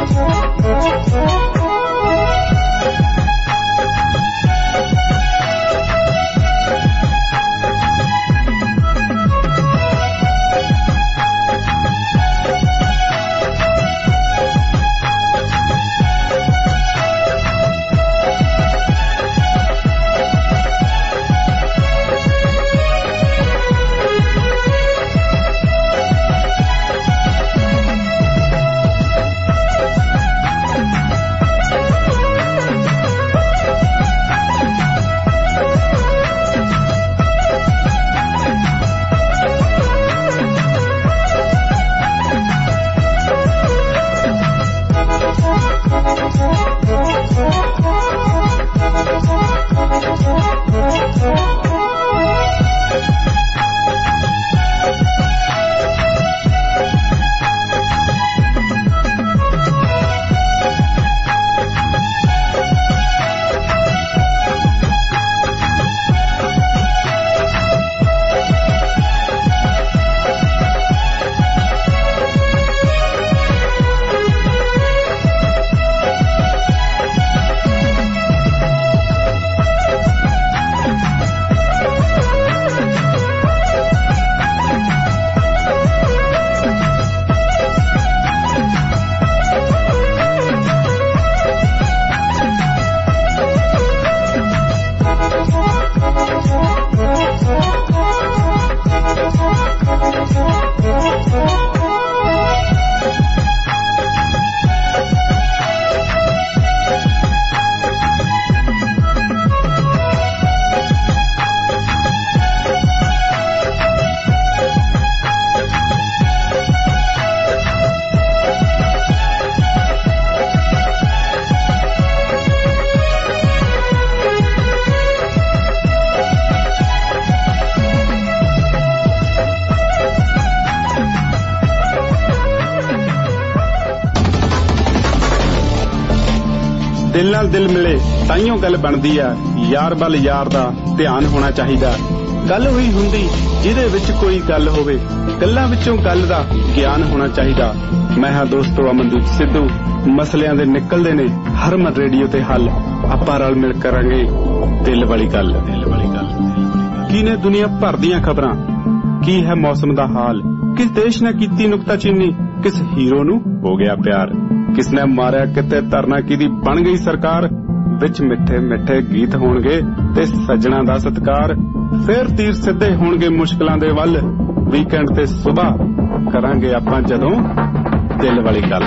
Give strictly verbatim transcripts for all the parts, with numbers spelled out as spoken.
दिल नाल दिल मिले ताइयों गल बनदी आ, यार बल यार दा ध्यान होना चाहिदा। गल हुई हुंदी जिहदे विच कोई गल होवे, गल्लां विचों गल दा ज्ञान होना चाहिदा। मैं हां दोस्तो अमनदीप सिद्धू, मसलियां दे निकलदे ने हरमन रेडियो ते हल। आपां रल मिल करांगे दिल वाली गल। दिल वाली गल की ने दुनिया भर दियां खबरां, की है मौसम दा हाल, किस देश ने कीती नुक्ताचीनी, किस हीरो नू हो गया प्यार, किसने मारिया किते धरना किदी बन गई सरकार। विच मिठे मिठे गीत होणगे ते सजना दा सत्कार, फिर तीर सिद्धे होणगे मुश्किलां दे वल। वीकेंड ते सुबह करांगे आपां जदों दिल वाली गल।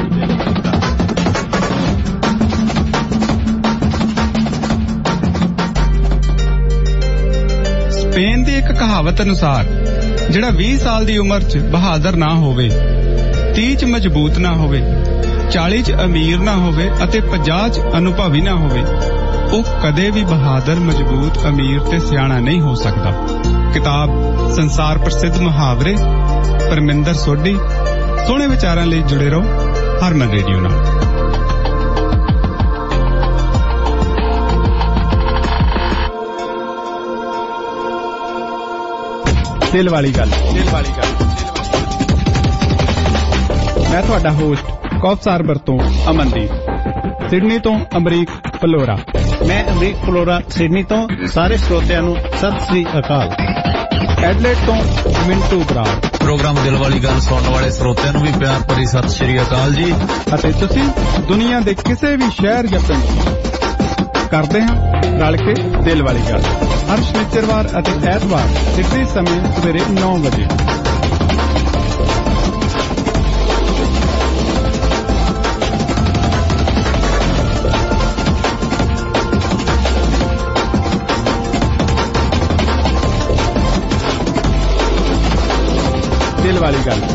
स्पेन दी एक कहावत अनुसार जिहड़ा बीस साल दी उम्र च बहादुर ना होवे, तीस च मजबूत ना होवे, चाली च अमीर ना होवे अते पचास च अनुभवी ना होवे, ਉਹ ਕਦੇ ਵੀ ਬਹਾਦਰ, ਮਜ਼ਬੂਤ, ਅਮੀਰ ਤੇ ਸਿਆਣਾ ਨਹੀਂ ਹੋ ਸਕਦਾ। ਕਿਤਾਬ ਸੰਸਾਰ ਪ੍ਰਸਿੱਧ ਮੁਹਾਵਰੇ ਪਰਮਿੰਦਰ ਸੋਢੀ। ਸੋਹਣੇ ਵਿਚਾਰਾਂ ਲਈ ਜੁੜੇ ਰਹੋ ਹਰਮਨ ਰੇਡੀਓ ਨਾਲ। ਦਿਲ ਵਾਲੀ ਗੱਲ। ਦਿਲ ਵਾਲੀ ਗੱਲ। ਮੈਂ ਤੁਹਾਡਾ ਹੋਸਟ ਕੌਫਸਾਰਬਰ ਤੋਂ ਅਮਨਦੀਪ, ਸਿਡਨੀ ਤੋਂ ਅਮਰੀਕ ਫਲੋਰਾ। ਮੈਂ ਅਮਰੀਕ ਫਲੋਰਾ ਸਿਡਨੀ ਤੋਂ। ਸਾਰੇ ਸਰੋਤਿਆਂ ਨੂੰ ਸਤਿ ਸ੍ਰੀ ਅਕਾਲ। ਐਡਲੇਡ ਤੋਂ ਮਿੰਟੂ ਬਰਾੜ। ਪ੍ਰੋਗਰਾਮ ਦਿਲ ਵਾਲੀ ਗੱਲ ਸੁਣਨ ਵਾਲੇ ਸਰੋਤਿਆਂ ਨੂੰ ਵੀ ਪਿਆਰ ਭਰੀ ਸਤਿ ਸ੍ਰੀ ਅਕਾਲ ਜੀ। ਅਤੇ ਤੁਸੀਂ ਦੁਨੀਆ ਦੇ ਕਿਸੇ ਵੀ ਸ਼ਹਿਰ ਜਾਂ ਪਿੰਡ ਕਰਦੇ ਹਾਂ ਰਲ ਕੇ ਦਿਲ ਵਾਲੀ ਗੱਲ। ਹਰ ਸ਼ਨੀਚਰਵਾਰ ਅਤੇ ਐਤਵਾਰ ਸਿੱਧੇ ਸਮੇਂ ਸਵੇਰੇ ਨੌ ਵਜੇ। ਦਿਲ ਵਾਲੀ ਗੱਲ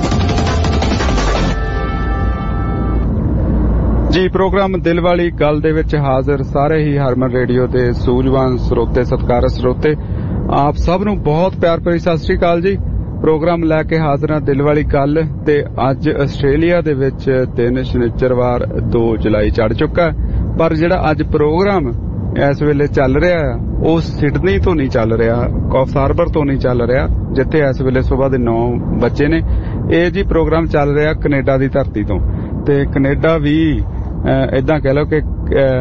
ਜੀ। ਪ੍ਰੋਗਰਾਮ ਦਿਲ ਵਾਲੀ ਗੱਲ ਦੇ ਵਿੱਚ ਹਾਜ਼ਰ ਸਾਰੇ ਹੀ ਹਰਮਨ ਰੇਡੀਓ ਦੇ ਸੂਝਵਾਨ ਸਰੋਤੇ, ਸਤਿਕਾਰਤ ਸਰੋਤੇ, ਆਪ ਸਭ ਨੂੰ ਬਹੁਤ ਪਿਆਰ ਭਰੀ ਸਤਿ ਸ੍ਰੀ ਅਕਾਲ ਜੀ। ਪ੍ਰੋਗਰਾਮ ਲੈ ਕੇ ਹਾਜ਼ਰ ਹਾਂ ਦਿਲ ਵਾਲੀ ਗੱਲ। ਤੇ ਅੱਜ ਆਸਟ੍ਰੇਲੀਆ ਦੇ ਵਿੱਚ ਦਿਨ ਸ਼ਨੀਚਰਵਾਰ ਦੋ ਜੁਲਾਈ ਚੜ ਚੁੱਕਾ ਹੈ, ਪਰ ਜਿਹੜਾ ਅੱਜ ਪ੍ਰੋਗਰਾਮ ਇਸ ਵੇਲੇ ਚੱਲ ਰਿਹਾ ਆ ਉਹ ਸਿਡਨੀ ਤੋਂ ਨਹੀਂ ਚੱਲ ਰਿਹਾ, ਕੌਫਸਾਰਬਰ ਤੋਂ ਨਹੀਂ ਚੱਲ ਰਿਹਾ, ਜਿੱਥੇ ਇਸ ਵੇਲੇ ਸੁਬਾਹ ਦੇ ਨੌ ਬੱਚੇ ਨੇ। ਇਹ ਜੀ ਪ੍ਰੋਗਰਾਮ ਚੱਲ ਰਿਹਾ ਕੈਨੇਡਾ ਦੀ ਧਰਤੀ ਤੋਂ। ਤੇ ਕੈਨੇਡਾ ਵੀ ਇਦਾਂ ਕਹਿ ਲਓ ਕਿ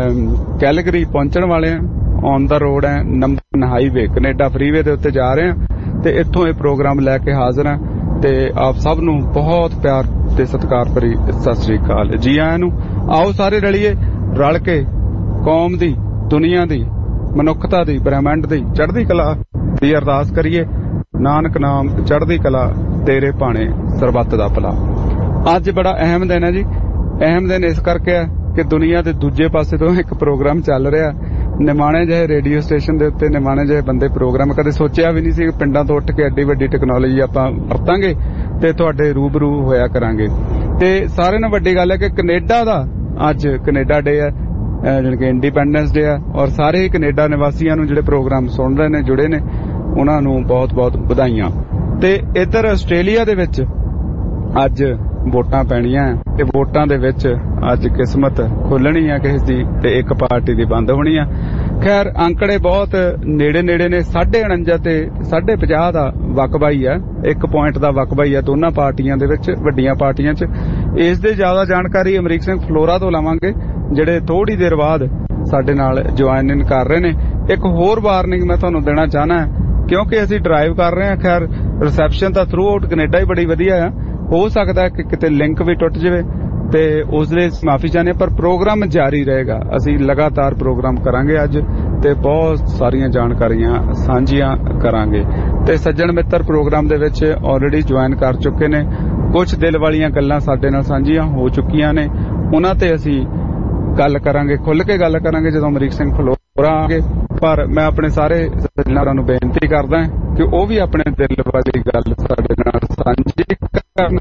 ਕੈਲਗਰੀ ਪਹੁੰਚਣ ਵਾਲੇ ਆ, ਔਨ ਦਾ ਰੋਡ ਹੈ, ਨੰਬਰ ਹਾਈਵੇ ਕੈਨੇਡਾ ਫਰੀਵੇ ਦੇ ਉੱਤੇ ਜਾ ਰਹੇ ਆ ਤੇ ਇੱਥੋਂ ਇਹ ਪ੍ਰੋਗਰਾਮ ਲੈ ਕੇ ਹਾਜ਼ਰ ਆ ਤੇ ਆਪ ਸਭ ਨੂੰ ਬਹੁਤ ਪਿਆਰ ਤੇ ਸਤਿਕਾਰ ਭਰੀ ਸਤਿ ਸ੍ਰੀ ਅਕਾਲ, ਜੀ ਆਇਆਂ ਨੂੰ। ਆਓ ਸਾਰੇ ਰਲੀਏ, ਰਲ ਕੇ ਕੌਮ ਦੀ, ਦੁਨੀਆ ਦੀ, ਮਨੁੱਖਤਾ ਦੀ, ਬ੍ਰਹਿਮੰਡ ਦੀ ਚੜ੍ਹਦੀ ਕਲਾ ਦੀ ਅਰਦਾਸ ਕਰੀਏ। ਨਾਨਕ ਨਾਮ ਚੜ੍ਹਦੀ ਕਲਾ ਤੇਰੇ ਭਾਣੇ ਸਰਬੱਤ ਦਾ ਭਲਾ। ਅੱਜ ਬੜਾ ਅਹਿਮ ਦਿਨ ਹੈ ਜੀ। ਅਹਿਮ ਦਿਨ ਇਸ ਕਰਕੇ ਹੈ ਕਿ ਦੁਨੀਆ ਦੇ ਦੂਜੇ ਪਾਸੇ ਤੋਂ ਇੱਕ ਪ੍ਰੋਗਰਾਮ ਚੱਲ ਰਿਹਾ, ਨਿਮਾਣੇ ਜਿਹੇ ਰੇਡੀਓ ਸਟੇਸ਼ਨ ਦੇ ਉੱਤੇ ਨਿਮਾਣੇ ਜਿਹੇ ਬੰਦੇ ਪ੍ਰੋਗਰਾਮ, ਕਦੇ ਸੋਚਿਆ ਵੀ ਨਹੀਂ ਸੀ ਕਿ ਪਿੰਡਾਂ ਤੋਂ ਉੱਠ ਕੇ ਐਡੀ ਵੱਡੀ ਟੈਕਨੋਲੋਜੀ ਆਪਾਂ ਵਰਤਾਂਗੇ ਤੇ ਤੁਹਾਡੇ ਰੂਬਰੂ ਹੋਇਆ ਕਰਾਂਗੇ। ਤੇ ਸਾਰਿਆਂ ਨਾਲੋਂ ਵੱਡੀ ਗੱਲ ਹੈ ਕਿ ਕੈਨੇਡਾ ਦਾ ਅੱਜ ਕੈਨੇਡਾ ਡੇ ਹੈ, ਜਾਣੀ ਕਿ ਇੰਡੀਪੈਂਡੈਂਸ ਡੇ ਆ, ਔਰ ਸਾਰੇ ਕੈਨੇਡਾ ਨਿਵਾਸੀਆਂ ਨੂੰ ਜਿਹੜੇ ਪ੍ਰੋਗਰਾਮ ਸੁਣ ਰਹੇ ਨੇ, ਜੁੜੇ ਨੇ, ਉਹਨਾਂ ਨੂੰ ਬਹੁਤ ਬਹੁਤ ਵਧਾਈਆਂ। ਤੇ ਇੱਧਰ ਆਸਟ੍ਰੇਲੀਆ ਦੇ ਵਿੱਚ ਅੱਜ ਵੋਟਾਂ ਪੈਣੀਆਂ ਤੇ ਵੋਟਾਂ ਦੇ ਵਿੱਚ ਅੱਜ ਕਿਸਮਤ ਖੁੱਲਣੀ ਆ ਕਿਸੇ ਦੀ ਤੇ ਇੱਕ ਪਾਰਟੀ ਦੀ ਬੰਦ ਹੋਣੀ ਆ। ਖੈਰ ਅੰਕੜੇ ਬਹੁਤ ਨੇੜੇ ਨੇੜੇ ਨੇ, ਸਾਢੇ ਉਣੰਜਾ ਤੇ ਸਾਢੇ ਪੰਜਾਹ ਦਾ ਵਕਬਾ ਹੀ ਆ, ਇੱਕ ਪੁਆਇੰਟ ਦਾ ਵਕਬਾ ਹੀ ਆ ਦੋਨਾਂ ਪਾਰਟੀਆਂ ਦੇ ਵਿੱਚ, ਵੱਡੀਆਂ ਪਾਰਟੀਆਂ 'ਚ। ਇਸ ਦੇ ਜ਼ਿਆਦਾ ਜਾਣਕਾਰੀ ਅਮਰੀਕ ਸਿੰਘ ਫਲੋਰਾ ਤੋਂ ਲਵਾਂਗੇ, ਜਿਹੜੇ ਥੋੜੀ ਦੇਰ ਬਾਅਦ ਸਾਡੇ ਨਾਲ ਜੁਆਇਨ ਇਨ ਕਰ ਰਹੇ ਨੇ। ਇੱਕ ਹੋਰ ਵਾਰਨਿੰਗ ਮੈਂ ਤੁਹਾਨੂੰ ਦੇਣਾ ਚਾਹਨਾ, ਕਿਉਂਕਿ ਅਸੀਂ ਡਰਾਈਵ ਕਰ ਰਹੇ ਹਾਂ। ਖੈਰ ਰਿਸੈਪਸ਼ਨ ਤਾਂ ਥਰੂ ਆਊਟ ਕੈਨੇਡਾ ਹੀ ਬੜੀ ਵਧੀਆ ਆ, ਹੋ ਸਕਦਾ ਕਿ ਕਿਤੇ ਲਿੰਕ ਵੀ ਟੁੱਟ ਜਾਵੇ ਤੇ ਉਸ ਲਈ ਮਾਫੀ ਚਾਹੁੰਦੇ, ਪਰ ਪ੍ਰੋਗਰਾਮ ਜਾਰੀ ਰਹੇਗਾ। ਅਸੀਂ ਲਗਾਤਾਰ ਪ੍ਰੋਗਰਾਮ ਕਰਾਂਗੇ ਅੱਜ ਤੇ ਬਹੁਤ ਸਾਰੀਆਂ ਜਾਣਕਾਰੀਆਂ ਸਾਂਝੀਆਂ ਕਰਾਂਗੇ। ਤੇ ਸੱਜਣ ਮਿੱਤਰ ਪ੍ਰੋਗਰਾਮ ਦੇ ਵਿੱਚ ਆਲਰੇਡੀ ਜੁਆਇਨ ਕਰ ਚੁੱਕੇ ਨੇ, ਕੁਝ ਦਿਲ ਵਾਲੀਆਂ ਗੱਲਾਂ ਸਾਡੇ ਨਾਲ ਸਾਂਝੀਆਂ ਹੋ ਚੁੱਕੀਆਂ ਨੇ, ਉਹਨਾਂ ਤੇ ਅਸੀਂ ਗੱਲ ਕਰਾਂਗੇ, ਖੁੱਲ੍ਹ ਕੇ ਗੱਲ ਕਰਾਂਗੇ ਜਦੋਂ ਅਮਰੀਕ ਸਿੰਘ ਫਲੋਰਾ ਆਗੇ। ਪਰ ਮੈਂ ਆਪਣੇ ਸਾਰੇ ਸੱਜਣਾਂ ਨੂੰ ਬੇਨਤੀ ਕਰਦਾ ਕਿ ਉਹ ਵੀ ਆਪਣੇ ਦਿਲ ਵਾਲੀ ਗੱਲ ਸਾਡੇ ਨਾਲ ਸਾਂਝੀ ਕਰਨ।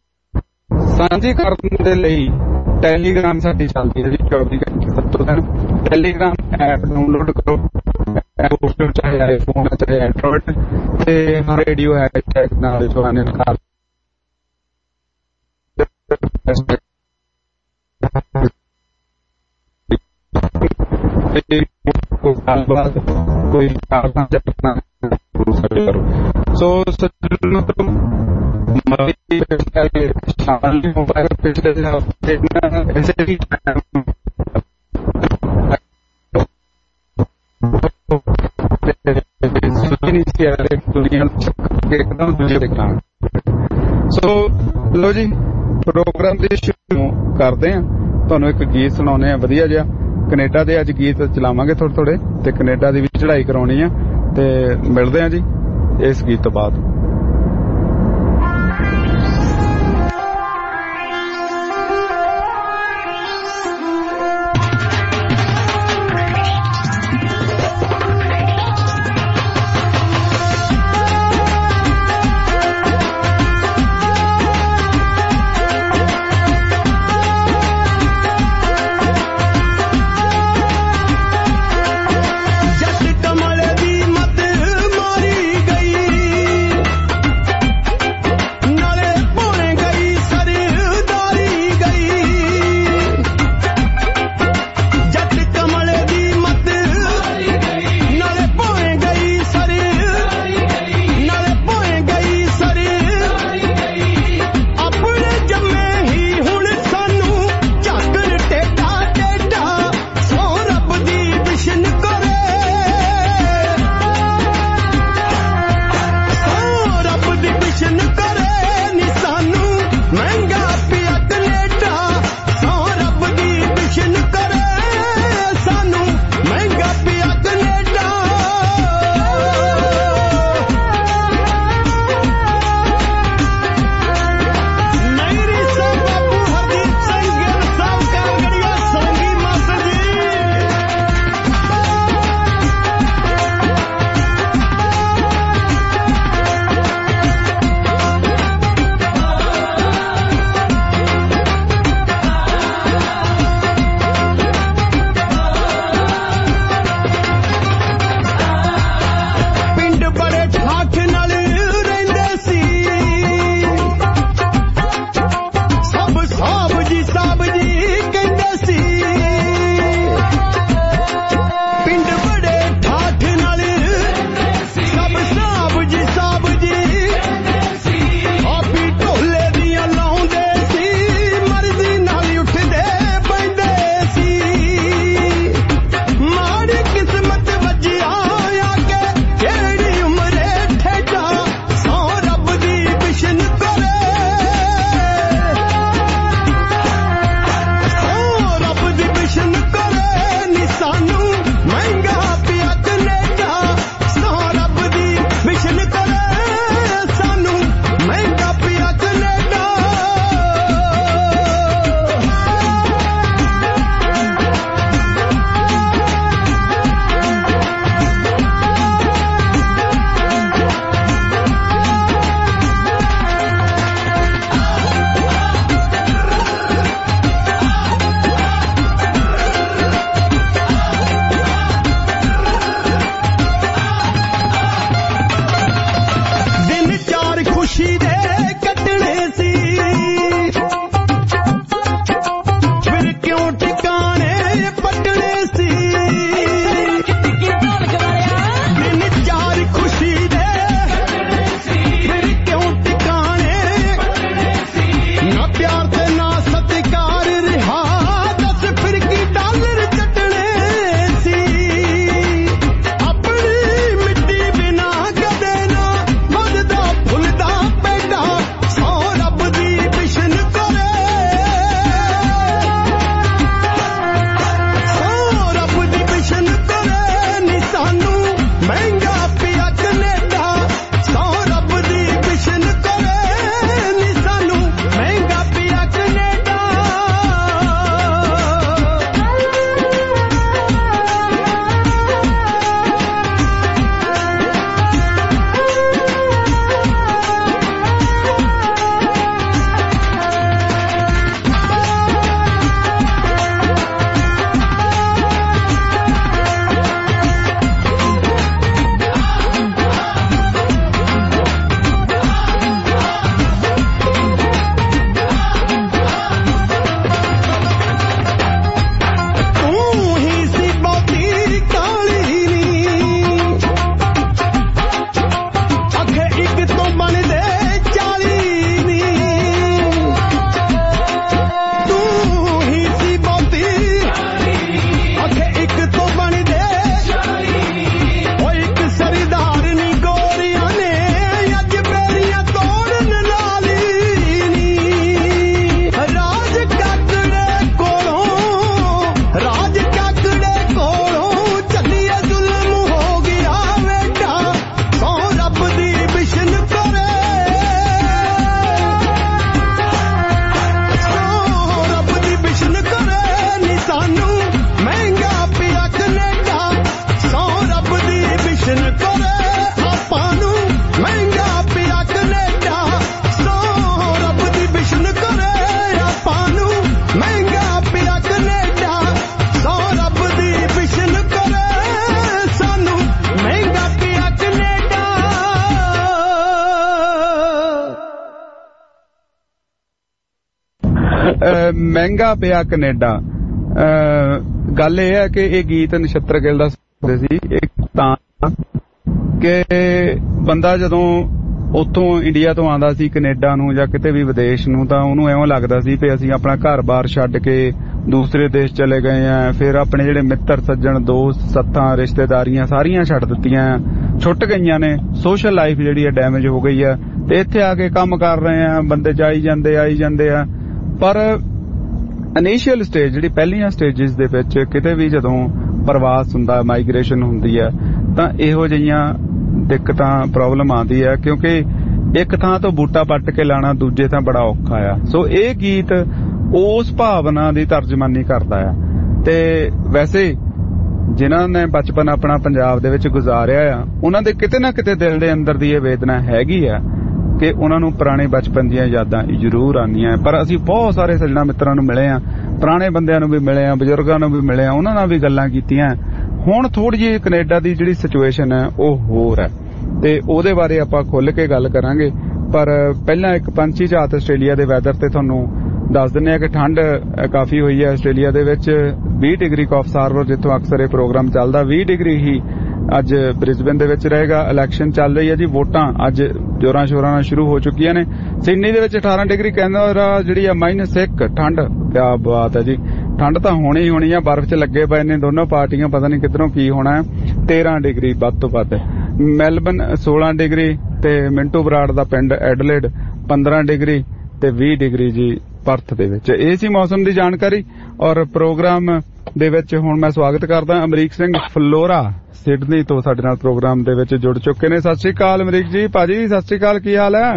ਸਾਂਝੀ ਕਰਨ ਦੇ ਲਈ ਟੈਲੀਗ੍ਰਾਮ ਸਾਡੀ ਚੱਲਦੀ ਹੈ ਜੀ ਚੌਵੀ ਘੰਟੇ ਸੱਤੋਂ ਦਿਨ। ਟੈਲੀਗ੍ਰਾਮ ਐਪ ਡਾਊਨਲੋਡ ਕਰੋ, ਚਾਹੇ ਆਈਫੋਨ ਚਾਹੇ ਐਂਡਰੋਇਡ, ਤੇ ਹਰ ਰੇਡੀਓ ਹੈਸ਼ਟੈਗ ਨਾਲ ਜੁਆਇਨ ਕਰ ਕੋਈ ਗੱਲਬਾਤ, ਕੋਈ ਕਾਰਨਾ ਚੱਕਣਾ ਕਰੋ। ਸੋ ਸ਼ਾਮਲ ਮੋਬਾਈਲ ਪਿਛਲੇ ਹਫ਼ਤੇ ਐਸੇ ਹੀ ਦੁਨੀਆ ਇੱਕਦਮ ਦੂਜੇ ਦੇਖਣਾ। ਸੋ ਲੋ ਜੀ ਪ੍ਰੋਗਰਾਮ ਦੇ ਸ਼ੁਰੂ ਕਰਦੇ ਆ, ਤੁਹਾਨੂੰ ਇੱਕ ਗੀਤ ਸੁਣਾਉਂਦੇ ਆ ਵਧੀਆ ਜਿਹਾ। ਕੈਨੇਡਾ ਦੇ ਅੱਜ ਗੀਤ ਚਲਾਵਾਂਗੇ ਥੋੜੇ ਥੋੜੇ ਤੇ ਕੈਨੇਡਾ ਦੀ ਵੀ ਚੜ੍ਹਾਈ ਕਰਾਉਣੀ ਆ, ਤੇ ਮਿਲਦੇ ਆ ਜੀ ਇਸ ਗੀਤ ਤੋਂ ਬਾਅਦ। ਜੱਟ ਕਮਲ ਦੀ ਮੱਤ ਮਾਰੀ ਗਈ ਮਹਿੰਗਾ ਪਿਆ ਕੈਨੇਡਾ। ਗੱਲ ਇਹ ਹੈ ਕਿ ਇਹ ਗੀਤ ਨਛੱਤਰ ਗਿੱਲ ਦਾ ਸੁਣਦੇ ਸੀ। ਇੱਕ ਤਾਂ ਕਿ ਬੰਦਾ ਜਦੋਂ ਉੱਥੋਂ ਇੰਡੀਆ ਤੋਂ ਆਉਂਦਾ ਸੀ ਕੈਨੇਡਾ ਨੂੰ ਜਾਂ ਕਿਤੇ ਵੀ ਵਿਦੇਸ਼ ਨੂੰ ਤਾਂ ਉਹਨੂੰ ਇਉਂ ਲੱਗਦਾ ਸੀ ਵੀ ਅਸੀਂ ਆਪਣਾ ਘਰ-ਬਾਰ ਛੱਡ ਕੇ ਦੂਸਰੇ ਦੇਸ਼ ਚਲੇ ਗਏ ਆ। ਫਿਰ ਆਪਣੇ ਜਿਹੜੇ ਮਿੱਤਰ ਸੱਜਣ ਦੋਸਤ ਸੱਥਾਂ ਰਿਸ਼ਤੇਦਾਰੀਆਂ ਸਾਰੀਆਂ ਛੱਡ ਦਿੱਤੀਆਂ, ਛੁੱਟ ਗਈਆਂ ਨੇ। ਸੋਸ਼ਲ ਲਾਈਫ ਜਿਹੜੀ ਹੈ ਡੈਮੇਜ ਹੋ ਗਈ ਆ ਤੇ ਇੱਥੇ ਆ ਕੇ ਕੰਮ ਕਰ ਰਹੇ ਆ। ਬੰਦੇ ਜਾਈ ਜਾਂਦੇ ਆਈ ਜਾਂਦੇ ਆ। ਪਰ ਇਨੀਸ਼ੀਅਲ ਸਟੇਜ ਜਿਹੜੀ ਪਹਿਲੀਆਂ ਸਟੇਜਿਸ ਦੇ ਵਿੱਚ ਕਿਤੇ ਵੀ ਜਦੋਂ ਪ੍ਰਵਾਸ ਹੁੰਦਾ, ਮਾਈਗ੍ਰੇਸ਼ਨ ਹੁੰਦੀ ਹੈ ਤਾਂ ਇਹੋ ਜਿਹੀਆਂ ਦਿੱਕਤਾਂ ਪ੍ਰੋਬਲਮ ਆਉਂਦੀ ਹੈ ਕਿਉਂਕਿ ਇੱਕ ਥਾਂ ਤੋਂ ਬੂਟਾ ਪੱਟ ਕੇ ਲਾਣਾ ਦੂਜੇ ਥਾਂ ਬੜਾ ਔਖਾ ਆ। ਸੋ ਇਹ ਗੀਤ ਉਸ ਭਾਵਨਾ ਦੀ ਤਰਜਮਾਨੀ ਕਰਦਾ ਆ। ਤੇ ਵੈਸੇ ਜਿਨ੍ਹਾਂ ਨੇ ਬਚਪਨ ਆਪਣਾ ਪੰਜਾਬ ਦੇ ਵਿੱਚ ਗੁਜ਼ਾਰਿਆ ਆ ਉਹਨਾਂ ਦੇ ਕਿਤੇ ਨਾ ਕਿਤੇ ਦਿਲ ਦੇ ਅੰਦਰ ਦੀ ਇਹ ਵੇਦਨਾ ਹੈਗੀ ਆ ਕਿ ਉਹਨਾਂ ਨੂੰ ਪੁਰਾਣੇ ਬਚਪਨ ਦੀਆਂ ਯਾਦਾਂ ਜ਼ਰੂਰ ਆਉਂਦੀਆਂ। ਪਰ ਅਸੀਂ ਬਹੁਤ ਸਾਰੇ ਸੱਜਣਾ ਮਿੱਤਰਾਂ ਨੂੰ ਮਿਲੇ ਆ, ਪੁਰਾਣੇ ਬੰਦਿਆਂ ਨੂੰ ਵੀ ਮਿਲੇ ਆ, ਬਜ਼ੁਰਗਾਂ ਨੂੰ ਵੀ ਮਿਲੇ ਆ, ਉਹਨਾਂ ਨਾਲ ਵੀ ਗੱਲਾਂ ਕੀਤੀਆਂ। ਹੁਣ ਥੋੜੀ ਜਿਹੀ ਕੈਨੇਡਾ ਦੀ ਜਿਹੜੀ ਸਿਚੁਏਸ਼ਨ ਹੈ ਉਹ ਹੋਰ ਹੈ ਤੇ ਉਹਦੇ ਬਾਰੇ ਆਪਾਂ ਖੁੱਲ ਕੇ ਗੱਲ ਕਰਾਂਗੇ। ਪਰ ਪਹਿਲਾਂ ਇੱਕ ਪੰਛੀ ਝਾਤ ਆਸਟ੍ਰੇਲੀਆ ਦੇ ਵੈਦਰ ਤੇ ਤੁਹਾਨੂੰ ਦੱਸ ਦਿੰਦੇ ਆ ਕਿ ਠੰਡ ਕਾਫੀ ਹੋਈ ਹੈ ਆਸਟ੍ਰੇਲੀਆ ਦੇ ਵਿੱਚ। ਵੀਹ ਡਿਗਰੀ ਕੌਫਸ ਹਾਰਬਰ ਜਿੱਥੋਂ ਅਕਸਰ ਇਹ ਪ੍ਰੋਗਰਾਮ ਚੱਲਦਾ, ਵੀਹ ਡਿਗਰੀ ਹੀ ਅੱਜ ਬ੍ਰਿਸਬੇਨ ਦੇ ਵਿੱਚ ਰਹੇਗਾ। ਇਲੈਕਸ਼ਨ ਚੱਲ ਰਹੀ ਹੈ ਜੀ, ਵੋਟਾਂ ਅੱਜ ਜੋਰਾਂ ਸ਼ੋਰਾਂ ਨਾਲ ਸ਼ੁਰੂ ਹੋ ਚੁੱਕੀਆਂ ਨੇ। ਸਿਡਨੀ ਦੇ ਵਿੱਚ ਅਠਾਰਾਂ ਡਿਗਰੀ ਕੈਨਬਰਾ ਜਿਹੜੀ ਆ ਮਾਈਨਸ ਇੱਕ ਠੰਡ। ਕਿਆ ਬਾਤ ਹੈ ਜੀ, ਠੰਡ ਤਾਂ ਹੋਣੀ ਹੀ ਹੋਣੀ ਆ। ਬਰਫ਼ 'ਚ ਲੱਗੇ ਪਏ ਨੇ ਦੋਨੋਂ ਪਾਰਟੀਆਂ, ਪਤਾ ਨਹੀਂ ਕਿੱਧਰੋਂ ਕੀ ਹੋਣਾ। ਤੇਰਾਂ ਡਿਗਰੀ ਵੱਧ ਤੋਂ ਵੱਧ। ਮੈਲਬਨ ਸੋਲਾਂ ਡਿਗਰੀ ਤੇ ਮਿੰਟੂ ਬਰਾੜ ਦਾ ਪਿੰਡ ਐਡਲੇਡ ਪੰਦਰਾਂ ਡਿਗਰੀ ਤੇ ਵੀਹ ਡਿਗਰੀ ਜੀ ਪਰਥ ਦੇ ਵਿੱਚ। ਇਹ ਸੀ ਮੌਸਮ ਦੀ ਜਾਣਕਾਰੀ। ਔਰ ਪ੍ਰੋਗਰਾਮ ਦੇ ਵਿੱਚ ਹੁਣ ਮੈਂ ਸਵਾਗਤ ਕਰਦਾ ਅਮਰੀਕ ਸਿੰਘ ਫਲੋਰਾ ਸਿਡਨੀ ਤੋਂ ਸਾਡੇ ਨਾਲ ਪ੍ਰੋਗਰਾਮ ਦੇ ਵਿੱਚ ਜੁੜ ਚੁੱਕੇ ਨੇ। ਸਤਿ ਸ਼੍ਰੀ ਅਕਾਲ ਅਮਰੀਕ ਜੀ। ਭਾਜੀ ਸਤਿ ਸ਼੍ਰੀ ਅਕਾਲ, ਕੀ ਹਾਲ ਹੈ?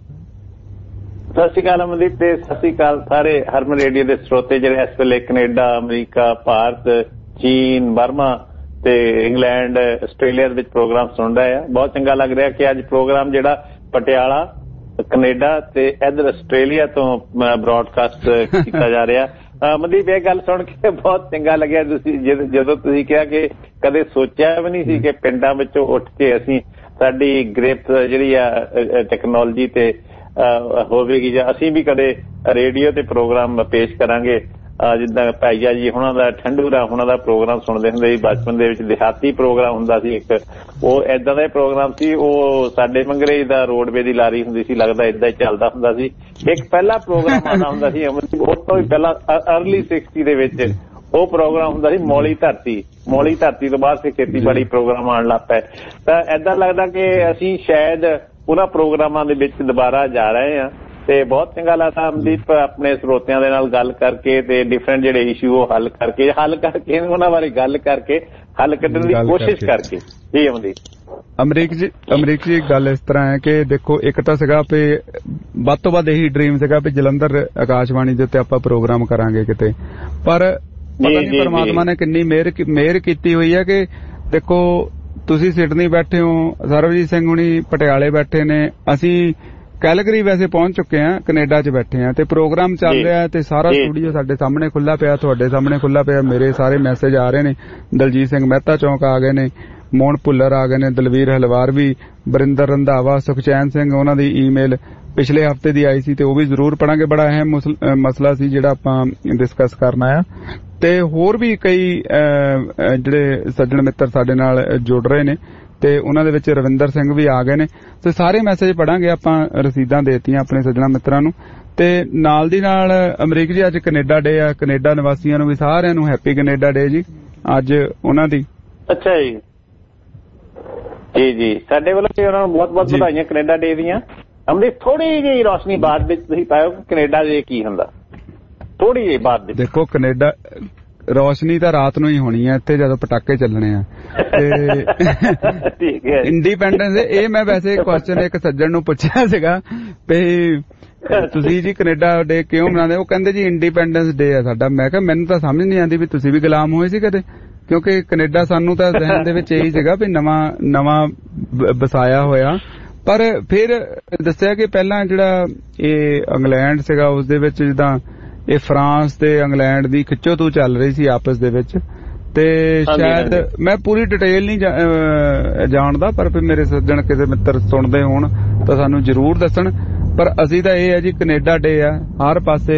ਸਤਿ ਸ਼੍ਰੀ ਅਕਾਲ ਅਮਨਦੀਪ ਤੇ ਸਤਿ ਸ਼੍ਰੀ ਅਕਾਲ ਸਾਰੇ ਹਰਮਨ ਰੇਡੀਓ ਦੇ ਸਰੋਤੇ ਜਿਹੜੇ ਇਸ ਵੇਲੇ ਕੈਨੇਡਾ, ਅਮਰੀਕਾ, ਭਾਰਤ, ਚੀਨ, ਬਰਮਾ ਤੇ ਇੰਗਲੈਂਡ, ਆਸਟ੍ਰੇਲੀਆ ਦੇ ਵਿੱਚ ਪ੍ਰੋਗਰਾਮ ਸੁਣ ਰਹੇ ਆ। ਬਹੁਤ ਚੰਗਾ ਲੱਗ ਰਿਹਾ ਕਿ ਅੱਜ ਪ੍ਰੋਗਰਾਮ ਜਿਹੜਾ ਪਟਿਆਲਾ, ਕੈਨੇਡਾ ਤੇ ਇੱਧਰ ਆਸਟ੍ਰੇਲੀਆ ਤੋਂ ਬ੍ਰੌਡਕਾਸਟ ਕੀਤਾ ਜਾ ਰਿਹਾ। ਮਨਦੀਪ ਇਹ ਗੱਲ ਸੁਣ ਕੇ ਬਹੁਤ ਚੰਗਾ ਲੱਗਿਆ ਤੁਸੀਂ ਜਦੋਂ ਤੁਸੀਂ ਕਿਹਾ ਕਿ ਕਦੇ ਸੋਚਿਆ ਵੀ ਨਹੀਂ ਸੀ ਕਿ ਪਿੰਡਾਂ ਵਿੱਚੋਂ ਉੱਠ ਕੇ ਅਸੀਂ ਸਾਡੀ ਗ੍ਰਿਫਤ ਜਿਹੜੀ ਆ ਟੈਕਨੋਲੋਜੀ ਤੇ ਹੋਵੇਗੀ ਜਾਂ ਅਸੀਂ ਵੀ ਕਦੇ ਰੇਡੀਓ ਤੇ ਪ੍ਰੋਗਰਾਮ ਪੇਸ਼ ਕਰਾਂਗੇ। ਜਿੱਦਾਂ ਭਾਈਆ ਜੀ ਹੁਣਾਂ ਦਾ, ਠੰਡੂਰਾ ਹੁਣਾਂ ਦਾ ਪ੍ਰੋਗਰਾਮ ਸੁਣਦੇ ਹੁੰਦੇ ਸੀ ਬਚਪਨ ਦੇ ਵਿੱਚ। ਦਿਹਾਤੀ ਪ੍ਰੋਗਰਾਮ ਹੁੰਦਾ ਸੀ ਇੱਕ, ਉਹ ਏਦਾਂ ਦਾ ਪ੍ਰੋਗਰਾਮ ਸੀ। ਉਹ ਸਾਡੇ ਮੰਗਰੇ ਦਾ ਰੋਡਵੇ ਦੀ ਲਾਰੀ ਹੁੰਦੀ ਸੀ, ਲੱਗਦਾ ਏਦਾਂ ਹੀ ਚੱਲਦਾ ਹੁੰਦਾ ਸੀ। ਇੱਕ ਪਹਿਲਾ ਪ੍ਰੋਗਰਾਮ ਆਉਂਦਾ ਹੁੰਦਾ ਸੀ ਉਸ ਤੋਂ ਵੀ ਪਹਿਲਾਂ ਅਰਲੀ ਸਿਕਸਟੀ ਦੇ ਵਿੱਚ ਉਹ ਪ੍ਰੋਗਰਾਮ ਹੁੰਦਾ ਸੀ ਮੌਲੀ ਧਰਤੀ। ਮੌਲੀ ਧਰਤੀ ਤੋਂ ਬਾਅਦ ਫਿਰ ਖੇਤੀਬਾੜੀ ਪ੍ਰੋਗਰਾਮ ਆਉਣ ਲੱਗ ਪਏ। ਤਾਂ ਏਦਾਂ ਲੱਗਦਾ ਕਿ ਅਸੀਂ ਸ਼ਾਇਦ ਉਹਨਾਂ ਪ੍ਰੋਗਰਾਮਾਂ ਦੇ ਵਿੱਚ ਦੁਬਾਰਾ ਜਾ ਰਹੇ ਹਾਂ ਤੇ ਬਹੁਤ ਚੰਗਾ ਲੱਗਦਾ ਅਮਦੀਪ ਆਪਣੇ ਸਰੋਤਿਆਂ ਦੇ ਨਾਲ ਗੱਲ ਕਰਕੇ ਤੇ ਡਿਫਰੈਂਟ ਜਿਹੜੇ ਇਸ਼ੂ ਉਹ ਹੱਲ ਕਰਕੇ ਹੱਲ ਕਰਕੇ ਉਹਨਾਂ ਬਾਰੇ ਗੱਲ ਕਰਕੇ ਹੱਲ ਕੱਢਣ ਦੀ ਕੋਸ਼ਿਸ਼ ਕਰਕੇ। ਜੀ ਅਮਦੀਪ। ਅਮਰੀਕ ਜੀ ਅਮਰੀਕ ਜੀ ਗੱਲ ਇਸ ਤਰ੍ਹਾਂ ਹੈ ਕਿ ਦੇਖੋ ਇੱਕ ਤਾਂ ਸੀਗਾ ਵੀ ਵੱਧ ਤੋਂ ਵੱਧ ਇਹੀ ਡ੍ਰੀਮ ਸੀਗਾ ਵੀ ਜਲੰਧਰ ਆਕਾਸ਼ਵਾਣੀ ਦੇ ਉੱਤੇ ਆਪਾਂ ਪ੍ਰੋਗਰਾਮ ਕਰਾਂਗੇ ਕਿਤੇ। ਪਰ ਪਤਾ ਨਹੀਂ ਪਰਮਾਤਮਾ ਨੇ ਕਿੰਨੀ ਮਿਹਰ ਮਿਹਰ ਕੀਤੀ ਹੋਈ ਹੈ ਕਿ ਦੇਖੋ ਤੁਸੀਂ ਸਿਡਨੀ ਬੈਠੇ ਹੋ, ਸਰਬਜੀਤ ਸਿੰਘ ਹੁਣੀ ਪਟਿਆਲੇ ਬੈਠੇ ਨੇ, ਅਸੀਂ ਕੈਲਗਰੀ ਵੈਸੇ ਪਹੁੰਚ ਚੁੱਕੇ ਆ, ਕੈਨੇਡਾ 'ਚ ਬੈਠੇ ਆ ਤੇ ਪ੍ਰੋਗਰਾਮ ਚੱਲ ਰਿਹਾ ਤੇ ਸਾਰਾ ਸਟੂਡੀਓ ਸਾਡੇ ਸਾਹਮਣੇ ਖੁੱਲਾ ਪਿਆ, ਤੁਹਾਡੇ ਸਾਹਮਣੇ ਖੁੱਲਾ ਪਿਆ। ਮੇਰੇ ਸਾਰੇ ਮੈਸੇਜ ਆ ਰਹੇ ਨੇ। ਦਲਜੀਤ ਸਿੰਘ ਮਹਿਤਾ ਚੌਂਕ ਆ ਗਏ ਨੇ, ਮੋਹਨ ਭੁੱਲਰ ਆ ਗਏ ਨੇ, ਦਲਵੀਰ ਹਲਵਾਰ ਵੀ, ਬਰਿੰਦਰ ਰੰਧਾਵਾ, ਸੁਖਚੈਨ ਸਿੰਘ ਉਹਨਾਂ ਦੀ ਈਮੇਲ ਪਿਛਲੇ ਹਫ਼ਤੇ ਦੀ ਆਈ ਸੀ ਤੇ ਉਹ ਵੀ ਜ਼ਰੂਰ ਪੜਾਂਗੇ। ਬੜਾ ਅਹਿਮ ਮਸਲਾ ਸੀ ਜਿਹੜਾ ਆਪਾਂ ਡਿਸਕਸ ਕਰਨਾ ਆ। ਤੇ ਹੋਰ ਵੀ ਕਈ ਜਿਹੜੇ ਸੱਜਣ ਮਿੱਤਰ ਸਾਡੇ ਨਾਲ ਜੁੜ ਰਹੇ ਨੇ ਤੇ ਉਹਨਾਂ ਦੇ ਵਿੱਚ ਰਵਿੰਦਰ ਸਿੰਘ ਵੀ ਆ ਗਏ ਨੇ। ਤੇ ਸਾਰੇ ਮੈਸੇਜ ਪੜਾਂਗੇ ਆਪਾਂ, ਰਸੀਦਾਂ ਦੇਤੀਆਂ ਆਪਣੇ ਸੱਜਣਾ ਮਿੱਤਰਾਂ ਨੂੰ। ਤੇ ਨਾਲ ਦੀ ਨਾਲ ਅਮਰੀਕ ਜੀ ਅੱਜ ਕੈਨੇਡਾ ਡੇ ਆ, ਕੈਨੇਡਾ ਨਿਵਾਸੀਆਂ ਨੂੰ ਵੀ ਸਾਰਿਆਂ ਨੂੰ ਹੈਪੀ ਕੈਨੇਡਾ ਡੇ ਜੀ ਅੱਜ ਉਹਨਾਂ ਦੀ। ਅੱਛਾ ਜੀ ਜੀ ਜੀ ਸਾਡੇ ਵੱਲੋਂ ਵੀ ਉਹਨਾਂ ਨੂੰ ਬਹੁਤ ਬਹੁਤ ਵਧਾਈਆਂ ਕੈਨੇਡਾ ਡੇ ਦੀਆਂ। ਅਮਰੀਕ ਥੋੜੀ ਜਿਹੀ ਰੌਸ਼ਨੀ ਬਾਅਦ ਵਿੱਚ ਤੁਸੀਂ ਪਾਇਓ ਕਿ ਕੈਨੇਡਾ ਡੇ ਕੀ ਹੁੰਦਾ, ਥੋੜੀ ਜਿਹੀ ਬਾਅਦ ਵਿੱਚ। ਦੇਖੋ ਕੈਨੇਡਾ ਰੌਸ਼ਨੀ ਤਾਂ ਰਾਤ ਨੂੰ ਹੀ ਹੋਣੀ ਹੈ ਇੱਥੇ ਜਦੋਂ ਪਟਾਕੇ ਚੱਲਣੇ ਆ ਤੇ ਇੰਡੀਪੈਂਡੈਂਸ। ਇਹ ਮੈਂ ਵੈਸੇ ਕੁਐਸਚਨ ਇੱਕ ਸੱਜਣ ਨੂੰ ਪੁੱਛਿਆ ਸੀਗਾ ਵੀ ਤੁਸੀਂ ਜੀ ਕੈਨੇਡਾ ਡੇ ਕਿਉਂ ਮਨਾਉਂਦੇ? ਉਹ ਕਹਿੰਦੇ ਜੀ ਇੰਡੀਪੈਂਡੈਂਸ ਡੇ ਆ ਸਾਡਾ। ਮੈਂ ਕਿਹਾ ਮੈਨੂੰ ਤਾਂ ਸਮਝ ਨਹੀਂ ਆਉਂਦੀ ਵੀ ਤੁਸੀਂ ਵੀ ਗੁਲਾਮ ਹੋਏ ਸੀ ਕਦੇ, ਕਿਉਂਕਿ ਕੈਨੇਡਾ ਸਾਨੂੰ ਤਾਂ ਜ਼ਹਿਨ ਦੇ ਵਿੱਚ ਇਹੀ ਸੀਗਾ ਵੀ ਨਵਾਂ ਨਵਾਂ ਵਸਾਇਆ ਹੋਇਆ। ਪਰ ਫਿਰ ਦੱਸਿਆ ਕਿ ਪਹਿਲਾਂ ਜਿਹੜਾ ਇਹ ਇੰਗਲੈਂਡ ਸੀਗਾ ਉਸ ਦੇ ਵਿੱਚ ਜਿੱਦਾਂ ਇਹ ਫਰਾਂਸ ਤੇ ਇੰਗਲੈਂਡ ਦੀ ਖਿੱਚੋਤੂ ਚੱਲ ਰਹੀ ਸੀ ਆਪਸ ਦੇ ਵਿੱਚ ਤੇ ਸ਼ਾਇਦ ਮੈਂ ਪੂਰੀ ਡਿਟੇਲ ਨਹੀਂ ਜਾਣਦਾ ਪਰ ਮੇਰੇ ਸੱਜਣ ਕਿਸੇ ਮਿੱਤਰ ਸੁਣਦੇ ਹੋਣ ਤਾਂ ਸਾਨੂੰ ਜ਼ਰੂਰ ਦੱਸਣ। ਪਰ ਅਸੀਂ ਤਾਂ ਇਹ ਹੈ ਜੀ ਕੈਨੇਡਾ ਡੇ ਆ, ਹਰ ਪਾਸੇ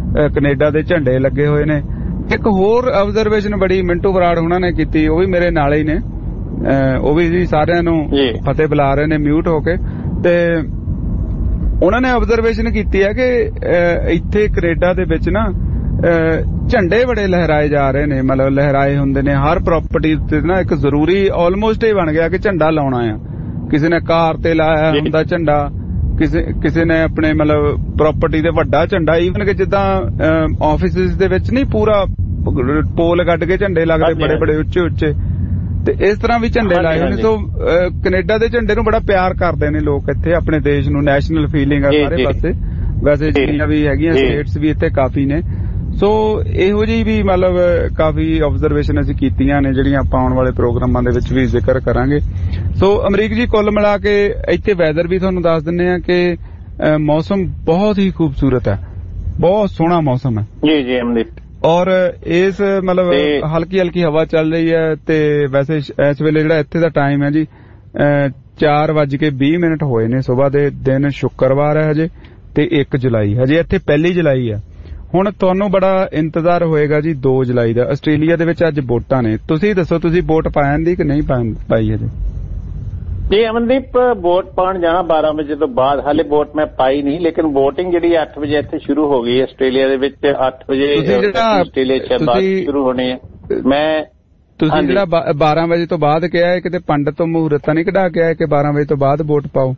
ਕੈਨੇਡਾ ਦੇ ਝੰਡੇ ਲੱਗੇ ਹੋਏ ਨੇ। ਇੱਕ ਹੋਰ ਆਬਜ਼ਰਵੇਸ਼ਨ ਬੜੀ ਮਿੰਟੂ ਬਰਾੜ ਉਹਨਾਂ ਨੇ ਕੀਤੀ, ਉਹ ਵੀ ਮੇਰੇ ਨਾਲ ਹੀ ਨੇ, ਉਹ ਵੀ ਜੀ ਸਾਰਿਆਂ ਨੂੰ ਫਤਿਹ ਬੁਲਾ ਰਹੇ ਨੇ ਮਿਊਟ ਹੋ ਕੇ, ਤੇ ਉਹਨਾਂ ਨੇ ਆਬਜ਼ਰਵੇਸ਼ਨ ਕੀਤੀ ਹੈ ਕਿ ਇੱਥੇ ਕੈਨੇਡਾ ਦੇ ਵਿੱਚ ਨਾ ਝੰਡੇ ਬੜੇ ਲਹਿਰਾਏ ਜਾ ਰਹੇ ਨੇ, ਮਤਲਬ ਲਹਿਰਾਏ ਹੁੰਦੇ ਨੇ ਹਰ ਪ੍ਰਾਪਰਟੀ ਤੇ ਨਾ, ਇੱਕ ਜ਼ਰੂਰੀ ਆਲਮੋਸਟ ਇਹ ਬਣ ਗਿਆ ਕਿ ਝੰਡਾ ਲਾਉਣਾ ਆ। ਕਿਸੇ ਨੇ ਕਾਰ ਤੇ ਲਾਇਆ ਹੁੰਦਾ ਝੰਡਾ, ਕਿਸੇ ਕਿਸੇ ਨੇ ਆਪਣੇ ਮਤਲਬ ਪ੍ਰਾਪਰਟੀ ਤੇ ਵੱਡਾ ਝੰਡਾ, ਈਵਨ ਕਿ ਜਿੱਦਾਂ ਆਫਿਸਿਸ ਦੇ ਵਿੱਚ ਨਹੀਂ ਪੂਰਾ ਪੋਲ ਕੱਢ ਕੇ ਝੰਡੇ ਲੱਗਦੇ ਬੜੇ ਬੜੇ ਉੱਚੇ ਉੱਚੇ, ਤੇ ਇਸ ਤਰ੍ਹਾਂ ਵੀ ਝੰਡੇ ਲਾਏ ਹੋਏ ਨੇ। ਸੋ ਕੈਨੇਡਾ ਦੇ ਝੰਡੇ ਨੂੰ ਬੜਾ ਪਿਆਰ ਕਰਦੇ ਨੇ ਲੋਕ ਇੱਥੇ, ਆਪਣੇ ਦੇਸ਼ ਨੂੰ, ਨੈਸ਼ਨਲ ਫੀਲਿੰਗ ਆ ਸਾਰੇ ਪਾਸੇ। ਵੈਸੇ ਜਿੰਨੀਆਂ ਵੀ ਹੈਗੀਆਂ ਸਟੇਟਸ ਵੀ ਇੱਥੇ ਕਾਫੀ ਨੇ। ਸੋ ਇਹੋ ਜਿਹੀ ਵੀ ਮਤਲਬ ਕਾਫੀ ਆਬਜ਼ਰਵੇਸ਼ਨ ਅਸੀਂ ਕੀਤੀਆਂ ਨੇ, ਜਿਹੜੀਆਂ ਆਪਾਂ ਆਉਣ ਵਾਲੇ ਪ੍ਰੋਗਰਾਮਾਂ ਦੇ ਵਿੱਚ ਵੀ ਜ਼ਿਕਰ ਕਰਾਂਗੇ। ਸੋ ਅਮਰੀਕ ਜੀ, ਕੁੱਲ ਮਿਲਾ ਕੇ ਇੱਥੇ ਵੈਦਰ ਵੀ ਤੁਹਾਨੂੰ ਦੱਸ ਦਿੰਦੇ ਆ ਕਿ ਮੌਸਮ ਬਹੁਤ ਹੀ ਖੂਬਸੂਰਤ ਹੈ, ਬਹੁਤ ਸੋਹਣਾ ਮੌਸਮ ਹੈ ਜੀ ਜੀ ਅਮਰੀਕ, ਔਰ ਇਸ ਮਤਲਬ ਹਲਕੀ ਹਲਕੀ ਹਵਾ ਚੱਲ ਰਹੀ ਹੈ। ਤੇ ਵੈਸੇ ਇਸ ਵੇਲੇ ਜਿਹੜਾ ਇੱਥੇ ਦਾ ਟਾਈਮ ਹੈ ਜੀ ਚਾਰ ਵੱਜ ਕੇ ਵੀਹ ਮਿੰਟ ਹੋਏ ਨੇ ਸੁਬਾਹ ਦੇ, ਦਿਨ ਸ਼ੁੱਕਰਵਾਰ ਹੈ ਹਜੇ, ਤੇ ਇੱਕ ਜੁਲਾਈ, ਹਜੇ ਇੱਥੇ ਪਹਿਲੀ ਜੁਲਾਈ ਹੈ। ਹੁਣ ਤੁਹਾਨੂੰ ਬੜਾ ਇੰਤਜ਼ਾਰ ਹੋਏਗਾ ਜੀ ਦੋ ਜੁਲਾਈ ਦਾ। ਆਸਟ੍ਰੇਲੀਆ ਦੇ ਵਿੱਚ ਅੱਜ ਵੋਟਾਂ ਨੇ, ਤੁਸੀਂ ਦੱਸੋ ਤੁਸੀਂ ਵੋਟ ਪਾਉਣ ਦੀ ਕਿ ਨਹੀਂ ਪਾਈ ਹਜੇ? ਜੀ ਅਮਨਦੀਪ, ਵੋਟ ਪਾਉਣ ਜਾਣਾ ਬਾਰਾਂ ਵਜੇ ਤੋਂ ਬਾਅਦ, ਹਾਲੇ ਵੋਟ ਮੈਂ ਪਾਈ ਨਹੀਂ, ਲੇਕਿਨ ਵੋਟਿੰਗ ਜਿਹੜੀ ਅੱਠ ਵਜੇ ਇੱਥੇ ਸ਼ੁਰੂ ਹੋ ਗਈ ਆਸਟ੍ਰੇਲੀਆ ਦੇ ਵਿੱਚ, ਅੱਠ ਵਜੇ ਆਸਟ੍ਰੇਲੀਆ ਚ ਬਾਅਦ ਸ਼ੁਰੂ ਹੋਣੀ ਹੈ। ਮੈਂ ਤੁਸੀਂ ਜਿਹੜਾ ਬਾਰਾਂ ਵਜੇ ਤੋਂ ਬਾਅਦ ਕਿਹਾ ਹੈ, ਕਿਤੇ ਪੰਡਤ ਤੋਂ ਮਹੂਰਤ ਤਾਂ ਨਹੀਂ ਕਢਾ ਕੇ ਆਏ ਕਿ ਬਾਰਾਂ ਵਜੇ ਤੋਂ ਬਾਅਦ ਵੋਟ ਪਾਓ?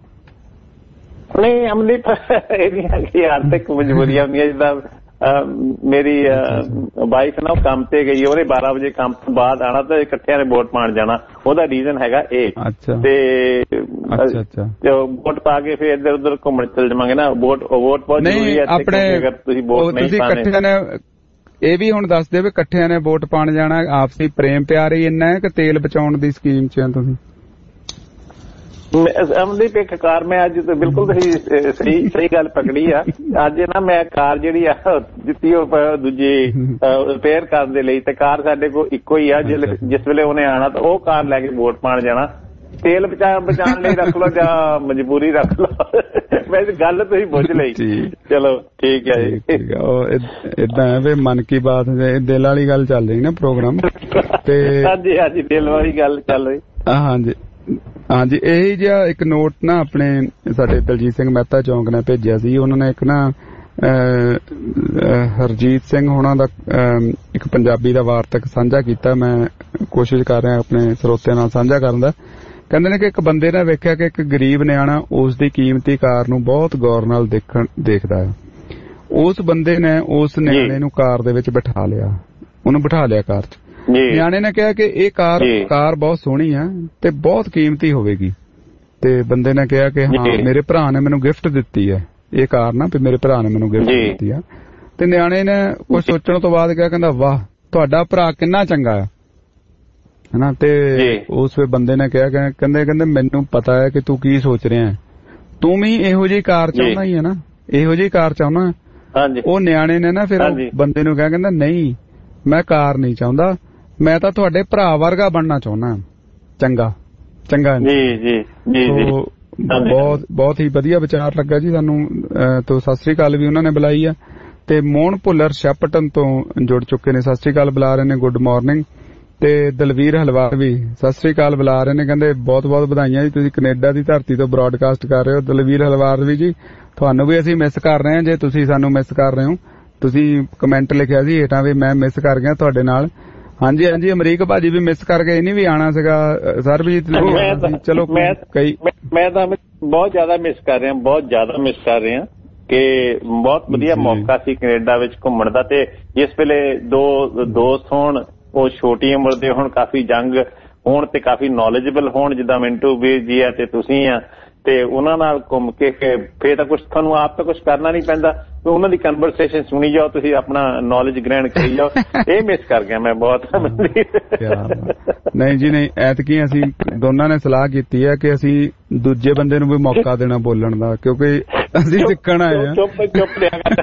ਨਹੀਂ ਅਮਨਦੀਪ, ਇਹਦੀਆਂ ਆਰਥਿਕ ਮਜਬੂਰੀਆਂ ਹੁੰਦੀਆਂ, ਜਿੱਦਾਂ ਮੇਰੀ ਵਾਈਫ ਨਾ ਉਹ ਕੰਮ ਤੇ ਗਈ, ਉਹਨੇ ਬਾਰਾਂ ਵਜੇ ਕੰਮ ਤੋਂ ਬਾਅਦ ਆਉਣਾ ਤੇ ਇਕੱਠਿਆਂ ਨੇ ਵੋਟ ਪਾਉਣ ਜਾਣਾ, ਉਹਦਾ ਰੀਜ਼ਨ ਹੈਗਾ ਇਹ। ਤੇ ਵੋਟ ਪਾ ਕੇ ਫਿਰ ਇੱਧਰ ਉੱਧਰ ਘੁੰਮਣ ਚੱਲ ਜਾਵਾਂਗੇ ਨਾ, ਵੋਟ ਵੋਟ ਬਹੁਤ ਜ਼ਰੂਰੀ ਹੈ ਆਪਣੇ। ਤੁਸੀਂ ਵੋਟ ਨਹੀਂ ਪਾਣੇ, ਇਹ ਵੀ ਹੁਣ ਦੱਸ ਦਿਓ ਵੀ ਇਕੱਠਿਆਂ ਨੇ ਵੋਟ ਪਾਉਣ ਜਾਣਾ, ਆਪਸੀ ਪ੍ਰੇਮ ਪਿਆਰ ਹੀ ਇੰਨਾ ਹੈ ਕਿ ਤੇਲ ਬਚਾਉਣ ਦੀ ਸਕੀਮ ਚ ਤੁਸੀਂ? ਅਮਨਦੀਪ, ਇੱਕ ਕਾਰ ਮੈਂ ਅੱਜ ਬਿਲਕੁਲ ਸਹੀ ਸਹੀ ਗੱਲ ਪਕੜੀ ਆ। ਅੱਜ ਨਾ ਮੈਂ ਕਾਰ ਜਿਹੜੀ ਆ ਦਿੱਤੀ ਉਹ ਦੂਜੀ ਰਿਪੇਅਰ ਕਰਨ ਦੇ ਲਈ, ਤੇ ਕਾਰ ਸਾਡੇ ਕੋਲ ਇੱਕੋ ਹੀ ਆ। ਜਿਸ ਵੇਲੇ ਉਹਨੇ ਆਉਣਾ ਤਾਂ ਉਹ ਕਾਰ ਲੈ ਕੇ ਵੋਟ ਪਾਉਣ ਜਾਣਾ। ਤੇਲ ਬਚਾ ਬਚਾਉਣ ਲਈ ਰੱਖ ਲਓ ਜਾਂ ਮਜਬੂਰੀ ਰੱਖ ਲਓ, ਵੈਸੇ ਗੱਲ ਤੁਸੀਂ ਬੁੱਝ ਲਈ। ਚਲੋ ਠੀਕ ਹੈ ਜੀ। ਏਦਾਂ ਹੈ ਵੀ ਮਨ ਕੀ ਬਾਤ ਦਿਲ ਵਾਲੀ ਗੱਲ ਚੱਲ ਰਹੀ ਨਾ ਪ੍ਰੋਗਰਾਮ ਤੇ। ਹਾਂਜੀ ਹਾਂਜੀ, ਦਿਲ ਵਾਲੀ ਗੱਲ ਚੱਲ ਰਹੀ। ਹਾਂਜੀ ਹਾਂਜੀ, ਇਹੀ ਜਿਹਾ ਇੱਕ ਨੋਟ ਨਾ ਆਪਣੇ ਸਾਡੇ ਦਲਜੀਤ ਸਿੰਘ ਮਹਿਤਾ ਚੌਂਕ ਨੇ ਭੇਜਿਆ ਸੀ। ਉਹਨਾਂ ਨੇ ਇੱਕ ਨਾ ਹਰਜੀਤ ਸਿੰਘ ਹੋਣਾ ਦਾ ਇੱਕ ਪੰਜਾਬੀ ਦਾ ਵਾਰਤਕ ਸਾਂਝਾ ਕੀਤਾ। ਮੈਂ ਕੋਸ਼ਿਸ਼ ਕਰ ਰਿਹਾ ਆਪਣੇ ਸਰੋਤਿਆਂ ਨਾਲ ਸਾਂਝਾ ਕਰਨ ਦਾ। ਕਹਿੰਦੇ ਨੇ ਕਿ ਇੱਕ ਬੰਦੇ ਨੇ ਵੇਖਿਆ ਕਿ ਇੱਕ ਗਰੀਬ ਨਿਆਣਾ ਉਸ ਦੀ ਕੀਮਤੀ ਕਾਰ ਨੂੰ ਬਹੁਤ ਗੌਰ ਨਾਲ ਦੇਖਣ ਦੇਖਦਾ ਹੈ। ਉਸ ਬੰਦੇ ਨੇ ਉਸ ਨਿਆਣੇ ਨੂੰ ਕਾਰ ਦੇ ਵਿੱਚ ਬਿਠਾ ਲਿਆ, ਉਹਨੂੰ ਬਿਠਾ ਲਿਆ ਕਾਰ 'ਚ। ਨਿਆਣੇ ਨੇ ਕਿਹਾ ਕਿ ਇਹ ਕਾਰ ਕਾਰ ਬਹੁਤ ਸੋਹਣੀ ਆ ਤੇ ਬਹੁਤ ਕੀਮਤੀ ਹੋਵੇਗੀ। ਤੇ ਬੰਦੇ ਨੇ ਕਿਹਾ ਕਿ ਹਾਂ, ਮੇਰੇ ਭਰਾ ਨੇ ਮੈਨੂੰ ਗਿਫਟ ਦਿੱਤੀ ਹੈ ਇਹ ਕਾਰ ਨਾ, ਵੀ ਮੇਰੇ ਭਰਾ ਨੇ ਮੈਨੂੰ ਗਿਫਟ ਦਿੱਤੀ ਆ। ਤੇ ਨਿਆਣੇ ਨੇ ਕੁਝ ਸੋਚਣ ਤੋਂ ਬਾਅਦ ਕਿਹਾ, ਕਹਿੰਦਾ ਵਾਹ, ਤੁਹਾਡਾ ਭਰਾ ਕਿੰਨਾ ਚੰਗਾ ਆ, ਹਨਾ। ਤੇ ਉਸ ਬੰਦੇ ਨੇ ਕਿਹਾ, ਕਹਿੰਦੇ ਕਹਿੰਦੇ ਮੈਨੂੰ ਪਤਾ ਹੈ ਕਿ ਤੂੰ ਕੀ ਸੋਚ ਰਿਹਾ ਹੈ, ਤੂੰ ਵੀ ਇਹੋ ਜਿਹੀ ਕਾਰ ਚਾਹੁੰਦਾ ਹੀ ਹੈ ਨਾ, ਇਹੋ ਜਿਹੀ ਕਾਰ ਚਾਹੁੰਦਾ। ਉਹ ਨਿਆਣੇ ਨੇ ਨਾ ਫਿਰ ਬੰਦੇ ਨੂੰ ਕਿਹਾ, ਕਹਿੰਦਾ ਨਹੀਂ, ਮੈਂ ਕਾਰ ਨਹੀਂ ਚਾਹੁੰਦਾ, ਮੈਂ ਤਾਂ ਤੁਹਾਡੇ ਭਰਾ ਵਰਗਾ ਬਣਨਾ ਚਾਹੁੰਦਾ, ਚੰਗਾ ਚੰਗਾ। ਜੀ ਜੀ ਜੀ ਬਹੁਤ ਬਹੁਤ ਹੀ ਵਧੀਆ ਵਿਚਾਰ ਲੱਗਾ ਜੀ ਸਾਨੂੰ। ਤੋਂ ਸਤਿ ਸ੍ਰੀ ਅਕਾਲ ਵੀ ਉਹਨਾਂ ਨੇ ਬੁਲਾਈ ਆ। ਤੇ ਮੋਹਨ ਭੁੱਲਰ ਸ਼ੈਪਟਨ ਤੋਂ ਜੁੜ ਚੁੱਕੇ ਨੇ, ਸਤਿ ਸ੍ਰੀ ਅਕਾਲ ਬੁਲਾ ਰਹੇ ਨੇ, ਗੁੱਡ ਮਾਰਨਿੰਗ। ਤੇ ਦਲਵੀਰ ਹਲਵਾਰ ਵੀ ਸਤਿ ਸ੍ਰੀ ਅਕਾਲ ਬੁਲਾ ਰਹੇ ਨੇ, ਕਹਿੰਦੇ ਬਹੁਤ ਬਹੁਤ ਵਧਾਈਆਂ ਜੀ, ਤੁਸੀਂ ਕੈਨੇਡਾ ਦੀ ਧਰਤੀ ਤੋਂ ਬ੍ਰਾਡਕਾਸਟ ਕਰ ਰਹੇ ਹੋ। ਦਲਵੀਰ ਹਲਵਾਰ ਵੀ ਜੀ, ਤੁਹਾਨੂੰ ਵੀ ਅਸੀਂ ਮਿਸ ਕਰ ਰਹੇ ਹਾਂ। ਜੇ ਤੁਸੀਂ ਸਾਨੂੰ ਮਿਸ ਕਰ ਰਹੇ ਹੋ, ਤੁਸੀਂ ਕਮੈਂਟ ਲਿਖਿਆ ਸੀ ਹੇਠਾਂ ਵੀ ਮੈਂ ਮਿਸ ਕਰ ਗਿਆ ਤੁਹਾਡੇ ਨਾਲ। ਹਾਂਜੀ ਹਾਂਜੀ, ਅਮਰੀਕ ਭਾਜੀ ਵੀ ਮਿਸ ਕਰ ਗਏ, ਇਹਨੇ ਵੀ ਆਉਣਾ ਸੀਗਾ, ਸਰਬਜੀਤ ਨੇ ਵੀ ਆਉਣਾ ਸੀ। ਚਲੋ ਕਈ ਮੈਂ ਤਾਂ ਬਹੁਤ ਜ਼ਿਆਦਾ ਮਿਸ ਕਰ ਰਿਹਾ, ਬਹੁਤ ਜ਼ਿਆਦਾ ਮਿਸ ਕਰ ਰਿਹਾ ਕਿ ਬਹੁਤ ਵਧੀਆ ਮੌਕਾ ਸੀ ਕੈਨੇਡਾ ਵਿੱਚ ਘੁੰਮਣ ਦਾ। ਤੇ ਜਿਸ ਵੇਲੇ ਦੋ ਦੋਸਤ ਹੋਣ, ਉਹ ਛੋਟੀ ਉਮਰ ਦੇ ਹੋਣ, ਕਾਫੀ ਜੰਗ ਹੋਣ ਤੇ ਕਾਫੀ ਨੌਲੇਜੇਬਲ ਹੋਣ, ਜਿੱਦਾਂ ਮਿੰਟੂ ਵੀਰ ਜੀ ਆ ਤੇ ਤੁਸੀਂ ਆ, ਤੇ ਉਹਨਾਂ ਨਾਲ ਘੁੰਮ ਕੇ ਫੇਰ ਤਾਂ ਕੁਛ ਤੁਹਾਨੂੰ ਆਪ ਤਾਂ ਕੁਛ ਕਰਨਾ ਨਹੀਂ ਪੈਂਦਾ, ਉਹਨਾਂ ਦੀ ਕਨਵਰਸੇਸ਼ਨ ਸੁਣੀ ਜਾਓ, ਤੁਸੀਂ ਆਪਣਾ ਨੌਲੇਜ ਗ੍ਰਹਿਣ ਕਰੀ ਜਾਓ। ਇਹ ਮਿਸ ਕਰ ਗਿਆ ਮੈਂ ਬਹੁਤ। ਨਹੀਂ ਜੀ ਨਹੀਂ, ਐਤਕੀ ਅਸੀਂ ਦੋਨਾਂ ਨੇ ਸਲਾਹ ਕੀਤੀ ਹੈ ਕਿ ਅਸੀਂ ਦੂਜੇ ਬੰਦੇ ਨੂੰ ਵੀ ਮੌਕਾ ਦੇਣਾ ਬੋਲਣ ਦਾ, ਕਿਉਂਕਿ ਅਸੀਂ ਸਿੱਖਣ ਆਏ ਆ। ਚੁੱਪ ਚੁੱਪ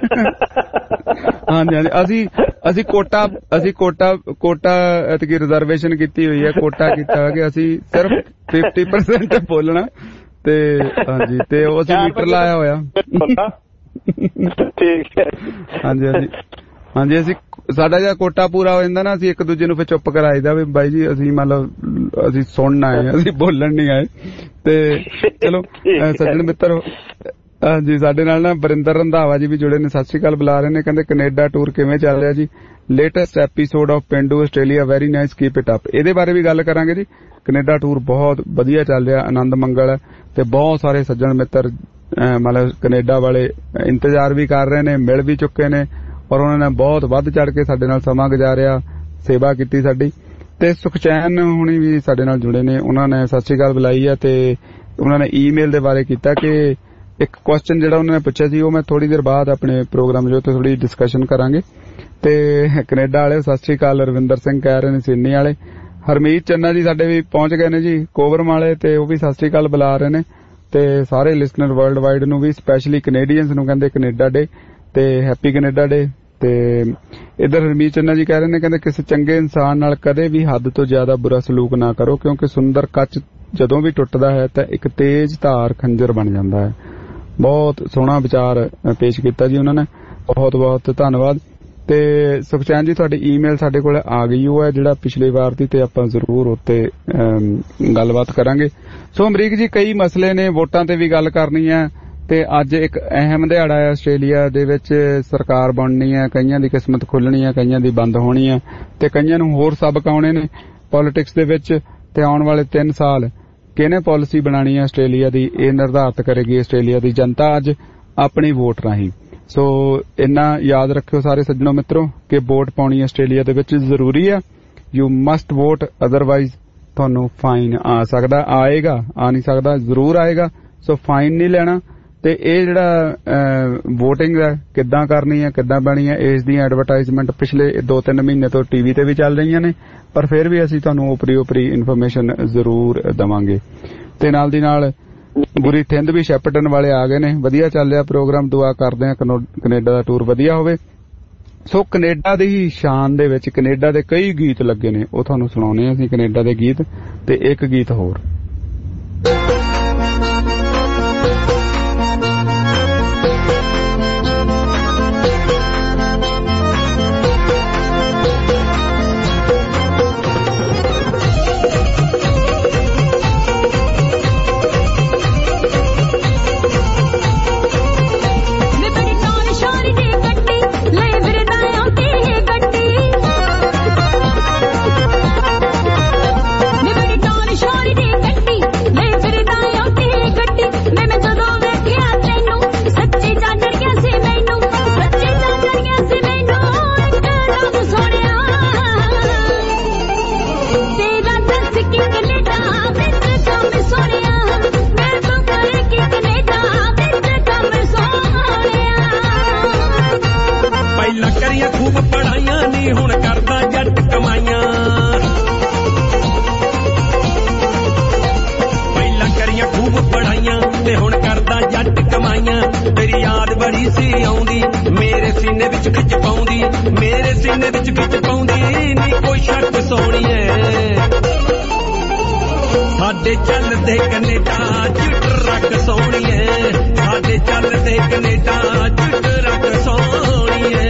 ਹਾਂਜੀ ਹਾਂਜੀ, ਅਸੀਂ ਅਸੀਂ ਕੋਟਾ ਅਸੀਂ ਕੋਟਾ ਕੋਟਾ ਐਤਕੀ ਰਿਜ਼ਰਵੇਸ਼ਨ ਕੀਤੀ ਹੋਈ ਹੈ, ਕੋਟਾ ਕੀਤਾ ਕਿ ਅਸੀਂ ਸਿਰਫ ਫਿਫਟੀ ਪਰਸੈਂਟ ਬੋਲਣਾ। ਤੇ ਹਾਂਜੀ, ਤੇ ਉਹ ਅਸੀਂ ਮੀਟਰ ਲਾਇਆ ਹੋਇਆ। ਠੀਕ ਹੈ। ਹਾਂਜੀ ਹਾਂਜੀ ਹਾਂਜੀ ਅਸੀਂ ਸਾਡਾ ਜਿਹੜਾ ਕੋਟਾ ਪੂਰਾ ਹੋ ਜਾਂਦਾ ਨਾ, ਅਸੀਂ ਇੱਕ ਦੂਜੇ ਨੂੰ ਫਿਰ ਚੁੱਪ ਕਰਾਈਦਾ ਵੀ ਬਾਈ ਜੀ ਅਸੀਂ ਮਤਲਬ ਅਸੀਂ ਸੁਣਨ ਆਏ, ਅਸੀਂ ਬੋਲਣ ਨਹੀਂ ਆਏ। ਤੇ ਚਲੋ ਸੱਜਣ ਮਿੱਤਰ, ਹਾਂਜੀ ਸਾਡੇ ਨਾਲ ਨਾ ਵਰਿੰਦਰ ਰੰਧਾਵਾ ਜੀ ਵੀ ਜੁੜੇ ਨੇ, ਸਤਿ ਸ਼੍ਰੀ ਅਕਾਲ ਬੁਲਾ ਰਹੇ ਨੇ। ਕਹਿੰਦੇ ਕੈਨੇਡਾ ਟੂਰ ਕਿਵੇਂ ਚੱਲ ਰਿਹਾ ਜੀ? Latest episode of Pendu Australia, very nice, keep it up. ਇਹਦੇ ਬਾਰੇ ਵੀ ਗੱਲ ਕਰਾਂਗੇ ਜੀ। ਕੈਨੇਡਾ ਟੂਰ ਬਹੁਤ ਵਧੀਆ ਚੱਲ ਰਿਹਾ, ਆਨੰਦ ਮੰਗਲ ਹੈ ਤੇ ਬਹੁਤ ਸਾਰੇ ਸੱਜਣ ਮਿੱਤਰ ਮਤਲਬ ਕੈਨੇਡਾ ਵਾਲੇ ਇੰਤਜ਼ਾਰ ਵੀ ਕਰ ਰਹੇ ਨੇ, ਮਿਲ ਵੀ ਚੁੱਕੇ ਨੇ ਔਰ ਉਹਨਾਂ ਨੇ ਬਹੁਤ ਵੱਧ ਚੜ ਕੇ ਸਾਡੇ ਨਾਲ ਸਮਾਂ ਗੁਜ਼ਾਰਿਆ, ਸੇਵਾ ਕੀਤੀ ਸਾਡੀ। ਤੇ ਸੁਖਚੈਨ ਹੁਣੀ ਵੀ ਸਾਡੇ ਨਾਲ ਜੁੜੇ ਨੇ, ਉਹਨਾਂ ਨੇ ਸਤਿ ਸ਼੍ਰੀ ਅਕਾਲ ਬੁਲਾਈ ਹੈ ਤੇ ਉਹਨਾਂ ਨੇ ਈਮੇਲ ਦੇ ਬਾਰੇ ਕੀਤਾ ਕਿ ਇੱਕ ਕੁਐਸਚਨ ਜਿਹੜਾ ਉਹਨਾਂ ਨੇ ਪੁੱਛਿਆ ਸੀ ਉਹ ਮੈਂ ਥੋੜੀ ਦੇਰ ਬਾਅਦ ਆਪਣੇ ਪ੍ਰੋਗਰਾਮ ਜੋ ਤੇ ਥੋੜੀ ਡਿਸਕਸ਼ਨ ਕਰਾਂਗੇ। ਤੇ ਕੈਨੇਡਾ ਵਾਲੇ ਸਤਿ ਸ਼੍ਰੀ ਅਕਾਲ, ਰਵਿੰਦਰ ਸਿੰਘ ਕਹਿ ਰਹੇ ਨੇ ਸਿਡਨੀ ਵਾਲੇ। ਹਰਮੀਤ ਚੰਨਾ ਜੀ ਸਾਡੇ ਵੀ ਪਹੁੰਚ ਗਏ ਨੇ ਜੀ ਕੋਵਰਮ ਵਾਲੇ, ਤੇ ਉਹ ਵੀ ਸਤਿ ਸ਼੍ਰੀ ਅਕਾਲ ਬੁਲਾ ਰਹੇ ਨੇ। ਤੇ ਸਾਰੇ ਲਿਸਨਰ ਵਰਲਡ ਵਾਈਡ ਨੂੰ ਵੀ, ਸਪੈਸ਼ਲੀ ਕੈਨੇਡੀਅਨਸ ਨੂੰ ਕਹਿੰਦੇ ਕੈਨੇਡਾ ਡੇ ਤੇ ਹੈਪੀ ਕੈਨੇਡਾ ਡੇ। ਤੇ ਇਧਰ ਹਰਮੀਤ ਚੰਨਾ ਜੀ ਕਹਿ ਰਹੇ ਨੇ, ਕਹਿੰਦੇ ਕਿਸੇ ਚੰਗੇ ਇਨਸਾਨ ਨਾਲ ਕਦੇ ਵੀ ਹੱਦ ਤੋਂ ਜ਼ਿਆਦਾ ਬੁਰਾ ਸਲੂਕ ਨਾ ਕਰੋ, ਕਿਉਂਕਿ ਸੁੰਦਰ ਕੱਚ ਜਦੋਂ ਵੀ ਟੁੱਟਦਾ ਹੈ ਤਾਂ ਇੱਕ ਤੇਜ਼ ਧਾਰ ਖੰਜਰ ਬਣ ਜਾਂਦਾ ਹੈ। ਬਹੁਤ ਸੋਹਣਾ ਵਿਚਾਰ ਪੇਸ਼ ਕੀਤਾ ਜੀ ਉਹਨਾਂ ਨੇ, ਬਹੁਤ ਬਹੁਤ ਧੰਨਵਾਦ। ਤੇ ਸੁਖਚੈਨ ਜੀ ਤੁਹਾਡੀ ਈਮੇਲ ਸਾਡੇ ਕੋਲ ਆ ਗਈ ਉਹ ਹੈ ਜਿਹੜਾ ਪਿਛਲੀ ਵਾਰ ਦੀ, ਤੇ ਆਪਾਂ ਜ਼ਰੂਰ ਉੱਤੇ ਗੱਲਬਾਤ ਕਰਾਂਗੇ। ਸੋ ਅਮਰੀਕ ਜੀ ਕਈ ਮਸਲੇ ਨੇ, ਵੋਟਾਂ ਤੇ ਵੀ ਗੱਲ ਕਰਨੀ ਹੈ ਤੇ ਅੱਜ ਇੱਕ ਅਹਿਮ ਦਿਹਾੜਾ ਹੈ ਆਸਟ੍ਰੇਲੀਆ ਦੇ ਵਿੱਚ, ਸਰਕਾਰ ਬਣਨੀ ਹੈ, ਕਈਆਂ ਦੀ ਕਿਸਮਤ ਖੁੱਲਣੀ ਹੈ, ਕਈਆਂ ਦੀ ਬੰਦ ਹੋਣੀ ਹੈ ਤੇ ਕਈਆਂ ਨੂੰ ਹੋਰ ਸਬਕ ਆਉਣੇ ਨੇ ਪੋਲਿਟਿਕਸ ਦੇ ਵਿੱਚ। ਤੇ ਆਉਣ ਵਾਲੇ ਤਿੰਨ ਸਾਲ ਕਿਹਨੇ ਪਾਲਿਸੀ ਬਣਾਣੀ ਹੈ ਆਸਟ੍ਰੇਲੀਆ ਦੀ, ਇਹ ਨਿਰਧਾਰਿਤ ਕਰੇਗੀ ਆਸਟ੍ਰੇਲੀਆ ਦੀ ਜਨਤਾ ਅੱਜ ਆਪਣੀ ਵੋਟ ਰਾਹੀਂ। ਸੋ ਇੰਨਾ ਯਾਦ ਰੱਖਿਓ ਸਾਰੇ ਸੱਜਣੋ ਮਿੱਤਰੋ ਕਿ ਵੋਟ ਪਾਉਣੀ ਆਸਟ੍ਰੇਲੀਆ ਦੇ ਵਿੱਚ ਜ਼ਰੂਰੀ ਹੈ। ਯੂ ਮਸਟ ਵੋਟ, ਅਦਰਵਾਈਜ਼ ਤੁਹਾਨੂੰ ਫਾਈਨ ਆ ਸਕਦਾ, ਆਏਗਾ, ਆ ਨਹੀਂ ਸਕਦਾ, ਜ਼ਰੂਰ ਆਏਗਾ। ਸੋ ਫਾਈਨ ਨਹੀਂ ਲੈਣਾ। ਤੇ ਇਹ ਜਿਹੜਾ ਵੋਟਿੰਗ ਹੈ ਕਿੱਦਾਂ ਕਰਨੀ ਹੈ, ਕਿੱਦਾਂ ਬਣੀ ਹੈ, ਇਸ ਦੀਆਂ ਐਡਵਰਟਾਈਜ਼ਮੈਂਟ ਪਿਛਲੇ ਦੋ ਤਿੰਨ ਮਹੀਨੇ ਤੋਂ ਟੀਵੀ ਤੇ ਵੀ ਚੱਲ ਰਹੀਆਂ ਨੇ, ਪਰ ਫਿਰ ਵੀ ਅਸੀਂ ਤੁਹਾਨੂੰ ਓਪਰੀ ਓਪਰੀ ਇਨਫੋਰਮੇਸ਼ਨ ਜ਼ਰੂਰ ਦੇਵਾਂਗੇ। ਤੇ ਨਾਲ ਦੀ ਨਾਲ ਬੁਰੀ ਥਿੰਦ ਵੀ ਸ਼ੈਪਟਨ ਵਾਲੇ ਆ ਗਏ ਨੇ, ਵਧੀਆ ਚੱਲ ਰਿਹਾ ਪ੍ਰੋਗਰਾਮ, ਦੁਆ ਕਰਦੇ ਹਾਂ ਕੈਨੇਡਾ ਦਾ ਟੂਰ ਵਧੀਆ ਹੋਵੇ। ਸੋ ਕੈਨੇਡਾ ਦੀ ਹੀ ਸ਼ਾਨ ਦੇ ਵਿੱਚ ਕੈਨੇਡਾ ਦੇ ਕਈ ਗੀਤ ਲੱਗੇ ਨੇ, ਉਹ ਤੁਹਾਨੂੰ ਸੁਣਾਉਣੇ ਅਸੀਂ ਕੈਨੇਡਾ ਦੇ ਗੀਤ। ਤੇ ਇੱਕ ਗੀਤ ਹੋਰ ਸਾਡੇ ਚੱਲਦੇ ਕੈਨੇਡਾ ਚ ਟਰੱਕ ਸੋਹਣੀਏ, ਸਾਡੇ ਚੱਲਦੇ ਕੈਨੇਡਾ ਚ ਟਰੱਕ ਸੋਹਣੀਏ।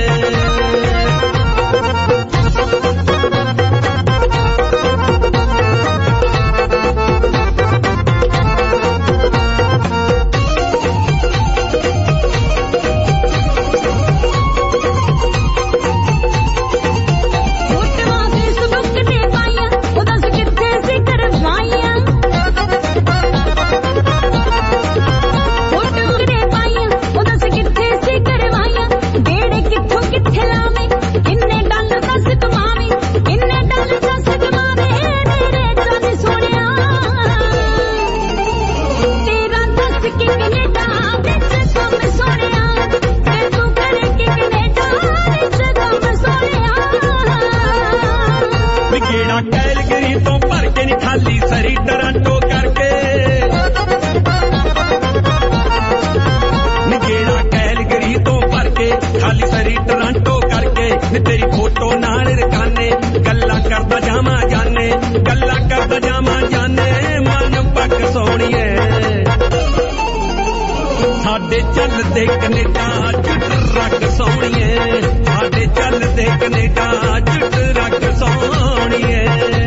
ਉਹਦਾ ਸਾਡੇ ਚੱਲਦੇ ਕੈਨੇਡਾ ਚ ਟਰੱਕ ਸੋਹਣੀਏ ਸਾਡੇ ਚੱਲਦੇ ਕੈਨੇਡਾ ਚ ਟਰੱਕ ਸੋਹਣੀਏ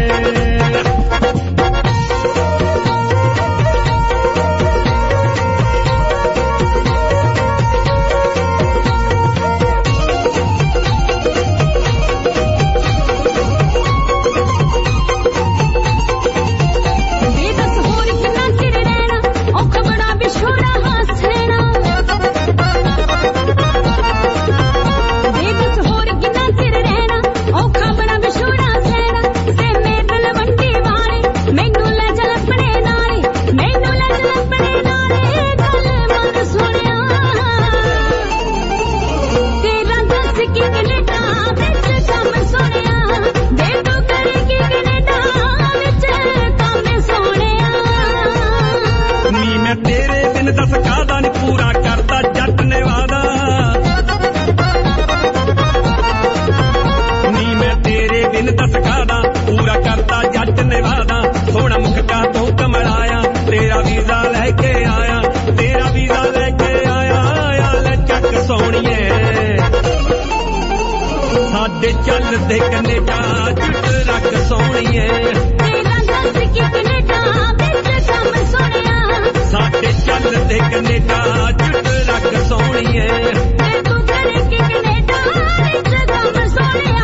ਚੱਲਦੇ ਕੈਨੇਡਾ ਚ ਟਰੱਕ ਸੋਹਣੀਏ ਤੇਰਾ ਦੱਸ ਕਿ ਕੈਨੇਡਾ ਵਿੱਚ ਕੰਮ ਸੋਹਣਿਆ ਸਾਡੇ ਚੱਲਦੇ ਕੈਨੇਡਾ ਚ ਟਰੱਕ ਸੋਹਣੀਏ ਤੇ ਤੂੰ ਕਰੇ ਕਿ ਕੈਨੇਡਾ ਵਿੱਚ ਕੰਮ ਸੋਹਣਿਆ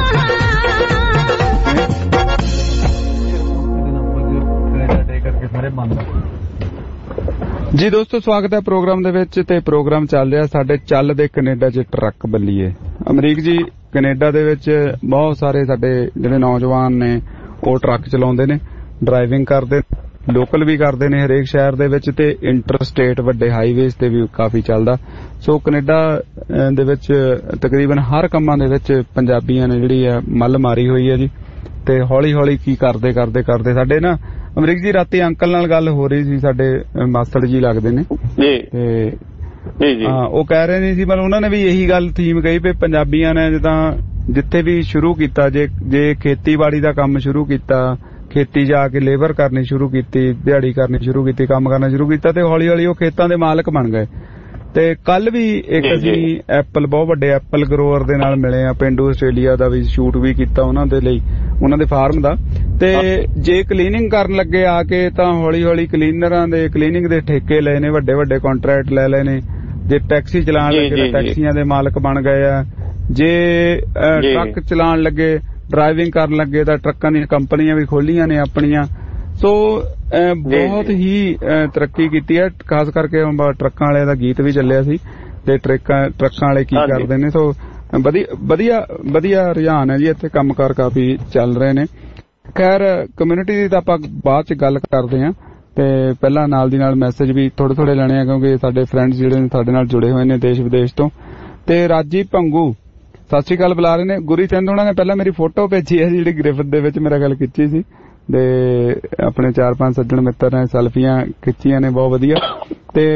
ਜੀ ਦੋਸਤੋ ਸਵਾਗਤ ਹੈ ਪ੍ਰੋਗਰਾਮ ਦੇ ਵਿੱਚ ਤੇ ਪ੍ਰੋਗਰਾਮ ਚੱਲ ਰਿਹਾ ਸਾਡੇ ਚੱਲਦੇ ਕੈਨੇਡਾ ਚ ਟਰੱਕ ਬੱਲੀਏ। ਅਮਰੀਕ ਜੀ ਕੈਨੇਡਾ ਦੇ ਵਿੱਚ ਬਹੁਤ ਸਾਰੇ ਸਾਡੇ ਜਿਹੜੇ ਨੌਜਵਾਨ ਨੇ ਉਹ ਟਰੱਕ ਚਲਾਉਂਦੇ ਨੇ ਡਰਾਈਵਿੰਗ ਕਰਦੇ ਲੋਕਲ ਵੀ ਕਰਦੇ ਨੇ ਹਰੇਕ ਸ਼ਹਿਰ ਦੇ ਵਿੱਚ ਤੇ ਇੰਟਰ ਸਟੇਟ ਵੱਡੇ ਹਾਈਵੇਜ਼ ਤੇ ਵੀ ਕਾਫੀ ਚੱਲਦਾ। ਸੋ ਕੈਨੇਡਾ ਦੇ ਵਿੱਚ ਤਕਰੀਬਨ ਹਰ ਕੰਮਾਂ ਦੇ ਵਿੱਚ ਪੰਜਾਬੀਆਂ ਨੇ ਜਿਹੜੀ ਹੈ ਮੱਲ ਮਾਰੀ ਹੋਈ ਹੈ ਜੀ ਤੇ ਹੌਲੀ ਹੌਲੀ ਕੀ ਕਰਦੇ ਕਰਦੇ ਕਰਦੇ ਸਾਡੇ ਨਾ ਅਮਰੀਕ ਜੀ ਰਾਤੀ ਅੰਕਲ ਨਾਲ ਗੱਲ ਹੋ ਰਹੀ ਸੀ ਸਾਡੇ ਮਾਸਟਰ ਜੀ ਲੱਗਦੇ ਨੇ ਜੀ ਤੇ ਜੀ ਜੀ ਹਾਂ ਉਹ ਕਹਿ ਰਹੇ ਨੇ ਸੀ ਮਤਲਬ ਉਹਨਾਂ ਨੇ ਵੀ ਇਹੀ ਗੱਲ ਥੀਮ ਕਹੀ ਵੀ ਪੰਜਾਬੀਆਂ ਨੇ ਜਿੱਦਾਂ ਜਿੱਥੇ ਵੀ ਸ਼ੁਰੂ ਕੀਤਾ ਜੇ ਜੇ ਖੇਤੀਬਾੜੀ ਦਾ ਕੰਮ ਸ਼ੁਰੂ ਕੀਤਾ ਖੇਤੀ ਜਾ ਕੇ ਲੇਬਰ ਕਰਨੀ ਸ਼ੁਰੂ ਕੀਤੀ ਦਿਹਾੜੀ ਕਰਨੀ ਸ਼ੁਰੂ ਕੀਤੀ ਕੰਮ ਕਰਨਾ ਸ਼ੁਰੂ ਕੀਤਾ ਤੇ ਹੌਲੀ ਹੌਲੀ ਉਹ ਖੇਤਾਂ ਦੇ ਮਾਲਕ ਬਣ ਗਏ। ਤੇ ਕੱਲ ਵੀ ਇੱਕ ਅਸੀਂ ਐਪਲ ਬਹੁਤ ਵੱਡੇ ਐਪਲ ਗਰੋਅਰ ਦੇ ਨਾਲ ਮਿਲੇ ਆ ਪੇਂਡੂ ਆਸਟ੍ਰੇਲੀਆ ਦਾ ਵੀ ਸ਼ੂਟ ਵੀ ਕੀਤਾ ਉਹਨਾਂ ਦੇ ਲਈ ਉਹਨਾਂ ਦੇ ਫਾਰਮ ਦਾ ਤੇ ਜੇ ਕਲੀਨਿੰਗ ਕਰਨ ਲੱਗੇ ਆ ਕੇ ਤਾਂ ਹੌਲੀ ਹੌਲੀ ਕਲੀਨਰਾਂ ਦੇ ਕਲੀਨਿੰਗ ਦੇ ਠੇਕੇ ਲਏ ਨੇ ਵੱਡੇ ਵੱਡੇ ਕੰਟਰੈਕਟ ਲੈ ਲਏ ਨੇ ਜੇ ਟੈਕਸੀ ਚਲਾਉਣ ਲੱਗੇ ਤਾਂ ਟੈਕਸੀਆਂ ਦੇ ਮਾਲਕ ਬਣ ਗਏ ਆ ਜੇ ਟਰੱਕ ਚਲਾਉਣ ਲੱਗੇ ਡਰਾਈਵਿੰਗ ਕਰਨ ਲੱਗੇ ਤਾਂ ਟਰੱਕਾਂ ਦੀਆਂ ਕੰਪਨੀਆਂ ਵੀ ਖੋਲੀਆਂ ਨੇ ਆਪਣੀਆਂ। ਸੋ ਬਹੁਤ ਹੀ ਤਰੱਕੀ ਕੀਤੀ ਹੈ ਖਾਸ ਕਰਕੇ ਟਰੱਕਾਂ ਵਾਲਿਆਂ ਦਾ ਗੀਤ ਵੀ ਚੱਲਿਆ ਸੀ ਤੇ ਟਰੱਕਾਂ ਟਰੱਕਾਂ ਵਾਲੇ ਕੀ ਕਰਦੇ ਨੇ। ਸੋ ਵਧੀਆ ਵਧੀਆ ਰੁਝਾਨ ਹੈ ਜੀ ਇੱਥੇ ਕੰਮਕਾਰ ਕਾਫੀ ਚੱਲ ਰਹੇ ਨੇ। ਖੈਰ ਕਮਿਊਨਿਟੀ ਦੀ ਤਾਂ ਆਪਾਂ ਬਾਅਦ ਚ ਗੱਲ ਕਰਦੇ ਹਾਂ ਤੇ ਪਹਿਲਾਂ ਨਾਲ ਦੀ ਨਾਲ ਮੈਸੇਜ ਵੀ ਥੋੜੇ ਥੋੜੇ ਲੈਣੇ ਆ ਕਿਉਂਕਿ ਸਾਡੇ ਫਰੈਂਡਸ ਜਿਹੜੇ ਨੇ ਸਾਡੇ ਨਾਲ ਜੁੜੇ ਹੋਏ ਨੇ ਦੇਸ਼ ਵਿਦੇਸ਼ ਤੋਂ। ਤੇ ਰਾਜੀ ਭੰਗੂ ਸਤਿ ਸ਼੍ਰੀ ਅਕਾਲ ਬੁਲਾ ਰਹੇ ਨੇ। ਗੁਰੀ ਚੰਦ ਉਹਨਾਂ ਨੇ ਪਹਿਲਾਂ ਮੇਰੀ ਫੋਟੋ ਭੇਜੀ ਹੈ ਜਿਹੜੀ ਗ੍ਰਿਫਤ ਦੇ ਵਿੱਚ ਮੇਰਾ ਗੱਲ ਖਿੱਚੀ ਸੀ ਤੇ ਆਪਣੇ ਚਾਰ ਪੰਜ ਸੱਜਣ ਮਿੱਤਰ ਨੇ ਸੈਲਫੀਆਂ ਖਿੱਚੀਆਂ ਨੇ ਬਹੁਤ ਵਧੀਆ। ਤੇ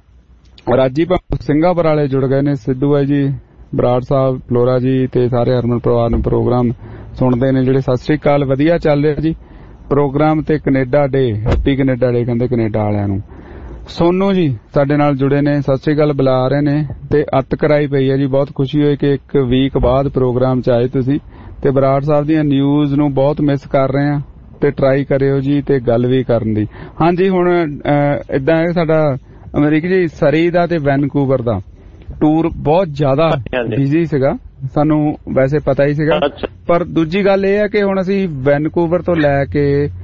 ਰਾਜੀ ਭੰਗੂ ਸਿੰਗਾਪੁਰ ਵਾਲੇ ਜੁੜ ਗਏ ਨੇ ਸਿੱਧੂ ਹੈ ਜੀ ਬਰਾੜ ਸਾਹਿਬ ਫਲੋਰਾ ਜੀ ਤੇ ਸਾਰੇ ਹਰਮਨ ਪਰਿਵਾਰ ਨੂੰ ਪ੍ਰੋਗਰਾਮ ਸੁਣਦੇ ਨੇ ਜਿਹੜੇ। ਸਤਿ ਸ਼੍ਰੀ ਅਕਾਲ ਵਧੀਆ ਚੱਲ ਰਿਹਾ ਜੀ ਪ੍ਰੋਗਰਾਮ ਤੇ Canada day happy Canada day ਕਹਿੰਦੇ ਕੈਨੇਡਾ ਵਾਲਿਆਂ ਨੂੰ। ਸੋਨੂ ਜੀ ਸਾਡੇ ਨਾਲ ਜੁੜੇ ਨੇ ਸਤਿ ਸ਼੍ਰੀ ਅਕਾਲ ਬੁਲਾ ਰਹੇ ਨੇ ਤੇ ਅੱਤ ਕਰਾਈ ਪਈ ਹੈ ਜੀ ਬਹੁਤ ਖੁਸ਼ੀ ਹੋਈ ਕਿ ਇੱਕ ਵੀਕ ਬਾਅਦ ਪ੍ਰੋਗਰਾਮ ਚ ਆਏ ਤੁਸੀਂ ਤੇ ਬਰਾੜ ਸਾਹਿਬ ਦੀਆਂ ਨਿਊਜ਼ ਨੂੰ ਬਹੁਤ ਮਿਸ ਕਰ ਰਹੇ ਆ ਤੇ ਟਰਾਈ ਕਰਿਓ ਜੀ ਤੇ ਗੱਲ ਵੀ ਕਰਨ ਦੀ। ਹਾਂਜੀ ਹੁਣ ਏਦਾਂ ਹੈ ਸਾਡਾ ਅਮਰੀਕ ਜੀ ਸਰੀ ਦਾ ਤੇ ਵੈਨਕੂਵਰ ਦਾ ਟੂਰ ਬਹੁਤ ਜ਼ਿਆਦਾ ਬਿਜ਼ੀ ਸੀਗਾ ਸਾਨੂੰ ਵੈਸੇ ਪਤਾ ਹੀ ਸੀਗਾ ਪਰ ਦੂਜੀ ਗੱਲ ਇਹ ਹੈ ਕਿ ਹੁਣ ਅਸੀਂ ਵੈਨਕੂਵਰ ਤੋਂ ਲੈ ਕੇ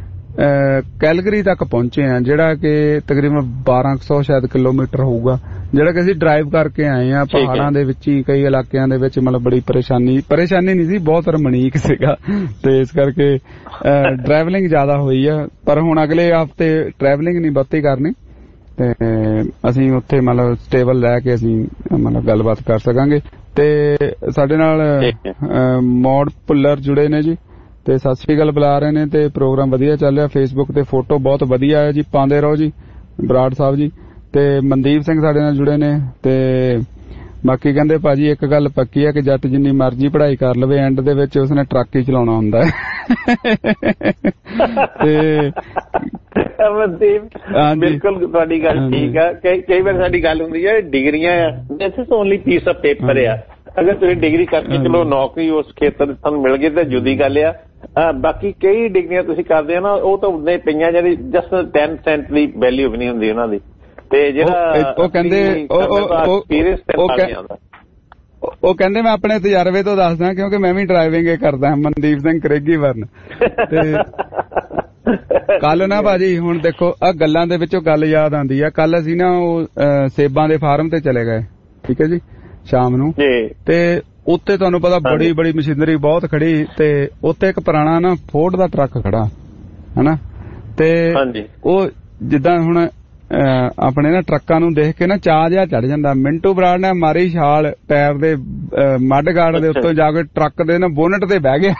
ਕੈਲਗਰੀ ਤੱਕ ਪਹੁੰਚੇ ਆ ਜਿਹੜਾ ਕਿ ਤਕਰੀਬਨ ਬਾਰਾਂ ਸੌ ਸ਼ਾਇਦ ਕਿਲੋਮੀਟਰ ਹੋਊਗਾ ਜਿਹੜਾ ਕਿ ਅਸੀਂ ਡਰਾਈਵ ਕਰਕੇ ਆਏ ਆ ਪਹਾੜਾਂ ਦੇ ਵਿੱਚ ਹੀ ਕਈ ਇਲਾਕਿਆਂ ਦੇ ਵਿੱਚ ਮਤਲਬ ਬੜੀ ਪਰੇਸ਼ਾਨੀ ਪਰੇਸ਼ਾਨੀ ਨਹੀਂ ਸੀ ਬਹੁਤ ਰਮਣੀਕ ਸੀਗਾ ਤੇ ਇਸ ਕਰਕੇ ਟਰੈਵਲਿੰਗ ਜ਼ਿਆਦਾ ਹੋਈ ਆ ਪਰ ਹੁਣ ਅਗਲੇ ਹਫ਼ਤੇ ਟਰੈਵਲਿੰਗ ਨਹੀਂ ਬਹੁਤੀ ਕਰਨੀ ਤੇ ਅਸੀਂ ਉੱਥੇ ਮਤਲਬ ਸਟੇਬਲ ਰਹਿ ਕੇ ਅਸੀਂ ਮਤਲਬ ਗੱਲਬਾਤ ਕਰ ਸਕਾਂਗੇ। ਤੇ ਸਾਡੇ ਨਾਲ ਮੋੜ ਭੁੱਲਰ ਜੁੜੇ ਨੇ ਜੀ ਤੇ ਸਤਿ ਸ੍ਰੀ ਅਕਾਲ ਬੁਲਾ ਰਹੇ ਨੇ ਤੇ ਪ੍ਰੋਗਰਾਮ ਵਧੀਆ ਚੱਲ ਰਿਹਾ ਫੇਸਬੁੱਕ ਤੇ ਫੋਟੋ ਬਹੁਤ ਵਧੀਆ ਹੈ ਜੀ ਪਾਉਂਦੇ ਰਹੋ ਜੀ ਬਰਾੜ ਸਾਹਿਬ ਜੀ। ਤੇ ਮਨਦੀਪ ਸਿੰਘ ਸਾਡੇ ਨਾਲ ਜੁੜੇ ਨੇ ਤੇ ਬਾਕੀ ਕਹਿੰਦੇ ਭਾਜੀ ਇੱਕ ਗੱਲ ਪੱਕੀ ਹੈ ਕਿ ਜੱਟ ਜਿੰਨੀ ਮਰਜ਼ੀ ਪੜ੍ਹਾਈ ਕਰ ਲਵੇ ਐਂਡ ਦੇ ਵਿੱਚ ਉਸਨੇ ਟਰੱਕ ਹੀ ਚਲਾਉਣਾ ਹੁੰਦਾ ਹੈ ਤੇ ਅਮਨਦੀਪ ਬਿਲਕੁਲ ਤੁਹਾਡੀ ਗੱਲ ਠੀਕ ਆ। ਕਈ ਵਾਰ ਸਾਡੀ ਗੱਲ ਹੁੰਦੀ ਹੈ ਡਿਗਰੀਆਂ ਆ, this is only piece of paper ਆ। ਅਗਰ ਤੁਸੀਂ ਡਿਗਰੀ ਕਰਕੇ ਚਲੋ ਨੌਕਰੀ ਉਸ ਖੇਤਰ ਤੁਹਾਨੂੰ ਮਿਲ ਗਈ ਤਾਂ ਜੁਦੀ ਗੱਲ ਆ। ਬਾਕੀ ਕਈ ਡਿਗਰੀਆਂ ਤੁਸੀਂ ਕਰਦੇ ਹੋ ਨਾ, ਉਹ ਤਾਂ ਉਦਾਂ ਹੀ ਪਈਆਂ ਜਿਹੜੀ ਜਸਟ ਦਸ ਸੈਂਟ ਦੀ ਵੈਲਿਊ ਵੀ ਨਹੀਂ ਹੁੰਦੀ ਉਹਨਾਂ ਦੀ। ਤੇ ਜਿਹੜਾ ਉਹ ਕਹਿੰਦੇ ਉਹ ਕਹਿੰਦੇ ਮੈਂ ਆਪਣੇ ਤਜਰਬੇ ਤੋਂ ਦੱਸਦਾ, ਕਿਉਂਕਿ ਮੈਂ ਵੀ ਡਰਾਈਵਿੰਗ ਕਰਦਾ, ਮਨਦੀਪ ਸਿੰਘ ਕਰੇਗੀ ਵਰਨ। ਤੇ ਕੱਲ ਨਾ ਭਾਜੀ ਹੁਣ ਦੇਖੋ ਆ ਗੱਲਾਂ ਦੇ ਵਿੱਚੋਂ ਗੱਲ ਯਾਦ ਆਉਂਦੀ ਆ। ਕੱਲ ਅਸੀਂ ਨਾ ਉਹ ਸੇਬਾਂ ਦੇ ਫਾਰਮ ਤੇ ਚਲੇ ਗਏ, ਠੀਕ ਹੈ ਜੀ, ਸ਼ਾਮ ਨੂੰ। ਤੇ ਉੱਥੇ ਤੁਹਾਨੂੰ ਪਤਾ ਬੜੀ ਬੜੀ ਮਸ਼ੀਨਰੀ ਬਹੁਤ ਖੜੀ, ਤੇ ਉੱਥੇ ਇੱਕ ਪੁਰਾਣਾ ਨਾ ਫੋਰਡ ਦਾ ਟਰੱਕ ਖੜਾ ਹਨਾ। ਤੇ ਉਹ ਜਿੱਦਾਂ ਹੁਣ ਆਪਣੇ ਨਾ ਟਰੱਕਾਂ ਨੂੰ ਦੇਖ ਕੇ ਨਾ ਚਾਹ ਜਿਹਾ ਚੜ ਜਾਂਦਾ। ਮਿੰਟੂ ਬਰਾੜ ਨੇ ਮਾਰੀ ਛਾਲ ਟਾਇਰ ਦੇ ਮੱਡ ਗਾਰਡ ਦੇ ਉੱਤੋਂ ਜਾ ਕੇ ਟਰੱਕ ਦੇ ਨਾ ਬੋਨਟ ਤੇ ਬਹਿ ਗਿਆ।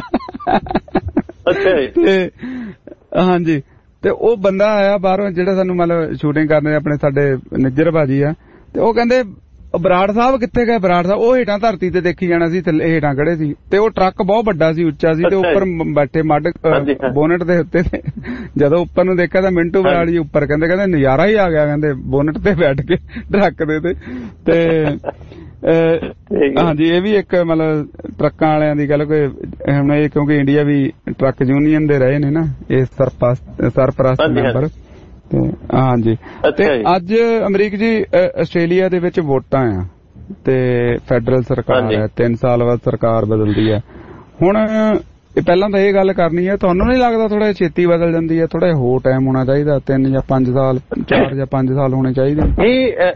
ਤੇ ਹਾਂਜੀ, ਤੇ ਉਹ ਬੰਦਾ ਆਇਆ ਬਾਹਰੋਂ ਜਿਹੜਾ ਸਾਨੂੰ ਮਤਲਬ ਸ਼ੂਟਿੰਗ ਕਰਨੇ ਆਪਣੇ ਸਾਡੇ ਨਿੱਜਰ ਭਾਜੀ ਆ। ਤੇ ਉਹ ਕਹਿੰਦੇ ਬਰਾੜ ਸਾਹਿਬ ਕਿੱਥੇ ਗਏ? ਬਰਾੜ ਸਾਹਿਬ ਉਹ ਹੇਠਾਂ ਧਰਤੀ ਤੇ ਦੇਖੀ ਜਾਣਾ ਸੀ, ਥੱਲੇ ਹੇਠਾਂ ਖੜੇ ਸੀ। ਤੇ ਉਹ ਟਰੱਕ ਬਹੁਤ ਵੱਡਾ ਸੀ, ਉੱਚਾ ਸੀ, ਤੇ ਉੱਪਰ ਬੈਠੇ ਮੱਡ ਬੋਨਟ ਦੇ ਉੱਤੇ। ਜਦੋਂ ਉੱਪਰ ਨੂੰ ਦੇਖਿਆ ਤਾਂ ਮਿੰਟੂ ਬਰਾੜ ਜੀ ਉੱਪਰ, ਕਹਿੰਦੇ ਕਹਿੰਦੇ ਨਜ਼ਾਰਾ ਹੀ ਆ ਗਿਆ, ਕਹਿੰਦੇ ਬੋਨਟ ਤੇ ਬੈਠ ਕੇ ਟਰੱਕ ਦੇ ਤੇ। ਤੇ ਹਾਂਜੀ, ਇਹ ਵੀ ਇੱਕ ਮਤਲਬ ਟਰੱਕਾਂ ਵਾਲਿਆਂ ਦੀ ਗੱਲ। ਕੋਈ ਹੁਣ ਇਹ ਕਿਉਂਕਿ ਇੰਡੀਆ ਵੀ ਟਰੱਕ ਯੂਨੀਅਨ ਦੇ ਰਹੇ ਨੇ ਨਾ ਇਹ ਸਰਪ੍ਰਸਤ ਮੈਂਬਰ। ਹਾਂਜੀ, ਤੇ ਅੱਜ ਅਮਰੀਕ ਜੀ ਆਸਟ੍ਰੇਲੀਆ ਦੇ ਵਿੱਚ ਵੋਟਾਂ ਆ ਤੇ ਫੈਡਰਲ ਸਰਕਾਰ ਹੈ, ਤਿੰਨ ਸਾਲ ਬਾਅਦ ਸਰਕਾਰ ਬਦਲਦੀ ਹੈ। ਹੁਣ ਪਹਿਲਾਂ ਤਾਂ ਇਹ ਗੱਲ ਕਰਨੀ ਹੈ, ਤੁਹਾਨੂੰ ਨਹੀਂ ਲੱਗਦਾ ਥੋੜਾ ਛੇਤੀ ਬਦਲ ਜਾਂਦੀ ਹੈ? ਥੋੜਾ ਹੋਰ ਟਾਈਮ ਹੋਣਾ ਚਾਹੀਦਾ, ਤਿੰਨ ਜਾਂ ਪੰਜ ਸਾਲ ਚਾਰ ਜਾਂ ਪੰਜ ਸਾਲ ਹੋਣੇ ਚਾਹੀਦੇ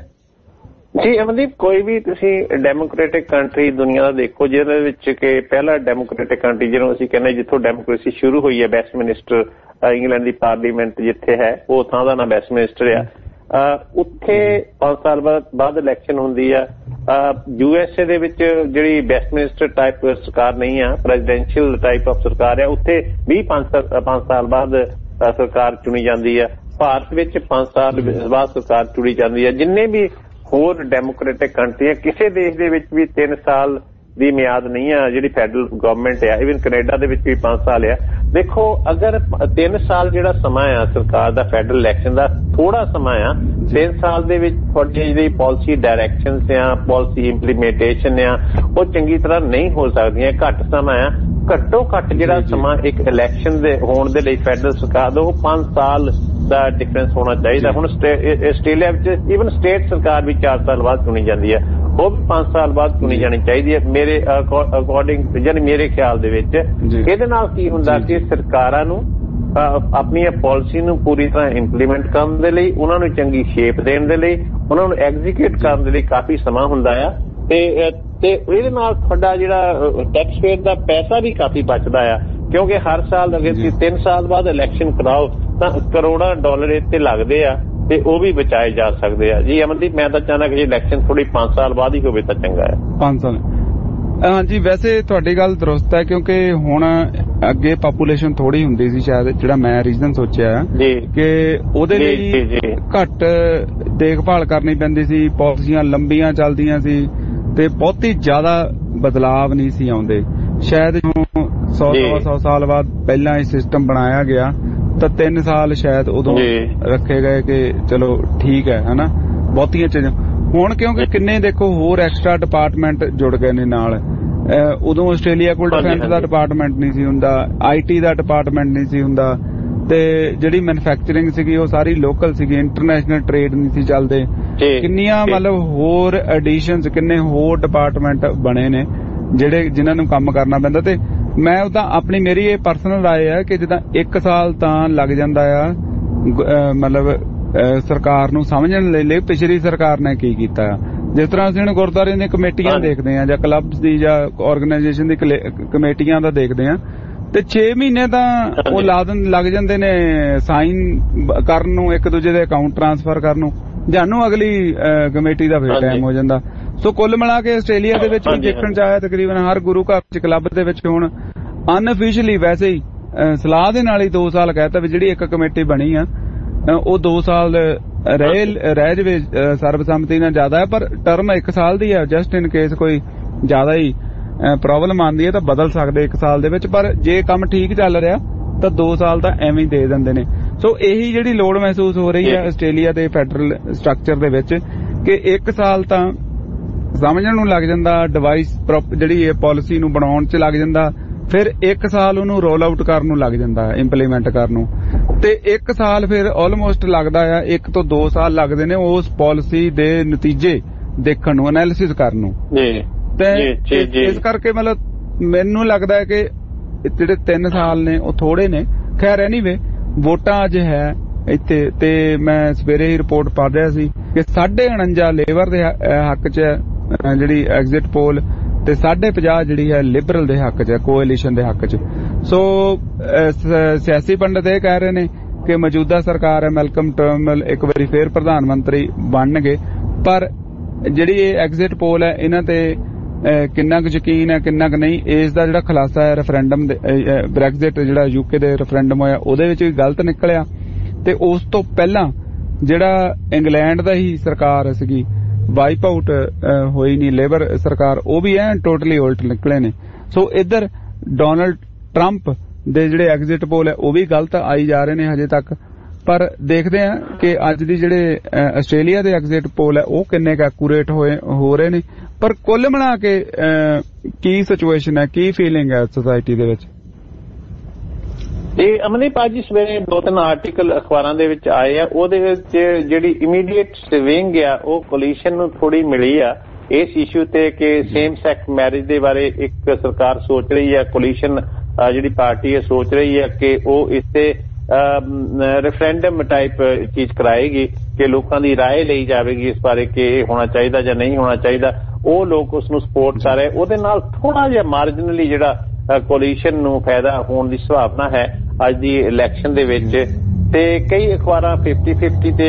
ਜੀ। ਅਮਨਦੀਪ ਕੋਈ ਵੀ ਤੁਸੀਂ ਡੈਮੋਕ੍ਰੇਟਿਕ ਕੰਟਰੀ ਦੁਨੀਆ ਦਾ ਦੇਖੋ ਜਿਹਦੇ ਵਿੱਚ ਕਿ ਪਹਿਲਾ ਡੈਮੋਕ੍ਰੇਟਿਕ ਕੰਟਰੀ ਜਿਹਨੂੰ ਅਸੀਂ ਕਹਿੰਦੇ ਜਿੱਥੋਂ ਡੈਮੋਕ੍ਰੇਸੀ ਸ਼ੁਰੂ ਹੋਈ ਹੈ, ਵੈਸਟਮਿਨਿਸਟਰ ਇੰਗਲੈਂਡ ਦੀ ਪਾਰਲੀਮੈਂਟ ਜਿੱਥੇ ਹੈ, ਉਹ ਥਾਂ ਦਾ ਨਾਂ ਵੈਸਟਮਿਨਿਸਟਰ ਆ। ਉੱਥੇ ਪੰਜ ਸਾਲ ਬਾਅਦ ਬਾਅਦ ਇਲੈਕਸ਼ਨ ਹੁੰਦੀ ਆ। ਯੂ ਐਸ ਏ ਦੇ ਵਿੱਚ ਜਿਹੜੀ ਵੈਸਟਮਿਨਿਸਟਰ ਟਾਈਪ ਸਰਕਾਰ ਨਹੀਂ ਆ, ਪ੍ਰੈਜ਼ੀਡੈਂਸ਼ੀਅਲ ਟਾਈਪ ਆਫ ਸਰਕਾਰ ਆ, ਉੱਥੇ ਵੀ ਪੰਜ ਸਾਲ ਬਾਅਦ ਸਰਕਾਰ ਚੁਣੀ ਜਾਂਦੀ ਆ। ਭਾਰਤ ਵਿੱਚ ਪੰਜ ਸਾਲ ਬਾਅਦ ਸਰਕਾਰ ਚੁਣੀ ਜਾਂਦੀ ਆ। ਜਿੰਨੇ ਵੀ ਹੋਰ ਡੈਮੋਕ੍ਰੇਟਿਕ ਕੰਟਰੀ ਆ, ਕਿਸੇ ਦੇਸ਼ ਦੇ ਵਿੱਚ ਵੀ ਤਿੰਨ ਸਾਲ ਦੀ ਮਿਆਦ ਨਹੀਂ ਆ ਜਿਹੜੀ ਫੈਡਰਲ ਗਵਰਨਮੈਂਟ ਆ। ਇਵਨ ਕੈਨੇਡਾ ਦੇ ਵਿੱਚ ਵੀ ਪੰਜ ਸਾਲ ਆ। ਦੇਖੋ ਅਗਰ ਤਿੰਨ ਸਾਲ ਜਿਹੜਾ ਸਮਾਂ ਆ ਸਰਕਾਰ ਦਾ ਫੈਡਰਲ ਇਲੈਕਸ਼ਨ ਦਾ ਥੋੜਾ ਸਮਾਂ ਆ, ਤਿੰਨ ਸਾਲ ਦੇ ਵਿੱਚ ਤੁਹਾਡੀ ਜਿਹੜੀ ਪਾਲਿਸੀ ਡਾਇਰੈਕਸ਼ਨਸ ਆ, ਪਾਲਿਸੀ ਇੰਪਲੀਮੈਂਟੇਸ਼ਨ ਆ, ਉਹ ਚੰਗੀ ਤਰ੍ਹਾਂ ਨਹੀਂ ਹੋ ਸਕਦੀਆਂ, ਘੱਟ ਸਮਾਂ ਆ। ਘੱਟੋ ਘੱਟ ਜਿਹੜਾ ਸਮਾਂ ਇੱਕ ਇਲੈਕਸ਼ਨ ਦੇ ਹੋਣ ਦੇ ਲਈ ਫੈਡਰਲ ਸਰਕਾਰ ਦਾ ਉਹ ਪੰਜ ਸਾਲ ਦਾ ਡਿਫਰੈਂਸ ਹੋਣਾ ਚਾਹੀਦਾ। ਹੁਣ ਆਸਟ੍ਰੇਲੀਆ ਵਿੱਚ ਈਵਨ ਸਟੇਟ ਸਰਕਾਰ ਵੀ ਚਾਰ ਸਾਲ ਬਾਅਦ ਚੁਣੀ ਜਾਂਦੀ ਹੈ, ਉਹ ਵੀ ਪੰਜ ਸਾਲ ਬਾਅਦ ਚੁਣੀ ਜਾਣੀ ਚਾਹੀਦੀ ਹੈ ਮੇਰੇ ਅਕੋਰਡਿੰਗ, ਯਾਨੀ ਮੇਰੇ ਖਿਆਲ ਦੇ ਵਿੱਚ। ਇਹਦੇ ਨਾਲ ਕੀ ਹੁੰਦਾ ਕਿ ਸਰਕਾਰਾਂ ਨੂੰ ਆਪਣੀ ਪਾਲਿਸੀ ਨੂੰ ਪੂਰੀ ਤਰ੍ਹਾਂ ਇੰਪਲੀਮੈਂਟ ਕਰਨ ਦੇ ਲਈ, ਉਹਨਾਂ ਨੂੰ ਚੰਗੀ ਸ਼ੇਪ ਦੇਣ ਦੇ ਲਈ, ਉਹਨਾਂ ਨੂੰ ਐਗਜ਼ੀਕਿਊਟ ਕਰਨ ਦੇ ਲਈ ਕਾਫੀ ਸਮਾਂ ਹੁੰਦਾ ਆ। ਤੇ ਤੇ ਇਹਦੇ ਨਾਲ ਤੁਹਾਡਾ ਜਿਹੜਾ ਟੈਕਸ ਪੇਅਰ ਦਾ ਪੈਸਾ ਵੀ ਕਾਫੀ ਬਚਦਾ ਆ, ਕਿਉਂਕਿ ਹਰ ਸਾਲ ਅਗਰ ਤੁਸੀਂ ਤਿੰਨ ਸਾਲ ਬਾਅਦ ਇਲੈਕਸ਼ਨ ਕਰਾਓ ਤਾਂ ਕਰੋੜਾਂ ਡਾਲਰ ਇੱਥੇ ਲੱਗਦੇ ਆ, ਤੇ ਉਹ ਵੀ ਬਚਾਏ ਜਾ ਸਕਦੇ ਆ। ਜੀ ਅਮਨਦੀਪ, ਮੈਂ ਤਾਂ ਚਾਹੁੰਦਾ ਕਿ ਇਲੈਕਸ਼ਨ ਥੋੜੀ ਪੰਜ ਸਾਲ ਬਾਅਦ ਹੀ ਹੋਵੇ ਤਾਂ ਚੰਗਾ ਹੈ। ਪੰਜ ਸਾਲ ਹਾਂਜੀ, ਵੈਸੇ ਤੁਹਾਡੀ ਗੱਲ ਦਰੁਸਤ ਹੈ, ਕਿਉਂਕਿ ਹੁਣ ਅੱਗੇ ਪਾਪੂਲੇਸ਼ਨ ਥੋੜੀ ਹੁੰਦੀ ਸੀ ਸ਼ਾਇਦ, ਜਿਹੜਾ ਮੈਂ ਰੀਜ਼ਨ ਸੋਚਿਆ ਕਿ ਉਹਦੇ ਲਈ ਘੱਟ ਦੇਖਭਾਲ ਕਰਨੀ ਪੈਂਦੀ ਸੀ, ਪਾਲਿਸੀਆਂ ਲੰਬੀਆਂ ਚੱਲਦੀਆਂ ਸੀ, ਤੇ ਬਹੁਤੀ ਜ਼ਿਆਦਾ ਬਦਲਾਵ ਨਹੀਂ ਸੀ ਆਉਂਦੇ। ਸ਼ਾਇਦ ਸੌ ਸੌ ਸਾਲ ਬਾਅਦ ਪਹਿਲਾਂ ਇਹ ਸਿਸਟਮ ਬਣਾਇਆ ਗਿਆ ਤਾਂ ਤਿੰਨ ਸਾਲ ਸ਼ਾਇਦ ਉਦੋਂ ਰੱਖੇ ਗਏ ਕਿ ਚਲੋ ਠੀਕ ਹੈ ਹਨਾ, ਬਹੁਤੀਆਂ ਚੀਜ਼ਾਂ। ਹੁਣ ਕਿਉਂਕਿ ਕਿੰਨੇ ਦੇਖੋ ਹੋਰ ਐਕਸਟਰਾ ਡਿਪਾਰਟਮੈਂਟ ਜੁੜ ਗਏ ਨੇ ਨਾਲ। ਉਦੋਂ ਆਸਟ੍ਰੇਲੀਆ ਕੋਲ ਡਿਫੈਂਸ ਦਾ ਡਿਪਾਰਟਮੈਂਟ ਨਹੀਂ ਸੀ ਹੁੰਦਾ, ਆਈ ਟੀ ਦਾ ਡਿਪਾਰਟਮੈਂਟ ਨਹੀਂ ਸੀ ਹੁੰਦਾ, ਤੇ ਜਿਹੜੀ ਮੈਨੂਫੈਕਚਰਿੰਗ ਸੀਗੀ ਉਹ ਸਾਰੀ ਲੋਕਲ ਸੀਗੀ, ਇੰਟਰਨੈਸ਼ਨਲ ਟ੍ਰੇਡ ਨਹੀਂ ਸੀ ਚੱਲਦੇ। ਕਿੰਨੀਆਂ ਮਤਲਬ ਹੋਰ ਐਡੀਸ਼ਨਸ, ਕਿੰਨੇ ਹੋਰ ਡਿਪਾਰਟਮੈਂਟ ਬਣੇ ਨੇ ਜਿਹੜੇ ਜਿਨ੍ਹਾਂ ਨੂੰ ਕੰਮ ਕਰਨਾ ਪੈਂਦਾ। ਤੇ ਮੈਂ ਉਹਦਾ ਆਪਣੀ ਮੇਰੀ ਇਹ ਪਰਸਨਲ ਰਾਏ ਹੈ ਕਿ ਜਿੱਦਾਂ ਇੱਕ ਸਾਲ ਤਾਂ ਲੱਗ ਜਾਂਦਾ ਆ ਮਤਲਬ ਸਰਕਾਰ ਨੂੰ ਸਮਝਣ ਲਈ ਪਿਛਲੀ ਸਰਕਾਰ ਨੇ ਕੀ ਕੀਤਾ ਆ। ਜਿਸ ਤਰ੍ਹਾਂ ਅਸੀਂ ਹੁਣ ਗੁਰਦੁਆਰੇ ਦੀਆਂ ਕਮੇਟੀਆਂ ਦੇਖਦੇ ਆ ਜਾਂ ਕਲੱਬਸ ਦੀ ਜਾਂ ਆਰਗੇਨਾਈਜੇਸ਼ਨ ਦੀ ਕਮੇਟੀਆਂ ਦਾ ਦੇਖਦੇ ਆ, ਤੇ ਛੇ ਮਹੀਨੇ ਤਾਂ ਉਹ ਲਾਦਨ ਲੱਗ ਜਾਂਦੇ ਨੇ ਸਾਈਨ ਕਰਨ ਨੂੰ, ਇੱਕ ਦੂਜੇ ਦੇ ਅਕਾਊਂਟ ਟ੍ਰਾਂਸਫਰ ਕਰਨ ਨੂੰ, ਜਾਨੂੰ ਅਗਲੀ ਕਮੇਟੀ ਦਾ ਫਿਰ ਟਾਈਮ ਹੋ ਜਾਂਦਾ। ਸੋ ਕੁੱਲ ਮਿਲਾ ਕੇ ਆਸਟ੍ਰੇਲੀਆ ਦੇ ਵਿੱਚ ਵੀ ਦੇਖਣ ਚ ਆਇਆ ਤਕਰੀਬਨ ਹਰ ਗੁਰੂ ਘਰ ਚ ਕਲੱਬ ਦੇ ਵਿੱਚ ਹੁਣ ਅਨਅਫੀਸ਼ੀਅਲੀ ਵੈਸੇ ਹੀ ਸਲਾਹ ਦੇ ਨਾਲ ਹੀ ਦੋ ਸਾਲ ਕਹਿਤਾ ਵੀ ਜਿਹੜੀ ਇੱਕ ਕਮੇਟੀ ਬਣੀ ਆ ਉਹ ਦੋ ਸਾਲ ਰਹਿ ਰਹਿ ਜਵੇ ਸਰਬਸੰਮਤੀ ਨਾਲ ਜ਼ਿਆਦਾ ਹੈ, ਪਰ ਟਰਮ ਇੱਕ ਸਾਲ ਦੀ ਹੈ। ਜਸਟ ਇਨ ਕੇਸ ਕੋਈ ਜ਼ਿਆਦਾ ਹੀ ਪ੍ਰੋਬਲਮ ਆਉਂਦੀ ਹੈ ਤਾਂ ਬਦਲ ਸਕਦੇ ਇੱਕ ਸਾਲ ਦੇ ਵਿੱਚ, ਪਰ ਜੇ ਕੰਮ ਠੀਕ ਚੱਲ ਰਿਹਾ ਤਾਂ ਦੋ ਸਾਲ ਤਾਂ ਐਵੇਂ ਹੀ ਦੇ ਦਿੰਦੇ ਨੇ। ਸੋ ਇਹੀ ਜਿਹੜੀ ਲੋੜ ਮਹਿਸੂਸ ਹੋ ਰਹੀ ਹੈ ਆਸਟ੍ਰੇਲੀਆ ਦੇ ਫੈਡਰਲ ਸਟਰਕਚਰ ਦੇ ਵਿੱਚ ਕਿ ਇੱਕ ਸਾਲ ਤਾਂ ਸਮਝਣ ਨੂੰ ਲੱਗ ਜਾਂਦਾ, ਡਿਵਾਈਸ ਜਿਹੜੀ ਇਹ ਪਾਲਿਸੀ ਨੂੰ ਬਣਾਉਣ 'ਚ ਲੱਗ ਜਾਂਦਾ, ਫਿਰ ਇੱਕ ਸਾਲ ਉਹਨੂੰ ਰੋਲ ਆਊਟ ਕਰਨ ਨੂੰ ਲੱਗ ਜਾਂਦਾ, ਇੰਪਲੀਮੈਂਟ ਕਰਨ ਨੂੰ, ਤੇ ਇੱਕ ਸਾਲ ਫਿਰ ਆਲਮੋਸਟ ਲੱਗਦਾ ਆ ਇੱਕ ਤੋਂ ਦੋ ਸਾਲ ਲੱਗਦੇ ਨੇ ਉਸ ਪਾਲਿਸੀ ਦੇ ਨਤੀਜੇ ਦੇਖਣ ਨੂੰ, ਐਨਾਲਿਸਿਸ ਕਰਨ ਨੂੰ। ਤੇ ਇਸ ਕਰਕੇ ਮਤਲਬ ਮੈਨੂੰ ਲੱਗਦਾ ਹੈ ਕਿ ਜਿਹੜੇ ਤਿੰਨ ਸਾਲ ਨੇ ਉਹ ਥੋੜੇ ਨੇ। ਖੈਰ ਐਨੀਵੇ ਵੋਟਾਂ ਅੱਜ ਹੈ ਇੱਥੇ, ਤੇ ਮੈਂ ਸਵੇਰੇ ਹੀ ਰਿਪੋਰਟ ਪੜ੍ਹ ਰਿਹਾ ਸੀ ਕਿ ਸਾਢੇ ਉਣੰਜਾ ਲੇਬਰ ਦੇ ਹੱਕ 'ਚ ਜਿਹੜੀ ਐਗਜ਼ਿਟ ਪੋਲ, ਤੇ ਸਾਢੇ ਪੰਜਾਹ ਜਿਹੜੀ ਹੈ ਲਿਬਰਲ ਦੇ ਹੱਕ 'ਚ ਹੈ, ਕੋਐਲੀਸ਼ਨ ਦੇ ਹੱਕ 'ਚ। ਸੋ ਸਿਆਸੀ ਪੰਡਤ ਇਹ ਕਹਿ ਰਹੇ ਨੇ ਕਿ ਮੌਜੂਦਾ ਸਰਕਾਰ ਹੈ, ਮੈਲਕਮ ਟਰਨਬੁਲ ਇੱਕ ਵਾਰੀ ਫੇਰ ਪ੍ਰਧਾਨ ਮੰਤਰੀ ਬਣਨਗੇ, ਪਰ ਜਿਹੜੀ ਇਹ ਐਗਜ਼ਿਟ ਪੋਲ ਹੈ ਇਹਨਾਂ ਤੇ ਕਿੰਨਾ ਕੁ ਯਕੀਨ ਹੈ ਕਿੰਨਾ ਕੁ ਨਹੀਂ, ਇਸ ਦਾ ਜਿਹੜਾ ਖੁਲਾਸਾ ਹੈ ਰੈਫਰੈਂਡਮ ਬ੍ਰੈਗਜ਼ਿਟ ਜਿਹੜਾ ਯੂਕੇ ਦੇ ਰੈਫਰੈਂਡਮ ਹੋਇਆ ਉਹਦੇ ਵਿੱਚ ਵੀ ਗਲਤ ਨਿਕਲਿਆ, ਤੇ ਉਸ ਤੋਂ ਪਹਿਲਾਂ ਜਿਹੜਾ ਇੰਗਲੈਂਡ ਦਾ ਹੀ ਸਰਕਾਰ ਸੀਗੀ ਵਾਈਪ ਆਊਟ ਹੋਈ ਨਹੀਂ ਲੇਬਰ ਸਰਕਾਰ, ਉਹ ਵੀ ਐ ਟੋਟਲੀ ਉਲਟ ਨਿਕਲੇ ਨੇ। ਸੋ ਇੱਧਰ ਡੋਨਲਡ ਟਰੰਪ ਦੇ ਜਿਹੜੇ ਐਗਜ਼ਿਟ ਪੋਲ ਹੈ ਉਹ ਵੀ ਗਲਤ ਆਈ ਜਾ ਰਹੇ ਨੇ ਹਜੇ ਤੱਕ, ਪਰ ਦੇਖਦੇ ਆ ਕਿ ਅੱਜ ਦੀ ਜਿਹੜੇ ਆਸਟ੍ਰੇਲੀਆ ਦੇ ਐਗਜ਼ਿਟ ਪੋਲ ਹੈ ਉਹ ਕਿੰਨੇ ਕੁ ਐਕੂਰੇਟ ਹੋਏ ਹੋ ਰਹੇ ਨੇ। ਪਰ ਕੁੱਲ ਮਿਲਾ ਕੇ ਕੀ ਸਿਚੁਏਸ਼ਨ ਹੈ, ਕੀ ਫੀਲਿੰਗ ਹੈ ਸੋਸਾਇਟੀ ਦੇ ਵਿੱਚ? ਇਹ ਅਮਨਦੀਪ ਅੱਜ ਸਵੇਰੇ ਦੋ ਤਿੰਨ ਆਰਟੀਕਲ ਅਖਬਾਰਾਂ ਦੇ ਵਿੱਚ ਆਏ ਆ, ਉਹਦੇ ਵਿੱਚ ਜਿਹੜੀ ਇਮੀਡੀਏਟ ਸਵਿੰਗ ਆ ਉਹ ਕੋਲੀਸ਼ਨ ਨੂੰ ਥੋੜੀ ਮਿਲੀ ਆ ਇਸ ਇਸ਼ੂ ਤੇ ਕਿ ਸੇਮ ਸੈਕਸ ਮੈਰਿਜ ਦੇ ਬਾਰੇ ਇੱਕ ਸਰਕਾਰ ਸੋਚ ਰਹੀ ਹੈ, ਕੋਲੀਸ਼ਨ ਜਿਹੜੀ ਪਾਰਟੀ ਹੈ ਸੋਚ ਰਹੀ ਹੈ ਕਿ ਉਹ ਇਸ ਤੇ ਰੈਫਰੈਂਡਮ ਟਾਈਪ ਚੀਜ਼ ਕਰਾਏਗੀ ਕਿ ਲੋਕਾਂ ਦੀ ਰਾਏ ਲਈ ਜਾਵੇਗੀ ਇਸ ਬਾਰੇ ਕਿ ਇਹ ਹੋਣਾ ਚਾਹੀਦਾ ਜਾਂ ਨਹੀਂ ਹੋਣਾ ਚਾਹੀਦਾ। ਉਹ ਲੋਕ ਉਸ ਨੂੰ ਸਪੋਰਟ ਕਰ ਰਹੇ, ਉਹਦੇ ਨਾਲ ਥੋੜਾ ਜਿਹਾ ਮਾਰਜਨਲੀ ਜਿਹੜਾ ਕੋਲੀਸ਼ਨ ਨੂੰ ਫਾਇਦਾ ਹੋਣ ਦੀ ਸੰਭਾਵਨਾ ਹੈ ਅੱਜ ਦੀ ਇਲੈਕਸ਼ਨ ਦੇ ਵਿੱਚ। ਤੇ ਕਈ ਅਖਬਾਰਾਂ ਫਿਫਟੀ ਫਿਫਟੀ ਤੇ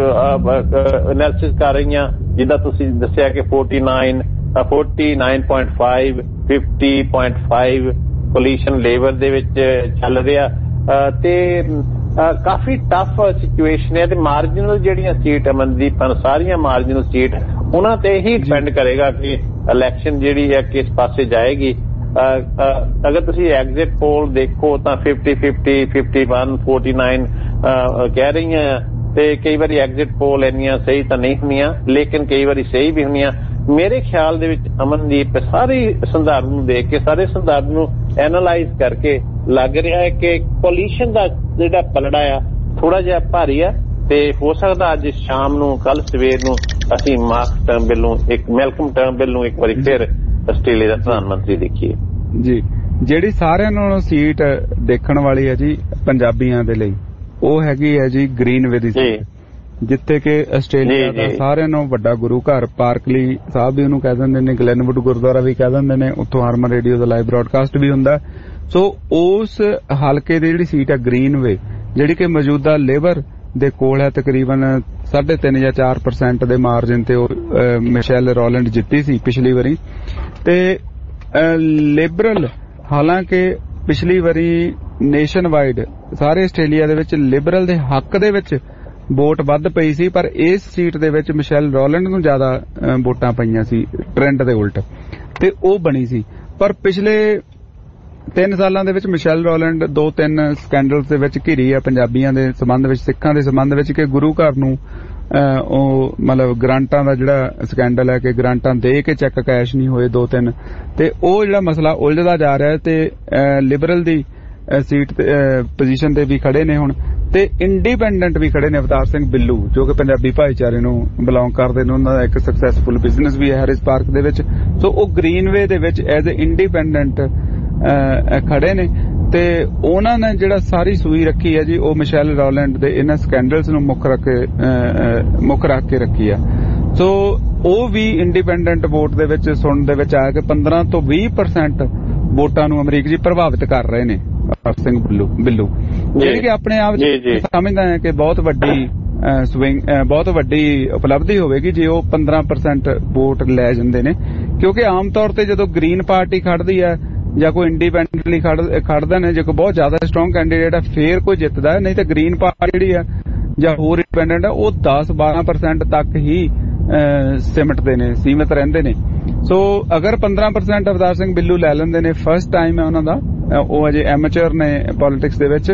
ਐਨਾਲਿਸਿਸ ਕਰ ਰਹੀਆਂ, ਜਿੱਦਾਂ ਤੁਸੀਂ ਦੱਸਿਆ ਕਿ forty nine forty nine point five fifty point five coalition Labor ਦੇ ਵਿੱਚ ਚੱਲ ਰਿਹਾ, ਤੇ ਕਾਫੀ ਟਫ ਸਿਚੁਏਸ਼ਨ ਹੈ। ਤੇ ਮਾਰਜਨਲ ਜਿਹੜੀਆਂ ਸੀਟ ਅਮਨਦੀਪ ਸਾਰੀਆਂ ਮਾਰਜਨਲ ਸੀਟ ਉਹਨਾਂ ਤੇ ਹੀ ਡਿਪੈਂਡ ਕਰੇਗਾ ਕਿ ਇਲੈਕਸ਼ਨ ਜਿਹੜੀ ਹੈ ਕਿਸ ਪਾਸੇ ਜਾਏਗੀ। ਅਗਰ ਤੁਸੀਂ ਐਗਜ਼ਿਟ ਪੋਲ ਦੇਖੋ ਤਾਂ fifty fifty fifty one forty nine ਕਹਿ ਰਹੀਆਂ, ਤੇ ਕਈ ਵਾਰੀ ਐਗਜ਼ਿਟ ਪੋਲ ਇੰਨੀਆਂ ਸਹੀ ਤਾਂ ਨਹੀਂ ਹੁੰਦੀਆਂ, ਲੇਕਿਨ ਕਈ ਵਾਰੀ ਸਹੀ ਵੀ ਹੁੰਦੀਆਂ। ਮੇਰੇ ਖਿਆਲ ਦੇ ਵਿੱਚ ਅਮਨਦੀਪ ਸਾਰੇ ਸੰਦਰਭ ਨੂੰ ਦੇਖ ਕੇ, ਸਾਰੇ ਸੰਦਰਭ ਨੂੰ ਐਨਾਲਾਈਜ਼ ਕਰਕੇ ਲੱਗ ਰਿਹਾ ਹੈ ਕਿ ਕੋਲੀਸ਼ਨ ਦਾ ਜਿਹੜਾ ਪਲੜਾ ਆ ਥੋੜਾ ਜਿਹਾ ਭਾਰੀ ਆ, ਤੇ ਹੋ ਸਕਦਾ ਅੱਜ ਸ਼ਾਮ ਨੂੰ ਕੱਲ ਸਵੇਰ ਨੂੰ ਅਸੀਂ ਮਾਰਕ ਟਰਨਬੁਲ ਨੂੰ ਇੱਕ ਮੈਲਕਮ ਟਰਨਬੁਲ ਨੂੰ ਇੱਕ ਵਾਰੀ ਫਿਰ ਆਸਟ੍ਰੇਲੀਆ ਦਾ ਪ੍ਰਧਾਨ ਮੰਤਰੀ ਦੇਖੀਏ। ਜੀ, ਜਿਹੜੀ ਸਾਰਿਆਂ ਨਾਲੋਂ ਸੀਟ ਦੇਖਣ ਵਾਲੀ ਹੈ ਜੀ ਪੰਜਾਬੀਆਂ ਦੇ ਲਈ, ਉਹ ਹੈਗੀ ਹੈ ਜੀ ਗ੍ਰੀਨਵੇ ਦੀ ਸੀਟ, ਜਿੱਥੇ ਕਿ ਆਸਟ੍ਰੇਲੀਆ ਦਾ ਸਾਰਿਆਂ ਨਾਲੋਂ ਵੱਡਾ ਗੁਰੂ ਘਰ ਪਾਰਕਲੀ ਸਾਹਿਬ ਵੀ ਉਹਨੂੰ ਕਹਿ ਦਿੰਦੇ ਨੇ, ਗਲੈਨਵੁੱਡ ਗੁਰਦੁਆਰਾ ਵੀ ਕਹਿ ਦਿੰਦੇ ਨੇ, ਉੱਥੋਂ ਹਰਮਨ ਰੇਡੀਓ ਦਾ ਲਾਈਵ ਬ੍ਰਾਡਕਾਸਟ ਵੀ ਹੁੰਦਾ। ਸੋ ਉਸ ਹਲਕੇ ਦੀ ਜਿਹੜੀ ਸੀਟ ਹੈ ਗ੍ਰੀਨਵੇ, ਜਿਹੜੀ ਕਿ ਮੌਜੂਦਾ ਲੇਬਰ ਦੇ ਕੋਲ ਹੈ, ਤਕਰੀਬਨ ਸਾਢੇ ਤਿੰਨ ਜਾਂ ਚਾਰ ਪਰਸੈਂਟ ਦੇ ਮਾਰਜਨ ਤੇ ਉਹ ਮਿਸ਼ੈਲ ਰੋਲੈਂਡ ਜਿੱਤੀ ਸੀ ਪਿਛਲੀ ਵਾਰੀ। ਤੇ ਲਿਬਰਲ, ਹਾਲਾਂਕਿ ਪਿਛਲੀ ਵਾਰੀ ਨੇਸ਼ਨ ਵਾਈਡ ਸਾਰੇ ਆਸਟ੍ਰੇਲੀਆ ਦੇ ਵਿੱਚ ਲਿਬਰਲ ਦੇ ਹੱਕ ਦੇ ਵਿੱਚ ਵੋਟ ਵੱਧ ਪਈ ਸੀ, ਪਰ ਇਸ ਸੀਟ ਦੇ ਵਿੱਚ ਮਿਸ਼ੈਲ ਰੋਲੈਂਡ ਨੂੰ ਜ਼ਿਆਦਾ ਵੋਟਾਂ ਪਈਆਂ ਸੀ ਟ੍ਰੈਂਡ ਦੇ ਉਲਟ, ਤੇ ਉਹ ਬਣੀ ਸੀ। ਪਰ ਪਿਛਲੇ ਤਿੰਨ ਸਾਲਾਂ ਦੇ ਵਿੱਚ ਮਿਸ਼ੈਲ ਰੋਲੈਂਡ ਦੋ ਤਿੰਨ ਸਕੈਂਡਲਸ ਦੇ ਵਿੱਚ ਘਿਰੀ ਹੈ ਪੰਜਾਬੀਆਂ ਦੇ ਸੰਬੰਧ ਵਿੱਚ, ਸਿੱਖਾਂ ਦੇ ਸੰਬੰਧ ਵਿੱਚ, ਕਿ ਗੁਰੂ ਘਰ ਨੂੰ ਉਹ ਮਤਲਬ ਗ੍ਰਾਂਟਾਂ ਦਾ ਜਿਹੜਾ ਸਕੈਂਡਲ ਹੈ ਕਿ ਗ੍ਰਾਂਟਾਂ ਦੇ ਕੇ ਚੈੱਕ ਕੈਸ਼ ਨਹੀਂ ਹੋਏ ਦੋ ਤਿੰਨ, ਤੇ ਉਹ ਜਿਹੜਾ ਮਸਲਾ ਉਲਝਦਾ ਜਾ ਰਿਹਾ, ਤੇ ਲਿਬਰਲ ਦੀ ਸੀਟ ਪੋਜੀਸ਼ਨ ਤੇ ਵੀ ਖੜੇ ਨੇ ਹੁਣ, ਤੇ ਇੰਡੀਪੈਂਡੈਂਟ ਵੀ ਖੜੇ ਨੇ ਅਵਤਾਰ ਸਿੰਘ ਬਿੱਲੂ, ਜੋ ਕਿ ਪੰਜਾਬੀ ਭਾਈਚਾਰੇ ਨੂੰ ਬਿਲੋਂਗ ਕਰਦੇ ਨੇ, ਉਹਨਾਂ ਦਾ ਇੱਕ ਸਕਸੈਸਫੁਲ ਬਿਜ਼ਨਸ ਵੀ ਹੈ ਹੈਰਿਸ ਪਾਰਕ ਦੇ ਵਿੱਚ। ਸੋ ਉਹ ਗ੍ਰੀਨਵੇ ਦੇ ਵਿੱਚ ਐਜ਼ ਏ ਇੰਡੀਪੈਂਡੈਂਟ ਖੜੇ ਨੇ, ਤੇ ਉਹਨਾਂ ਨੇ ਜਿਹੜਾ ਸਾਰੀ ਸੂਈ ਰੱਖੀ ਹੈ ਜੀ ਉਹ ਮਿਸ਼ੈਲ ਰੋਲੈਂਡ ਦੇ ਇਹਨਾਂ ਸਕੈਂਡਲਸ ਨੂੰ ਮੁੱਖ ਰੱਖ ਕੇ ਮੁੱਖ ਰੱਖ ਕੇ ਰੱਖੀ ਆ। ਸੋ ਉਹ ਵੀ ਇੰਡੀਪੈਂਡੈਂਟ ਵੋਟ ਦੇ ਵਿੱਚ ਸੁਣਨ ਦੇ ਵਿੱਚ ਆਇਆ ਕਿ ਪੰਦਰਾਂ ਤੋਂ ਵੀਹ ਪਰਸੈਂਟ ਵੋਟਾਂ ਨੂੰ ਅਮਰੀਕ ਜੀ ਪ੍ਰਭਾਵਿਤ ਕਰ ਰਹੇ ਨੇ ਅਵਤਾਰ ਸਿੰਘ ਬਿੱਲੂ ਬਿੱਲੂ ਜਿਹੜੀ ਕਿ ਆਪਣੇ ਆਪ ਸਮਝਦਾ ਹੈ ਕਿ ਬਹੁਤ ਵੱਡੀ ਸਵਿੰਗ ਬਹੁਤ ਵੱਡੀ ਉਪਲਬਧੀ ਹੋਵੇਗੀ ਜੇ ਉਹ ਪੰਦਰਾਂ ਪਰਸੈਂਟ ਵੋਟ ਲੈ ਜਾਂਦੇ ਨੇ, ਕਿਉਂਕਿ ਆਮ ਤੌਰ ਤੇ ਜਦੋਂ ਗ੍ਰੀਨ ਪਾਰਟੀ ਖੜਦੀ ਹੈ ਜਾਂ ਕੋਈ ਇੰਡੀਪੈਂਡੈਂਟਲੀ ਖੜਦਾ ਨੇ, ਜੇ ਕੋਈ ਬਹੁਤ ਜ਼ਿਆਦਾ ਸਟਰੋਂਗ ਕੈਂਡੀਡੇਟ ਹੈ ਫੇਰ ਕੋਈ ਜਿੱਤਦਾ, ਨਹੀਂ ਤਾਂ ਗ੍ਰੀਨ ਪਾਰਟੀ ਜਿਹੜੀ ਹੈ ਜਾਂ ਹੋਰ ਇੰਡੀਪੈਂਡੈਂਟ ਹੈ ਉਹ ਦਸ ਬਾਰਾਂ ਪਰਸੈਂਟ ਤੱਕ ਹੀ ਸਿਮਟਦੇ ਨੇ, ਸੀਮਿਤ ਰਹਿੰਦੇ ਨੇ। ਸੋ ਅਗਰ ਪੰਦਰਾਂ ਪਰਸੈਂਟ ਅਵਤਾਰ ਸਿੰਘ ਬਿੱਲੂ ਲੈ ਲੈਂਦੇ ਨੇ, ਫਸਟ ਟਾਈਮ ਹੈ ਉਹਨਾਂ ਦਾ, ਉਹ ਅਜੇ ਐਮੇਚਰ ਨੇ ਪੋਲਿਟਿਕਸ ਦੇ ਵਿੱਚ,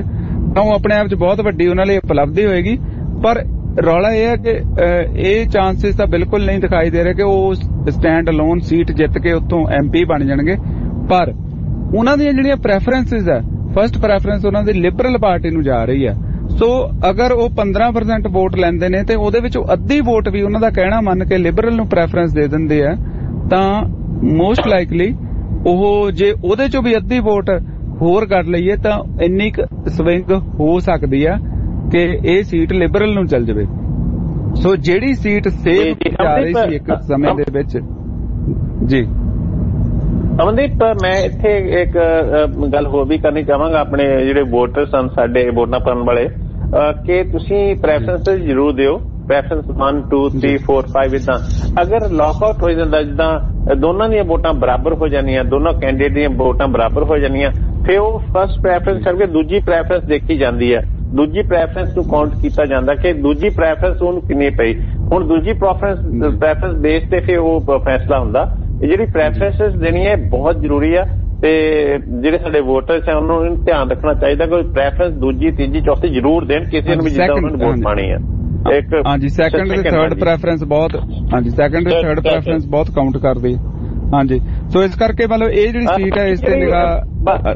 ਉਹ ਆਪਣੇ ਆਪ 'ਚ ਬਹੁਤ ਵੱਡੀ ਉਹਨਾਂ ਲਈ ਉਪਲਬਧੀ ਹੋਏਗੀ। ਪਰ ਰੌਲਾ ਇਹ ਹੈ ਕਿ ਇਹ ਚਾਂਸਿਸ ਤਾਂ ਬਿਲਕੁਲ ਨਹੀਂ ਦਿਖਾਈ ਦੇ ਰਹੇ ਕਿ ਉਹ ਸਟੈਂਡ ਅਲੋਨ ਸੀਟ ਜਿੱਤ ਕੇ ਉੱਥੋਂ ਐਮ ਪੀ ਬਣ ਜਾਣਗੇ। ਪਰ ਉਹਨਾਂ ਦੀਆਂ ਜਿਹੜੀਆਂ ਪ੍ਰੈਫਰੈਂਸਿਸ ਹੈ, ਫਸਟ ਪ੍ਰੈਫਰੈਂਸ ਉਹਨਾਂ ਦੀ ਲਿਬਰਲ ਪਾਰਟੀ ਨੂੰ ਜਾ ਰਹੀ ਹੈ। ਸੋ ਅਗਰ ਉਹ ਪੰਦਰਾਂ ਪਰਸੈਂਟ ਵੋਟ ਲੈਂਦੇ ਨੇ ਤੇ ਉਹਦੇ ਵਿੱਚੋਂ ਅੱਧੀ ਵੋਟ ਵੀ ਉਹਨਾਂ ਦਾ ਕਹਿਣਾ ਮੰਨ ਕੇ ਲਿਬਰਲ ਨੂੰ ਪ੍ਰੈਫਰੈਂਸ ਦੇ ਦਿੰਦੇ ਆ, ਤਾਂ ਮੋਸਟ ਲਾਈਕਲੀ ਉਹ ਜੇ ਉਹਦੇ ਚੋਂ ਵੀ ਅੱਧੀ ਵੋਟ ਹੋਰ ਕੱਢ ਲਈਏ ਤਾਂ ਇੰਨੀ ਕੁ ਸਵਿੰਗ ਹੋ ਸਕਦੀ ਆ ਕਿ ਇਹ ਸੀਟ ਲਿਬਰਲ ਨੂੰ ਚੱਲ ਜਾਵੇ। ਸੋ ਜਿਹੜੀ ਸੀਟ ਸੇਫ ਜਾ ਰਹੀ ਸੀ ਇੱਕ ਸਮੇਂ ਦੇ ਵਿੱਚ। ਜੀ ਅਮਨਦੀਪ, ਮੈਂ ਇੱਥੇ ਇੱਕ ਗੱਲ ਹੋਰ ਵੀ ਕਰਨੀ ਚਾਹਾਂਗਾ ਆਪਣੇ ਜਿਹੜੇ ਵੋਟਰਸ ਹਨ, ਸਾਡੇ ਵੋਟਾਂ ਪਾਉਣ ਵਾਲੇ, ਕਿ ਤੁਸੀਂ ਪ੍ਰੈਫਰੈਂਸ ਜ਼ਰੂਰ ਦਿਓ। Preference one two three four five ਇਦਾਂ ਅਗਰ ਲੌਕਆਊਟ ਹੋ ਜਾਂਦਾ, ਜਿੱਦਾਂ ਦੋਨਾਂ ਦੀਆਂ ਵੋਟਾਂ ਬਰਾਬਰ ਹੋ ਜਾਣੀਆਂ, ਦੋਨੋਂ ਕੈਂਡੀਡੇਟ ਦੀਆਂ ਵੋਟਾਂ ਬਰਾਬਰ ਹੋ ਜਾਣੀਆਂ, ਫਿਰ ਉਹ ਫਸਟ ਪ੍ਰੈਫਰੈਂਸ ਕਰਕੇ ਦੂਜੀ ਪ੍ਰੈਫਰੈਂਸ ਦੇਖੀ ਜਾਂਦੀ ਹੈ। ਦੂਜੀ ਪ੍ਰੈਫਰੈਂਸ ਨੂੰ ਕਾਊਂਟ ਕੀਤਾ ਜਾਂਦਾ ਕਿ ਦੂਜੀ ਪ੍ਰੈਫਰੈਂਸ ਉਹਨੂੰ ਕਿੰਨੀ ਪਈ। ਹੁਣ ਦੂਜੀ ਪ੍ਰੈਫਰੈਂਸ ਪ੍ਰੈਫਰੈਂਸ ਬੇਸ ਤੇ ਫਿਰ ਉਹ ਫੈਸਲਾ ਹੁੰਦਾ। ਇਹ ਜਿਹੜੀ ਪ੍ਰੈਫਰੈਂਸਿਸ ਦੇਣੀ ਹੈ ਬਹੁਤ ਜ਼ਰੂਰੀ ਆ, ਤੇ ਜਿਹੜੇ ਸਾਡੇ ਵੋਟਰਸ ਹੈ ਉਹਨਾਂ ਨੂੰ ਧਿਆਨ ਰੱਖਣਾ ਚਾਹੀਦਾ ਕਿ ਪ੍ਰੈਫਰੈਂਸ ਦੂਜੀ ਤੀਜੀ ਚੌਥੀ ਜ਼ਰੂਰ ਦੇਣ ਕਿਸੇ ਨੂੰ ਵੀ ਜਿੱਦਾਂ ਉਹਨਾਂ ਨੂੰ ਵੋਟ ਪਾਣੀ ਹੈ। ਇੱਕ ਹਾਂਜੀ ਸੈਕੰਡ ਤੇ ਥਰਡ ਪ੍ਰੈਫਰੈਂਸ ਬਹੁਤ ਹਾਂਜੀ ਸੈਕੰਡ ਤੇ ਥਰਡ ਪ੍ਰੈਫਰੈਂਸ ਬਹੁਤ ਕਾਊਂਟ ਕਰਦੀ। ਹਾਂਜੀ, ਸੋ ਇਸ ਕਰਕੇ ਮਤਲਬ ਇਹ ਜਿਹੜੀ ਸੀਟ ਹੈ ਇਸ ਤੇ ਨਿਗਾਹ।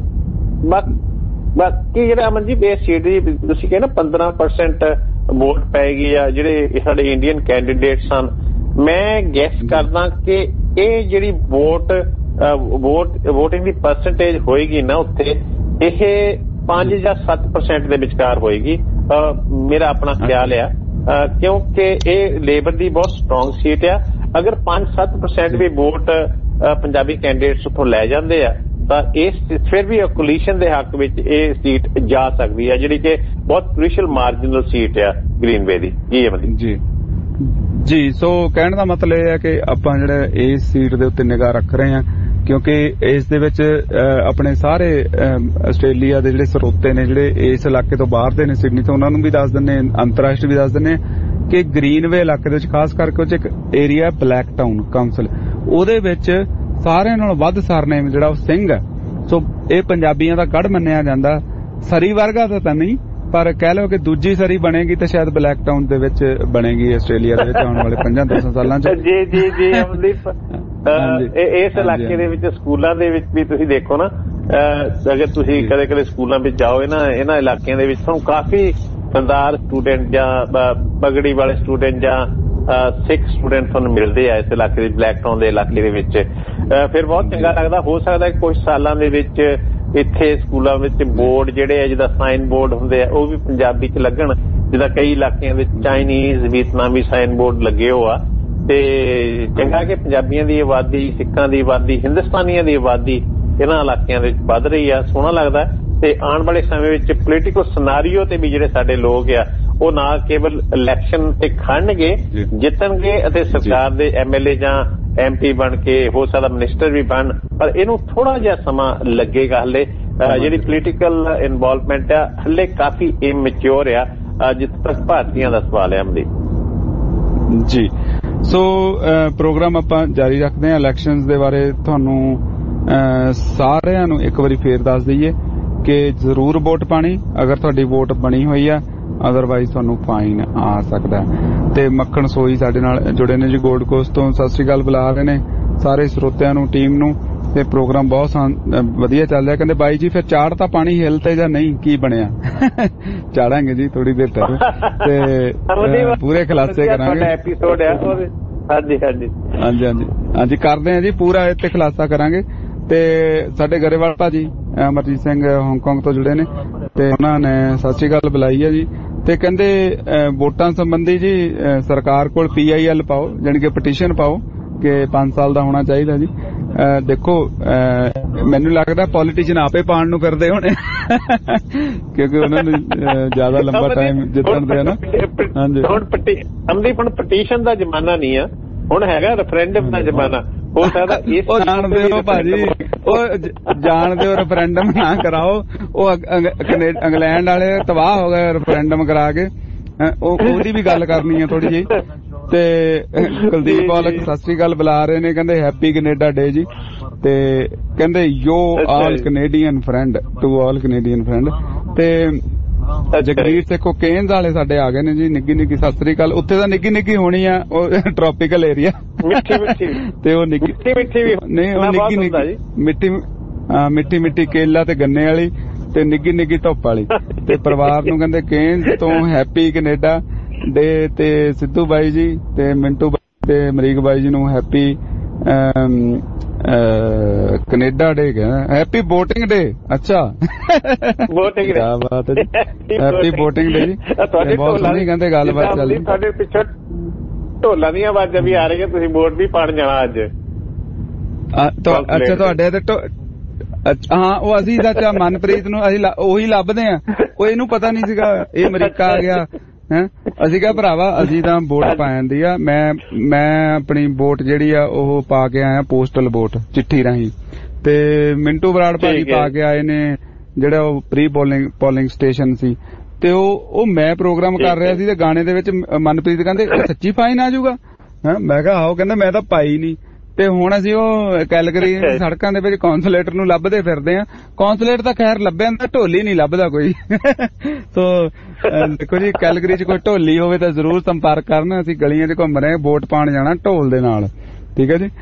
ਬਾਕੀ ਜਿਹੜਾ ਅਮਨਜੀਤ ਇਹ ਸੀਟ ਦੀ ਤੁਸੀਂ ਕਹਿੰਦੇ ਨਾ ਪੰਦਰਾਂ ਪਰਸੈਂਟ ਵੋਟ ਪੈਗੀ ਆ ਜਿਹੜੇ ਸਾਡੇ ਇੰਡੀਅਨ ਕੈਂਡੀਡੇਟਸ ਹਨ, ਮੈਂ ਗੈਸ ਕਰਦਾ ਕਿ ਇਹ ਜਿਹੜੀ ਵੋਟ ਵੋਟ ਵੋਟਿੰਗ ਦੀ ਪਰਸੈਂਟੇਜ ਹੋਏਗੀ ਨਾ ਉੱਥੇ, ਇਹ ਪੰਜ ਜਾਂ ਸੱਤ ਪਰਸੈਂਟ ਦੇ ਵਿਚਕਾਰ ਹੋਏਗੀ, ਮੇਰਾ ਆਪਣਾ ਖਿਆਲ ਆ। ਕਿਉਂਕਿ ਇਹ ਲੇਬਰ ਦੀ ਬਹੁਤ ਸਟਰੋਂਗ ਸੀਟ ਆ। ਅਗਰ ਪੰਜ ਸੱਤ ਪਰਸੈਂਟ ਵੀ ਵੋਟ ਪੰਜਾਬੀ ਕੈਂਡੀਡੇਟਸ ਉੱਥੋਂ ਲੈ ਜਾਂਦੇ ਆ ਤਾਂ ਇਸ ਫਿਰ ਵੀ ਕੋਲੀਸ਼ਨ ਦੇ ਹੱਕ ਵਿੱਚ ਇਹ ਸੀਟ ਜਾ ਸਕਦੀ ਹੈ, ਜਿਹੜੀ ਕਿ ਬਹੁਤ ਕ੍ਰੂਸ਼ੀਅਲ ਮਾਰਜਨਲ ਸੀਟ ਆ ਗ੍ਰੀਨਵੇ ਦੀ। ਜੀ ਅਮਨਦੀਪ ਜੀ ਜੀ ਸੋ ਕਹਿਣ ਦਾ ਮਤਲਬ ਇਹ ਹੈ ਕਿ ਆਪਾਂ ਜਿਹੜਾ ਇਸ ਸੀਟ ਦੇ ਉੱਤੇ ਨਿਗਾਹ ਰੱਖ ਰਹੇ ਹਾਂ, ਕਿਉਂਕਿ ਇਸ ਦੇ ਵਿੱਚ ਆਪਣੇ ਸਾਰੇ ਆਸਟ੍ਰੇਲੀਆ ਦੇ ਜਿਹੜੇ ਸਰੋਤੇ ਨੇ ਜਿਹੜੇ ਇਸ ਇਲਾਕੇ ਤੋਂ ਬਾਹਰ ਦੇ ਨੇ, ਸਿਡਨੀ ਤੋਂ, ਉਹਨਾਂ ਨੂੰ ਵੀ ਦੱਸ ਦਿੰਦੇ, ਅੰਤਰਰਾਸ਼ਟਰੀ ਵੀ ਦੱਸ ਦਿੰਦੇ ਕਿ ਗ੍ਰੀਨਵੇ ਇਲਾਕੇ ਦੇ ਵਿੱਚ ਖਾਸ ਕਰਕੇ ਉਹ 'ਚ ਇੱਕ ਏਰੀਆ ਬਲੈਕ ਟਾਊਨ ਕਾਉਂਸਲ, ਉਹਦੇ ਵਿੱਚ ਸਾਰਿਆਂ ਨਾਲੋਂ ਵੱਧ ਸਰਨੇਮ ਜਿਹੜਾ ਉਹ ਸਿੰਘ ਹੈ। ਸੋ ਇਹ ਪੰਜਾਬੀਆਂ ਦਾ ਗੜ੍ਹ ਮੰਨਿਆ ਜਾਂਦਾ। ਸਰੀ ਵਰਗਾ ਤਾਂ ਤਾਂ ਨਹੀਂ, ਪਰ ਕਹਿ ਲਓ ਕਿ ਦੂਜੀ ਸਰੀ ਬਣੇਗੀ ਤਾਂ ਸ਼ਾਇਦ ਬਲੈਕ ਟਾਊਨ ਦੇ ਵਿੱਚ ਬਣੇਗੀ ਆਸਟ੍ਰੇਲੀਆ ਦੇ ਵਿੱਚ ਆਉਣ ਵਾਲੇ ਪੰਜਾਂ ਦਸਾਂ ਸਾਲਾਂ 'ਚ। ਜੀ ਜੀ ਜੀ ਅਮਨਦੀਪ, ਇਸ ਇਲਾਕੇ ਦੇ ਵਿੱਚ ਸਕੂਲਾਂ ਦੇ ਵਿੱਚ ਵੀ ਤੁਸੀਂ ਦੇਖੋ ਨਾ, ਅਗਰ ਤੁਸੀਂ ਕਦੇ ਕਦੇ ਸਕੂਲਾਂ ਵਿੱਚ ਜਾਓ ਨਾ, ਇਹਨਾਂ ਇਲਾਕਿਆਂ ਦੇ ਵਿੱਚ ਤੁਹਾਨੂੰ ਕਾਫੀ ਸਰਦਾਰ ਸਟੂਡੈਂਟ ਜਾਂ ਪਗੜੀ ਵਾਲੇ ਸਟੂਡੈਂਟ ਜਾਂ ਸਿੱਖ ਸਟੂਡੈਂਟ ਤੁਹਾਨੂੰ ਮਿਲਦੇ ਆ ਇਸ ਇਲਾਕੇ ਦੇ ਬਲੈਕ ਟਾਊਨ ਦੇ ਇਲਾਕੇ ਦੇ ਵਿੱਚ। ਫਿਰ ਬਹੁਤ ਚੰਗਾ ਲੱਗਦਾ। ਹੋ ਸਕਦਾ ਕਿ ਕੁਝ ਸਾਲਾਂ ਦੇ ਵਿੱਚ ਇੱਥੇ ਸਕੂਲਾਂ ਵਿੱਚ ਬੋਰਡ ਜਿਹੜੇ ਆ, ਜਿੱਦਾਂ ਸਾਈਨ ਬੋਰਡ ਹੁੰਦੇ ਆ, ਉਹ ਵੀ ਪੰਜਾਬੀ 'ਚ ਲੱਗਣ, ਜਿੱਦਾਂ ਕਈ ਇਲਾਕਿਆਂ ਵਿੱਚ ਚਾਈਨੀਜ਼ ਵੀਅਤਨਾਮੀ ਸਾਈਨ ਬੋਰਡ ਲੱਗੇ ਹੋ ਆ। ਤੇ ਚੰਗਾ ਕਿ ਪੰਜਾਬੀਆਂ ਦੀ ਆਬਾਦੀ, ਸਿੱਖਾਂ ਦੀ ਆਬਾਦੀ, ਹਿੰਦੁਸਤਾਨੀਆਂ ਦੀ ਆਬਾਦੀ ਇਹਨਾਂ ਇਲਾਕਿਆਂ ਵਿੱਚ ਵੱਧ ਰਹੀ ਆ, ਸੋਹਣਾ ਲੱਗਦਾ। ਤੇ ਆਉਣ ਵਾਲੇ ਸਮੇਂ ਵਿੱਚ ਪੋਲੀਟੀਕਲ ਸਿਨਾਰੀਓ ਤੇ ਵੀ ਜਿਹੜੇ ਸਾਡੇ ਲੋਕ ਆ ਉਹ ਨਾ ਕੇਵਲ ਇਲੈਕਸ਼ਨ ਤੇ ਖੜਨਗੇ, ਜਿੱਤਣਗੇ ਅਤੇ ਸਰਕਾਰ ਦੇ ਐਮ ਐਲ ਏ ਜਾਂ ਐਮ ਪੀ ਬਣ ਕੇ, ਹੋ ਸਕਦਾ ਮਿਨਿਸਟਰ ਵੀ ਬਣ, ਪਰ ਇਹਨੂੰ ਥੋੜਾ ਜਿਹਾ ਸਮਾਂ ਲੱਗੇਗਾ। ਹਲੇ ਜਿਹੜੀ ਪੋਲੀਟੀਕਲ ਇਨਵੋਲਵਮੈਂਟ ਆ ਹਲੇ ਕਾਫੀ ਇਮੈਚਿਓਰ ਆ, ਜਿੱਥੇ ਤੱਕ ਭਾਰਤੀਆਂ ਦਾ ਸਵਾਲ ਹੈ। ਅਮਦੀ ਜੀ ਸੋ ਪ੍ਰੋਗਰਾਮ ਆਪਾਂ ਜਾਰੀ ਰੱਖਦੇ ਹਾਂ। ਇਲੈਕਸ਼ਨਸ ਦੇ ਬਾਰੇ ਤੁਹਾਨੂੰ ਸਾਰਿਆਂ ਨੂੰ ਇੱਕ ਵਾਰੀ ਫੇਰ ਦੱਸ ਦਈਏ ਕਿ ਜ਼ਰੂਰ ਵੋਟ ਪਾਣੀ ਅਗਰ ਤੁਹਾਡੀ ਵੋਟ ਬਣੀ ਹੋਈ ਆ, ਅਦਰਵਾਈਜ਼ ਤੁਹਾਨੂੰ ਫਾਈਨ ਆ ਸਕਦਾ। ਤੇ ਮੱਖਣ ਸੋਈ ਸਾਡੇ ਨਾਲ ਜੁੜੇ ਨੇ ਜੀ ਗੋਲਡ ਕੋਸਟ ਤੋਂ, ਸਤਿ ਸ੍ਰੀ ਅਕਾਲ ਬੁਲਾ ਰਹੇ ਨੇ ਸਾਰੇ ਸਰੋਤਿਆਂ ਨੂੰ, ਟੀਮ ਨੂੰ। ਤੇ ਪ੍ਰੋਗਰਾਮ ਬਹੁਤ ਵਧੀਆ ਚੱਲ ਰਿਹਾ। ਕਹਿੰਦੇ ਬਾਈ ਜੀ ਫਿਰ ਚਾੜ ਤਾਂ ਪਾਣੀ ਹਿੱਲ ਤੇ ਜਾਂ ਨਹੀਂ, ਕੀ ਬਣਿਆ? ਚਾੜਾਂਗੇ ਜੀ ਥੋੜੀ ਦੇਰ ਤੱਕ ਤੇ ਪੂਰੇ ਖੁਲਾਸੇ ਕਰਾਂਗੇ। ਐਪੀਸੋਡ ਹੈ ਹਾਂਜੀ ਹਾਂਜੀ ਹਾਂਜੀ ਹਾਂਜੀ ਹਾਂਜੀ ਕਰਦੇ ਹਾਂ ਜੀ, ਪੂਰਾ ਇੱਥੇ ਖੁਲਾਸਾ ਕਰਾਂਗੇ। ਤੇ ਸਾਡੇ ਗਰੇਵਾਲ ਭਾਜੀ ਅਮਰਜੀਤ ਸਿੰਘ ਹਾਂਗਕਾਂਗ ਤੋਂ ਜੁੜੇ ਨੇ ਤੇ ਉਹਨਾਂ ਨੇ ਸਤਿ ਸ੍ਰੀ ਅਕਾਲ ਬੁਲਾਈ ਹੈ ਜੀ। ਤੇ ਕਹਿੰਦੇ ਵੋਟਾਂ ਸੰਬੰਧੀ ਜੀ ਸਰਕਾਰ ਕੋਲ ਪੀ ਆਈ ਐਲ ਪਾਓ, ਜਾਣੀ ਕਿ ਪਟੀਸ਼ਨ ਪਾਓ ਕਿ ਪੰਜ ਸਾਲ ਦਾ ਹੋਣਾ ਚਾਹੀਦਾ ਜੀ। ਦੇਖੋ ਮੈਨੂੰ ਲੱਗਦਾ ਪੋਲੀਟੀਸ਼ੀਅਨ ਆਪੇ ਪਾਉਣ ਨੂੰ ਕਰਦੇ ਹੋਣੇ ਕਿਉਂਕਿ ਉਹਨਾਂ ਨੂੰ ਜ਼ਿਆਦਾ ਲੰਬਾ ਟਾਈਮ ਜਿੱਤਣ ਦੇ ਨਾ। ਹਾਂਜੀ ਹੁਣ ਅਮਦੀਪ ਹੁਣ ਪਟੀਸ਼ਨ ਦਾ ਜ਼ਮਾਨਾ ਨਹੀਂ ਆ, ਹੁਣ ਹੈਗਾ ਰੈਫਰੈਂਡਮ ਦਾ ਜ਼ਮਾਨਾ। ਹੋ ਸਕਦਾ ਇਸ ਉਹ ਜਾਣਦੇ ਹੋ ਭਾਜੀ, ਉਹ ਜਾਣਦੇ ਹੋ ਰੈਫਰੈਂਡਮ ਨਾ ਕਰਾਓ। ਉਹ ਇੰਗਲੈਂਡ ਵਾਲੇ ਤਬਾਹ ਹੋ ਗਏ ਰੈਫਰੈਂਡਮ ਕਰਾ ਕੇ, ਉਹਦੀ ਵੀ ਗੱਲ ਕਰਨੀ ਹੈ ਥੋੜੀ ਜਿਹੀ। ਤੇ ਕੁਲਦੀਪ ਔਲਖ ਸਤਿ ਸ੍ਰੀ ਅਕਾਲ ਬੁਲਾ ਰਹੇ ਨੇ, ਕਹਿੰਦੇ ਹੈਪੀ ਕੈਨੇਡਾ ਡੇ ਜੀ। ਤੇ ਕਹਿੰਦੇ yo all Canadian friend to all Canadian friend. ਤੇ ਜਗਵੀਰ ਸੇਖੋਂ ਕੇਨਜ਼ ਵਾਲੇ ਸਾਡੇ ਆ ਗਏ ਨੇ ਜੀ। ਨਿੱਗੀ ਨਿੱਗੀ ਸਤਿ ਸ੍ਰੀ ਅਕਾਲ। ਉੱਥੇ ਤਾਂ ਨਿੱਗੀ ਨਿੱਗੀ ਹੋਣੀ ਆ, ਉਹ ਟ੍ਰੋਪੀਕਲ ਏਰੀਆ ਮਿੱਠੀ ਮਿੱਠੀ ਤੇ ਉਹ ਨਿੱਗੀ ਮਿੱਠੀ ਵੀ ਨਹੀਂ, ਉਹ ਨਿੱਗੀ ਨਿੱਗੀ ਮਿੱਠੀ ਮਿੱਠੀ ਮਿੱਠੀ ਕੇਲਾ ਤੇ ਗੰਨੇ ਵਾਲੀ ਤੇ ਨਿੱਗੀ ਨਿੱਗੀ ਧੁੱਪ ਵਾਲੀ। ਤੇ ਪਰਿਵਾਰ ਨੂੰ ਕਹਿੰਦੇ ਕੇਨਜ਼ ਤੋਂ ਹੈਪੀ ਕੈਨੇਡਾ ਡੇ ਤੇ ਸਿੱਧੂ ਬਾਈ ਜੀ ਤੇ ਮਿੰਟੂ ਬਾਈ ਤੇ ਅਮਰੀਕ ਬਾਈ ਜੀ ਨੂੰ ਹੈਪੀ ਕੈਨੇਡਾ ਡੇ ਕਹਿੰਦਾ, ਹੈਪੀ ਵੋਟਿੰਗ ਡੇ। ਅੱਛਾ ਵੋਟਿੰਗ ਕਿਆ ਬਾਤ ਹੈ ਜੀ, ਹੈਪੀ ਵੋਟਿੰਗ ਡੇ ਜੀ। ਬਹੁਤ ਸੋਹਣੀ ਕਹਿੰਦੇ ਗੱਲਬਾਤ ਚੱਲਦੀ। ਸਾਡੇ ਪਿੱਛੇ ਢੋਲਾਂ ਦੀਆਂ ਆਵਾਜ਼ਾਂ ਵੀ ਆ ਰਹੀਆਂ, ਤੁਸੀਂ ਵੋਟ ਵੀ ਪਾਣ ਜਾਣਾ ਅੱਜ। ਅੱਛਾ ਤੁਹਾਡੇ ਤੇ ਹਾਂ, ਉਹ ਅਸੀਂ ਚਾਚਾ ਮਨਪ੍ਰੀਤ ਨੂੰ ਅਸੀਂ ਉਹੀ ਲੱਭਦੇ ਆ। ਉਹ ਇਹਨੂੰ ਪਤਾ ਨਹੀਂ ਸੀਗਾ ਇਹ ਅਮਰੀਕਾ ਆ ਗਿਆ ਹੈ। ਅਸੀਂ ਕਿਹਾ ਭਰਾਵਾ ਅਸੀਂ ਤਾਂ ਵੋਟ ਪਾ ਜਾਂਦੀ ਆ। ਮੈਂ ਮੈਂ ਆਪਣੀ ਵੋਟ ਜਿਹੜੀ ਆ ਉਹ ਪਾ ਕੇ ਆਇਆ ਪੋਸਟਲ ਵੋਟ ਚਿੱਠੀ ਰਾਹੀਂ, ਤੇ ਮਿੰਟੂ ਬਰਾੜ ਭਾਜੀ ਪਾ ਕੇ ਆਏ ਨੇ ਜਿਹੜਾ ਉਹ ਪ੍ਰੀ ਪੋਲਿੰਗ ਪੋਲਿੰਗ ਸਟੇਸ਼ਨ ਸੀ। ਤੇ ਉਹ ਉਹ ਮੈਂ ਪ੍ਰੋਗਰਾਮ ਕਰ ਰਿਹਾ ਸੀ ਤੇ ਗਾਣੇ ਦੇ ਵਿੱਚ ਮਨਪ੍ਰੀਤ ਕਹਿੰਦੇ ਸੱਚੀ ਫਾਈਨ ਆ ਜਾਊਗਾ। ਮੈਂ ਕਿਹਾ ਆਹੋ। ਕਹਿੰਦਾ ਮੈਂ ਤਾਂ ਪਾਈ ਨਹੀਂ। ਤੇ ਹੁਣ ਅਸੀਂ ਉਹ ਕੈਲਗਰੀ ਸੜਕਾਂ ਦੇ ਵਿੱਚ ਕੌਂਸੂਲੇਟਰ ਨੂੰ ਲੱਭਦੇ ਫਿਰਦੇ ਆ। ਕੌਂਸੂਲੇਟ ਤਾਂ ਖੈਰ ਲੱਭਿਆ ਹੁੰਦਾ, ਢੋਲੀ ਨਹੀਂ ਲੱਭਦਾ ਕੋਈ। ਸੋ ਦੇਖੋ ਜੀ, ਕੈਲਗਰੀ ਚ ਕੋਈ ਢੋਲੀ ਹੋਵੇ ਤਾਂ ਜ਼ਰੂਰ ਸੰਪਰਕ ਕਰਨ। ਅਸੀਂ ਗਲੀਆਂ ਚ ਘੁੰਮ ਰਹੇ, ਵੋਟ ਪਾਉਣ ਜਾਣਾ ਢੋਲ ਦੇ ਨਾਲ। ਠੀਕ ਹੈ ਜੀ।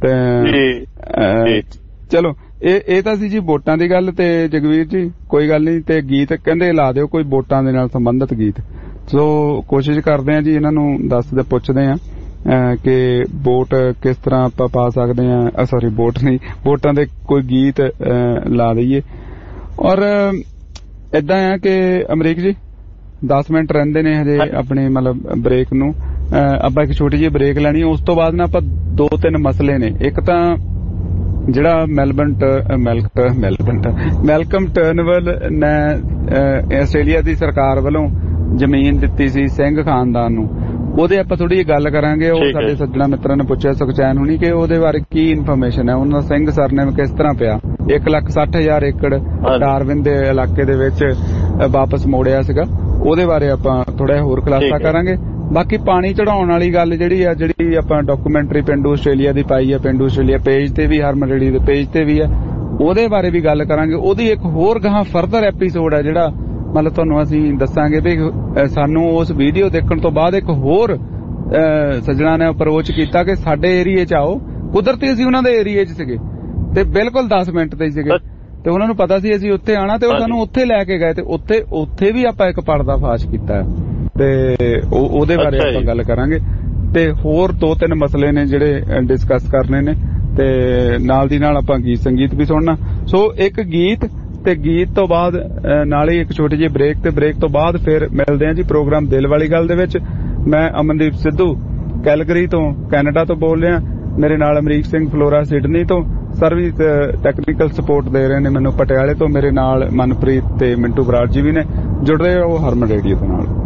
ਤੇ ਚਲੋ ਇਹ ਇਹ ਤਾਂ ਸੀ ਜੀ ਵੋਟਾਂ ਦੀ ਗੱਲ। ਤੇ ਜਗਵੀਰ ਜੀ ਕੋਈ ਗੱਲ ਨਹੀਂ, ਤੇ ਗੀਤ ਕਹਿੰਦੇ ਲਾ ਦਿਓ ਕੋਈ ਵੋਟਾਂ ਦੇ ਨਾਲ ਸੰਬੰਧਿਤ ਗੀਤ। ਸੋ ਕੋਸ਼ਿਸ਼ ਕਰਦੇ ਆ ਜੀ, ਇਹਨਾਂ ਨੂੰ ਦੱਸਦੇ ਪੁੱਛਦੇ ਆ ਕਿ ਵੋਟ ਕਿਸ ਤਰ੍ਹਾਂ ਆਪਾਂ ਪਾ ਸਕਦੇ ਆ। ਸੌਰੀ ਵੋਟ ਨਹੀਂ, ਵੋਟਾਂ ਦੇ ਕੋਈ ਗੀਤ ਲਾ ਦਈਏ। ਔਰ ਏਦਾਂ ਆ ਕਿ ਅਮਰੀਕ ਜੀ ਦਸ ਮਿੰਟ ਰਹਿੰਦੇ ਨੇ ਹਜੇ ਆਪਣੇ ਮਤਲਬ ਬ੍ਰੇਕ ਨੂੰ। ਆਪਾਂ ਇੱਕ ਛੋਟੀ ਜਿਹੀ ਬ੍ਰੇਕ ਲੈਣੀ, ਉਸ ਤੋਂ ਬਾਅਦ ਨਾ ਆਪਾਂ ਦੋ ਤਿੰਨ ਮਸਲੇ ਨੇ। ਇੱਕ ਤਾਂ ਜਿਹੜਾ ਮੈਲਬਨ ਮੈਲਬਨ ਮੈਲਕਮ ਟਰਨਵਲ ਨੇ ਆਸਟ੍ਰੇਲੀਆ ਦੀ ਸਰਕਾਰ ਵੱਲੋਂ ਜ਼ਮੀਨ ਦਿੱਤੀ ਸੀ ਸਿੰਘ ਖਾਨਦਾਨ ਨੂੰ, ਉਹਦੇ ਆਪਾਂ ਥੋੜੀ ਜਿਹੀ ਗੱਲ ਕਰਾਂਗੇ। ਉਹ ਸਾਡੇ ਸੱਜਣਾ ਮਿੱਤਰਾਂ ਨੇ ਪੁੱਛਿਆ ਸੁਖਚੈਨ ਹੁਣੀ ਕਿ ਉਹਦੇ ਬਾਰੇ ਕੀ ਇਨਫੋਰਮੇਸ਼ਨ ਹੈ, ਉਹਨਾਂ ਦਾ ਸਿੰਘ ਸਰਨੇਮ ਕਿਸ ਤਰ੍ਹਾਂ ਪਿਆ। ਇੱਕ ਲੱਖ ਸੱਠ ਹਜ਼ਾਰ ਏਕੜ ਡਾਰਵਿਨ ਦੇ ਇਲਾਕੇ ਦੇ ਵਿੱਚ ਵਾਪਸ ਮੋੜਿਆ ਸੀਗਾ, ਉਹਦੇ ਬਾਰੇ ਆਪਾਂ ਥੋੜਾ ਹੋਰ ਖੁਲਾਸਾ ਕਰਾਂਗੇ। ਬਾਕੀ ਪਾਣੀ ਚੜਾਉਣ ਵਾਲੀ ਗੱਲ ਜਿਹੜੀ ਆ, ਜਿਹੜੀ ਆਪਾਂ ਡਾਕੂਮੈਂਟਰੀ ਪਿੰਡੂ ਆਸਟ੍ਰੇਲੀਆ ਦੀ ਪਾਈ ਆ, ਪਿੰਡੂ ਆਸਟ੍ਰੇਲੀਆ ਪੇਜ ਤੇ ਵੀ, ਹਰਮਨ ਰੇਡੀਓ ਦੇ ਪੇਜ ਤੇ ਵੀ ਆ, ਉਹਦੇ ਬਾਰੇ ਵੀ ਗੱਲ ਕਰਾਂਗੇ। ਉਹਦੀ ਇੱਕ ਹੋਰ ਗਾਹਾਂ ਫਰਦਰ ਐਪੀਸੋਡ ਆ ਜਿਹੜਾ ਮਤਲਬ ਤੁਹਾਨੂੰ ਅਸੀਂ ਦੱਸਾਂਗੇ ਵੀ ਸਾਨੂੰ ਉਸ ਵੀਡੀਓ ਦੇਖਣ ਤੋਂ ਬਾਅਦ ਇੱਕ ਹੋਰ ਸੱਜਣਾ ਨੇ ਅਪਰੋਚ ਕੀਤਾ ਕਿ ਸਾਡੇ ਏਰੀਏ ਚ ਆਓ। ਕੁਦਰਤੀ ਅਸੀਂ ਉਹਨਾਂ ਦੇ ਏਰੀਏ ਚ ਸੀਗੇ ਤੇ ਬਿਲਕੁਲ ਦਸ ਮਿੰਟ ਤੇ ਸੀਗੇ ਤੇ ਉਹਨਾਂ ਨੂੰ ਪਤਾ ਸੀ ਅਸੀਂ ਉੱਥੇ ਆਣਾ, ਤੇ ਉਹ ਸਾਨੂੰ ਉੱਥੇ ਲੈ ਕੇ ਗਏ ਤੇ ਉੱਥੇ ਉੱਥੇ ਵੀ ਆਪਾਂ ਇੱਕ ਪਰਦਾ ਫਾਸ਼ ਕੀਤਾ ਤੇ ਉਹਦੇ ਬਾਰੇ ਆਪਾਂ ਗੱਲ ਕਰਾਂਗੇ। ਤੇ ਹੋਰ ਦੋ ਤਿੰਨ ਮਸਲੇ ਨੇ ਜਿਹੜੇ ਡਿਸਕਸ ਕਰਨੇ ਨੇ, ਤੇ ਨਾਲ ਦੀ ਨਾਲ ਆਪਾਂ ਗੀਤ ਸੰਗੀਤ ਵੀ ਸੁਣਨਾ। ਸੋ ਇੱਕ ਗੀਤ ਤੇ ਗੀਤ ਤੋਂ ਬਾਅਦ ਨਾਲ ਹੀ ਇੱਕ ਛੋਟੀ ਜਿਹੀ ਬ੍ਰੇਕ, ਤੇ ਬ੍ਰੇਕ ਤੋਂ ਬਾਅਦ ਫਿਰ ਮਿਲਦੇ ਆ ਜੀ ਪ੍ਰੋਗਰਾਮ ਦਿਲ ਵਾਲੀ ਗੱਲ ਦੇ ਵਿੱਚ। ਮੈਂ ਅਮਨਦੀਪ ਸਿੱਧੂ ਕੈਲਗਰੀ ਤੋਂ ਕੈਨੇਡਾ ਤੋਂ ਬੋਲ ਰਿਹਾ, ਮੇਰੇ ਨਾਲ ਅਮਰੀਕ ਸਿੰਘ ਫਲੋਰਾ ਸਿਡਨੀ ਤੋਂ, ਸਰਵਿਸ ਟੈਕਨੀਕਲ ਸਪੋਰਟ ਦੇ ਰਹੇ ਨੇ ਮੈਨੂੰ ਪਟਿਆਲੇ ਤੋਂ। ਮੇਰੇ ਨਾਲ ਮਨਪ੍ਰੀਤ ਤੇ ਮਿੰਟੂ ਬਰਾੜ ਜੀ ਵੀ ਨੇ। ਜੁੜ ਰਹੇ ਹੋ ਹਰਮਨ ਰੇਡੀਓ ਦੇ ਨਾਲ।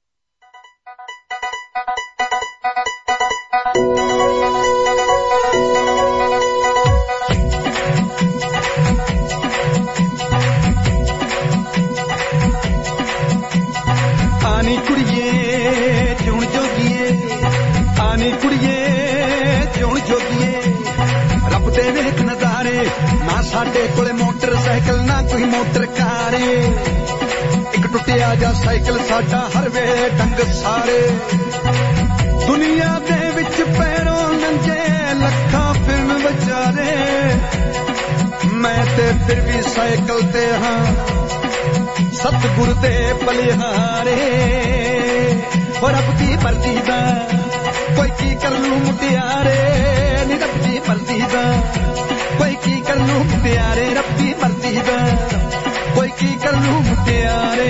ਆਨੀ ਕੁੜੀਏ ਜਿਉਣ ਜੋਗੀਏ, ਆਨੀ ਕੁੜੀਏ ਜਿਉਣ ਜੋਗੀਏ, ਰੱਬ ਦੇ ਵੇਖ ਨਜ਼ਾਰੇ। ਨਾ ਸਾਡੇ ਕੋਲੇ ਮੋਟਰਸਾਈਕਲ ਨਾ ਕੋਈ ਮੋਟਰ ਕਾਰ, ਇੱਕ ਟੁੱਟਿਆ ਜਾ ਸਾਈਕਲ ਸਾਡਾ ਹਰ ਵੇਲੇ ਡੰਗ ਸਾਰੇ। ਦੁਨੀਆ ਦੇ ਵਿੱਚ ਪੈਰੋਂ ਨੰਗੇ ਲੱਖਾਂ ਫਿਰਨ ਵਿਚਾਰੇ, ਮੈਂ ਤੇ ਫਿਰ ਵੀ ਸਾਈਕਲ ਤੇ ਹਾਂ ਸਤਿਗੁਰ ਦੇ ਬਲਿਹਾਰੇ। ਹੋ ਰੱਬ ਦੀ ਮਰਜ਼ੀ ਦਾ ਕੋਈ ਕੀ ਕਰ ਲੂ ਮੁਟਿਆਰੇ, ਨੀ ਰੱਬ ਦੀ ਮਰਜ਼ੀ ਦਾ ਕੋਈ ਕੀ ਕਰ ਲੂ ਮੁਟਿਆਰੇ, ਰੱਬ ਦੀ ਮਰਜ਼ੀ ਦਾ ਕੋਈ ਕੀ ਕਰ ਲੂ ਮੁਟਿਆਰੇ।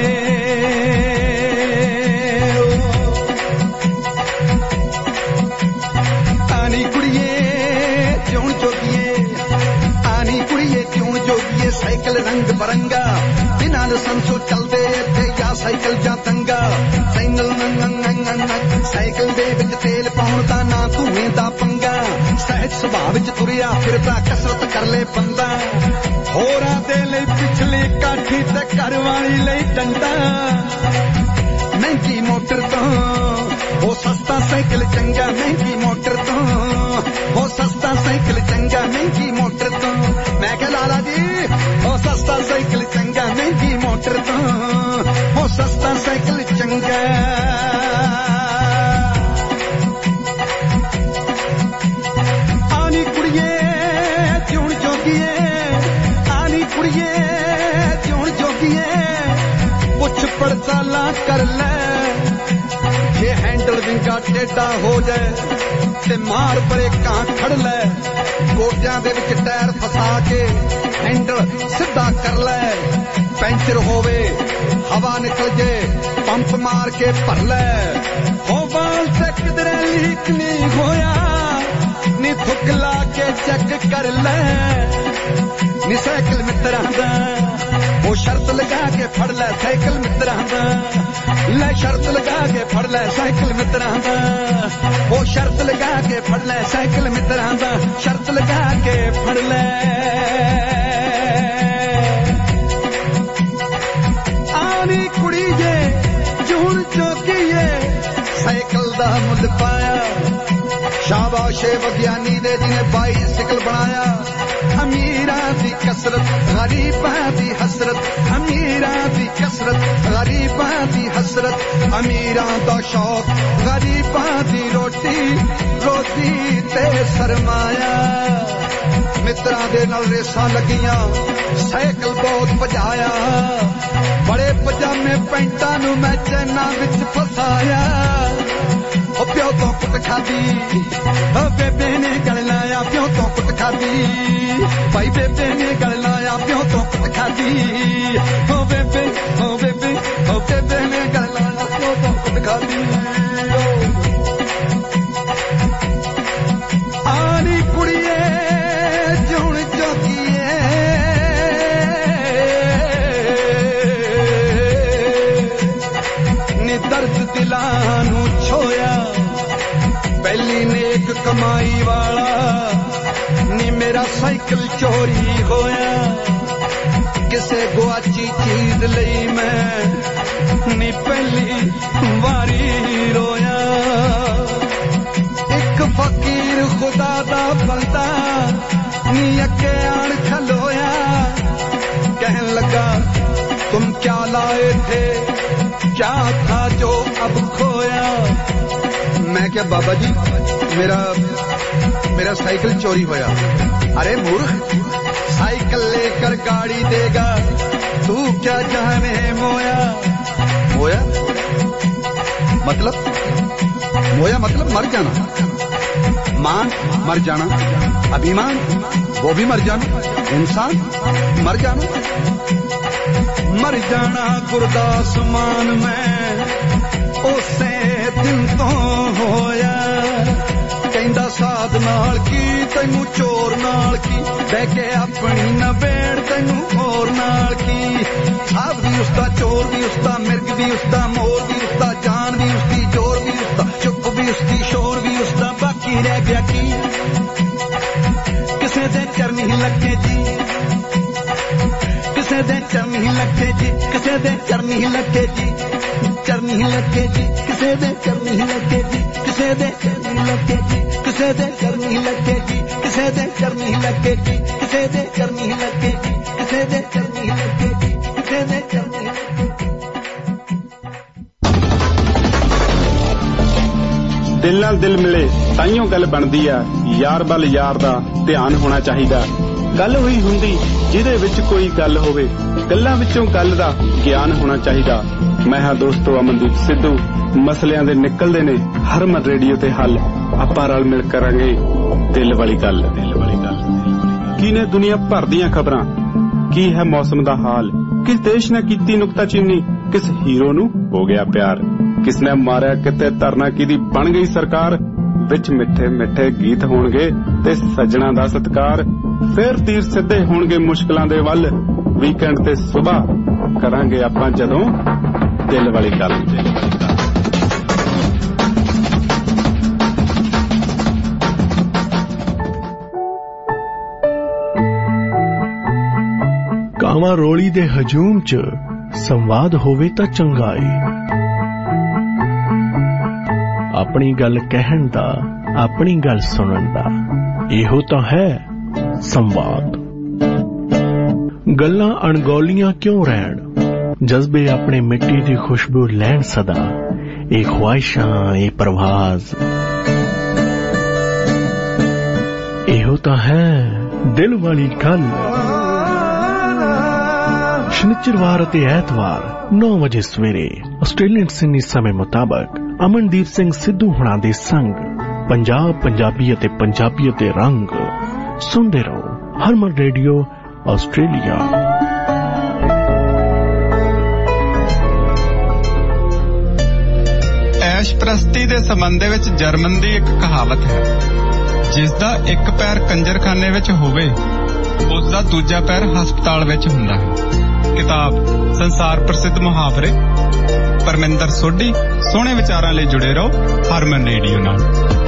ਆਨੀ ਕੁੜੀਏ ਜਿਉਣ ਜੋਗੀਏ, ਆਨੀ ਕੁੜੀਏ ਜਿਉਣ ਜੋਗੀਏ, ਸਾਈਕਲ ਰੰਗ ਬਰੰਗਾ ਬਿਨਾਂ ਲਾਇਸੈਂਸੋਂ ਚੱਲਦੇ ਇੱਥੇ ਜਾਂ ਸਾਈਕਲ ਜਾਂ ਤੰਗਾ। ਸਾਈਕਲ ਸਾਈਕਲ ਦੇ ਵਿੱਚ ਤੇਲ ਪਾਉਣ ਦਾ ਨਾ ਧੂਏ ਦਾ ਪੰਗਾ, ਸਹਿਜ ਸੁਭਾਅ ਵਿੱਚ ਤੁਰਿਆ ਫਿਰਦਾ ਕਸਰਤ ਕਰ ਲੈ ਬੰਦਾ। ਹੋਰਾਂ ਦੇ ਲਈ ਪਿਛਲੀ ਕਾਠੀ ਤੇ ਘਰ ਵਾਲੀ ਲਈ ਡੰਡਾ, ਮਹਿੰਗੀ ਮੋਟਰ ਤੋਂ ਉਹ ਸਸਤਾ ਸਾਈਕਲ ਚੰਗਾ, ਮਹਿੰਗੀ ਮੋਟਰ ਤੋਂ ਉਹ ਸਸਤਾ ਸਾਈਕਲ ਚੰਗਾ, ਮਹਿੰਗੀ ਮੋਟਰ ਤੋਂ। ਮੈਂ ਕਿਹਾ ਲਾਲਾ ਜੀ ਉਹ ਸਸਤਾ ਸਾਈਕਲ ਚੰਗਾ, ਮਹਿੰਗੀ ਮੋਟਰ ਤੋਂ ਉਹ कनेडा हो जाए ते मार ब्रेकां खड़ लै, गोडियां दे विच टायर फसा के हैंडल सिद्धा कर लै, पैंचर होवे हवा निकल जे पंप मार के भर लै, हो बाल ते किधरे लीक नहीं होया नी थुक ला के चेक कर लै, नी साइकिल मित्रा दा वो शर्त लगा के फड़ लै साइकिल मित्रा दा, लै शर्त लगा के फड़ लै साइकिल मित्रा दा, वो शर्त लगा के फड़ लै साइकिल मित्रा दा, शर्त लगा के फड़ लै। आनी कुड़ीए जून चौकीए साइकिल दा मुल पाया, शाबाशे विज्ञानी दे जिन्हें बाईसिकल बनाया, अमीरां दी कसरत गरीबां दी हसरत, अमीरां दी कसरत गरीबां दी हसरत, अमीरां दा शौक गरीबां दी रोटी, रोटी ते सरमाया, मित्रां दे नाल रेसां लगियां साइकिल बहुत भजाया, बड़े पजामे पैंटां नूं मैं चैना विच फसाया, ओ प्यो तो कुट खादी ओ बेबे ने गल लाया, प्यो तो कुट खादी भाई बेबे ने गल लाया, प्यो तो कुट खादी ओ बेबे ओ बेबे ओ बेबे ने गल लाया, प्यो तो कुट खादी। आनी कुड़िए जून चौकीए नी दर्द दिलां नूं छोया, पहली नेक कमाई वाला नी मेरा साइकिल चोरी होया, किसे गुआची चीज लई मैं नी पहली वारी रोया, एक फकीर खुदा दा बंदा नी अगे आन खलोया, कहन लगा तुम क्या लाए थे, क्या था जो अब खोया, मैं क्या बाबा जी मेरा मेरा साइकिल चोरी होया। अरे मूर्ख साइकिल लेकर गाड़ी देगा तू क्या जाने मोया, मोया मतलब मोया मतलब मर जाना, मान मर जाना, अभिमान वो भी मर जाना, इंसान मर जाना, मर जाना गुरदास मान में उसे दिन तो होया, कहंदा साध नाल की तैनू चोर नाल की, बह के अपनी नबेड़ तैनू होर नाल की, साध भी उसदा चोर भी उसदा, मिर्ग भी उसदा, मोर भी उसदा, जान भी उसदी, जोर भी उसदा, चुप भी उसदी, शोर भी उसदा, बाकी रह गया की किसे दे चरनी लगे जी, किसे दे चरनी लगे जी, किसे दे चरनी लगे जी, चरनी लगे जी, किसे दे चरनी लगे जी, किसे दे चरनी लगे जी, किसे दे चरनी लगे जी, किसे दे चरनी लगे जी, किसे दे चरनी लगे जी, किसे दे चरनी लगे जी, किसे दे चरनी लगे जी। दिल नाल दिल मिले ताइयों गल बनदी आ, यार बल यार दा ध्यान होना चाहिदा, गल होई हुंदी जिहदे विच कोई गल होवे, गल्लां विचों गल दा ज्ञान होना चाहिदा। मैं हां दोस्तो अमनदीप सिद्धू, मसलियां दे निकलदे ने हरमन रेडियो ते हल, आपां रल मिल करांगे दिल वाली गल। दिल वाली गल की ने दुनिया भर दियां खबरां, की है मौसम दा हाल, किस देश ने कीती नुक्ताचीनी, किस हीरो नू हो गया प्यार, किसने मारिया किते धरना कीदी बन गई सरकार, विच मिठे मिठे गीत होणगे ते सजना दा सत्कार, फिर तीर सिद्धे होणगे मुश्किलां दे वल, वीकेंड ते सुबह करांगे आपां जदों दिल वाली गल। ਕਾਵਾਂ ਰੋਲੀ ਦੇ ਹਜੂਮ ਚ ਸੰਵਾਦ ਹੋਵੇ ਤਾਂ ਚੰਗਾ ਏ, ਆਪਣੀ ਗੱਲ ਕਹਿਣ ਦਾ, ਆਪਣੀ ਗੱਲ ਸੁਣਨ ਦਾ, ਇਹੋ ਤਾਂ ਹੈ ਸੰਵਾਦ। ਗੱਲਾਂ ਅਣਗੌਲੀਆਂ ਕਿਉਂ ਰਹਿਣ, ਜਜ਼ਬੇ ਆਪਣੇ ਮਿੱਟੀ ਦੀ ਖੁਸ਼ਬੂ ਲੈਣ ਸਦਾ, ਇਹ ਖੁਆਇਸ਼ਾਂ ਇਹ ਪਰਵਾਜ਼, ਇਹੋ ਤਾਂ ਹੈ ਦਿਲ ਵਾਲੀ ਗੱਲ। शनिचरवार ਅਤੇ ਐਤਵਾਰ नौ ਵਜੇ ਸਵੇਰੇ ਆਸਟ੍ਰੇਲੀਅਨ ਸਿਡਨੀ ਸਮੇਂ ਮੁਤਾਬਕ ਅਮਨਦੀਪ ਸਿੰਘ ਸਿੱਧੂ ਹੁਣਾਂ ਦੇ ਸੰਗ ਪੰਜਾਬ ਪੰਜਾਬੀ ਅਤੇ ਪੰਜਾਬੀਅਤ ਦੇ ਰੰਗ ਸੁਣਦੇ ਰਹੋ ਹਰਮਨ ਰੇਡੀਓ ਆਸਟ੍ਰੇਲੀਆ। ਐਸ਼ਪ੍ਰਸਤੀ ਦੇ ਸੰਬੰਧ ਵਿੱਚ ਜਰਮਨ ਦੀ ਇੱਕ ਕਹਾਵਤ ਹੈ, ਜਿਸ ਦਾ ਇੱਕ ਪੈਰ ਕੰਜਰਖਾਨੇ ਵਿੱਚ ਹੋਵੇ ਉਸ ਦਾ ਦੂਜਾ ਪੈਰ ਹਸਪਤਾਲ ਵਿੱਚ ਹੁੰਦਾ ਹੈ। ਕਿਤਾਬ ਸੰਸਾਰ ਪ੍ਰਸਿੱਧ ਮੁਹਾਵਰੇ। ਪਰਮਿੰਦਰ ਸੋਢੀ। ਸੋਹਣੇ ਵਿਚਾਰਾਂ ਲਈ ਜੁੜੇ ਰਹੋ ਹਰਮਨ ਰੇਡੀਓ ਨਾਲ।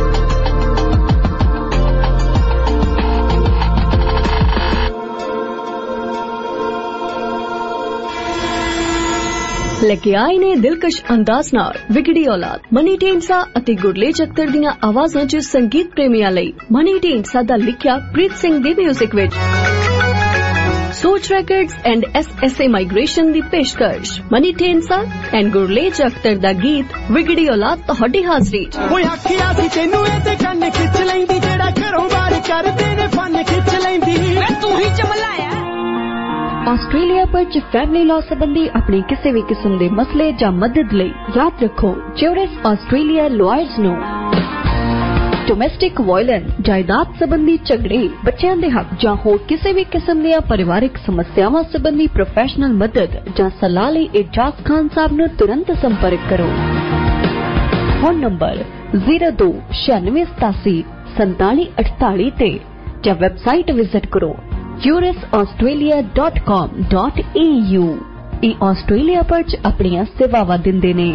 ਲੈ ਕੇ ਆਏ ਨੇ ਦਿਲਕਸ਼ ਅੰਦਾਜ਼ ਨਾਲ ਵਿਗੜੀ ਔਲਾਦ ਮਨੀ ਢੀਂਡਸਾ ਅਤੇ ਗੁਰਲੇਜ ਅਖਤਰ ਦੀਆਂ ਆਵਾਜ਼ਾਂ 'ਚ ਸੰਗੀਤ ਪ੍ਰੇਮੀਆਂ ਲਈ ਮਨੀ ਢੀਂਡਸਾ ਦਾ ਲਿਖਿਆ ਪ੍ਰੀਤ ਸਿੰਘ ਦੇ ਮਿਊਜ਼ਿਕ ਵਿੱਚ Soch records and S S A migration ਦੀ ਪੇਸ਼ਕਸ਼ ਮਨੀ ਢੀਂਡਸਾ ਐਂਡ ਗੁਰਲੇਜ ਅਖਤਰ ਦਾ ਗੀਤ ਵਿਗੜੀ ਔਲਾਦ ਤੁਹਾਡੀ ਹਾਜ਼ਰੀ 'ਚ। ਓਏ ਆਖਿਆ ਸੀ ਤੈਨੂੰ ਇਹ ਤੇ ਕੰਨ ਖਿੱਚ ਲੈਂਦੀ, ਜਿਹੜਾ ਘਰੋਂ ਬਾਹਰ ਕਰਦੇ ਨੇ ਫਨ ਖਿੱਚ ਲੈਂਦੀ, ਮੈਂ ਤੂੰ ਹੀ ਚਮਲਾਇਆ। ਆਸਟ੍ਰੇਲੀਆ ਵਿੱਚ ਫੈਮਿਲੀ ਲਾਅ ਸੰਬੰਧੀ ਆਪਣੀ ਕਿਸੇ ਵੀ ਕਿਸਮ ਦੇ ਮਸਲੇ ਜਾਂ ਮਦਦ ਲਈ ਯਾਦ ਰੱਖੋ ਜੂਰਿਸ ਆਸਟ੍ਰੇਲੀਆ ਲਾਇਰਜ਼ ਨੂੰ। ਡੋਮੈਸਟਿਕ ਵਾਇਲੈਂਸ, ਜਾਇਦਾਦ ਸੰਬੰਧੀ ਝਗੜੇ, ਬੱਚਿਆਂ ਦੇ ਹੱਕ ਜਾਂ ਹੋਰ ਕਿਸੇ ਵੀ ਕਿਸਮ ਦੀਆਂ ਪਰਿਵਾਰਕ ਸਮੱਸਿਆਵਾਂ ਸੰਬੰਧੀ ਪ੍ਰੋਫੈਸ਼ਨਲ ਮਦਦ ਜਾਂ ਸਲਾਹ ਲਈ ਇਜਾਜ਼ ਖਾਨ ਸਾਹਿਬ ਨੂੰ ਤੁਰੰਤ ਸੰਪਰਕ ਕਰੋ। ਫੋਨ ਨੰਬਰ ਜ਼ੀਰੋ ਦੋ ਛਿਆਨਵੇਂ ਸਤਾਸੀ ਸੰਤਾਲੀ ਅਠਤਾਲੀ ਤੇ ਜਾਂ ਵੈਬਸਾਈਟ ਵਿਜ਼ਿਟ ਕਰੋ juris australia dot com dot a u। ਇਹ ਆਸਟ੍ਰੇਲੀਆ ਵਿੱਚ ਆਪਣੀਆਂ ਸੇਵਾਵਾਂ ਦਿੰਦੇ ਨੇ।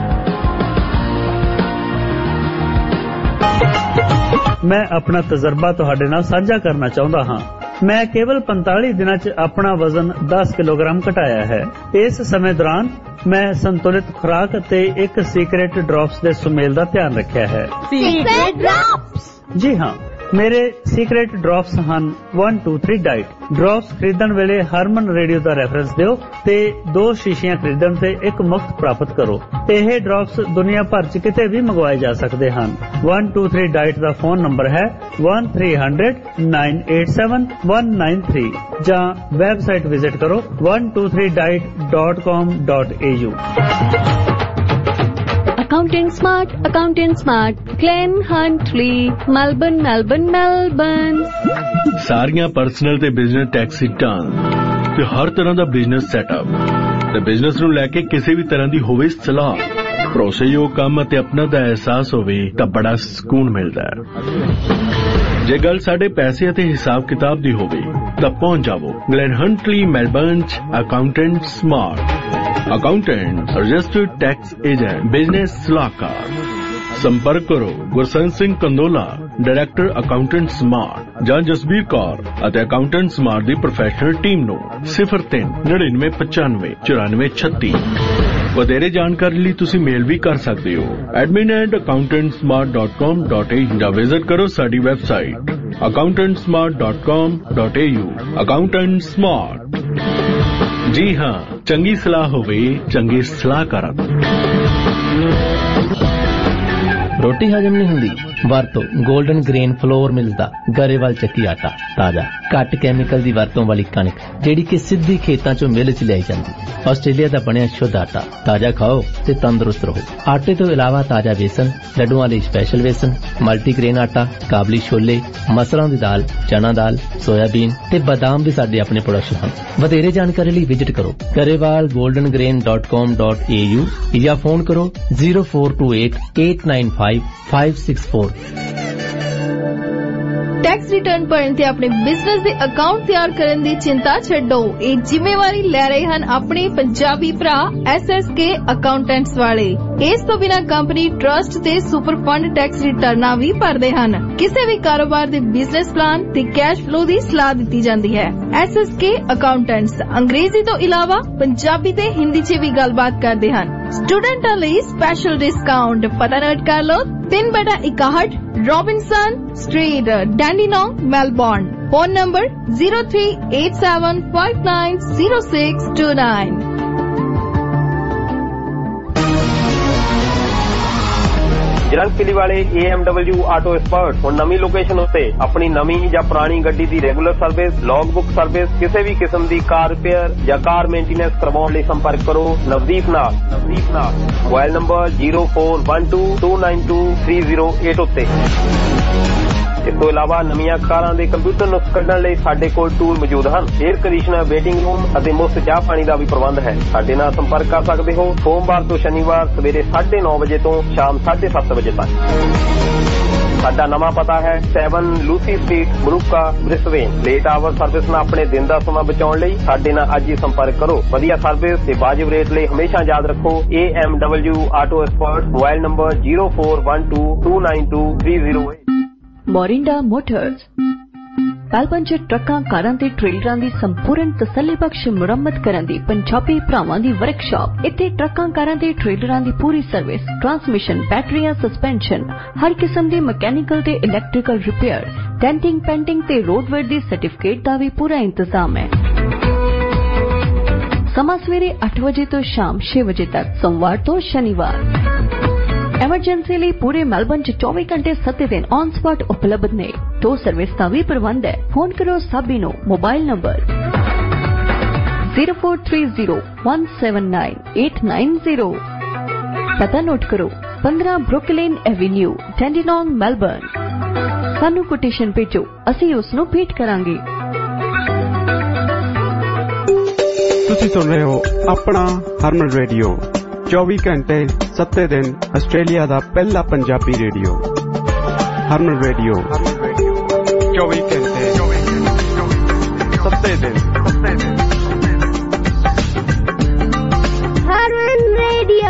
ਮੈਂ ਆਪਣਾ ਤਜਰਬਾ ਤੁਹਾਡੇ ਨਾਲ ਸਾਂਝਾ ਕਰਨਾ ਚਾਹੁੰਦਾ ਹਾਂ। ਮੈਂ ਕੇਵਲ ਪੰਤਾਲੀ ਦਿਨਾਂ 'ਚ ਆਪਣਾ ਵਜ਼ਨ ਦਸ ਕਿਲੋਗ੍ਰਾਮ ਘਟਾਇਆ ਹੈ। ਇਸ ਸਮੇਂ ਦੌਰਾਨ ਮੈਂ ਸੰਤੁਲਿਤ ਖੁਰਾਕ ਅਤੇ ਇੱਕ ਸੀਕ੍ਰੇਟ ਡ੍ਰੌਪਸ ਦੇ ਸੁਮੇਲ ਦਾ ਧਿਆਨ ਰੱਖਿਆ ਹੈ। Secret drops? ਜੀ ਹਾਂ, ਮੇਰੇ ਸੀਕ੍ਰੇਟ ਡ੍ਰੌਪਸ ਹਨ one two three diet. Drops ਖਰੀਦਣ ਵੇਲੇ ਹਰਮਨ ਰੇਡੀਓ ਦਾ ਰੈਫਰੈਂਸ ਦਿਓ ਤੇ ਦੋ ਸ਼ੀਸ਼ੀਆਂ ਖਰੀਦਣ ਤੇ ਇੱਕ ਮੁਫਤ ਪ੍ਰਾਪਤ ਕਰੋ। ਇਹ ਡ੍ਰੌਪਸ ਦੁਨੀਆ ਭਰ 'ਚ ਕਿਤੇ ਵੀ ਮੰਗਵਾਏ ਜਾ ਸਕਦੇ ਹਨ। one two three ਡਾਈਟ ਦਾ ਫੋਨ ਨੰਬਰ ਹੈ one three hundred nine eight seven one nine three ਜਾਂ ਵੈਬਸਾਈਟ ਵਿਜ਼ਿਟ ਕਰੋ one two three diet dot com dot a u। Accountant Smart, Accountant Smart, Glen Huntley, Melbourne, Melbourne, Melbourne। ਸਾਰੀਆਂ personal ਤੇ business tax return ਤੇ ਹਰ ਤਰ੍ਹਾਂ ਦਾ business setup ਤੇ business ਨੂੰ ਲੈ ਕੇ ਕਿਸੇ ਵੀ ਤਰ੍ਹਾਂ ਦੀ ਹੋਵੇ ਸਲਾਹ, ਭਰੋਸੇਯੋਗ ਕੰਮ ਅਤੇ ਆਪਣਾ ਦਾ ਅਹਿਸਾਸ ਹੋਵੇ ਤਾਂ ਬੜਾ ਸਕੂਨ ਮਿਲਦਾ ਹੈ। ਜੇ ਗੱਲ ਸਾਡੇ ਪੈਸੇ ਅਤੇ ਹਿਸਾਬ ਕਿਤਾਬ ਦੀ ਹੋਵੇ ਤਾਂ ਪਹੁੰਚ ਜਾਵੋ ਗਲੈਨ ਹੰਟਲੀ ਮੈਲਬਰਨ 'ਚ accountant smart. Accountant registered tax agent business ਸਲਾਹਕਾਰ। ਸੰਪਰਕ ਕਰੋ Gursant Singh Kandola, director accountant smart ਜਾਂ ਜਸਬੀਰ ਕੌਰ ਅਤੇ ਅਕਾਊਂਟੈਂਟ ਸਮਾਰਟ ਦੀ ਪ੍ਰੋਫੈਸ਼ਨਲ ਟੀਮ ਨੂੰ ਸਿਫਰ ਤਿੰਨ ਨੜਿਨਵੇਂ ਪਚਾਨਵੇਂ ਚੁਰਾਨਵੇਂ ਛੱਤੀ। ਵਧੇਰੇ ਜਾਣਕਾਰੀ ਲਈ ਤੁਸੀਂ ਮੇਲ ਵੀ ਕਰ ਸਕਦੇ ਹੋ admin at accountant smart dot com dot a u ਜਾਂ ਵਿਜ਼ਿਟ ਕਰੋ ਸਾਡੀ website accountant smart dot com dot a u। Accountant smart. ਜੀ ਹਾਂ, ਚੰਗੀ ਸਲਾਹ ਹੋਵੇ ਚੰਗੇ ਸਲਾਹਕਾਰਾਂ। ਰੋਟੀ ਹਜਮ ਨਹੀਂ ਹੁੰਦੀ? ਵਰਤੋ ਗੋਲਡਨ ਗ੍ਰੇਨ ਫਲੋਰ ਮਿਲਸ ਦਾ ਗਰੇਵਾਲ ਚੱਕੀ ਆਟਾ। ਤਾਜ਼ਾ ਘੱਟ ਕੈਮੀਕਲ ਦੀ ਵਰਤੋਂ ਵਾਲੀ ਕਣਕ ਜਿਹੜੀ ਕਿ ਸਿੱਧੀ ਖੇਤਾਂ ਚੋਂ ਮਿਲ 'ਚ ਲਿਆਈ ਜਾਂਦੀ। ਆਸਟ੍ਰੇਲੀਆ ਦਾ ਬਣਿਆ ਸ਼ੁੱਧ ਆਟਾ। ਤਾਜ਼ਾ ਖਾਓ ਤੇ ਤੰਦਰੁਸਤ ਰਹੋ। ਆਟੇ ਤੋਂ ਇਲਾਵਾ ਤਾਜ਼ਾ ਵੇਸਣ, ਲੱਡੂਆਂ ਲਈ ਸਪੈਸ਼ਲ ਵੇਸਣ, ਮਲਟੀਗ੍ਰੇਨ ਆਟਾ, ਕਾਬਲੀ ਛੋਲੇ, ਮਸਰਾਂ ਦੀ ਦਾਲ, ਚਨਾ ਦਾਲ, ਸੋਇਆਬੀਨ ਤੇ ਬਦਾਮ ਦੇ ਸਾਡੇ ਆਪਣੇ ਪ੍ਰੋਡਕਸ਼ਨ ਹਨ। ਵਧੇਰੇ ਜਾਣਕਾਰੀ ਲਈ ਵਿਜ਼ਿਟ ਕਰੋ Grewal golden grain dot com dot A U ਜਾਂ ਫੋਨ ਕਰੋ zero four two eight eight nine five five six four। Tax return ਭਰਨ ਤੇ ਆਪਣੇ ਬਿਜ਼ਨਸ ਦੇ ਅਕਾਊਂਟ ਤਿਆਰ ਕਰਨ ਦੀ ਚਿੰਤਾ ਛੱਡੋ। ਇਹ ਜ਼ਿੰਮੇਵਾਰੀ ਲੈ ਰਹੇ ਹਨ ਆਪਣੇ ਪੰਜਾਬੀ ਭਰਾ ਐਸ ਐਸ ਕੇ ਅਕਾਊਂਟੈਂਟਸ ਵਾਲੇ। ਇਸ ਤੋਂ ਬਿਨਾਂ ਕੰਪਨੀ ਟਰਸਟ ਤੇ ਸੁਪਰ ਫੰਡ ਟੈਕਸ ਰਿਟਰਨਾਂ ਵੀ ਭਰਦੇ ਹਨ। ਕਿਸੇ ਵੀ ਕਾਰੋਬਾਰ ਦੇ ਬਿਜ਼ਨਸ ਪਲਾਨ ਤੇ ਕੈਸ਼ ਫਲੋ ਦੀ ਸਲਾਹ ਦਿੱਤੀ ਜਾਂਦੀ ਹੈ। ਐਸ ਐਸ ਕੇ ਅਕਾਊਂਟੈਂਟਸ ਅੰਗਰੇਜ਼ੀ ਤੋਂ ਇਲਾਵਾ ਪੰਜਾਬੀ ਤੇ ਹਿੰਦੀ 'ਚ ਵੀ ਗੱਲਬਾਤ ਕਰਦੇ ਹਨ। ਸਟੂਡੈਂਟਾਂ ਲਈ ਸਪੈਸ਼ਲ ਡਿਸਕਾਊਂਟ। ਪਤਾ ਨੋਟ ਕਰ ਲਓ ਤਿੰਨ ਬਟਾ ਇਕਾਹਠ Robinson Street, Dandenong, Melbourne. Phone number zero three eight seven five nine zero six two nine. Jalandhar ਵਾਲੇ A M W auto expert ਹੁਣ ਨਵੀਂ ਲੋਕੇਸ਼ਨ ਉੱਤੇ ਆਪਣੀ ਨਵੀਂ ਜਾਂ ਪੁਰਾਣੀ ਗੱਡੀ ਦੀ regular service, log book service, ਕਿਸੇ ਵੀ ਕਿਸਮ ਦੀ ਕਾਰ ਰਿਪੇਅਰ ਜਾਂ ਕਾਰ ਮੇਨਟੇਨੈਂਸ ਕਰਵਾਉਣ ਲਈ ਸੰਪਰਕ ਕਰੋ ਨਵਦੀਪ ਨਾਲ ਨਵਦੀਪ ਨਾਲ mobile number zero four one two two nine two three zero eight ਉੱਤੇ। ਇਸ ਤੋਂ ਇਲਾਵਾ ਨਵੀਆਂ ਕਾਰਾਂ ਦੇ ਕੰਪਿਊਟਰ ਨੁਕਸ ਕੱਢਣ ਲਈ ਸਾਡੇ ਕੋਲ ਟੂਲ ਮੌਜੂਦ ਹਨ। ਏਅਰ ਕੰਡੀਸ਼ਨਰ, ਵੇਟਿੰਗ ਰੂਮ ਅਤੇ ਮੁਫਤ ਚਾਹ ਪਾਣੀ ਦਾ ਵੀ ਪ੍ਰਬੰਧ ਹੈ। ਸਾਡੇ ਨਾਲ ਸੰਪਰਕ ਕਰ ਸਕਦੇ ਹੋ ਸੋਮਵਾਰ ਤੋਂ ਸ਼ਨੀਵਾਰ ਸਵੇਰੇ ਸਾਢੇ ਨੌ ਵਜੇ ਤੋਂ ਸ਼ਾਮ ਸਾਢੇ ਸੱਤ ਵਜੇ ਤੱਕ। ਸਾਡਾ ਨਵਾਂ ਪਤਾ ਹੈ seven Lucy street, Moorooka, Brisbane. Late hour service ਨਾਲ ਆਪਣੇ ਦਿਨ ਦਾ ਸਮਾਂ ਬਚਾਉਣ ਲਈ ਸਾਡੇ ਨਾਲ ਅੱਜ ਹੀ ਸੰਪਰਕ ਕਰੋ। ਵਧੀਆ ਸਰਵਿਸ ਤੇ ਵਾਜਿਬ ਰੇਟ ਲਈ ਹਮੇਸ਼ਾ ਯਾਦ ਰੱਖੋ A M W auto expert. Mobile number zero four one two two nine two three zero eight. Morinda motors Melbourne ਚ ਟਰੱਕਾਂ, ਕਾਰਾਂ ਤੇ ਟ੍ਰੇਲਰਾਂ ਦੀ ਸੰਪੂਰਨ ਤਸੱਲੀਬਖਸ਼ ਮੁਰੰਮਤ ਕਰਨ ਦੀ ਪੰਜਾਬੀ ਭਰਾਵਾਂ ਦੀ ਵਰਕਸ਼ਾਪ। ਇੱਥੇ ਟਰੱਕਾਂ, ਕਾਰਾਂ ਤੇ ਟ੍ਰੇਲਰਾਂ ਦੀ ਪੂਰੀ ਸਰਵਿਸ, ਟਰਾਂਸਮਿਸ਼ਨ, ਬੈਟਰੀਆਂ, ਸਸਪੈਂਸ਼ਨ, ਹਰ ਕਿਸਮ ਦੀ ਮਕੈਨੀਕਲ ਤੇ ਇਲੈਕਟ੍ਰੀਕਲ ਰਿਪੇਅਰ, ਡੈਂਟਿੰਗ, ਪੈਂਟਿੰਗ ਤੇ ਰੋਡਵੇਅਰ ਦੀ ਸਰਟੀਫਿਕੇਟ ਦਾ ਵੀ ਪੂਰਾ ਇੰਤਜ਼ਾਮ ਹੈ। ਸਮਾਂ ਸਵੇਰੇ ਅੱਠ ਵਜੇ ਤੋਂ ਸ਼ਾਮ ਛੇ ਵਜੇ ਤੱਕ, ਸੋਮਵਾਰ ਤੋਂ ਸ਼ਨੀਵਾਰ। ਐਮਰਜੈਂਸੀ ਲਈ ਪੂਰੇ ਮੈਲਬਨ ਚ ਚੌਵੀ ਘੰਟੇ ਸੱਤ ਦਿਨ ਔਨ ਸਪਾਟ ਉਪਲਬਧ ਨੇ। ਟੋ ਸਰਵਿਸ ਦਾ ਵੀ ਪ੍ਰਬੰਧ ਹੈ। ਫੋਨ ਕਰੋ ਸਾਬੀ ਨੂੰ mobile number zero four three zero one seven nine eight nine zero. ਪਤਾ ਨੋਟ ਕਰੋ ਪੰਦਰਾਂ ਬਰੁਕਲਿਨ ਐਵੀਨਿਊ, ਟੈਂਡੀਨੌਂਗ, ਮੈਲਬਨ। ਸਾਨੂੰ ਕੋਟੇਸ਼ਨ ਭੇਜੋ, ਅਸੀਂ ਉਸ ਨੂੰ ਭੇਟ ਕਰਾਂਗੇ। ਤੁਸੀਂ ਸੁਣ ਰਹੇ ਹੋ ਆਪਣਾ ਹਰਮਨ ਰੇਡੀਓ, ਚੌਵੀ ਘੰਟੇ ਸੱਤੇ ਦਿਨ ਆਸਟ੍ਰੇਲੀਆ ਦਾ ਪਹਿਲਾ ਪੰਜਾਬੀ ਰੇਡੀਓ। ਹਰਮਨ ਰੇਡੀਓ ਚੌਵੀ ਘੰਟੇ ਸੱਤੇ ਦਿਨ। ਹਰਮਨ ਰੇਡੀਓ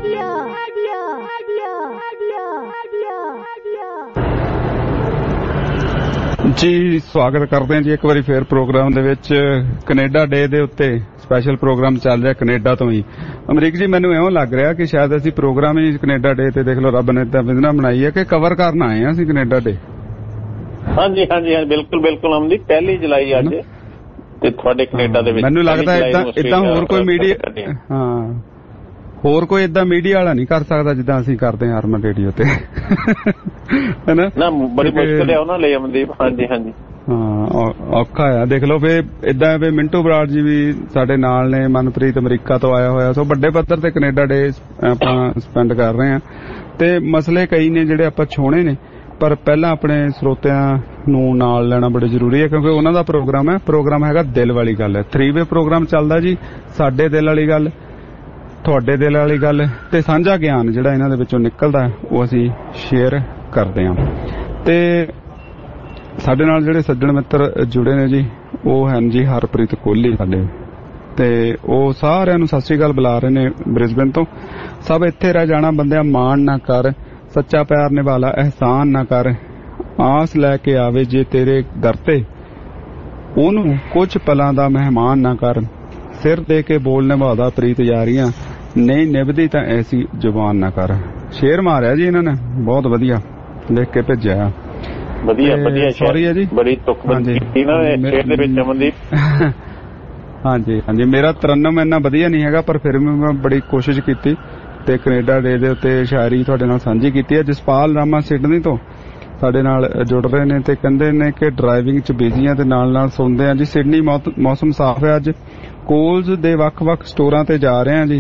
ਜੀ, ਸਵਾਗਤ ਕਰਦੇ ਹਾਂ ਜੀ ਇੱਕ ਵਾਰੀ ਫੇਰ ਪ੍ਰੋਗਰਾਮ ਦੇ ਵਿੱਚ। ਕੈਨੇਡਾ ਡੇ ਦੇ ਉੱਤੇ ਸਪੈਸ਼ਲ ਪ੍ਰੋਗਰਾਮ ਚੱਲ ਰਿਹਾ ਕੈਨੇਡਾ ਤੋਂ ਹੀ। ਅਮਰੀਕ ਜੀ, ਮੈਨੂੰ ਇਉਂ ਲੱਗ ਰਿਹਾ ਕਿ ਸ਼ਾਇਦ ਅਸੀਂ ਪ੍ਰੋਗਰਾਮ ਹੀ ਕੈਨੇਡਾ ਡੇ ਤੇ ਦੇਖ ਲਓ ਰੱਬ ਨੇ ਤਾਂ ਵਿਧਨਾ ਬਣਾਈ ਹੈ ਕਿ ਕਵਰ ਕਰਨ ਆਏ ਹਾਂ ਅਸੀਂ ਕੈਨੇਡਾ ਡੇ। ਹਾਂਜੀ ਹਾਂਜੀ ਹਾਂਜੀ, ਬਿਲਕੁਲ ਬਿਲਕੁਲ ਅਮਦੀ, ਪਹਿਲੀ ਜੁਲਾਈ ਅੱਜ ਤੇ ਤੁਹਾਡੇ ਕੈਨੇਡਾ ਦੇ ਵਿੱਚ। ਮੈਨੂੰ ਲੱਗਦਾ ਏਦਾਂ ਏਦਾਂ ਹੋਰ ਕੋਈ ਮੀਡੀਆ ਹਾਂ ਹੋਰ ਕੋਈ ਏਦਾਂ ਮੀਡੀਆ ਵਾਲਾ ਨਹੀਂ ਕਰ ਸਕਦਾ ਜਿੱਦਾਂ ਅਸੀਂ ਕਰਦੇ ਹਾਂ ਹਰਮਨ ਰੇਡੀਓ ਤੇ, ਹੈਨਾ ਨਾ। ਬੜੀ ਮੁਸ਼ਕਿਲ ਹੈ ਉਹਨਾਂ ਲਈ ਅਮਨਦੀਪ। ਹਾਂਜੀ ਹਾਂਜੀ ਹਾਂ, ਔਖਾ ਆ। ਦੇਖ ਲਓ ਵੀ ਏਦਾਂ ਵੀ ਮਿੰਟੂ ਬਰਾੜ ਜੀ ਵੀ ਸਾਡੇ ਨਾਲ ਨੇ, ਮਨਪ੍ਰੀਤ ਅਮਰੀਕਾ ਤੋਂ ਆਇਆ ਹੋਇਆ। ਸੋ ਵੱਡੇ ਪੱਧਰ ਤੇ ਕੈਨੇਡਾ ਡੇ ਆਪਾਂ ਸਪੈਂਡ ਕਰ ਰਹੇ ਹਾਂ ਤੇ ਮਸਲੇ ਕਈ ਨੇ ਜਿਹੜੇ ਆਪਾਂ ਛੋਣੇ ਨੇ, ਪਰ ਪਹਿਲਾਂ ਆਪਣੇ ਸਰੋਤਿਆਂ ਨੂੰ ਨਾਲ ਲੈਣਾ ਬੜੇ ਜ਼ਰੂਰੀ ਹੈ ਕਿਉਂਕਿ ਉਹਨਾਂ ਦਾ ਪ੍ਰੋਗਰਾਮ ਹੈ। ਪ੍ਰੋਗਰਾਮ ਹੈਗਾ ਦਿਲ ਵਾਲੀ ਗੱਲ ਹੈ। ਥਰੀ ਵੇ ਪ੍ਰੋਗਰਾਮ ਚੱਲਦਾ ਜੀ। ਸਾਡੇ ਦਿਲ ਵਾਲੀ ਗੱਲ, ਤੁਹਾਡੇ ਦਿਲ ਵਾਲੀ ਗੱਲ ਤੇ ਸਾਂਝਾ ਗਿਆਨ ਜਿਹੜਾ ਇਹਨਾਂ ਦੇ ਵਿੱਚੋਂ ਨਿਕਲਦਾ ਉਹ ਅਸੀਂ ਸ਼ੇਅਰ ਕਰਦੇ ਹਾਂ। ਤੇ ਸਾਡੇ ਨਾਲ ਜਿਹੜੇ ਸੱਜਣ ਮਿੱਤਰ ਜੁੜੇ ਨੇ ਜੀ ਉਹ ਹਨ ਜੀ ਹਰਪ੍ਰੀਤ ਕੋਹਲੀ ਸਾਡੇ, ਤੇ ਉਹ ਸਾਰਿਆਂ ਨੂੰ ਸਤਿ ਸ੍ਰੀ ਅਕਾਲ ਬੁਲਾ ਰਹੇ ਨੇ ਬ੍ਰਿਸਬੇਨ ਤੋਂ। ਸਭ ਇੱਥੇ ਰਹਿ ਜਾਣਾ ਬੰਦਿਆਂ, ਮਾਣ ਨਾ ਕਰ, ਸੱਚਾ ਪਿਆਰ ਨਿਭਾਲਾ, ਅਹਿਸਾਨ ਨਾ ਕਰ, ਆਸ ਲੈ ਕੇ ਆਵੇ ਜੇ ਤੇਰੇ ਦਰ ਤੇ, ਉਹਨੂੰ ਕੁਝ ਪਲਾਂ ਦਾ ਮਹਿਮਾਨ ਨਾ ਕਰ, ਸਿਰ ਦੇ ਕੇ ਬੋਲ ਨਿਭਾਦਾ ਪ੍ਰੀਤ ਯਾਰੀਆਂ, ਨਹੀਂ ਨਿਭਦੀ ਤਾਂ ਐਸੀ ਜ਼ੁਬਾਨ ਨਾ ਕਰ। ਸ਼ੇਰ ਮਾਰਿਆ ਜੀ ਇਹਨਾਂ ਨੇ, ਬਹੁਤ ਵਧੀਆ ਲਿਖ ਕੇ ਭੇਜਿਆ। ਵਧੀਆ ਵਧੀਆ ਸੌਰੀ ਹੈ ਜੀ, ਬੜੀ ਤੁਕਬੰਦੀ ਕੀਤੀ ਨਾ ਸ਼ੇਰ ਦੇ ਵਿੱਚ ਅਮਨਦੀਪ। ਹਾਂਜੀ ਹਾਂਜੀ, ਮੇਰਾ ਤਰਨਮ ਇੰਨਾ ਵਧੀਆ ਨਹੀਂ ਹੈਗਾ ਪਰ ਫਿਰ ਵੀ ਮੈਂ ਬੜੀ ਕੋਸ਼ਿਸ਼ ਕੀਤੀ ਤੇ ਕੈਨੇਡਾ ਡੇ ਦੇ ਉੱਤੇ ਸ਼ਾਇਰੀ ਤੁਹਾਡੇ ਨਾਲ ਸਾਂਝੀ ਕੀਤੀ ਹੈ। ਜਸਪਾਲ ਰਾਮਾ ਸਿਡਨੀ ਤੋਂ ਸਾਡੇ ਨਾਲ ਜੁੜ ਰਹੇ ਨੇ ਤੇ ਕਹਿੰਦੇ ਨੇ ਕਿ ਡਰਾਈਵਿੰਗ ਚ ਬਿਜ਼ੀ ਆ ਤੇ ਨਾਲ ਨਾਲ ਸੁਣਦੇ ਆ ਜੀ। ਸਿਡਨੀ ਮੌਸਮ ਸਾਫ਼ ਹੈ ਅੱਜ। ਕੋਲਸ ਦੇ ਵੱਖ-ਵੱਖ ਸਟੋਰਾਂ ਤੇ ਜਾ ਰਹੇ ਆ ਜੀ,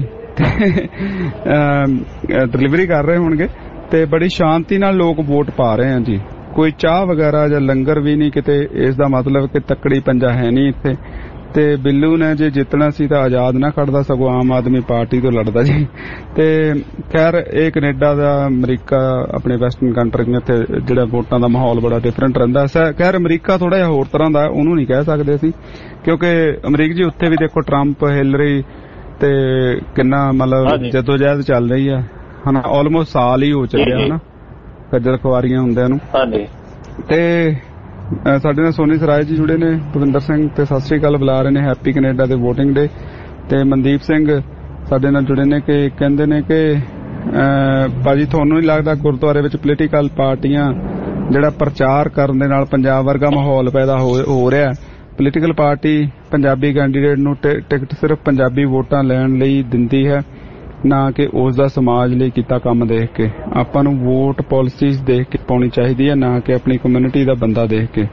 ਡਿਲੀਵਰੀ ਕਰ ਰਹੇ ਹੋਣਗੇ ਤੇ ਬੜੀ ਸ਼ਾਂਤੀ ਨਾਲ ਲੋਕ ਵੋਟ ਪਾ ਰਹੇ ਆ ਜੀ। ਕੋਈ ਚਾਹ ਵਗੈਰਾ ਜਾਂ ਲੰਗਰ ਵੀ ਨਹੀਂ ਕਿਤੇ। ਇਸ ਦਾ ਮਤਲਬ ਕਿ ਤੱਕੜੀ ਪੰਜਾ ਹੈ ਨਹੀਂ ਇੱਥੇ। ਤੇ ਬਿੱਲੂ ਨੇ ਜੇ ਜਿੱਤਣਾ ਸੀ ਤਾਂ ਆਜ਼ਾਦ ਨਾ ਖੜਦਾ, ਸਗੋਂ ਆਮ ਆਦਮੀ ਪਾਰਟੀ ਤੋਂ ਲੜਦਾ ਜੀ। ਤੇ ਖੈਰ ਇਹ ਕੈਨੇਡਾ ਦਾ, ਅਮਰੀਕਾ, ਆਪਣੇ ਵੈਸਟਰਨ ਕੰਟਰੀ ਨੇ ਇੱਥੇ ਜਿਹੜਾ ਵੋਟਾਂ ਦਾ ਮਾਹੌਲ ਬੜਾ ਡਿਫਰੈਂਟ ਰਹਿੰਦਾ। ਖੈਰ ਅਮਰੀਕਾ ਥੋੜਾ ਜਿਹਾ ਹੋਰ ਤਰ੍ਹਾਂ ਦਾ, ਉਹਨੂੰ ਨਹੀਂ ਕਹਿ ਸਕਦੇ ਅਸੀਂ ਕਿਉਂਕਿ ਅਮਰੀਕ ਜੀ ਉੱਥੇ ਵੀ ਦੇਖੋ ਟਰੰਪ, ਹਿਲਰੀ ਤੇ ਕਿੰਨਾ ਮਤਲਬ ਜਦੋਜਹਿਦ ਚੱਲ ਰਹੀ ਆ ਹਨਾ। ਆਲਮੋਸਟ ਸਾਲ ਹੀ ਹੋ ਚੱਲਿਆ ਹਨਾ ਖੱਜਲ ਖੁਆਰੀਆਂ ਹੁੰਦਿਆਂ ਨੂੰ। ਤੇ ਸਾਡੇ ਨਾਲ ਸੋਨੀ ਸਰਾਏ ਜੀ ਜੁੜੇ ਨੇ, ਭਵਿੰਦਰ ਸਿੰਘ ਤੇ ਸਤਿ ਸ੍ਰੀ ਅਕਾਲ ਬੁਲਾ ਰਹੇ ਨੇ, ਹੈਪੀ ਕੈਨੇਡਾ ਦੇ ਵੋਟਿੰਗ ਡੇ। ਤੇ ਮਨਦੀਪ ਸਿੰਘ ਸਾਡੇ ਨਾਲ ਜੁੜੇ ਨੇ ਕਿ ਕਹਿੰਦੇ ਨੇ ਕਿ ਭਾਜੀ ਤੁਹਾਨੂੰ ਨਹੀਂ ਲੱਗਦਾ ਗੁਰਦੁਆਰੇ ਵਿੱਚ ਪੋਲੀਟੀਕਲ ਪਾਰਟੀਆਂ ਜਿਹੜਾ ਪ੍ਰਚਾਰ ਕਰਨ ਦੇ ਨਾਲ ਪੰਜਾਬ ਵਰਗਾ ਮਾਹੌਲ ਪੈਦਾ ਹੋ ਰਿਹਾ। ਪੋਲੀਟੀਕਲ ਪਾਰਟੀ ਪੰਜਾਬੀ ਕੈਂਡੀਡੇਟ ਨੂੰ ਟਿਕਟ ਸਿਰਫ ਪੰਜਾਬੀ ਵੋਟਾਂ ਲੈਣ ਲਈ ਦਿੰਦੀ ਹੈ। ਨਾ ਕਿ ਉਸ ਦਾ ਸਮਾਜ ਲਈ ਕੀਤਾ ਕੰਮ ਦੇਖ ਕੇ। ਆਪਾਂ ਨੂੰ ਵੋਟ ਪਾਲਿਸੀਜ਼ ਦੇਖ ਕੇ ਪਾਉਣੀ ਚਾਹੀਦੀ ਹੈ, ਨਾ ਕਿ ਆਪਣੀ ਕਮਿਊਨਿਟੀ ਦਾ ਬੰਦਾ ਦੇਖ ਕੇ।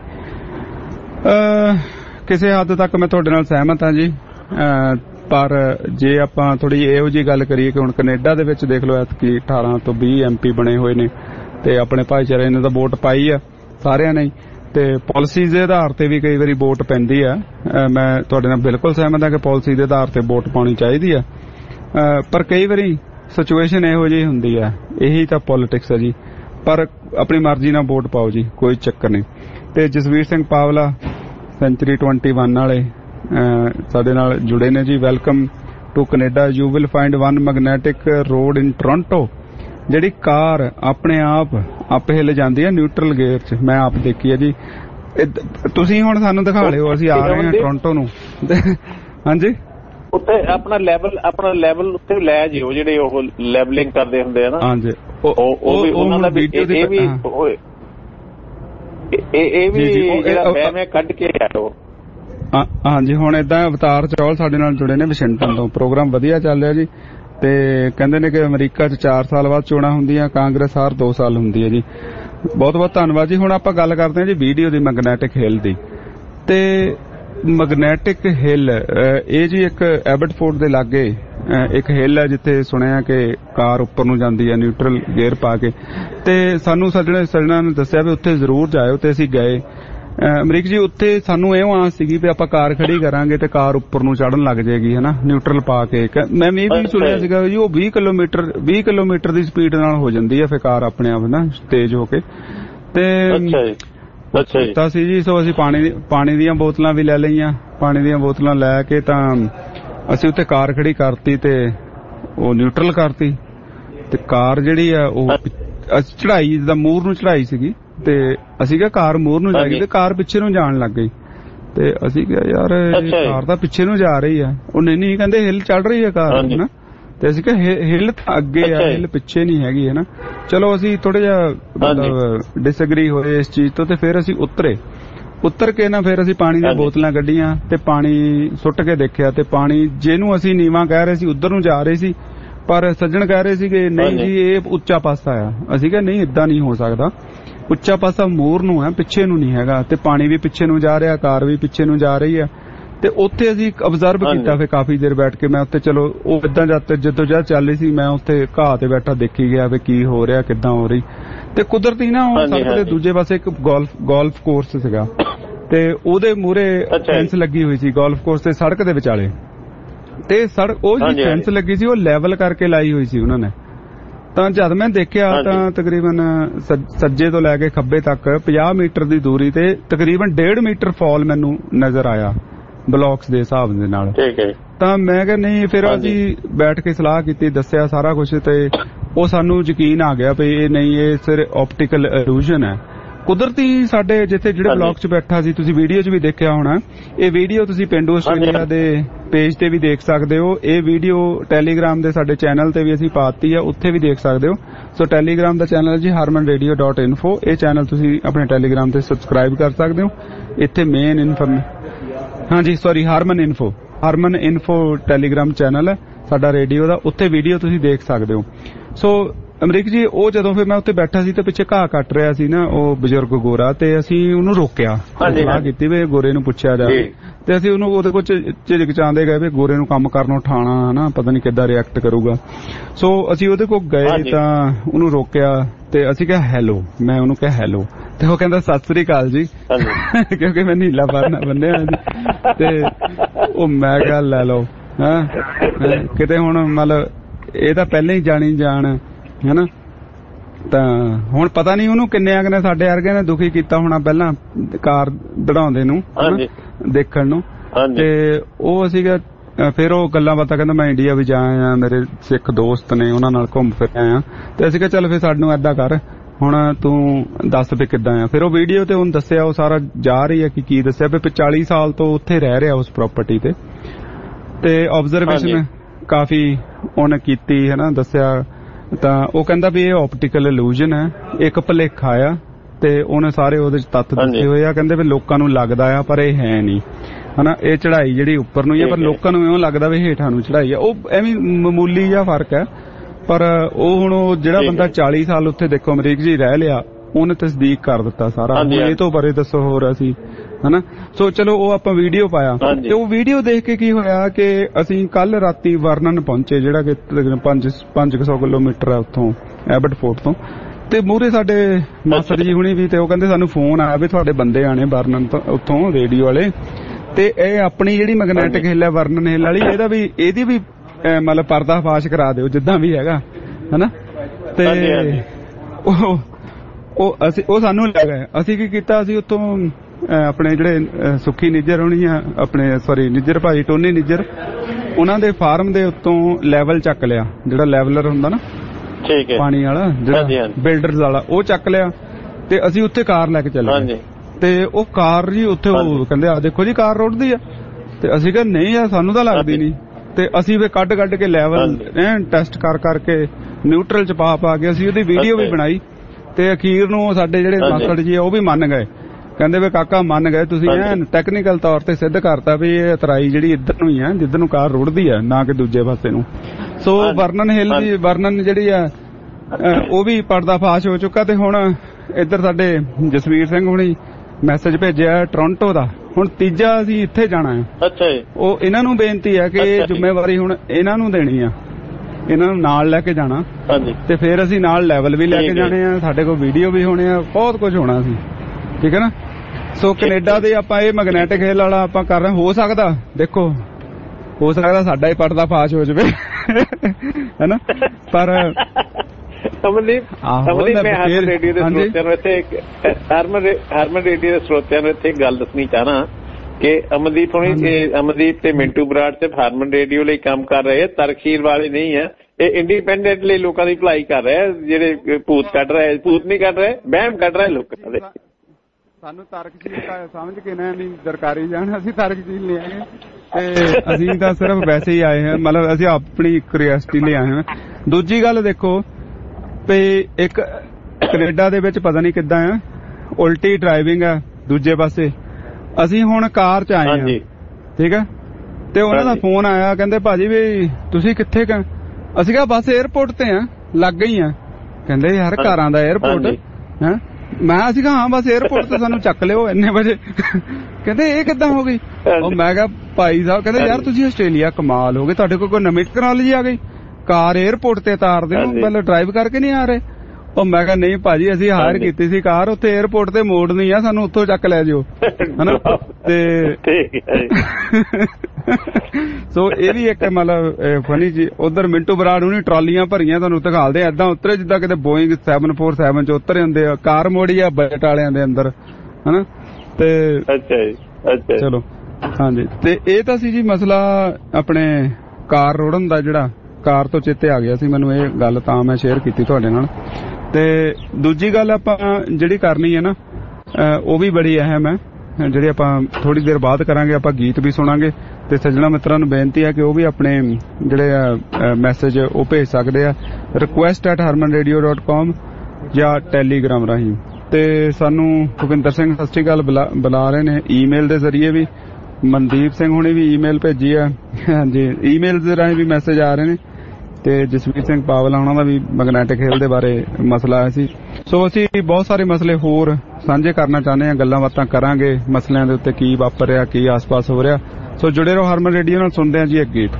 ਕਿਸੇ ਹੱਦ ਤੱਕ ਮੈਂ ਤੁਹਾਡੇ ਨਾਲ ਸਹਿਮਤ ਹਾਂ ਜੀ, ਪਰ ਜੇ ਆਪਾਂ ਥੋੜੀ ਇਹੋ ਜਿਹੀ ਗੱਲ ਕਰੀਏ ਕਿ ਹੁਣ ਕੈਨੇਡਾ ਦੇ ਵਿੱਚ ਦੇਖ ਲਓ ਐਤਕੀ ਅਠਾਰਾਂ ਤੋਂ ਵੀਹ ਐਮ ਪੀ ਬਣੇ ਹੋਏ ਨੇ ਤੇ ਆਪਣੇ ਭਾਈਚਾਰੇ ਨੇ ਤਾਂ ਵੋਟ ਪਾਈ ਆ ਸਾਰਿਆਂ ਨੇ, ਤੇ ਪਾਲਿਸੀਜ਼ ਦੇ ਆਧਾਰ ਤੇ ਵੀ ਕਈ ਵਾਰੀ ਵੋਟ ਪੈਂਦੀ ਆ। ਮੈਂ ਤੁਹਾਡੇ ਨਾਲ ਬਿਲਕੁਲ ਸਹਿਮਤ ਹਾਂ ਕਿ ਪਾਲਿਸੀ ਦੇ ਆਧਾਰ ਤੇ ਵੋਟ ਪਾਉਣੀ ਚਾਹੀਦੀ ਆ, ਪਰ ਕਈ ਵਾਰੀ ਸਿਚੁਏਸ਼ਨ ਇਹੋ ਜਿਹੀ ਹੁੰਦੀ ਆ, ਇਹੀ ਤਾਂ ਪੋਲਿਟਿਕਸ ਹੈ ਜੀ। ਪਰ ਆਪਣੀ ਮਰਜ਼ੀ ਨਾਲ ਵੋਟ ਪਾਓ ਜੀ, ਕੋਈ ਚੱਕਰ ਨਹੀਂ। ਤੇ ਜਸਵੀਰ ਸਿੰਘ ਪਾਵਲਾ ਸੈਂਚਰੀ ਇਕੱਤੀ ਵਾਲੇ ਸਾਡੇ ਨਾਲ ਜੁੜੇ ਨੇ ਜੀ। Welcome to Canada. You will find one magnetic road in Toronto. ਜਿਹੜੀ ਕਾਰ ਆਪਣੇ ਆਪ ਆਪ ਹਿੱਲ ਜਾਂਦੀ ਹੈ ਨਿਊਟਰਲ ਗੇਅਰ 'ਚ, ਮੈਂ ਆਪ ਦੇਖੀ ਹੈ ਜੀ। ਤੁਸੀਂ ਹੁਣ ਸਾਨੂੰ ਦਿਖਾ ਲਿਓ, ਅਸੀਂ ਆ ਰਹੇ ਹਾਂ ਟੋਰਾਂਟੋ ਨੂੰ। ਹਾਂਜੀ, ਉੱਥੇ ਆਪਣਾ ਲੈਵਲ ਆਪਣਾ ਲੈਵਲ ਉੱਥੇ ਲੈ ਜਿਓ, ਜਿਹੜੇ ਉਹ ਲੈਵਲਿੰਗ ਕਰਦੇ ਹੁੰਦੇ ਆ ਨਾ। ਹਾਂਜੀ, ਉਹ ਵੀ ਉਹਨਾਂ ਦਾ ਵੀ ਇਹ ਵੀ ਇਹ ਵੀ ਜਿਹੜਾ ਮੈਂ ਕੱਢ ਕੇ ਆਇਆ। ਹਾਂਜੀ, ਹੁਣ ਏਦਾਂ ਅਵਤਾਰ ਚੌਲ ਸਾਡੇ ਨਾਲ ਜੁੜੇ ਨੇ ਵਾਸ਼ਿੰਗਟਨ ਤੋਂ। ਪ੍ਰੋਗਰਾਮ ਵਧੀਆ ਚੱਲ ਰਿਹਾ ਜੀ, ਤੇ ਕਹਿੰਦੇ ਨੇ ਕਿ ਅਮਰੀਕਾ 'ਚ ਚਾਰ ਸਾਲ ਬਾਅਦ ਚੋਣਾਂ ਹੁੰਦੀਆਂ, ਕਾਂਗਰਸ ਹਰ ਦੋ ਸਾਲ ਹੁੰਦੀ ਹੈ ਜੀ। ਬਹੁਤ ਬਹੁਤ ਧੰਨਵਾਦ ਜੀ। ਹੁਣ ਆਪਾਂ ਗੱਲ ਕਰਦੇ ਹਾਂ ਜੀ ਵੀਡੀਓ ਦੀ, ਮੈਗਨੈਟਿਕ ਹਿੱਲ ਦੀ। ਤੇ ਮੈਗਨੈਟਿਕ ਹਿੱਲ ਇਹ ਜੀ ਇੱਕ ਐਬਟਫੋਰਡ ਦੇ ਲਾਗੇ ਇੱਕ ਹਿੱਲ ਹੈ, ਜਿੱਥੇ ਸੁਣਿਆ ਕਿ ਕਾਰ ਉੱਪਰ ਨੂੰ ਜਾਂਦੀ ਹੈ ਨਿਊਟਰਲ ਗੇਅਰ ਪਾ ਕੇ। ਤੇ ਸਾਨੂੰ ਸੱਜਣੇ ਸੱਜਣਾ ਨੇ ਦੱਸਿਆ ਵੀ ਉੱਥੇ ਜ਼ਰੂਰ ਜਾਇਓ, ਤੇ ਅਸੀਂ ਗਏ। ਅਮਰੀਕ ਜੀ, ਉੱਥੇ ਸਾਨੂੰ ਇਹ ਆਸ ਸੀਗੀ ਵੀ ਆਪਾਂ ਕਾਰ ਖੜੀ ਕਰਾਂਗੇ ਤੇ ਕਾਰ ਉੱਪਰ ਨੂੰ ਚੜ੍ਹਨ ਲੱਗ ਜਾਏਗੀ, ਹਨਾ, ਨਿਊਟਰਲ ਪਾ ਕੇ। ਮੈਂ ਵੀ ਵੀ ਸੁਣਿਆ ਸੀਗਾ ਜੀ ਉਹ ਵੀਹ ਕਿਲੋਮੀਟਰ ਵੀਹ ਕਿਲੋਮੀਟਰ ਦੀ ਸਪੀਡ ਨਾਲ ਹੋ ਜਾਂਦੀ ਹੈ ਫਿਰ ਕਾਰ ਆਪਣੇ ਆਪ ਨਾ ਤੇਜ਼ ਹੋ ਕੇ। ਤੇ ਤਾਂ ਸੀ ਜੀ, ਸੋ ਅਸੀਂ ਪਾਣੀ ਪਾਣੀ ਦੀਆਂ ਬੋਤਲਾਂ ਵੀ ਲੈ ਲਈਆਂ। ਪਾਣੀ ਦੀਆਂ ਬੋਤਲਾਂ ਲੈ ਕੇ ਤਾਂ ਅਸੀਂ ਉੱਥੇ ਕਾਰ ਖੜੀ ਕਰਤੀ ਤੇ ਉਹ ਨਿਊਟਰਲ ਕਰਤੀ, ਤੇ ਕਾਰ ਜਿਹੜੀ ਆ ਉਹ ਚੜਾਈ ਜਿੱਦਾਂ ਮੂਹਰ ਨੂੰ ਚੜਾਈ ਸੀਗੀ, ਤੇ ਅਸੀਂ ਕਿਹਾ ਕਾਰ ਮੂਹਰ ਨੂੰ ਜਾਏਗੀ, ਤੇ ਕਾਰ ਪਿੱਛੇ ਨੂੰ ਜਾਣ ਲੱਗ ਗਈ। ਤੇ ਅਸੀਂ ਕਿਹਾ ਯਾਰ ਕਾਰ ਤਾਂ ਪਿੱਛੇ ਨੂੰ ਜਾ ਰਹੀ ਆ। ਉਹ ਨਹੀਂ ਨਹੀਂ ਕਹਿੰਦੇ ਹਿੱਲ ਚੜ ਰਹੀ ਹੈ ਕਾਰ, ਹਨਾ। ਤੇ ਅਸੀਂ ਕਿਹਾ ਹਿੱਲ ਤਾਂ ਅੱਗੇ ਆ, ਹਿੱਲ ਪਿੱਛੇ ਨਹੀਂ ਹੈਗੀ, ਹਨਾ। ਚਲੋ ਅਸੀਂ ਥੋੜਾ ਜਿਹਾ ਮਤਲਬ ਡਿਸਐਗਰੀ ਹੋਏ ਇਸ ਚੀਜ਼ ਤੋਂ, ਤੇ ਫਿਰ ਅਸੀਂ ਉਤਰੇ। ਉਤਰ ਕੇ ਨਾ ਫਿਰ ਅਸੀਂ ਪਾਣੀ ਦੀਆਂ ਬੋਤਲਾਂ ਕੱਢੀਆਂ ਤੇ ਪਾਣੀ ਸੁੱਟ ਕੇ ਦੇਖਿਆ, ਤੇ ਪਾਣੀ ਜਿਹਨੂੰ ਅਸੀਂ ਨੀਵਾਂ ਕਹਿ ਰਹੇ ਸੀ ਉਧਰ ਨੂੰ ਜਾ ਰਹੇ ਸੀ, ਪਰ ਸੱਜਣ ਕਹਿ ਰਹੇ ਸੀ ਕਿ ਨਹੀਂ ਜੀ ਇਹ ਉੱਚਾ ਪਾਸਾ ਆ। ਅਸੀਂ ਕਿਹਾ ਨਹੀਂ, ਏਦਾਂ ਨਹੀਂ ਹੋ ਸਕਦਾ, ਉੱਚਾ ਪਾਸਾ ਮੂਹਰ ਨੂੰ ਹੈ, ਪਿੱਛੇ ਨੂੰ ਨਹੀਂ ਹੈਗਾ। ਤੇ ਪਾਣੀ ਵੀ ਪਿੱਛੇ ਨੂੰ ਜਾ ਰਿਹਾ, ਕਾਰ ਵੀ ਪਿੱਛੇ ਨੂੰ ਜਾ ਰਹੀ ਹੈ। ਤੇ ਉੱਥੇ ਅਸੀਂ ਅਬਜ਼ਰਵ ਕੀਤਾ ਫਿਰ ਕਾਫੀ ਦੇਰ ਬੈਠ ਕੇ। ਮੈਂ ਉੱਥੇ ਚਲੋ ਉਹ ਏਦਾਂ ਜਦ ਜਦੋਂ ਜਦ ਚੱਲ ਰਹੀ ਸੀ, ਮੈਂ ਉੱਥੇ ਘਾਹ ਤੇ ਬੈਠਾ ਦੇਖੀ ਗਿਆ ਵੀ ਕੀ ਹੋ ਰਿਹਾ, ਕਿੱਦਾਂ ਹੋ ਰਹੀ। ਤੇ ਕੁਦਰਤੀ ਨਾ ਉਹ ਸੜਕ ਦੇ ਦੂਜੇ ਪਾਸੇ ਇੱਕ ਗੋਲਫ ਗੋਲਫ ਕੋਰਸ ਸੀਗਾ, ਤੇ ਉਹਦੇ ਮੂਹਰੇ ਫੈਂਸ ਲੱਗੀ ਹੋਈ ਸੀ ਗੋਲਫ ਕੋਰਸ ਤੇ ਸੜਕ ਦੇ ਵਿਚਾਲੇ। ਤੇ ਸੜਕ ਉਹ ਜਿਹੜੀ ਫੈਂਸ ਲੱਗੀ ਸੀ ਉਹ ਲੈਵਲ ਕਰਕੇ ਲਾਈ ਹੋਈ ਸੀ ਉਹਨਾਂ ਨੇ। ਤਾਂ ਜਦ ਮੈਂ ਦੇਖਿਆ ਤਾਂ ਤਕਰੀਬਨ ਸੱਜੇ ਤੋਂ ਲੈ ਕੇ ਖੱਬੇ ਤੱਕ ਪੰਜਾਹ ਮੀਟਰ ਦੀ ਦੂਰੀ ਤੇ ਤਕਰੀਬਨ ਡੇਢ ਮੀਟਰ ਫਾਲ ਮੈਨੂੰ ਨਜ਼ਰ ਆਇਆ ਬਲੌਕਸ ਦੇ ਹਿਸਾਬ ਦੇ ਨਾਲ। ਤਾਂ ਮੈਂ ਕਿਹਾ ਨਹੀਂ, ਫਿਰ ਅਸੀਂ ਬੈਠ ਕੇ ਸਲਾਹ ਕੀਤੀ, ਦੱਸਿਆ ਸਾਰਾ ਕੁਝ, ਤੇ ਉਹ ਸਾਨੂੰ ਯਕੀਨ ਆ ਗਿਆ ਵੀ ਇਹ ਨਹੀਂ, ਇਹ ਸਿਰਫ ਆਪਟੀਕਲ ਇਲੂਜ਼ਨ ਹੈ। ਕੁਦਰਤੀ ਸਾਡੇ ਜਿੱਥੇ ਜਿਹੜੇ ਬਲੌਕ 'ਚ ਬੈਠਾ ਸੀ, ਤੁਸੀਂ ਵੀਡੀਓ 'ਚ ਵੀ ਦੇਖਿਆ ਹੋਣਾ। ਇਹ ਵੀਡੀਓ ਤੁਸੀਂ ਪੇਂਡੂ ਆਸਟ੍ਰੇਲੀਆ ਦੇ ਪੇਜ ਤੇ ਵੀ ਦੇਖ ਸਕਦੇ ਹੋ। ਇਹ ਵੀਡੀਓ ਟੈਲੀਗ੍ਰਾਮ ਦੇ ਸਾਡੇ ਚੈਨਲ ਤੇ ਵੀ ਅਸੀਂ ਪਾਤੀ ਆ, ਉੱਥੇ ਵੀ ਦੇਖ ਸਕਦੇ ਹੋ। ਸੋ ਟੈਲੀਗ੍ਰਾਮ ਦਾ ਚੈਨਲ ਜੀ ਹਰਮਨ ਰੇਡੀਓ ਡਾਟ ਇਨਫੋ। ਇਹ ਚੈਨਲ ਤੁਸੀਂ ਆਪਣੇ ਟੈਲੀਗ੍ਰਾਮ ਤੇ ਸਬਸਕ੍ਰਾਈਬ ਕਰ ਸਕਦੇ ਹੋ। ਇੱਥੇ ਮੇਨ ਇਨਫੋਰਮ ਹਾਂਜੀ sorry Harman info Harman info Telegram channel ਹੈ ਸਾਡਾ ਰੇਡੀਓ ਦਾ, ਉੱਥੇ ਵੀਡੀਓ ਤੁਸੀਂ ਦੇਖ ਸਕਦੇ ਹੋ। ਸੋ ਅਮਰੀਕ ਜੀ, ਉਹ ਜਦੋਂ ਫਿਰ ਮੈਂ ਉੱਥੇ ਬੈਠਾ ਸੀ ਤੇ ਪਿੱਛੇ ਘਾਹ ਕੱਟ ਰਿਹਾ ਸੀ ਨਾ ਉਹ ਬਜ਼ੁਰਗ ਗੋਰਾ, ਤੇ ਅਸੀਂ ਉਹਨੂੰ ਰੋਕਿਆ, ਸਲਾਹ ਕੀਤੀ ਵੀ ਗੋਰੇ ਨੂੰ ਪੁੱਛਿਆ ਜਾਵੇ। ਤੇ ਅਸੀਂ ਉਹਨੂੰ ਉਹਦੇ ਕੋਲ ਝਿਜਕਚਾਉਂਦੇ ਗਏ ਵੀ ਗੋਰੇ ਨੂੰ ਕੰਮ ਕਰਨੋਂ ਠਾਣਾ, ਹਨਾ, ਪਤਾ ਨਹੀਂ ਕਿੱਦਾਂ ਰਿਐਕਟ ਕਰੂਗਾ। ਸੋ ਅਸੀਂ ਉਹਦੇ ਕੋਲ ਗਏ ਤਾਂ ਉਹਨੂੰ ਰੋਕਿਆ ਤੇ ਅਸੀਂ ਕਿਹਾ ਹੈਲੋ, ਮੈਂ ਉਹਨੂੰ ਕਿਹਾ ਹੈਲੋ, ਤੇ ਉਹ ਕਹਿੰਦਾ ਸਤਿ ਸ੍ਰੀ ਅਕਾਲ ਜੀ, ਕਿਉਂਕਿ ਮੈਂ ਨੀਲਾ ਬੰਨਿਆ ਜੀ। ਤੇ ਉਹ ਮੈਂ ਕਿਹਾ ਲੈ ਲਓ, ਹਾਂ ਕਿਤੇ ਹੁਣ ਮਤਲਬ ਇਹ ਤਾਂ ਪਹਿਲਾਂ ਹੀ ਜਾਣੀ ਜਾਣ, ਹਨਾ। ਤਾਂ ਹੁਣ ਪਤਾ ਨਹੀਂ ਉਹਨੂੰ ਕਿੰਨੇ ਅਗਨੇ ਸਾਡੇ ਵਰਗੇ ਨੇ ਦੁਖੀ ਕੀਤਾ ਹੋਣਾ ਪਹਿਲਾਂ ਕਾਰ ਦੜਾਉਂਦੇ ਨੂੰ, ਦੇਖਣ ਨੂੰ। ਤੇ ਉਹ ਸੀਗਾ ਫਿਰ ਉਹ ਗੱਲਾਂ ਬਾਤਾਂ ਕਹਿੰਦਾ ਮੈਂ ਇੰਡੀਆ ਵੀ ਜਾ ਆਇਆ, ਮੇਰੇ ਸਿੱਖ ਦੋਸਤ ਨੇ, ਉਹਨਾਂ ਨਾਲ ਘੁੰਮ ਫਿਰ ਆਇਆ। ਤੇ ਅਸੀਂ ਕਿਹਾ ਚੱਲ ਫਿਰ ਸਾਨੂੰ ਏਦਾਂ ਕਰ, ਹੁਣ ਤੂੰ ਦੱਸ ਵੀ ਕਿੱਦਾਂ ਆ। ਫਿਰ ਉਹ ਵੀਡੀਓ ਤੇ ਉਹਨੂੰ ਦੱਸਿਆ, ਉਹ ਸਾਰਾ ਜਾ ਰਹੀ ਹੈ ਕਿ ਕੀ ਦੱਸਿਆ ਵੀ ਚਾਲੀ ਸਾਲ ਤੋਂ ਉੱਥੇ ਰਹਿ ਰਿਹਾ ਉਸ ਪ੍ਰਾਪਰਟੀ ਤੇ, ਤੇ ਆਬਜ਼ਰਵੇਸ਼ਨ ਕਾਫੀ ਉਹਨੇ ਕੀਤੀ, ਹਨਾ, ਦੱਸਿਆ। ਤਾਂ ਉਹ ਕਹਿੰਦਾ ਵੀ ਇਹ ਆਪਟੀਕਲ ਇਲੂਜ਼ਨ ਹੈ, ਇੱਕ ਭੁਲੇਖਾ ਆ, ਤੇ ਉਹਨੇ ਸਾਰੇ ਉਹਦੇ ਚ ਤੱਥ ਦੱਸੇ ਹੋਏ ਆ। ਕਹਿੰਦੇ ਵੀ ਲੋਕਾਂ ਨੂੰ ਲੱਗਦਾ ਆ ਪਰ ਇਹ ਹੈ ਨਹੀਂ। ਹਨਾ। ਇਹ ਚੜਾਈ ਜਿਹੜੀ ਉੱਪਰ ਨੂੰ ਹੀ ਹੈ, ਪਰ ਲੋਕਾਂ ਨੂੰ ਇਉਂ ਲੱਗਦਾ ਵੀ ਹੇਠਾਂ ਨੂੰ ਚੜਾਈ ਆ। ਉਹ ਐਵੇਂ ਮਾਮੂਲੀ ਜਿਹਾ ਫਰਕ ਹੈ, ਪਰ ਉਹ ਹੁਣ ਉਹ ਜਿਹੜਾ ਬੰਦਾ ਚਾਲੀ ਸਾਲ ਉੱਥੇ ਦੇਖੋ ਅਮਰੀਕ ਜੀ ਰਹਿ ਲਿਆ, ਉਹਨੇ ਤਸਦੀਕ ਕਰ ਦਿੱਤਾ ਸਾਰਾ। ਇਹ ਤੋਂ ਬਾਰੇ ਦੱਸੋ ਹੋਰ ਅਸੀਂ, ਹਨਾ। ਸੋ ਚਲੋ ਉਹ ਆਪਾਂ ਵੀਡੀਓ ਪਾਇਆ, ਤੇ ਉਹ ਵੀਡੀਓ ਦੇਖ ਕੇ ਕੀ ਹੋਇਆ ਕਿ ਅਸੀਂ ਕੱਲ ਰਾਤੀ ਵਰਨਨ ਪਹੁੰਚੇ, ਜਿਹੜਾ ਕਿ ਪੰਜ ਪੰਜ ਸੌ ਕਿਲੋਮੀਟਰ ਹੈ ਉੱਥੋਂ ਐਬਟ ਫੋਰਟ ਤੋਂ। ਤੇ ਮੂਹਰੇ ਸਾਡੇ ਮਾਸਟਰ ਜੀ ਹੁਣੀ ਵੀ, ਤੇ ਉਹ ਕਹਿੰਦੇ ਸਾਨੂੰ ਫੋਨ ਆਇਆ ਵੀ ਤੁਹਾਡੇ ਬੰਦੇ ਆਣੇ ਵਰਨਨ ਤੋਂ, ਉੱਥੋਂ ਰੇਡੀਓ ਵਾਲੇ। ਤੇ ਇਹ ਆਪਣੀ ਜਿਹੜੀ ਮੈਗਨੈਟਿਕ ਹਿੱਲ ਹੈ ਵਰਨਨ ਹਿੱਲ ਵਾਲੀ, ਇਹਦਾ ਵੀ ਇਹਦੀ ਵੀ ਮਤਲਬ ਪਰਦਾਫਾਸ਼ ਕਰਾ ਦਿਓ ਜਿੱਦਾਂ ਵੀ ਹੈਗਾ, ਹਨਾ। ਤੇ ਉਹ ਉਹ ਅਸੀਂ ਉਹ ਸਾਨੂੰ ਲੈ ਗਏ। ਅਸੀਂ ਕੀ ਕੀਤਾ, ਅਸੀਂ ਉੱਥੋਂ ਆਪਣੇ ਜਿਹੜੇ ਸੁੱਖੀ ਨਿੱਜਰ ਹੋਣੀ ਆ, ਆਪਣੇ ਸੌਰੀ ਨਿੱਜਰ ਭਾਈ ਟੋਨੀ ਨਿੱਜਰ, ਉਹਨਾਂ ਦੇ ਫਾਰਮ ਦੇ ਉੱਤੋਂ ਲੈਵਲ ਚੱਕ ਲਿਆ, ਜਿਹੜਾ ਲੈਵਲਰ ਹੁੰਦਾ ਨਾ ਪਾਣੀ ਵਾਲਾ, ਜਿਹੜਾ ਬਿਲਡਰਸ ਵਾਲਾ, ਉਹ ਚੱਕ ਲਿਆ। ਤੇ ਅਸੀਂ ਉੱਥੇ ਕਾਰ ਲੈ ਕੇ ਚੱਲੇ ਗਏ। ਤੇ ਉਹ ਕਾਰ ਜੀ ਉੱਥੇ ਉਹ ਕਹਿੰਦੇ ਆ ਦੇਖੋ ਜੀ ਕਾਰ ਰੋੜਦੀ ਆ। ਤੇ ਅਸੀਂ ਕਿਹਾ ਨਹੀਂ ਯਾਰ ਸਾਨੂੰ ਤਾਂ ਲੱਗਦੀ ਨਹੀਂ। ਤੇ ਅਸੀਂ ਫਿਰ ਕੱਢ ਕੱਢ ਕੇ ਲੈਵਲ ਟੈਸਟ ਕਰ ਕਰਕੇ ਨਿਊਟਰਲ ਚ ਪਾ ਪਾ ਕੇ ਅਸੀਂ ਉਹਦੀ ਵੀਡੀਓ ਵੀ ਬਣਾਈ। ਤੇ ਅਖੀਰ ਨੂੰ ਸਾਡੇ ਜਿਹੜੇ ਮਾਸਟਰ ਜੀ ਆ ਉਹ ਵੀ ਮੰਨ ਗਏ, ਕਹਿੰਦੇ ਵੀ ਕਾਕਾ ਮੰਨ ਗਏ ਤੁਸੀਂ, ਐਨ ਟੈਕਨੀਕਲ ਤੌਰ ਤੇ ਸਿੱਧ ਕਰਤਾ ਵੀ ਇਹ ਉਤਰਾਈ ਜਿਹੜੀ ਇੱਧਰ ਨੂੰ ਹੀ ਆ ਜਿੱਧਰ ਨੂੰ ਕਾਰ ਰੁੜਦੀ ਆ, ਨਾ ਕਿ ਦੂਜੇ ਪਾਸੇ ਨੂੰ। ਸੋ ਵਰਨਨ ਹਿੱਲ ਦੀ ਵਰਨਨ ਜਿਹੜੀ ਆ ਉਹ ਵੀ ਪਰਦਾਫਾਸ਼ ਹੋ ਚੁੱਕਾ। ਤੇ ਹੁਣ ਇੱਧਰ ਸਾਡੇ ਜਸਵੀਰ ਸਿੰਘ ਹੁਣੀ ਮੈਸੇਜ ਭੇਜਿਆ ਟੋਰਾਂਟੋ ਦਾ, ਹੁਣ ਤੀਜਾ ਅਸੀਂ ਇੱਥੇ ਜਾਣਾ ਹੈ। ਅੱਛਾ ਜੀ। ਉਹ ਇਹਨਾਂ ਨੂੰ ਬੇਨਤੀ ਹੈ ਕਿ ਇਹ ਜ਼ਿੰਮੇਵਾਰੀ ਹੁਣ ਇਹਨਾਂ ਨੂੰ ਦੇਣੀ ਆ, ਇਹਨਾਂ ਨੂੰ ਨਾਲ ਲੈ ਕੇ ਜਾਣਾ। ਤੇ ਫਿਰ ਅਸੀਂ ਨਾਲ ਲੈਵਲ ਵੀ ਲੈ ਕੇ ਜਾਣੇ ਆ, ਸਾਡੇ ਕੋਲ ਵੀਡੀਓ ਵੀ ਹੋਣੇ ਆ, ਬਹੁਤ ਕੁਝ ਹੋਣਾ ਸੀ, ਠੀਕ ਹੈ ਨਾ। ਸੋ ਕੈਨੇਡਾ ਦੇ ਆਪਾਂ ਇਹ ਮੈਗਨੈਟਿਕ ਹਿੱਲ ਵਾਲਾ ਆਪਾਂ ਕਰ ਰਹੇ। ਹੋ ਸਕਦਾ ਦੇਖੋ, ਹੋ ਸਕਦਾ ਸਾਡਾ ਹੀ ਪਰਦਾ ਫਾਸ਼ ਹੋ ਜਾਵੇ, ਹੈਨਾ। ਪਰ ਅਮਨਦੀਪ ਅਮਨਦੀਪ ਮੈਂ ਹਰਮਨ ਰੇਡੀਓ ਦੇ ਸਰੋਤਿਆਂ ਨੂੰ ਇੱਥੇ ਹਰਮਨ ਹਰਮਨ ਰੇਡੀਓ ਦੇ ਸਰੋਤਿਆਂ ਨੂੰ ਇੱਥੇ ਇੱਕ ਗੱਲ ਦੱਸਣੀ ਚਾਹਣਾ ਕਿ ਅਮਨਦੀਪ ਹੁਣੀ ਅਮਨਦੀਪ ਤੇ ਮਿੰਟੂ ਬਰਾੜ ਤੇ ਹਰਮਨ ਰੇਡੀਓ ਲਈ ਕੰਮ ਕਰ ਰਹੇ, ਤਰਕਸ਼ੀਲ ਵਾਲੇ ਨਹੀਂ ਆ। ਇਹ ਇੰਡੀਪੈਂਡੈਂਟਲੀ ਲੋਕਾਂ ਦੀ ਭਲਾਈ ਕਰ ਰਹੇ, ਜਿਹੜੇ ਭੂਤ ਕੱਢ ਰਹੇ, ਭੂਤ ਨਹੀਂ ਕੱਢ ਰਹੇ, ਵਹਿਮ ਕੱਢ ਰਹੇ ਲੋਕਾਂ ਦੇ। ਸਾਨੂੰ ਤਰਕਸ਼ੀਲ ਸਮਝ ਕੇ ਨਾ ਨਹੀਂ ਦਰਕਾਰੀ ਜਾਣ, ਅਸੀਂ ਤਰਕਸ਼ੀਲ ਨਹੀਂ ਆਏ, ਤੇ ਅਸੀਂ ਤਾਂ ਸਿਰਫ ਵੈਸੇ ਹੀ ਆਏ ਹਾਂ, ਮਤਲਬ ਅਸੀਂ ਆਪਣੀ ਕਿਉਰਿਓਸਿਟੀ ਲਈ ਆਏ ਹਾਂ। ਦੂਜੀ ਗੱਲ ਦੇਖੋ ਵੀ ਇੱਕ ਕੈਨੇਡਾ ਦੇ ਵਿੱਚ ਪਤਾ ਨਹੀਂ ਕਿੱਦਾਂ ਆ, ਉਲਟੀ ਡਰਾਈਵਿੰਗ ਆ ਦੂਜੇ ਪਾਸੇ। ਅਸੀਂ ਹੁਣ ਕਾਰ ਚ ਆਏ ਹਾਂ, ਠੀਕ ਹੈ। ਤੇ ਉਹਨਾਂ ਦਾ ਫੋਨ ਆਇਆ, ਕਹਿੰਦੇ ਭਾਜੀ ਵੀ ਤੁਸੀਂ ਕਿੱਥੇ ਕ ਅਸੀਂ ਕਿਹਾ ਬਸ 에ਅਰਪੋਰਟ ਤੇ ਆ, ਲੱਗ ਗਈ ਆ। ਕਹਿੰਦੇ ਯਾਰ ਘਰਾਂ ਦਾ 에ਅਰਪੋਰਟ ਹੈ। ਮੈਂ ਅਸੀਂ ਕਿਹਾ ਹਾਂ ਬਸ 에ਅਰਪੋਰਟ ਤੇ ਸਾਨੂੰ ਚੱਕ ਲਿਓ ਇੰਨੇ ਵਜੇ। ਕਹਿੰਦੇ ਇਹ ਕਿੱਦਾਂ ਹੋ ਗਈ? ਉਹ ਮੈਂ ਕਿਹਾ ਭਾਈ ਸਾਹਿਬ, ਕਹਿੰਦੇ ਯਾਰ ਤੁਸੀਂ ਆਸਟ੍ਰੇਲੀਆ ਕਮਾਲ ਹੋ ਗਏ, ਤੁਹਾਡੇ ਕੋਲ ਕੋਈ ਨਵੀਂ ਟੈਕਨੋਲੋਜੀ ਆ ਗਈ, ਕਾਰ 에ਅਰਪੋਰਟ ਤੇ ਉਤਾਰਦੇ ਹੋ, ਮਤਲਬ ਡਰਾਈਵ ਕਰਕੇ ਨਹੀਂ ਆ ਰਹੇ। ਉਹ ਮੈਂ ਕਿਹਾ ਨਹੀਂ ਭਾਜੀ ਅਸੀਂ ਹਾਇਰ ਕੀਤੀ ਸੀ ਕਾਰ, ਉੱਥੇ 에ਅਰਪੋਰਟ ਤੇ ਮੋੜ ਨਹੀਂ ਆ, ਸਾਨੂੰ ਉੱਥੋਂ ਚੱਕ ਲੈ ਜਿਓ, ਹਨਾ। ਤੇ ਸੋ ਇਹ ਵੀ ਇੱਕ ਮਤਲਬ ਫਨੀ ਜੀ। ਉਧਰ ਮਿੰਟੂ ਬਰਾੜ ਉਹਨੀ ਟਰਾਲੀਆਂ ਭਰੀਆਂ ਤੁਹਾਨੂੰ ਦਿਖਾਲਦੇ, ਏਦਾਂ ਉਤਰੇ ਜਿੱਦਾਂ ਕਿਤੇ ਬੋਇੰਗ ਸੈਵਨ ਫੋਰ ਸੈਵਨ ਚ ਉਤਰੇ ਹੁੰਦੇ ਆ, ਕਾਰ ਮੋੜੀ ਆ ਬਜਟ ਵਾਲਿਆਂ ਦੇ ਅੰਦਰ, ਹਨਾ। ਤੇ ਅੱਛਾ ਜੀ, ਅੱਛਾ ਚਲੋ ਹਾਂਜੀ। ਤੇ ਇਹ ਤਾਂ ਸੀ ਜੀ ਮਸਲਾ ਆਪਣੇ ਕਾਰ ਰੋੜਨ ਦਾ, ਜਿਹੜਾ ਕਾਰ ਤੋਂ ਚੇਤੇ ਆ ਗਿਆ ਸੀ ਮੈਨੂੰ ਇਹ ਗੱਲ, ਤਾਂ ਮੈਂ ਸ਼ੇਅਰ ਕੀਤੀ ਤੁਹਾਡੇ ਨਾਲ। ਤੇ ਦੂਜੀ ਗੱਲ ਆਪਾਂ ਜਿਹੜੀ ਕਰਨੀ ਹੈ ਨਾ, ਉਹ ਵੀ ਬੜੀ ਅਹਿਮ ਹੈ, ਜਿਹੜੀ ਆਪਾਂ ਥੋੜੀ ਦੇਰ ਬਾਅਦ ਕਰਾਂਗੇ। ਆਪਾਂ ਗੀਤ ਵੀ ਸੁਣਾਂਗੇ, ਤੇ ਸੱਜਣਾ ਮਿੱਤਰਾਂ ਨੂੰ ਬੇਨਤੀ ਹੈ ਕਿ ਉਹ ਵੀ ਆਪਣੇ ਜਿਹੜੇ ਮੈਸੇਜ ਉਹ ਭੇਜ ਸਕਦੇ ਆ request at Harman radio dot com ਜਾਂ ਟੈਲੀਗ੍ਰਾਮ ਰਾਹੀਂ। ਤੇ ਸਾਨੂੰ ਭੁਪਿੰਦਰ ਸਿੰਘ ਸਤਿ ਸ਼੍ਰੀ ਅਕਾਲ ਬੁਲਾ ਰਹੇ ਨੇ ਈਮੇਲ ਦੇ ਜ਼ਰੀਏ ਵੀ, ਮਨਦੀਪ ਸਿੰਘ ਹੁਣੇ ਵੀ ਈਮੇਲ ਭੇਜੀ ਆ, ਹਾਂਜੀ ਈਮੇਲ ਦੇ ਰਾਹੀਂ ਵੀ ਮੈਸੇਜ ਆ ਰਹੇ ਨੇ। ਤੇ ਜਸਵੀਰ ਸਿੰਘ ਪਾਵਲਾ ਉਹਨਾਂ ਦਾ ਵੀ ਮੈਗਨੈਟਿਕ ਹਿੱਲ ਦੇ ਬਾਰੇ ਮਸਲਾ ਆਇਆ ਸੀ। ਸੋ ਅਸੀਂ ਬਹੁਤ ਸਾਰੇ ਮਸਲੇ ਹੋਰ ਸਾਂਝੇ ਕਰਨਾ ਚਾਹੁੰਦੇ ਹਾਂ, ਗੱਲਾਂ ਬਾਤਾਂ ਕਰਾਂਗੇ ਮਸਲਿਆਂ ਦੇ ਉੱਤੇ, ਕੀ ਵਾਪਰ ਰਿਹਾ, ਕੀ ਆਸ-ਪਾਸ ਹੋ ਰਿਹਾ। ਸੋ ਜੁੜੇ ਰਹੋ ਹਰਮਨ ਰੇਡੀਓ ਨਾਲ, ਸੁਣਦੇ ਹਾਂ ਜੀ ਇੱਕ ਗੀਤ।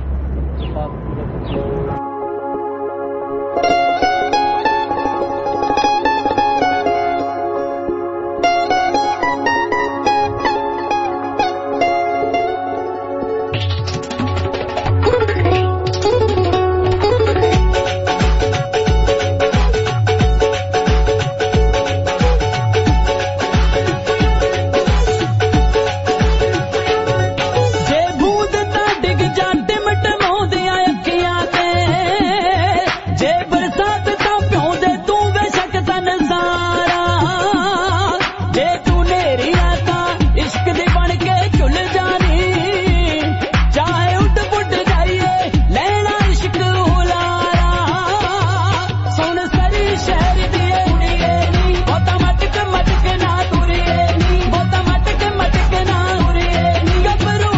But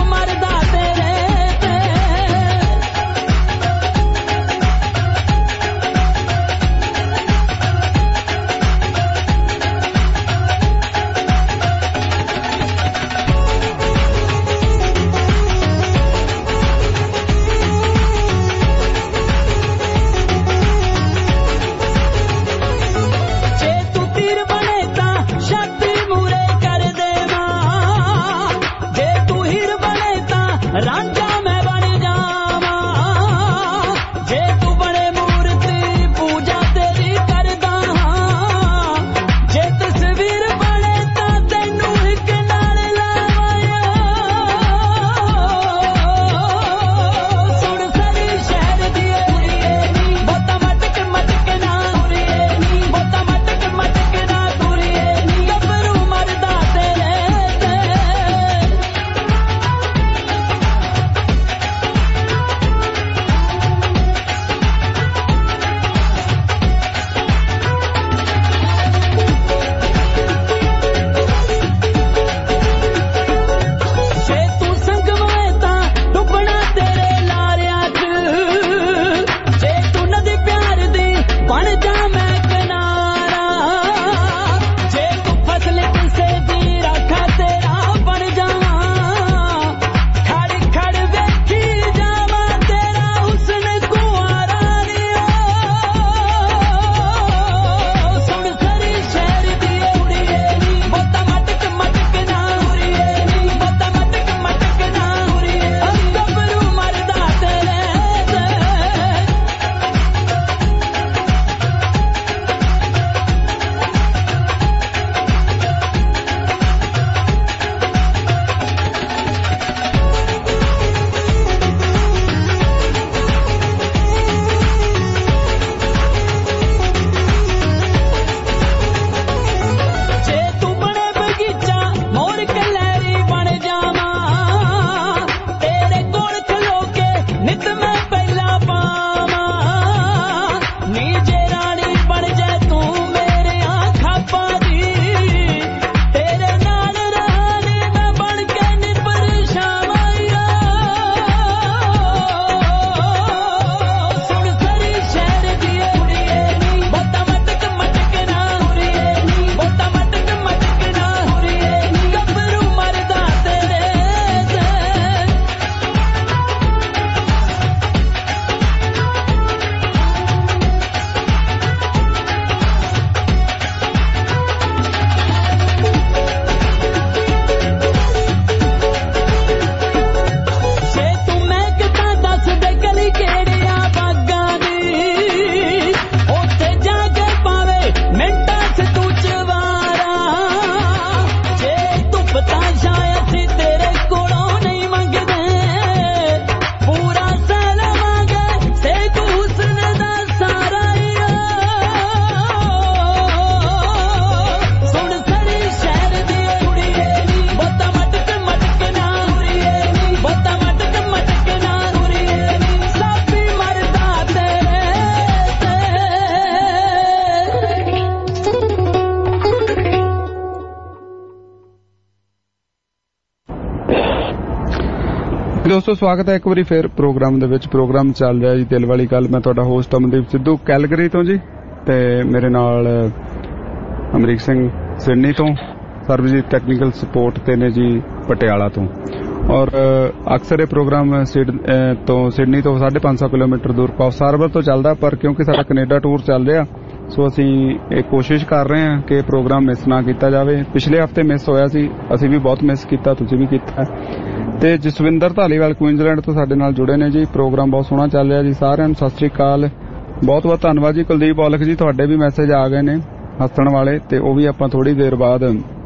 ਦੋਸਤੋ, ਸਵਾਗਤ ਹੈ ਇੱਕ ਵਾਰੀ ਫਿਰ ਪ੍ਰੋਗਰਾਮ ਦੇ ਵਿੱਚ। ਪ੍ਰੋਗਰਾਮ ਚੱਲ ਰਿਹਾ ਜੀ ਦਿਲ ਵਾਲੀ ਗੱਲ। ਮੈਂ ਤੁਹਾਡਾ ਹੋਸਟ ਅਮਨਦੀਪ ਸਿੱਧੂ ਕੈਲਗਰੀ ਤੋਂ ਜੀ, ਤੇ ਮੇਰੇ ਨਾਲ ਅਮਰੀਕ ਸਿੰਘ ਸਿਡਨੀ ਤੋਂ, ਸਰਬਜੀਤ ਟੈਕਨੀਕਲ ਸਪੋਰਟ ਤੇ ਨੇ ਜੀ ਪਟਿਆਲਾ ਤੋਂ। ਔਰ ਅਕਸਰ ਇਹ ਪ੍ਰੋਗਰਾਮ ਤੋਂ ਸਿਡਨੀ ਤੋਂ ਸਾਢੇ ਪੰਜ ਸੌ ਕਿਲੋਮੀਟਰ ਦੂਰ ਕੌਸ ਹਾਰਬਰ ਤੋਂ ਚੱਲਦਾ, ਪਰ ਕਿਉਂਕਿ ਸਾਡਾ ਕੈਨੇਡਾ ਟੂਰ ਚੱਲ ਰਿਹਾ ਸੋ ਅਸੀਂ ਇਹ ਕੋਸ਼ਿਸ਼ ਕਰ ਰਹੇ ਹਾਂ ਕਿ ਪ੍ਰੋਗਰਾਮ ਮਿਸ ਨਾ ਕੀਤਾ ਜਾਵੇ। ਪਿਛਲੇ ਹਫ਼ਤੇ ਮਿਸ ਹੋਇਆ ਸੀ, ਅਸੀਂ ਵੀ ਬਹੁਤ ਮਿਸ ਕੀਤਾ, ਤੁਸੀਂ ਵੀ ਕੀਤਾ। ਤੇ ਜਸਵਿੰਦਰ ਧਾਲੀਵਾਲ ਕੁਇਨਜ਼ਲੈਂਡ ਤੋਂ ਸਾਡੇ ਨਾਲ ਜੁੜੇ ਨੇ ਜੀ। ਪ੍ਰੋਗਰਾਮ ਬਹੁਤ ਸੋਹਣਾ ਚੱਲ ਰਿਹਾ ਜੀ। ਸਾਰਿਆਂ ਨੂੰ ਸਤਿ ਸ੍ਰੀ ਅਕਾਲ, ਬਹੁਤ ਬਹੁਤ ਧੰਨਵਾਦ ਜੀ। ਕੁਲਦੀਪ ਔਲਖ ਜੀ, ਤੁਹਾਡੇ ਵੀ ਮੈਸੇਜ ਆ ਗਏ ਨੇ ਹੱਸਣ ਵਾਲੇ, ਤੇ ਉਹ ਵੀ ਆਪਾਂ ਥੋੜੀ ਦੇਰ ਬਾਅਦ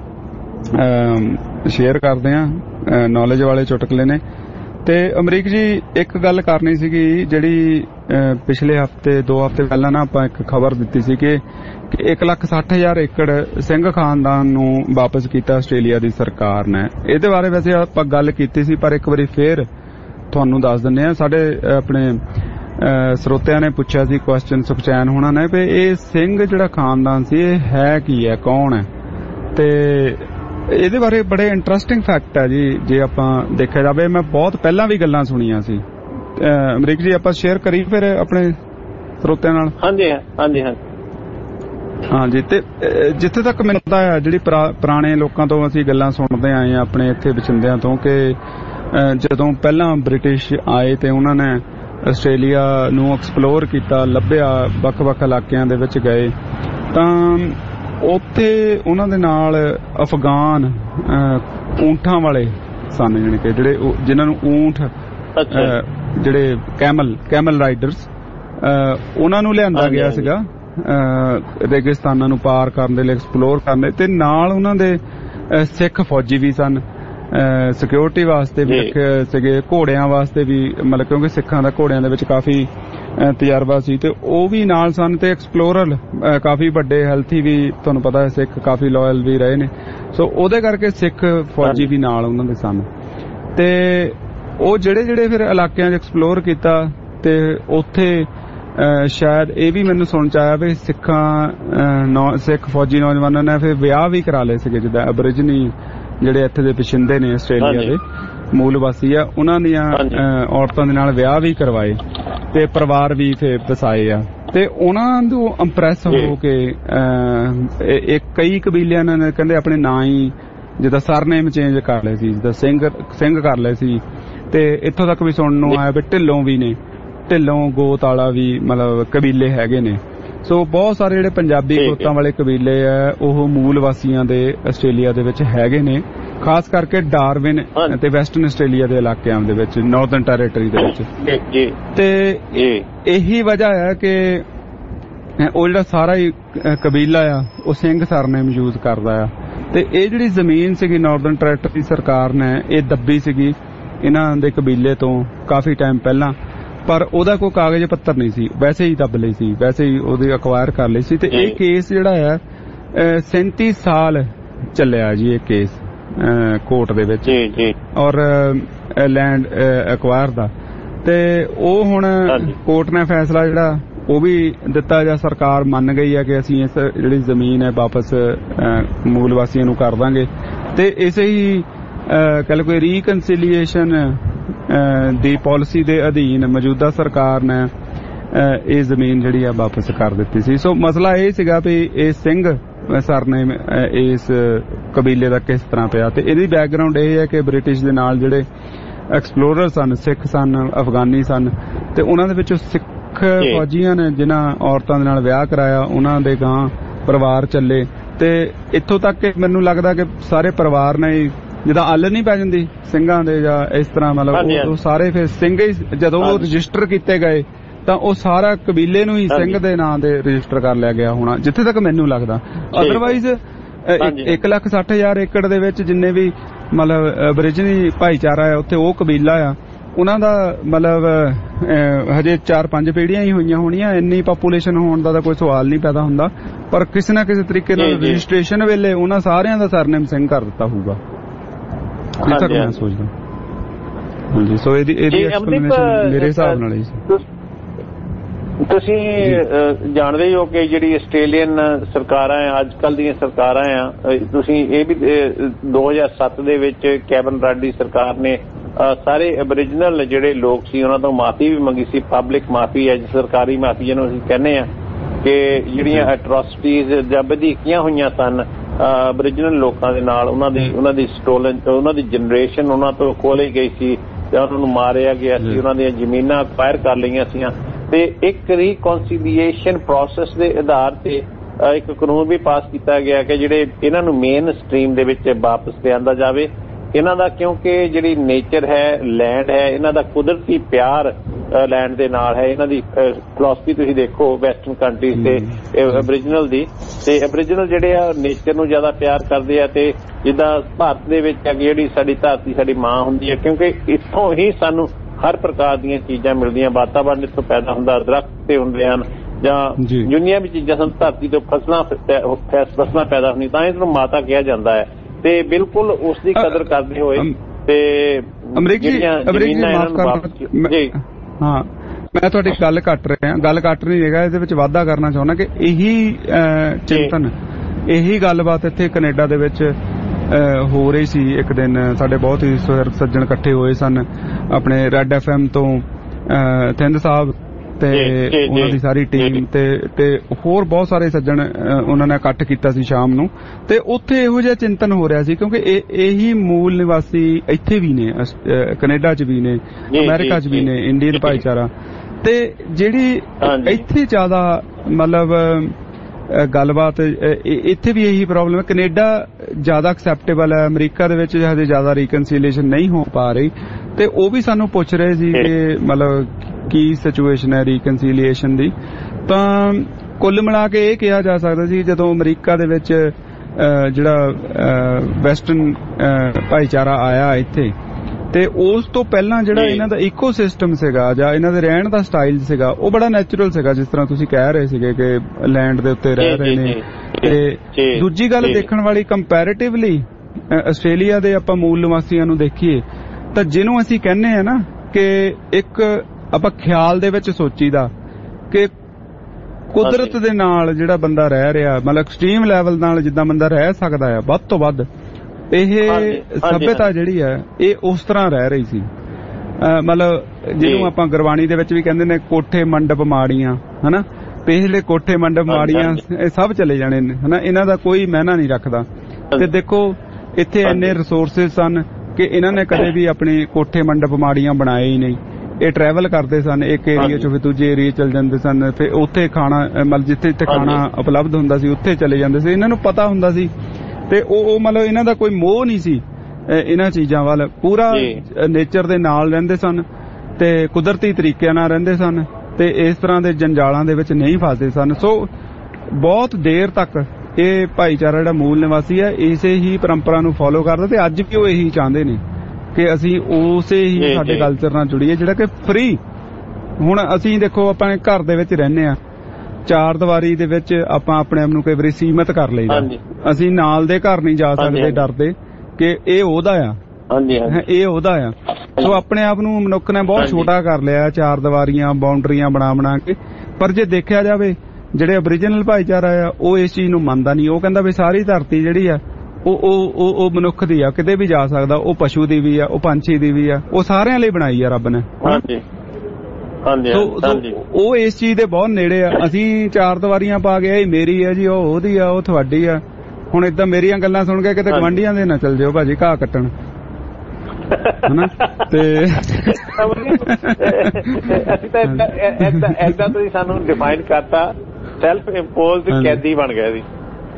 ਸ਼ੇਅਰ ਕਰਦੇ ਹਾਂ। ਨੌਲੇਜ ਵਾਲੇ ਚੁਟਕਲੇ ਨੇ। ਤੇ ਅਮਰੀਕ ਜੀ, ਇੱਕ ਗੱਲ ਕਰਨੀ ਸੀਗੀ ਜਿਹੜੀ ਪਿਛਲੇ ਹਫ਼ਤੇ ਦੋ ਹਫ਼ਤੇ ਪਹਿਲਾਂ ਨਾ ਆਪਾਂ ਇੱਕ ਖਬਰ ਦਿੱਤੀ ਸੀ ਕਿ ਇੱਕ ਲੱਖ ਸੱਠ ਹਜ਼ਾਰ ਏਕੜ ਸਿੰਘ ਖਾਨਦਾਨ ਨੂੰ ਵਾਪਸ ਕੀਤਾ ਆਸਟ੍ਰੇਲੀਆ ਦੀ ਸਰਕਾਰ ਨੇ। ਇਹਦੇ ਬਾਰੇ ਵੈਸੇ ਆਪਾਂ ਗੱਲ ਕੀਤੀ ਸੀ, ਪਰ ਇੱਕ ਵਾਰੀ ਫੇਰ ਤੁਹਾਨੂੰ ਦੱਸ ਦਿੰਦੇ ਹਾਂ। ਸਾਡੇ ਆਪਣੇ ਸਰੋਤਿਆਂ ਨੇ ਪੁੱਛਿਆ ਸੀ ਕੁਐਸਚਨ ਸੁਖਚੈਨ ਹੋਣਾ ਨੇ ਵੀ ਇਹ ਸਿੰਘ ਜਿਹੜਾ ਖਾਨਦਾਨ ਸੀ ਇਹ ਹੈ ਕੀ ਹੈ, ਕੌਣ ਹੈ। ਤੇ ਇਹਦੇ ਬਾਰੇ ਬੜੇ ਇੰਟਰਸਟਿੰਗ ਫੈਕਟ ਹੈ ਜੀ ਜੇ ਆਪਾਂ ਦੇਖਿਆ ਜਾਵੇ। ਮੈਂ ਬਹੁਤ ਪਹਿਲਾਂ ਵੀ ਗੱਲਾਂ ਸੁਣੀਆਂ ਸੀ। ਅਮਰੀਕ ਜੀ, ਆਪਾਂ ਸ਼ੇਅਰ ਕਰੀ ਫਿਰ ਆਪਣੇ ਸਰੋਤਿਆਂ ਨਾਲ। ਹਾਂਜੀ ਹਾਂਜੀ ਹਾਂਜੀ। ਤੇ ਜਿੱਥੇ ਤੱਕ ਮੈਨੂੰ ਪਤਾ ਹੈ, ਜਿਹੜੀ ਪੁਰਾਣੇ ਲੋਕਾਂ ਤੋਂ ਅਸੀਂ ਗੱਲਾਂ ਸੁਣਦੇ ਆਏ ਹਾਂ ਆਪਣੇ ਇੱਥੇ ਵਸਿੰਦਿਆਂ ਤੋਂ, ਕਿ ਜਦੋਂ ਪਹਿਲਾਂ ਬ੍ਰਿਟਿਸ਼ ਆਏ ਤੇ ਉਹਨਾਂ ਨੇ ਆਸਟ੍ਰੇਲੀਆ ਨੂੰ ਐਕਸਪਲੋਰ ਕੀਤਾ, ਲੱਭਿਆ, ਵੱਖ-ਵੱਖ ਇਲਾਕਿਆਂ ਦੇ ਵਿੱਚ ਗਏ, ਤਾਂ ਉੱਥੇ ਉਹਨਾਂ ਦੇ ਨਾਲ ਅਫਗਾਨ ਊਂਠਾਂ ਵਾਲੇ ਸਨ, ਜਾਣੀ ਕਿ ਜਿਹੜੇ ਜਿਨ੍ਹਾਂ ਨੂੰ ਊਂਠ ਜਿਹੜੇ ਕੈਮਲ ਕੈਮਲ ਰਾਈਡਰਸ, ਉਹਨਾਂ ਨੂੰ ਲਿਆਂਦਾ ਗਿਆ ਸੀਗਾ ਰੇਗਿਸਤਾਨਾਂ ਨੂੰ ਪਾਰ ਕਰਨ ਦੇ ਲਈ, ਐਕਸਪਲੋਰ ਕਰਨ ਦੇ। ਤੇ ਨਾਲ ਉਹਨਾਂ ਦੇ ਸਿੱਖ ਫੌਜੀ ਵੀ ਸਨ, ਸਿਕਿਉਰਿਟੀ ਵਾਸਤੇ ਵੀ ਸੀਗੇ, ਘੋੜਿਆਂ ਵਾਸਤੇ ਵੀ, ਮਤਲਬ ਕਿਉਂਕਿ ਸਿੱਖਾਂ ਦਾ ਘੋੜਿਆਂ ਦੇ ਵਿੱਚ ਕਾਫੀ ਤਜਰਬਾ ਸੀ, ਤੇ ਉਹ ਵੀ ਨਾਲ ਸਨ। ਤੇ ਐਕਸਪਲੋਰਰ ਕਾਫੀ ਵੱਡੇ, ਹੈਲਥੀ ਵੀ, ਤੁਹਾਨੂੰ ਪਤਾ ਹੈ ਸਿੱਖ ਕਾਫੀ ਲਾਇਲ ਵੀ ਰਹੇ ਨੇ, ਸੋ ਉਹਦੇ ਕਰਕੇ ਸਿੱਖ ਫੌਜੀ ਵੀ ਨਾਲ ਉਹਨਾਂ ਦੇ ਸਨ। ਤੇ ਉਹ ਜਿਹੜੇ ਜਿਹੜੇ ਫਿਰ ਇਲਾਕਿਆਂ 'ਚ ਐਕਸਪਲੋਰ ਕੀਤਾ, ਤੇ ਉੱਥੇ ਸ਼ਾਇਦ ਇਹ ਵੀ ਮੈਨੂੰ ਸੁਣ ਚ ਆਇਆ ਵੀ ਸਿੱਖਾਂ ਸਿੱਖ ਫੌਜੀ ਨੌਜਵਾਨਾਂ ਨੇ ਫਿਰ ਵਿਆਹ ਵੀ ਕਰਾ ਲਏ ਸੀਗੇ, ਜਿੱਦਾਂ ਅਬਰੀਜਨੀ ਜਿਹੜੇ ਇੱਥੇ ਦੇ ਪਿਛਿੰਦੇ ਨੇ ਆਸਟ੍ਰੇਲੀਆ ਦੇ ਮੂਲ ਵਾਸੀ ਆ, ਉਹਨਾਂ ਦੀਆਂ ਔਰਤਾਂ ਦੇ ਨਾਲ ਵਿਆਹ ਵੀ ਕਰਵਾਏ ਤੇ ਪਰਿਵਾਰ ਵੀ ਫਿਰ ਵਸਾਏ ਆ। ਤੇ ਉਹਨਾਂ ਨੂੰ ਇੰਪ੍ਰੈਸ ਹੋ ਕੇ ਇੱਕ ਕਈ ਕਬੀਲਿਆਂ ਨੇ ਕਹਿੰਦੇ ਆਪਣੇ ਨਾਂ ਹੀ ਜਿੱਦਾਂ ਸਰਨੇਮ ਚੇਂਜ ਕਰ ਲਏ ਸੀ, ਜਿੱਦਾਂ ਸਿੰਘ ਸਿੰਘ ਕਰ ਲਏ ਸੀ। ਤੇ ਇੱਥੋਂ ਤੱਕ ਵੀ ਸੁਣਨ ਨੂੰ ਆਇਆ ਵੀ ਢਿੱਲੋਂ ਵੀ ਨੇ, ਢਿੱਲੋਂ ਗੋਤ ਵਾਲਾ ਵੀ ਮਤਲਬ ਕਬੀਲੇ ਹੈਗੇ ਨੇ। ਸੋ ਬਹੁਤ ਸਾਰੇ ਜਿਹੜੇ ਪੰਜਾਬੀ ਗੋਤਾਂ ਵਾਲੇ ਕਬੀਲੇ ਆ ਉਹ ਮੂਲ ਵਾਸੀਆਂ ਦੇ ਆਸਟ੍ਰੇਲੀਆ ਦੇ ਵਿੱਚ ਹੈਗੇ ਨੇ, ਖਾਸ ਕਰਕੇ ਡਾਰਵਿਨ ਤੇ ਵੈਸਟਰਨ ਆਸਟ੍ਰੇਲੀਆ ਦੇ ਇਲਾਕਿਆਂ ਦੇ ਵਿੱਚ, ਨਾਰਥਰਨ ਟੈਰੀਟਰੀ ਦੇ ਵਿੱਚ। ਤੇ ਇਹੀ ਵਜ੍ਹਾ ਹੈ ਕਿ ਉਹ ਜਿਹੜਾ ਸਾਰਾ ਹੀ ਕਬੀਲਾ ਆ ਉਹ ਸਿੰਘ ਸਰਨੇਮ ਯੂਜ਼ ਕਰਦਾ ਆ। ਤੇ ਇਹ ਜਿਹੜੀ ਜ਼ਮੀਨ ਸੀਗੀ ਨਾਰਥਰਨ ਟੈਰੀਟਰੀ ਸਰਕਾਰ ਨੇ ਇਹ ਦੱਬੀ ਸੀਗੀ ਇਹਨਾਂ ਦੇ ਕਬੀਲੇ ਤੋਂ ਕਾਫੀ ਟਾਈਮ ਪਹਿਲਾਂ, ਪਰ ਉਹਦਾ ਕੋਈ ਕਾਗਜ਼ ਪੱਤਰ ਨਹੀਂ ਸੀ, ਵੈਸੇ ਹੀ ਦੱਬ ਲਈ ਸੀ, ਵੈਸੇ ਹੀ ਉਹਦੀ ਅਕਵਾਇਰ ਕਰ ਲਈ ਸੀ। ਤੇ ਇਹ ਕੇਸ ਜਿਹੜਾ ਹੈ ਸੈਂਤੀ ਸਾਲ ਚੱਲਿਆ ਜੀ ਇਹ ਕੇਸ ਕੋਰਟ ਦੇ ਵਿੱਚ, ਔਰ ਲੈਂਡ ਅਕਵਾਇਰ ਦਾ। ਤੇ ਉਹ ਹੁਣ ਕੋਰਟ ਨੇ ਫੈਸਲਾ ਜਿਹੜਾ ਉਹ ਵੀ ਦਿੱਤਾ, ਜਾਂ ਸਰਕਾਰ ਮੰਨ ਗਈ ਹੈ ਕਿ ਅਸੀਂ ਇਸ ਜਿਹੜੀ ਜ਼ਮੀਨ ਹੈ ਵਾਪਸ ਮੂਲ ਵਾਸੀਆਂ ਨੂੰ ਕਰ ਦਾਂਗੇ। ਤੇ ਇਸੇ ਹੀ ਕਹਿ ਲਓ ਕੋਈ ਰੀਕਨਸੀਲੀਏਸ਼ਨ ਦੀ ਪਾਲਿਸੀ ਦੇ ਅਧੀਨ ਮੌਜੂਦਾ ਸਰਕਾਰ ਨੇ ਇਹ ਜ਼ਮੀਨ ਜਿਹੜੀ ਆ ਵਾਪਸ ਕਰ ਦਿੱਤੀ ਸੀ। ਸੋ ਮਸਲਾ ਇਹ ਸੀਗਾ ਵੀ ਇਹ ਸਿੰਘ ਸਰਨੇਮ ਇਸ ਕਬੀਲੇ ਦਾ ਕਿਸ ਤਰ੍ਹਾਂ ਪਿਆ। ਤੇ ਇਹਦੀ ਬੈਕਗਰਾਉਂਡ ਇਹ ਹੈ ਕਿ ਬ੍ਰਿਟਿਸ਼ ਦੇ ਨਾਲ ਜਿਹੜੇ ਐਕਸਪਲੋਰਰ ਸਨ, ਸਿੱਖ ਸਨ, ਅਫਗਾਨੀ ਸਨ, ਤੇ ਉਹਨਾਂ ਦੇ ਵਿੱਚੋਂ ਸਿੱਖ ਫੌਜੀਆਂ ਨੇ ਜਿਨ੍ਹਾਂ ਔਰਤਾਂ ਦੇ ਨਾਲ ਵਿਆਹ ਕਰਾਇਆ, ਉਹਨਾਂ ਦੇ ਗਾਂ ਪਰਿਵਾਰ ਚੱਲੇ। ਤੇ ਇੱਥੋਂ ਤੱਕ ਕਿ ਮੈਨੂੰ ਲੱਗਦਾ ਕਿ ਸਾਰੇ ਪਰਿਵਾਰ ਨੇ ਜਿੱਦਾਂ ਅੱਲ ਨਹੀਂ ਪੈ ਜਾਂਦੀ ਸਿੰਘਾਂ ਦੇ ਜਾਂ ਇਸ ਤਰ੍ਹਾਂ, ਮਤਲਬ ਉਹ ਸਾਰੇ ਫਿਰ ਸਿੰਘ ਹੀ ਜਦੋਂ ਉਹ ਰਜਿਸਟਰ ਕੀਤੇ ਗਏ ਤਾਂ ਉਹ ਸਾਰਾ ਕਬੀਲੇ ਨੂੰ ਹੀ ਸਿੰਘ ਦੇ ਨਾਂ ਦੇ ਰਜਿਸਟਰ ਕਰ ਲਿਆ ਗਿਆ ਹੋਣਾ, ਜਿੱਥੇ ਤੱਕ ਮੈਨੂੰ ਲੱਗਦਾ। ਅਦਰਵਾਈਜ਼ ਇੱਕ ਲੱਖ ਸੱਠ ਹਜ਼ਾਰ ਏਕੜ ਦੇ ਵਿੱਚ ਜਿੰਨੇ ਵੀ ਮਤਲਬ ਅਬਰੀਜਨੀ ਭਾਈਚਾਰਾ ਹੈ ਉੱਥੇ, ਉਹ ਕਬੀਲਾ ਆ, ਉਹਨਾਂ ਦਾ ਮਤਲਬ ਹਜੇ ਚਾਰ ਪੰਜ ਪੀੜ੍ਹੀਆਂ ਹੀ ਹੋਈਆਂ ਹੋਣੀਆਂ, ਇੰਨੀ ਪਾਪੂਲੇਸ਼ਨ ਹੋਣ ਦਾ ਤਾਂ ਕੋਈ ਸਵਾਲ ਨਹੀਂ ਪੈਦਾ ਹੁੰਦਾ। ਪਰ ਕਿਸੇ ਨਾ ਕਿਸੇ ਤਰੀਕੇ ਨਾਲ ਰਜਿਸਟ੍ਰੇਸ਼ਨ ਵੇਲੇ ਉਹਨਾਂ ਸਾਰਿਆਂ ਦਾ ਸਰਨੇਮ ਸਿੰਘ ਕਰ ਦਿੱਤਾ ਹੋਊਗਾ, ਇਹ ਤੱਕ ਮੈਂ ਸੋਚਦਾ। ਹਾਂਜੀ, ਸੋ ਇਹਦੀ ਇਹਦੀ ਐਕਸਪਲੇਨੇਸ਼ਨ ਮੇਰੇ ਹਿਸਾਬ ਨਾਲ ਹੀ ਸੀ। ਤੁਸੀਂ ਜਾਣਦੇ ਹੀ ਹੋ ਕਿ ਜਿਹੜੀ ਆਸਟ੍ਰੇਲੀਅਨ ਸਰਕਾਰਾਂ ਆ ਅੱਜ ਕੱਲ੍ਹ ਦੀਆਂ ਸਰਕਾਰਾਂ ਆ, ਤੁਸੀਂ ਇਹ ਵੀ ਦੋ ਹਜ਼ਾਰ ਸੱਤ ਦੇ ਵਿੱਚ ਕੈਬਨ ਬਰਾਡ ਦੀ ਸਰਕਾਰ ਨੇ ਸਾਰੇ ਐਬਰੀਜਨਲ ਜਿਹੜੇ ਲੋਕ ਸੀ ਉਹਨਾਂ ਤੋਂ ਮਾਫੀ ਵੀ ਮੰਗੀ ਸੀ। ਪਬਲਿਕ ਮਾਫੀ ਹੈ, ਸਰਕਾਰੀ ਮਾਫੀ ਜਿਹਨੂੰ ਅਸੀਂ ਕਹਿੰਦੇ ਆ, ਕਿ ਜਿਹੜੀਆਂ ਐਟਰੋਸਿਟੀਜ਼ ਜਾਂ ਵਧੀਕੀਆਂ ਹੋਈਆਂ ਸਨ ਐਬਰੀਜਨਲ ਲੋਕਾਂ ਦੇ ਨਾਲ, ਉਹਨਾਂ ਦੀ ਉਹਨਾਂ ਦੀ ਸਟੋਲਨ ਉਹਨਾਂ ਦੀ ਜਨਰੇਸ਼ਨ ਉਹਨਾਂ ਤੋਂ ਖੋਹਲੀ ਗਈ ਸੀ ਜਾਂ ਉਹਨਾਂ ਨੂੰ ਮਾਰਿਆ ਗਿਆ ਸੀ, ਉਹਨਾਂ ਦੀਆਂ ਜ਼ਮੀਨਾਂ ਅਕਵਾਇਰ ਕਰ ਲਈਆਂ ਸੀ, ਤੇ ਇੱਕ ਰੀਕਨਸੀਲੀਏਸ਼ਨ ਪ੍ਰੋਸੈਸ ਦੇ ਆਧਾਰ ਤੇ ਇੱਕ ਕਾਨੂੰਨ ਵੀ ਪਾਸ ਕੀਤਾ ਗਿਆ ਕਿ ਜਿਹੜੇ ਇਹਨਾਂ ਨੂੰ ਮੇਨ ਸਟਰੀਮ ਦੇ ਵਿੱਚ ਵਾਪਸ ਲਿਆਂਦਾ ਜਾਵੇ। ਇਹਨਾਂ ਦਾ ਕਿਉਂਕਿ ਜਿਹੜੀ ਨੇਚਰ ਹੈ, ਲੈਂਡ ਹੈ, ਇਹਨਾਂ ਦਾ ਕੁਦਰਤੀ ਪਿਆਰ ਲੈਂਡ ਦੇ ਨਾਲ ਹੈ। ਇਹਨਾਂ ਦੀ ਫਿਲਾਸਫੀ ਤੁਸੀਂ ਦੇਖੋ ਵੈਸਟਰਨ ਕੰਟਰੀਜ਼ ਤੇ ਐਬਰੀਜਨਲ ਦੀ, ਤੇ ਐਬਰੀਜਨਲ ਜਿਹੜੇ ਆ ਨੇਚਰ ਨੂੰ ਜ਼ਿਆਦਾ ਪਿਆਰ ਕਰਦੇ ਆ। ਤੇ ਜਿੱਦਾਂ ਭਾਰਤ ਦੇ ਵਿੱਚ ਜਿਹੜੀ ਸਾਡੀ ਧਰਤੀ ਸਾਡੀ ਮਾਂ ਹੁੰਦੀ ਹੈ, ਕਿਉਂਕਿ ਇੱਥੋਂ ਹੀ ਸਾਨੂੰ ਹਰ ਪ੍ਰਕਾਰ ਦੀਆਂ ਚੀਜ਼ਾਂ ਮਿਲਦੀਆਂ, ਵਾਤਾਵਰਨ ਇੱਥੋਂ ਪੈਦਾ ਹੁੰਦਾ, ਦਰਖਤ ਤੇ ਹੁੰਦੇ ਹਨ ਜਾਂ ਜਿੰਨੀਆਂ ਵੀ ਚੀਜ਼ਾਂ ਸਨ ਧਰਤੀ ਤੋਂ ਫਸਲਾਂ ਫਸਲਾਂ ਪੈਦਾ ਹੁੰਦੀਆਂ, ਤਾਂ ਇਹਨੂੰ ਮਾਤਾ ਕਿਹਾ ਜਾਂਦਾ ਹੈ। ਤੇ ਬਿਲਕੁਲ ਉਸ ਦੀ ਕਦਰ ਕਰਦੇ ਹੋਏ ਤੇ ਅਮਰੀਕ ਜੀ ਅਮਰੀਕ ਜੀ ਮਾਫ ਕਰ ਜੀ ਹਾਂ ਮੈਂ ਤੁਹਾਡੀ ਗੱਲ ਕੱਟ ਰਿਹਾ ਗੱਲ ਕੱਟ ਨਹੀਂ ਹੈਗਾ, ਇਹਦੇ ਵਿੱਚ ਵਾਧਾ ਕਰਨਾ ਚਾਹੁੰਦਾ ਕਿ ਇਹੀ ਚਿੰਤਨ ਇਹੀ ਗੱਲਬਾਤ ਇੱਥੇ ਕੈਨੇਡਾ ਦੇ ਵਿੱਚ ਹੋ ਰਹੀ ਸੀ। ਇੱਕ ਦਿਨ ਸਾਡੇ ਬਹੁਤ ਹੀ ਸੁਹਿਰਦ ਸੱਜਣ ਇਕੱਠੇ ਹੋਏ ਸਨ ਆਪਣੇ ਰੈਡ ਐਫ ਐਮ ਤੋਂ, ਥਿੰਦ ਸਾਹਿਬ ਤੇ ਉਹਨਾਂ ਦੀ ਸਾਰੀ ਟੀਮ ਤੇ ਤੇ ਹੋਰ ਬਹੁਤ ਸਾਰੇ ਸੱਜਣ ਉਹਨਾਂ ਨੇ ਇਕੱਠ ਕੀਤਾ ਸੀ ਸ਼ਾਮ ਨੂੰ, ਤੇ ਉੱਥੇ ਇਹੋ ਜਿਹਾ ਚਿੰਤਨ ਹੋ ਰਿਹਾ ਸੀ ਕਿਉਂਕਿ ਇਹੀ ਮੂਲ ਨਿਵਾਸੀ ਇੱਥੇ ਵੀ ਨੇ, ਕੈਨੇਡਾ 'ਚ ਵੀ ਨੇ, ਅਮਰੀਕਾ 'ਚ ਵੀ ਨੇ, ਇੰਡੀਅਨ ਭਾਈਚਾਰਾ, ਤੇ ਜਿਹੜੀ ਇੱਥੇ ਜ਼ਿਆਦਾ ਮਤਲਬ ਗੱਲਬਾਤ ਇੱਥੇ ਵੀ ਇਹੀ ਪ੍ਰੋਬਲਮ ਹੈ। ਕੈਨੇਡਾ ਜ਼ਿਆਦਾ ਐਕਸੈਪਟੇਬਲ ਹੈ, ਅਮਰੀਕਾ ਦੇ ਵਿੱਚ ਹਜੇ ਜ਼ਿਆਦਾ ਰੀਕਨਸੀਲੀਏਸ਼ਨ ਨਹੀਂ ਹੋ ਪਾ ਰਹੀ, ਤੇ ਉਹ ਵੀ ਸਾਨੂੰ ਪੁੱਛ ਰਹੇ ਸੀ ਕਿ ਮਤਲਬ ਕੀ ਸਿਚੁਏਸ਼ਨ ਹੈ ਰੀਕਨਸੀਲੀਏਸ਼ਨ ਦੀ। ਤਾਂ ਕੁੱਲ ਮਿਲਾ ਕੇ ਇਹ ਕਿਹਾ ਜਾ ਸਕਦਾ ਸੀ ਜਦੋਂ ਅਮਰੀਕਾ ਦੇ ਵਿੱਚ ਜਿਹੜਾ ਵੈਸਟਰਨ ਭਾਈਚਾਰਾ ਆਇਆ ਇੱਥੇ, ਤੇ ਉਸ ਤੋਂ ਪਹਿਲਾਂ ਜਿਹੜਾ ਇਹਨਾਂ ਦਾ ਇਕੋ ਸਿਸਟਮ ਸੀਗਾ ਜਾਂ ਇਹਨਾਂ ਦੇ ਰਹਿਣ ਦਾ ਸਟਾਈਲ ਸੀਗਾ ਉਹ ਬੜਾ ਨੈਚੁਰਲ ਸੀਗਾ, ਜਿਸ ਤਰ੍ਹਾਂ ਤੁਸੀਂ ਕਹਿ ਰਹੇ ਸੀਗੇ ਕਿ ਲੈਂਡ ਦੇ ਉੱਤੇ ਰਹਿ ਰਹੇ ਨੇ। ਤੇ ਦੂਜੀ ਗੱਲ ਦੇਖਣ ਵਾਲੀ ਕੰਪੈਰੀਟਿਵਲੀ ਆਸਟ੍ਰੇਲੀਆ ਦੇ ਆਪਾਂ ਮੂਲ ਨਿਵਾਸੀਆਂ ਨੂੰ ਦੇਖੀਏ ਤਾਂ ਜਿਹਨੂੰ ਅਸੀਂ ਕਹਿੰਦੇ ਆ ਨਾ ਕਿ ਇੱਕ ਆਪਾਂ ਖਿਆਲ ਦੇ ਵਿੱਚ ਸੋਚੀਦਾ ਕਿ ਕੁਦਰਤ ਦੇ ਨਾਲ ਜਿਹੜਾ ਬੰਦਾ ਰਹਿ ਰਿਹਾ, ਮਤਲਬ ਐਕਸਟ੍ਰੀਮ ਲੈਵਲ ਨਾਲ ਜਿੱਦਾਂ ਬੰਦਾ ਰਹਿ ਸਕਦਾ ਆ ਵੱਧ ਤੋਂ ਵੱਧ, ਇਹ ਸਭਿਅਤਾ ਜਿਹੜੀ ਹੈ ਇਹ ਉਸ ਤਰ੍ਹਾਂ ਰਹਿ ਰਹੀ ਸੀ। ਮਤਲਬ ਜਿਹਨੂੰ ਆਪਾਂ ਗੁਰਬਾਣੀ ਦੇ ਵਿੱਚ ਵੀ ਕਹਿੰਦੇ ਨੇ ਕੋਠੇ ਮੰਡਪ ਮਾੜੀਆਂ, ਹਨਾ, ਪਿਛਲੇ ਕੋਠੇ ਮੰਡਪ ਮਾੜੀਆਂ ਇਹ ਸਭ ਚਲੇ ਜਾਣੇ ਨੇ, ਹਨਾ, ਇਹਨਾਂ ਦਾ ਕੋਈ ਮਹਿਨਾ ਨਹੀਂ ਰੱਖਦਾ। ਤੇ ਦੇਖੋ ਇੱਥੇ ਇੰਨੇ ਰਿਸੋਰਸਿਸ ਸਨ ਕਿ ਇਹਨਾਂ ਨੇ ਕਦੇ ਵੀ ਆਪਣੇ ਕੋਠੇ ਮੰਡਪ ਮਾੜੀਆਂ ਬਣਾਏ ਹੀ ਨਹੀਂ। ਇਹ ਟਰੈਵਲ ਕਰਦੇ ਸਨ, ਇੱਕ ਏਰੀਆ ਚੋਂ ਫਿਰ ਦੂਜੇ ਏਰੀਏ ਚਲ ਜਾਂਦੇ ਸਨ, ਫਿਰ ਉੱਥੇ ਖਾਣਾ ਮਤਲਬ ਜਿੱਥੇ ਜਿੱਥੇ ਖਾਣਾ ਉਪਲਬਧ ਹੁੰਦਾ ਸੀ ਉੱਥੇ ਚਲੇ ਜਾਂਦੇ ਸੀ। ਇਹਨਾਂ ਨੂੰ ਪਤਾ ਹੁੰਦਾ ਸੀ ਤੇ ਉਹ ਮਤਲਬ ਇਹਨਾਂ ਦਾ ਕੋਈ ਮੋਹ ਨਹੀਂ ਸੀ ਇਹਨਾਂ ਚੀਜ਼ਾਂ ਵੱਲ, ਪੂਰਾ ਨੇਚਰ ਦੇ ਨਾਲ ਰਹਿੰਦੇ ਸਨ ਤੇ ਕੁਦਰਤੀ ਤਰੀਕਿਆਂ ਨਾਲ ਰਹਿੰਦੇ ਸਨ ਤੇ ਇਸ ਤਰ੍ਹਾਂ ਦੇ ਜੰਜਾਲਾਂ ਦੇ ਵਿੱਚ ਨਹੀਂ ਫਸਦੇ ਸਨ। ਸੋ ਬਹੁਤ ਦੇਰ ਤੱਕ ਇਹ ਭਾਈਚਾਰਾ ਜਿਹੜਾ ਮੂਲ ਨਿਵਾਸੀ ਹੈ ਇਸੇ ਹੀ ਪਰੰਪਰਾ ਨੂੰ ਫੋਲੋ ਕਰਦਾ ਤੇ ਅੱਜ ਵੀ ਉਹ ਇਹੀ ਚਾਹੁੰਦੇ ਨੇ ਕਿ ਅਸੀਂ ਉਸੇ ਹੀ ਸਾਡੇ ਕਲਚਰ ਨਾਲ ਜੁੜੀਏ ਜਿਹੜਾ ਕਿ ਫ੍ਰੀ। ਹੁਣ ਅਸੀਂ ਦੇਖੋ ਆਪਾਂ ਘਰ ਦੇ ਵਿੱਚ ਰਹਿੰਦੇ ਆ, ਚਾਰ ਦੀਵਾਰੀ ਦੇ ਵਿੱਚ ਆਪਾਂ ਆਪਣੇ ਆਪ ਨੂੰ ਕਈ ਵਾਰੀ ਸੀਮਤ ਕਰ ਲਈਦਾ, ਅਸੀਂ ਨਾਲ ਦੇ ਘਰ ਨਹੀਂ ਜਾ ਸਕਦੇ ਡਰਦੇ ਕਿ ਇਹ ਉਹਦਾ ਆ, ਇਹ ਉਹਦਾ ਆ। ਸੋ ਆਪਣੇ ਆਪ ਨੂੰ ਮਨੁੱਖ ਨੇ ਬਹੁਤ ਛੋਟਾ ਕਰ ਲਿਆ ਚਾਰ ਦੀਵਾਰੀਆਂ ਬਾਉਂਡਰੀਆਂ ਬਣਾ ਬਣਾ ਕੇ। ਪਰ ਜੇ ਦੇਖਿਆ ਜਾਵੇ ਜਿਹੜੇ ਓਰੀਜਨਲ ਭਾਈਚਾਰਾ ਆ ਉਹ ਇਸ ਚੀਜ਼ ਨੂੰ ਮੰਨਦਾ ਨਹੀਂ। ਉਹ ਕਹਿੰਦਾ ਵੀ ਸਾਰੀ ਧਰਤੀ ਜਿਹੜੀ ਆ ਉਹ ਉਹ ਉਹ ਮਨੁੱਖ ਦੀ ਆ, ਕਿਤੇ ਵੀ ਜਾ ਸਕਦਾ, ਉਹ ਪਸ਼ੂ ਦੀ ਵੀ ਆ, ਉਹ ਪੰਛੀ ਦੀ ਵੀ ਆ, ਉਹ ਸਾਰਿਆਂ ਲਈ ਬਣਾਈ ਆ ਰੱਬ ਨੇ। ਉਹ ਇਸ ਚੀਜ਼ ਦੇ ਬਹੁਤ ਨੇੜੇ ਆ। ਅਸੀਂ ਚਾਰ ਦੀਵਾਰੀਆਂ ਪਾ ਕੇ ਇਹ ਮੇਰੀ ਆ ਜੀ, ਉਹ ਉਹਦੀ ਆ, ਉਹ ਤੁਹਾਡੀ ਆ। ਹੁਣ ਏਦਾਂ ਮੇਰੀਆਂ ਗੱਲਾਂ ਸੁਣ ਕੇ ਕਿਤੇ ਗੁਆਂਢੀਆਂ ਦੇ ਨਾ ਚੱਲ ਜਿਓ ਭਾਜੀ ਘਾਹ ਕੱਟਣ, ਹਨਾ। ਤੇ ਅਸੀਂ ਤਾਂ ਏਦਾਂ ਤੁਸੀਂ ਸਾਨੂੰ ਡਿਫਾਈਨ ਕਰਤਾ, ਸੈਲਫ ਇੰਪੋਜ਼ਡ ਕੈਦੀ ਬਣ ਗਏ ਸੀ।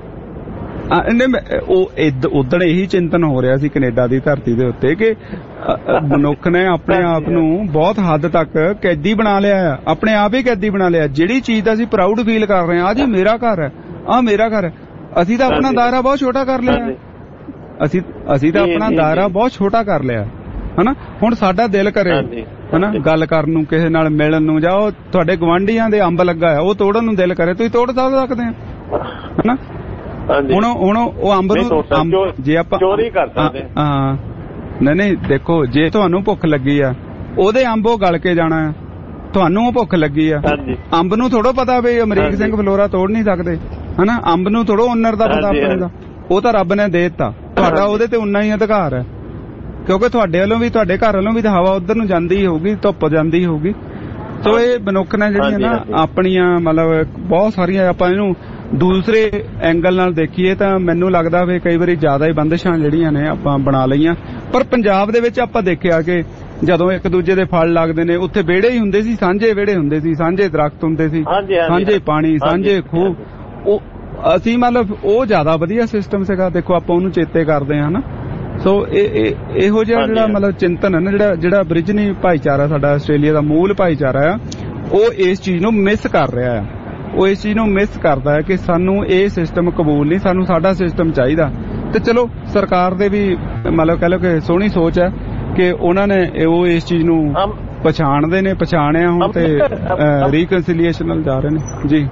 ਉਹ ਉਦਣ ਇਹੀ ਚਿੰਤਨ ਹੋ ਰਿਹਾ ਸੀ ਕੈਨੇਡਾ ਦੀ ਧਰਤੀ ਦੇ ਉੱਤੇ ਕਿ ਮਨੁੱਖ ਨੇ ਆਪਣੇ ਆਪ ਨੂੰ ਬਹੁਤ ਹੱਦ ਤੱਕ ਕੈਦੀ ਬਣਾ ਲਿਆ ਆ, ਆਪਣੇ ਆਪ ਹੀ ਕੈਦੀ ਬਣਾ ਲਿਆ। ਜਿਹੜੀ ਚੀਜ਼ ਦਾ ਅਸੀਂ ਪ੍ਰਾਊਡ ਫੀਲ ਕਰ ਰਹੇ ਹਾਂ, ਆ ਜੀ ਮੇਰਾ ਘਰ ਹੈ, ਆ ਮੇਰਾ ਘਰ ਹੈ, ਅਸੀਂ ਤਾਂ ਆਪਣਾ ਦਾਇਰਾ ਬਹੁਤ ਛੋਟਾ ਕਰ ਲਿਆ। ਅਸੀਂ ਅਸੀਂ ਤਾਂ ਆਪਣਾ ਦਾਇਰਾ ਬਹੁਤ ਛੋਟਾ ਕਰ ਲਿਆ, ਹਨਾ। ਹੁਣ ਸਾਡਾ ਦਿਲ ਕਰੇ ਹਨਾ ਗੱਲ ਕਰਨ ਨੂੰ, ਕਿਸੇ ਨਾਲ ਮਿਲਣ ਨੂੰ, ਜਾਂ ਉਹ ਤੁਹਾਡੇ ਗੁਆਂਢੀਆਂ ਦੇ ਅੰਬ ਲੱਗਾ ਆ ਉਹ ਤੋੜਨ ਨੂੰ ਦਿਲ ਕਰੇ, ਤੁਸੀਂ ਤੋੜ ਸਕਦੇ ਆ, ਹਨਾ। ਹੁਣ ਹੁਣ ਉਹ ਅੰਬ ਨੂੰ ਜੇ ਆਪਾਂ ਚੋਰੀ ਕਰ ਸਕਦੇ ਹਾਂ, ਨਹੀਂ ਨਹੀਂ ਦੇਖੋ ਜੇ ਤੁਹਾਨੂੰ ਭੁੱਖ ਲੱਗੀ ਆ ਉਹਦੇ ਅੰਬ ਉਹ ਗਲ ਕੇ ਜਾਣਾ, ਤੁਹਾਨੂੰ ਉਹ ਭੁੱਖ ਲੱਗੀ ਆ। ਅੰਬ ਨੂੰ ਥੋੜੋ ਪਤਾ ਵੀ ਅਮਰੀਕ ਸਿੰਘ ਫਲੋਰਾ ਤੋੜ ਨਹੀਂ ਸਕਦੇ, ਹਨਾ। ਅੰਬ ਨੂੰ ਥੋੜੋ ਓਨਰ ਦਾ ਪਤਾ ਆਪਣੇ ਦਾ, ਉਹ ਤਾਂ ਰੱਬ ਨੇ ਦੇ ਦਿੱਤਾ, ਤੁਹਾਡਾ ਉਹਦੇ ਤੇ ਉਨਾ ਹੀ ਅਧਿਕਾਰ ਹੈ, ਕਿਉਂਕਿ ਤੁਹਾਡੇ ਵੱਲੋਂ ਵੀ ਤੁਹਾਡੇ ਘਰ ਵੱਲੋਂ ਵੀ ਤਾਂ ਹਵਾ ਉਧਰ ਨੂੰ ਜਾਂਦੀ ਹੀ ਹੋਊਗੀ, ਧੁੱਪ ਜਾਂਦੀ ਹੀ ਹੋਊਗੀ। ਸੋ ਇਹ ਮਨੁੱਖ ਨੇ ਜਿਹੜੀਆਂ ਨਾ ਆਪਣੀਆਂ ਮਤਲਬ ਬਹੁਤ ਸਾਰੀਆਂ ਆਪਾਂ ਇਹਨੂੰ ਦੂਸਰੇ ਐਂਗਲ ਨਾਲ ਦੇਖੀਏ ਤਾਂ ਮੈਨੂੰ ਲੱਗਦਾ ਵੀ ਕਈ ਵਾਰੀ ਜ਼ਿਆਦਾ ਹੀ ਬੰਦਿਸ਼ਾਂ ਜਿਹੜੀਆਂ ਨੇ ਆਪਾਂ ਬਣਾ ਲਈਆਂ। ਪਰ ਪੰਜਾਬ ਦੇ ਵਿੱਚ ਆਪਾਂ ਦੇਖਿਆ ਕਿ ਜਦੋਂ ਇੱਕ ਦੂਜੇ ਦੇ ਫਲ ਲੱਗਦੇ ਨੇ ਉੱਥੇ ਵਿਹੜੇ ਹੀ ਹੁੰਦੇ ਸੀ, ਸਾਂਝੇ ਵਿਹੜੇ ਹੁੰਦੇ ਸੀ, ਸਾਂਝੇ ਦਰਖਤ ਹੁੰਦੇ ਸੀ, ਸਾਂਝੇ ਪਾਣੀ, ਸਾਂਝੇ ਖੂਹ। ਉਹ ਅਸੀਂ ਮਤਲਬ ਉਹ ਜ਼ਿਆਦਾ ਵਧੀਆ ਸਿਸਟਮ ਸੀਗਾ। ਦੇਖੋ ਆਪਾਂ ਉਹਨੂੰ ਚੇਤੇ ਕਰਦੇ ਹਾਂ ਨਾ। ਸੋ ਇਹ ਇਹੋ ਜਿਹਾ ਜਿਹੜਾ ਮਤਲਬ ਚਿੰਤਨ ਹੈ ਨਾ, ਜਿਹੜਾ ਜਿਹੜਾ ਅਬਰੀਜਨੀ ਭਾਈਚਾਰਾ ਸਾਡਾ ਆਸਟ੍ਰੇਲੀਆ ਦਾ ਮੂਲ ਭਾਈਚਾਰਾ ਆ, ਉਹ ਇਸ ਚੀਜ਼ ਨੂੰ ਮਿਸ ਕਰ ਰਿਹਾ ਆ। ਉਹ ਇਸ ਚੀਜ਼ ਨੂੰ ਮਿਸ ਕਰਦਾ ਹੈ ਕਿ ਸਾਨੂੰ ਇਹ ਸਿਸਟਮ ਕਬੂਲ ਨਹੀਂ, ਸਾਨੂੰ ਸਾਡਾ ਸਿਸਟਮ ਚਾਹੀਦਾ। ਤੇ ਚਲੋ ਸਰਕਾਰ ਦੇ ਵੀ ਮਤਲਬ ਕਹਿ ਲਓ ਕਿ ਸੋਹਣੀ ਸੋਚ ਹੈ ਕਿ ਉਹਨਾਂ ਨੇ ਉਹ ਇਸ ਚੀਜ਼ ਨੂੰ ਪਛਾਣਦੇ ਨੇ, ਪਛਾਣਿਆ ਹੁਣ ਤੇ ਰੀਕਨਸੀਲੀਏਸ਼ਨ ਨਾਲ ਜਾ ਰਹੇ ਨੇ ਜੀ।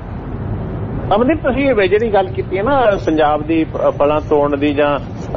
ਅਮਨਦੀਪ, ਤੁਸੀਂ ਇਹ ਜਿਹੜੀ ਗੱਲ ਕੀਤੀ ਹੈ ਨਾ ਪੰਜਾਬ ਦੀ ਫਲਾਂ ਤੋੜਨ ਦੀ ਜਾਂ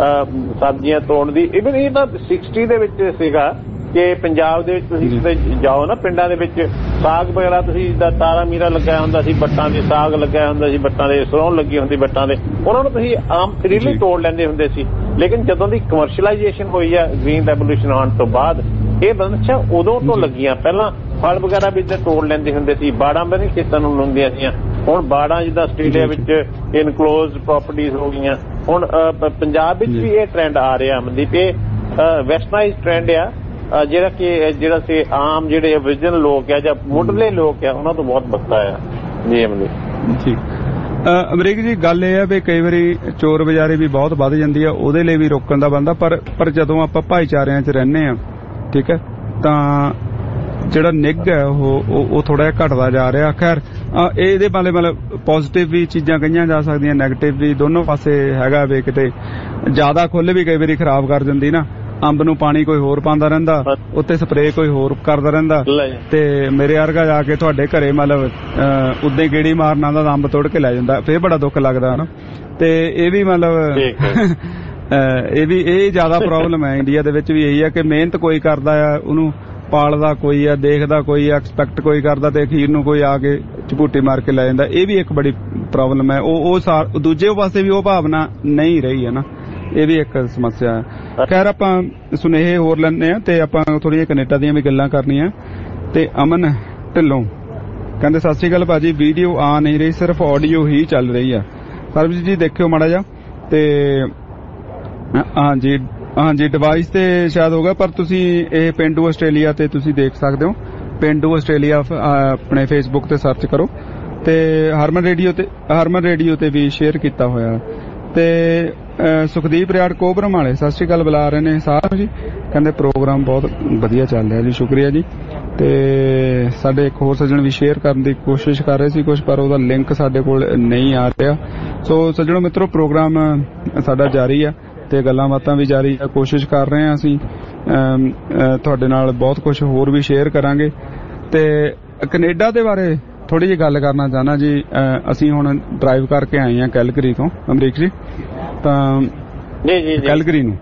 ਸਬਜ਼ੀਆਂ ਤੋੜਨ ਦੀ, ਇਵਨ ਇਹ ਤਾਂ ਸਿਕਸਟੀ ਦੇ ਵਿੱਚ ਸੀਗਾ ਕਿ ਪੰਜਾਬ ਦੇ ਵਿੱਚ ਤੁਸੀਂ ਕਿਤੇ ਜਾਓ ਨਾ ਪਿੰਡਾਂ ਦੇ ਵਿੱਚ ਸਾਗ ਵਗੈਰਾ, ਤੁਸੀਂ ਜਿੱਦਾਂ ਤਾਰਾ ਮੀਰਾ ਲੱਗਿਆ ਹੁੰਦਾ ਸੀ, ਬੱਟਾਂ ਦੇ ਸਾਗ ਲੱਗਿਆ ਹੁੰਦਾ ਸੀ, ਬੱਟਾਂ ਦੇ ਸਰੋਂ ਲੱਗੀ ਹੁੰਦੀ ਬੱਟਾਂ ਦੇ, ਉਹਨਾਂ ਨੂੰ ਤੁਸੀਂ ਆਮ ਫਰੀਲੀ ਤੋੜ ਲੈਂਦੇ ਹੁੰਦੇ ਸੀ। ਲੇਕਿਨ ਜਦੋਂ ਦੀ ਕਮਰਸ਼ੀਅਲਾਈਜੇਸ਼ਨ ਹੋਈ ਆ ਗ੍ਰੀਨ ਰੈਵੋਲੂਸ਼ਨ ਆਉਣ ਤੋਂ ਬਾਅਦ ਇਹ ਬੰਦਸ਼ਾਂ ਉਦੋਂ ਤੋਂ ਲੱਗੀਆਂ। ਪਹਿਲਾਂ ਫਲ ਵਗੈਰਾ ਵੀ ਇੱਧਰ ਤੋੜ ਲੈਂਦੇ ਹੁੰਦੇ ਸੀ, ਬਾੜਾਂ ਵੀ ਖੇਤਾਂ ਨੂੰ ਹੁੰਦੀਆਂ ਸੀਆਂ। ਹੁਣ ਬਾੜਾਂ ਜਿੱਦਾਂ ਆਸਟ੍ਰੇਲੀਆ ਵਿੱਚ ਇਨਕਲੋਜ਼ਡ ਪ੍ਰਾਪਰਟੀਜ਼ ਹੋ ਗਈਆਂ। ਹੁਣ ਪੰਜਾਬ ਵਿੱਚ ਵੀ ਇਹ ਟ੍ਰੈਂਡ ਆ ਰਿਹਾ ਅਮਨਦੀਪ, ਇਹ ਵੈਸਟਰਨਾਈਜ਼ ਟ੍ਰੈਂਡ ਆ ਜਿਹੜਾ ਕਿ ਜਿਹੜਾ ਸੀ ਆਮ ਜਿਹੜੇ ਓਰੀਜਨਲ ਲੋਕ ਆ ਜਾਂ ਮੁੱਢਲੇ ਲੋਕ ਆ ਉਹਨਾਂ ਤੋਂ ਬਹੁਤ ਬਖਤਾ ਆ ਜੀ ਅਮਨਦੀਪ ਜੀ। ਅਮਰੀਕ ਜੀ ਗੱਲ ਇਹ ਹੈ ਵੀ ਕਈ ਵਾਰੀ ਚੋਰ ਬਜ਼ਾਰੀ ਵੀ ਬਹੁਤ ਵੱਧ ਜਾਂਦੀ ਆ, ਉਹਦੇ ਲਈ ਵੀ ਰੋਕਣ ਦਾ ਬਣਦਾ। ਪਰ ਪਰ ਜਦੋਂ ਆਪਾਂ ਭਾਈਚਾਰਿਆਂ 'ਚ ਰਹਿੰਦੇ ਆ, ਠੀਕ ਹੈ, ਤਾਂ ਜਿਹੜਾ ਨਿੱਘ ਹੈ ਉਹ ਉਹ ਥੋੜਾ ਜਿਹਾ ਘਟਦਾ ਜਾ ਰਿਹਾ। ਖੈਰ ਇਹਦੇ ਬਾਰੇ ਮਤਲਬ ਪੋਜ਼ਿਟਿਵ ਵੀ ਚੀਜ਼ਾਂ ਕਹੀਆਂ ਜਾ ਸਕਦੀਆਂ, ਨੈਗੇਟਿਵ ਵੀ, ਦੋਨੋਂ ਪਾਸੇ ਹੈਗਾ ਵੇ। ਕਿਤੇ ਜ਼ਿਆਦਾ ਖੁੱਲ੍ਹ ਵੀ ਕਈ ਵਾਰੀ ਖਰਾਬ ਕਰ ਦਿੰਦੀ ਨਾ। ਅੰਬ ਨੂੰ ਪਾਣੀ ਕੋਈ ਹੋਰ ਪਾਉਂਦਾ ਰਹਿੰਦਾ, ਉੱਤੇ ਸਪਰੇਅ ਕੋਈ ਹੋਰ ਕਰਦਾ ਰਹਿੰਦਾ, ਤੇ ਮੇਰੇ ਵਰਗਾ ਜਾ ਕੇ ਤੁਹਾਡੇ ਘਰੇ ਮਤਲਬ ਉਦਾਂ ਹੀ ਗੇੜੀ ਮਾਰਨ ਆਉਂਦਾ, ਅੰਬ ਤੋੜ ਕੇ ਲੈ ਜਾਂਦਾ, ਫੇਰ ਬੜਾ ਦੁੱਖ ਲੱਗਦਾ ਨਾ। ਤੇ ਇਹ ਵੀ ਮਤਲਬ ਇਹ ਵੀ ਇਹ ਜ਼ਿਆਦਾ ਪ੍ਰੋਬਲਮ ਹੈ ਇੰਡੀਆ ਦੇ ਵਿੱਚ ਵੀ। ਇਹੀ ਹੈ ਕਿ ਮਿਹਨਤ ਕੋਈ ਕਰਦਾ ਆ, ਉਹਨੂੰ ਪਾਲਦਾ ਕੋਈ ਆ, ਦੇਖਦਾ ਕੋਈ ਆ, ਐਕਸਪੈਕਟ ਕੋਈ ਕਰਦਾ, ਤੇ ਅਖੀਰ ਨੂੰ ਕੋਈ ਆ ਕੇ ਝਪੂਟੀ ਮਾਰ ਕੇ ਲੈ ਜਾਂਦਾ। ਇਹ ਵੀ ਇੱਕ ਬੜੀ ਪ੍ਰੋਬਲਮ ਹੈ। ਉਹ ਉਹ ਦੂਜੇ ਪਾਸੇ ਵੀ ਉਹ ਭਾਵਨਾ ਨਹੀਂ ਰਹੀ ਹੈ ਨਾ, ਇਹ ਵੀ ਇੱਕ ਸਮੱਸਿਆ ਹੈ। ਖੈਰ ਆਪਾਂ ਸੁਨੇਹੇ ਹੋਰ ਲੈਂਦੇ ਆ ਤੇ ਆਪਾਂ ਥੋੜ੍ਹੀਆਂ ਕੈਨੇਡਾ ਦੀਆਂ ਵੀ ਗੱਲਾਂ ਕਰਨੀਆਂ। ਤੇ ਅਮਨ ਢਿੱਲੋਂ ਕਹਿੰਦੇ ਸਤਿ ਸ਼੍ਰੀ ਅਕਾਲ ਭਾਜੀ, ਵੀਡੀਓ ਆ ਨਹੀਂ ਰਹੀ, ਸਿਰਫ ਆਡੀਓ ਹੀ ਚੱਲ ਰਹੀ ਆ। ਸਰਬਜੀਤ ਜੀ ਦੇਖਿਓ ਮਾੜਾ ਜਿਹਾ। ਤੇ ਹਾਂਜੀ ਹਾਂਜੀ ਡਿਵਾਈਸ ਤੇ ਸ਼ਾਇਦ ਹੋਗਾ, ਪਰ ਤੁਸੀਂ ਇਹ ਪੇਂਡੂ ਆਸਟ੍ਰੇਲੀਆ ਤੇ ਤੁਸੀਂ ਦੇਖ ਸਕਦੇ ਹੋ। ਪੇਂਡੂ ਆਸਟ੍ਰੇਲੀਆ ਆਪਣੇ ਫੇਸਬੁੱਕ ਤੇ ਸਰਚ ਕਰੋ ਤੇ ਹਰਮਨ ਰੇਡੀਓ ਤੇ ਹਰਮਨ ਰੇਡੀਓ ਤੇ ਵੀ ਸ਼ੇਅਰ ਕੀਤਾ ਹੋਇਆ। ਤੇ ਸੁਖਦੀਪ ਰਿਆੜ ਕੋਬਰਮ ਵਾਲੇ ਸਤਿ ਸ਼੍ਰੀ ਅਕਾਲ ਬੁਲਾ ਰਹੇ ਨੇ ਸਾਰਿਆਂ ਜੀ, ਕਹਿੰਦੇ ਪ੍ਰੋਗਰਾਮ ਬਹੁਤ ਵਧੀਆ ਚੱਲ ਰਿਹਾ ਜੀ, ਸ਼ੁਕਰੀਆ ਜੀ। ਤੇ ਸਾਡੇ ਇੱਕ ਹੋਰ ਸੱਜਣ ਵੀ ਸ਼ੇਅਰ ਕਰਨ ਦੀ ਕੋਸ਼ਿਸ਼ ਕਰ ਰਹੇ ਸੀ ਕੁਝ, ਪਰ ਉਹਦਾ ਲਿੰਕ ਸਾਡੇ ਕੋਲ ਨਹੀਂ ਆ ਰਿਹਾ। ਸੋ ਸੱਜਣੋ ਮਿੱਤਰੋ, ਪ੍ਰੋਗਰਾਮ ਸਾਡਾ ਜਾਰੀ ਆ ਤੇ ਗੱਲਾਂ ਬਾਤਾਂ ਵੀ ਜਾਰੀ ਆ। ਕੋਸ਼ਿਸ਼ ਕਰ ਰਹੇ ਹਾਂ ਅਸੀਂ ਤੁਹਾਡੇ ਨਾਲ ਬਹੁਤ ਕੁਝ ਹੋਰ ਵੀ ਸ਼ੇਅਰ ਕਰਾਂਗੇ। ਤੇ ਕੈਨੇਡਾ ਦੇ ਬਾਰੇ ਥੋੜੀ ਜਿਹੀ ਗੱਲ ਕਰਨਾ ਚਾਹਨਾ ਜੀ। ਅਸੀਂ ਹੁਣ ਡਰਾਈਵ ਕਰਕੇ ਆਏ ਹਾਂ ਕੈਲਗਰੀ ਤੋਂ ਅਮਰੀਕ ਜੀ, ਤਾਂ ਜੀ ਜੀ ਕੈਲਗਰੀ ਨੂੰ।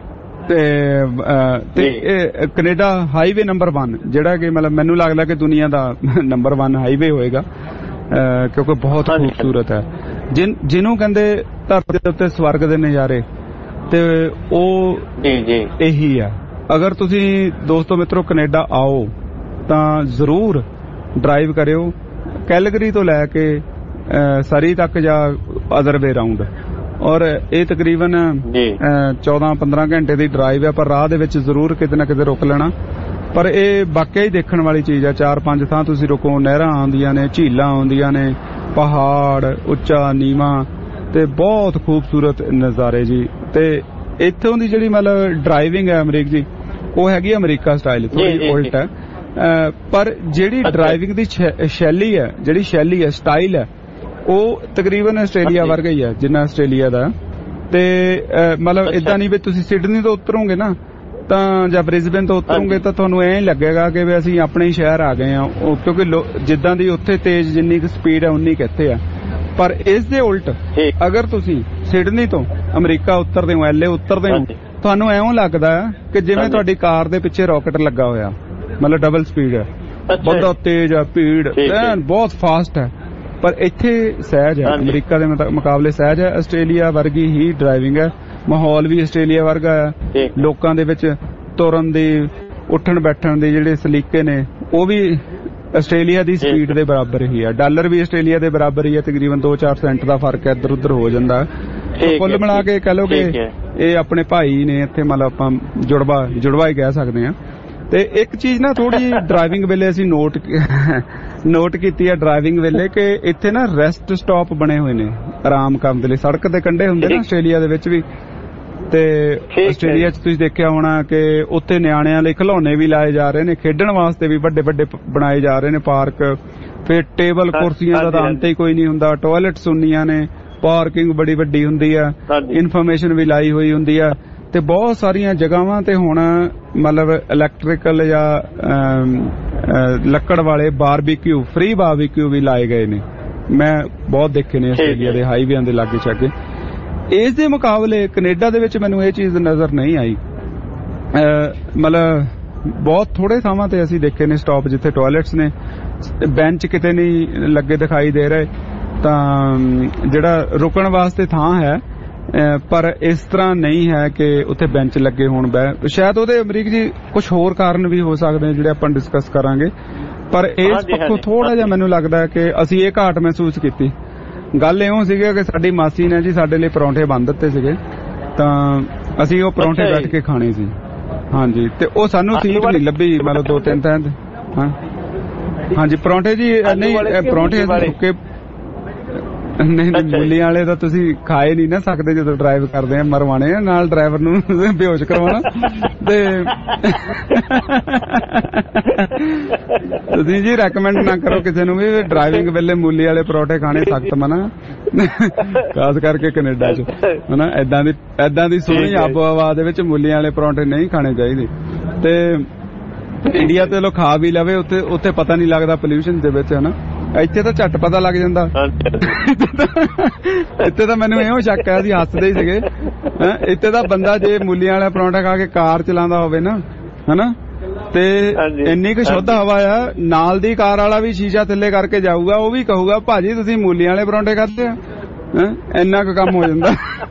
ਤੇ ਕੈਨੇਡਾ ਹਾਈਵੇ ਨੰਬਰ ਵਨ ਜਿਹੜਾ ਕਿ ਮਤਲਬ ਮੈਨੂੰ ਲੱਗਦਾ ਕਿ ਦੁਨੀਆ ਦਾ ਨੰਬਰ ਵਨ ਹਾਈਵੇ ਹੋਏਗਾ, ਕਿਉਂਕਿ ਬਹੁਤ ਖੂਬਸੂਰਤ ਹੈ। ਜਿਨ ਜਿਹਨੂੰ ਕਹਿੰਦੇ ਧਰਤੀ ਦੇ ਉੱਤੇ ਸਵਰਗ ਦੇ ਨਜ਼ਾਰੇ, ਤੇ ਉਹ ਇਹੀ ਆ। ਅਗਰ ਤੁਸੀਂ ਦੋਸਤੋ ਮਿੱਤਰੋ ਕੈਨੇਡਾ ਆਓ ਤਾਂ ਜ਼ਰੂਰ ਡਰਾਈਵ ਕਰਿਓ ਕੈਲਗਰੀ ਤੋਂ ਲੈ ਕੇ ਸਰੀ ਤੱਕ ਜਾਂ ਅਦਰ ਵੇ ਰਾਉਂਡ। ਔਰ ਇਹ ਤਕਰੀਬਨ ਚੌਦਾਂ ਪੰਦਰਾਂ ਘੰਟੇ ਦੀ ਡਰਾਈਵ ਹੈ, ਪਰ ਰਾਹ ਦੇ ਵਿੱਚ ਜ਼ਰੂਰ ਕਿਤੇ ਨਾ ਕਿਤੇ ਰੁਕ ਲੈਣਾ। ਪਰ ਇਹ ਵਾਕਿਆ ਹੀ ਦੇਖਣ ਵਾਲੀ ਚੀਜ਼ ਹੈ। ਚਾਰ ਪੰਜ ਥਾਂ ਤੁਸੀਂ ਰੁਕੋ, ਨਹਿਰਾਂ ਆਉਂਦੀਆਂ ਨੇ, ਝੀਲਾਂ ਆਉਂਦੀਆਂ ਨੇ, ਪਹਾੜ ਉੱਚਾ ਨੀਵਾਂ, ਤੇ ਬਹੁਤ ਖੂਬਸੂਰਤ ਨਜ਼ਾਰੇ ਜੀ। ਤੇ ਇੱਥੋਂ ਦੀ ਜਿਹੜੀ ਮਤਲਬ ਡਰਾਈਵਿੰਗ ਹੈ ਅਮਰੀਕ ਜੀ, ਉਹ ਹੈਗੀ ਅਮਰੀਕਾ ਸਟਾਈਲ, ਥੋੜੀ ਉਲਟ ਹੈ। ਪਰ ਜਿਹੜੀ ਡਰਾਈਵਿੰਗ ਦੀ ਸ਼ੈਲੀ ਹੈ, ਜਿਹੜੀ ਸ਼ੈਲੀ ਹੈ, ਸਟਾਈਲ ਹੈ, ਉਹ ਤਕਰੀਬਨ ਆਸਟ੍ਰੇਲੀਆ ਵਰਗਾ ਹੀ ਹੈ ਜਿੰਨਾ ਆਸਟ੍ਰੇਲੀਆ ਦਾ। ਤੇ ਮਤਲਬ ਏਦਾਂ ਨਹੀਂ ਵੀ ਤੁਸੀਂ ਸਿਡਨੀ ਤੋਂ ਉਤਰੋਗੇ ਨਾ ਤਾਂ ਜਾਂ ਬ੍ਰਿਸਬੇਨ ਤੋਂ ਉਤਰੋਗੇ ਤਾਂ ਤੁਹਾਨੂੰ ਐਂ ਲੱਗੇਗਾ ਕਿ ਵੀ ਅਸੀਂ ਆਪਣੇ ਹੀ ਸ਼ਹਿਰ ਆ ਗਏ ਹਾਂ, ਕਿਉਂਕਿ ਜਿੱਦਾਂ ਦੀ ਉੱਥੇ ਤੇਜ਼ ਜਿੰਨੀ ਕੁ ਸਪੀਡ ਹੈ ਉਨੀ ਕਿੱਥੇ ਆ। ਪਰ ਇਸ ਦੇ ਉਲਟ ਅਗਰ ਤੁਸੀਂ ਸਿਡਨੀ ਤੋਂ ਅਮਰੀਕਾ ਉਤਰਦੇ ਹੋ, ਐਲਏ ਉਤਰਦੇ ਹੋ, ਤੁਹਾਨੂੰ ਐਵੇਂ ਲੱਗਦਾ ਕਿ ਜਿਵੇਂ ਤੁਹਾਡੀ ਕਾਰ ਦੇ ਪਿੱਛੇ ਰਾਕਟ ਲੱਗਾ ਹੋਇਆ, ਮਤਲਬ ਡਬਲ ਸਪੀਡ ਹੈ, ਬਹੁਤ ਤੇਜ਼ ਹੈ, ਭੀੜ ਬਹੁਤ ਫਾਸਟ ਹੈ। ਪਰ ਇੱਥੇ ਸਹਿਜ ਹੈ, ਅਮਰੀਕਾ ਦੇ ਮੁਕਾਬਲੇ ਸਹਿਜ ਹੈ। ਆਸਟ੍ਰੇਲੀਆ ਵਰਗੀ ਹੀ ਡਰਾਈਵਿੰਗ ਹੈ, ਮਾਹੌਲ ਵੀ ਆਸਟ੍ਰੇਲੀਆ ਵਰਗਾ ਹੈ, ਲੋਕਾਂ ਦੇ ਵਿੱਚ ਤੁਰਨ ਦੀ ਉੱਠਣ ਬੈਠਣ ਦੀ ਜਿਹੜੇ ਸਲੀਕੇ ਨੇ ਉਹ ਵੀ ਆਸਟ੍ਰੇਲੀਆ ਦੀ ਸਪੀਡ ਦੇ ਬਰਾਬਰ ਹੀ ਆ। ਡਾਲਰ ਵੀ ਆਸਟ੍ਰੇਲੀਆ ਦੇ ਬਰਾਬਰ ਹੀ ਆ, ਤਕਰੀਬਨ ਦੋ ਚਾਰ ਸੈਂਟ ਦਾ ਫਰਕ ਇੱਧਰ ਉੱਧਰ ਹੋ ਜਾਂਦਾ। ਕੁੱਲ ਮਿਲਾ ਕੇ ਕਹਿ ਲਓ ਕਿ ਇਹ ਆਪਣੇ ਭਾਈ ਨੇ ਇੱਥੇ, ਮਤਲਬ ਆਪਾਂ ਜੁੜਵਾ ਜੁੜਵਾ ਹੀ ਕਹਿ ਸਕਦੇ ਹਾਂ। ਤੇ ਇੱਕ ਚੀਜ਼ ਨਾ ਥੋੜੀ ਡਰਾਈਵਿੰਗ ਵੇਲੇ ਅਸੀਂ ਨੋਟ ਨੋਟ ਕੀਤੀ ਹੈ ਡਰਾਈਵਿੰਗ ਵੇਲੇ ਕਿ ਇੱਥੇ ਨਾ ਰੈਸਟ ਸਟਾਪ ਬਣੇ ਹੋਏ ਨੇ ਆਰਾਮ ਕਰਨ ਦੇ ਲਈ। ਸੜਕ ਦੇ ਕੰਢੇ ਹੁੰਦੇ ਨਾ ਆਸਟ੍ਰੇਲੀਆ ਦੇ ਵਿੱਚ ਵੀ, ਤੇ ਆਸਟ੍ਰੇਲੀਆ 'ਚ ਤੁਸੀਂ ਦੇਖਿਆ ਹੋਣਾ ਕਿ ਉੱਥੇ ਨਿਆਣਿਆਂ ਲਈ ਖਿਡੌਣੇ ਵੀ ਲਾਏ ਜਾ ਰਹੇ ਨੇ, ਖੇਡਣ ਵਾਸਤੇ ਵੀ ਵੱਡੇ ਵੱਡੇ ਬਣਾਏ ਜਾ ਰਹੇ ਨੇ ਪਾਰਕ। ਫਿਰ ਟੇਬਲ ਕੁਰਸੀਆਂ ਦਾ ਤਾਂ ਅੰਤ ਹੀ ਕੋਈ ਨਹੀਂ ਹੁੰਦਾ, ਟਾਇਲਟਸ ਹੁੰਦੀਆਂ ਨੇ, ਪਾਰਕਿੰਗ ਬੜੀ ਵੱਡੀ ਹੁੰਦੀ ਆ, ਇਨਫੋਰਮੇਸ਼ਨ ਵੀ ਲਾਈ ਹੋਈ ਹੁੰਦੀ ਆ। ਤੇ ਬਹੁਤ ਸਾਰੀਆਂ ਜਗ੍ਹਾਵਾਂ ਤੇ ਹੁਣ ਮਤਲਬ ਇਲੈਕਟ੍ਰੀਕਲ ਜਾਂ ਲੱਕੜ ਵਾਲੇ ਬਾਰਬੀਕਿਊ, ਫ੍ਰੀ ਬਾਰਬੀਕਿਊ ਵੀ ਲਾਏ ਗਏ ਨੇ। ਮੈਂ ਬਹੁਤ ਦੇਖੇ ਨੇ ਆਸਟ੍ਰੇਲੀਆ ਦੇ ਹਾਈਵੇਆਂ ਦੇ ਲਾਗੇ ਛਾਗੇ। ਇਸ ਦੇ ਮੁਕਾਬਲੇ ਕੈਨੇਡਾ ਦੇ ਵਿੱਚ ਮੈਨੂੰ ਇਹ ਚੀਜ਼ ਨਜ਼ਰ ਨਹੀਂ ਆਈ। ਮਤਲਬ ਬਹੁਤ ਥੋੜੇ ਥਾਵਾਂ ਤੇ ਅਸੀਂ ਦੇਖੇ ਨੇ ਸਟਾਪ ਜਿੱਥੇ ਟਾਇਲਟਸ ਨੇ, ਬੈਂਚ ਕਿਤੇ ਨਹੀਂ ਲੱਗੇ ਦਿਖਾਈ ਦੇ ਰਹੇ। ਤਾਂ ਜਿਹੜਾ ਰੁਕਣ ਵਾਸਤੇ ਥਾਂ ਹੈ, ਪਰ ਇਸ ਤਰ੍ਹਾਂ ਨਹੀਂ ਹੈ ਕਿ ਉੱਥੇ ਬੈਂਚ ਲੱਗੇ ਹੋਣ। ਸ਼ਾਇਦ ਉਹਦੇ ਅਮਰੀਕ ਜੀ ਕੁਝ ਹੋਰ ਕਾਰਨ ਵੀ ਹੋ ਸਕਦੇ ਨੇ ਜਿਹੜੇ ਆਪਾਂ ਡਿਸਕਸ ਕਰਾਂਗੇ, ਪਰ ਇਸ ਪੱਖੋਂ ਥੋੜਾ ਜਿਹਾ ਮੈਨੂੰ ਲੱਗਦਾ ਹੈ ਕਿ ਅਸੀਂ ਇਹ ਘਾਟ ਮਹਿਸੂਸ ਕੀਤੀ। ਗੱਲ ਇਉਂ ਸੀਗੀ ਕਿ ਸਾਡੀ ਮਾਸੀ ਨੇ ਜੀ ਸਾਡੇ ਲਈ ਪਰੌਂਠੇ ਬੰਨ ਦਿੱਤੇ ਸੀਗੇ, ਤਾਂ ਅਸੀਂ ਉਹ ਪਰੌਂਠੇ ਬੈਠ ਕੇ ਖਾਣੇ ਸੀ। ਹਾਂਜੀ, ਤੇ ਉਹ ਸਾਨੂੰ ਸੀਟ ਨਹੀਂ ਲੱਭੀ, ਮਤਲਬ ਦੋ ਤਿੰਨ ਥਾਂ। ਹਾਂ ਹਾਂਜੀ, ਪਰੌਂਠੇ ਜੀ ਨਹੀਂ, ਪਰੌਂਠੇ ਅਸੀਂ ਸੁੱਕੇ ਨਹੀਂ ਨਹੀਂ ਮੂਲੀਆਂ ਵਾਲੇ ਤਾਂ ਤੁਸੀਂ ਖਾਏ ਨਹੀਂ ਨਾ ਸਕਦੇ ਜਦੋਂ ਡਰਾਈਵ ਕਰਦੇ ਆ, ਮਰਵਾਣੇ ਆ ਨਾਲ ਡਰਾਈਵਰ ਨੂੰ ਬੇਹੋਸ਼ ਕਰਵਾਉਣਾ। ਤੇ ਤੁਸੀਂ ਜੀ ਰეკਮੈਂਡ ਨਾ ਕਰੋ ਕਿਸੇ ਨੂੰ ਵੀ ਡਰਾਈਵਿੰਗ ਵੇਲੇ ਮੂਲੀ ਵਾਲੇ ਪਰੌਂਠੇ ਖਾਣੇ, ਸਖਤ ਮਨਾ, ਖਾਸ ਕਰਕੇ ਕੈਨੇਡਾ 'ਚ ਹਨਾ। ਏਦਾਂ ਦੀ ਏਦਾਂ ਦੀ ਸੋਹਣੀ ਆਬੋ ਹਵਾ ਦੇ ਵਿੱਚ ਮੂਲੀਆਂ ਵਾਲੇ ਪਰੌਂਠੇ ਨਹੀਂ ਖਾਣੇ ਚਾਹੀਦੇ। ਤੇ ਇੰਡੀਆ ਤੇ ਲੋ ਖਾ ਵੀ ਲਵੇ, ਉੱਥੇ ਉੱਥੇ ਪਤਾ ਨਹੀਂ ਲੱਗਦਾ ਪੋਲਿਊਸ਼ਨ ਦੇ ਵਿੱਚ ਹਨਾ। ਇੱਥੇ ਤਾਂ ਝੱਟ ਪਤਾ ਲੱਗ ਜਾਂਦਾ। ਇੱਥੇ ਤਾਂ ਮੈਨੂੰ ਇਹੋ ਸ਼ੱਕ ਹੈ, ਅਸੀਂ ਹੱਸਦੇ ਹੀ ਸੀਗੇ। ਇੱਥੇ ਤਾਂ ਬੰਦਾ ਜੇ ਮੂਲੀਆਂ ਵਾਲਾ ਪਰੌਂਠਾ ਖਾ ਕੇ ਕਾਰ ਚਲਾਉਂਦਾ ਹੋਵੇ ਨਾ ਹਨਾ, ਤੇ ਇੰਨੀ ਕੁ ਸ਼ੁੱਧ ਹਵਾ ਆ, ਨਾਲ ਦੀ ਕਾਰ ਵਾਲਾ ਵੀ ਸ਼ੀਸ਼ਾ ਥੱਲੇ ਕਰਕੇ ਜਾਊਗਾ, ਉਹ ਵੀ ਕਹੂਗਾ ਭਾਜੀ ਤੁਸੀਂ ਮੂਲੀਆਂ ਵਾਲੇ ਪਰੌਂਠੇ ਖਾਦੇ ਆ। ਇੰਨਾ ਕੁ ਕੰਮ ਹੋ ਜਾਂਦਾ।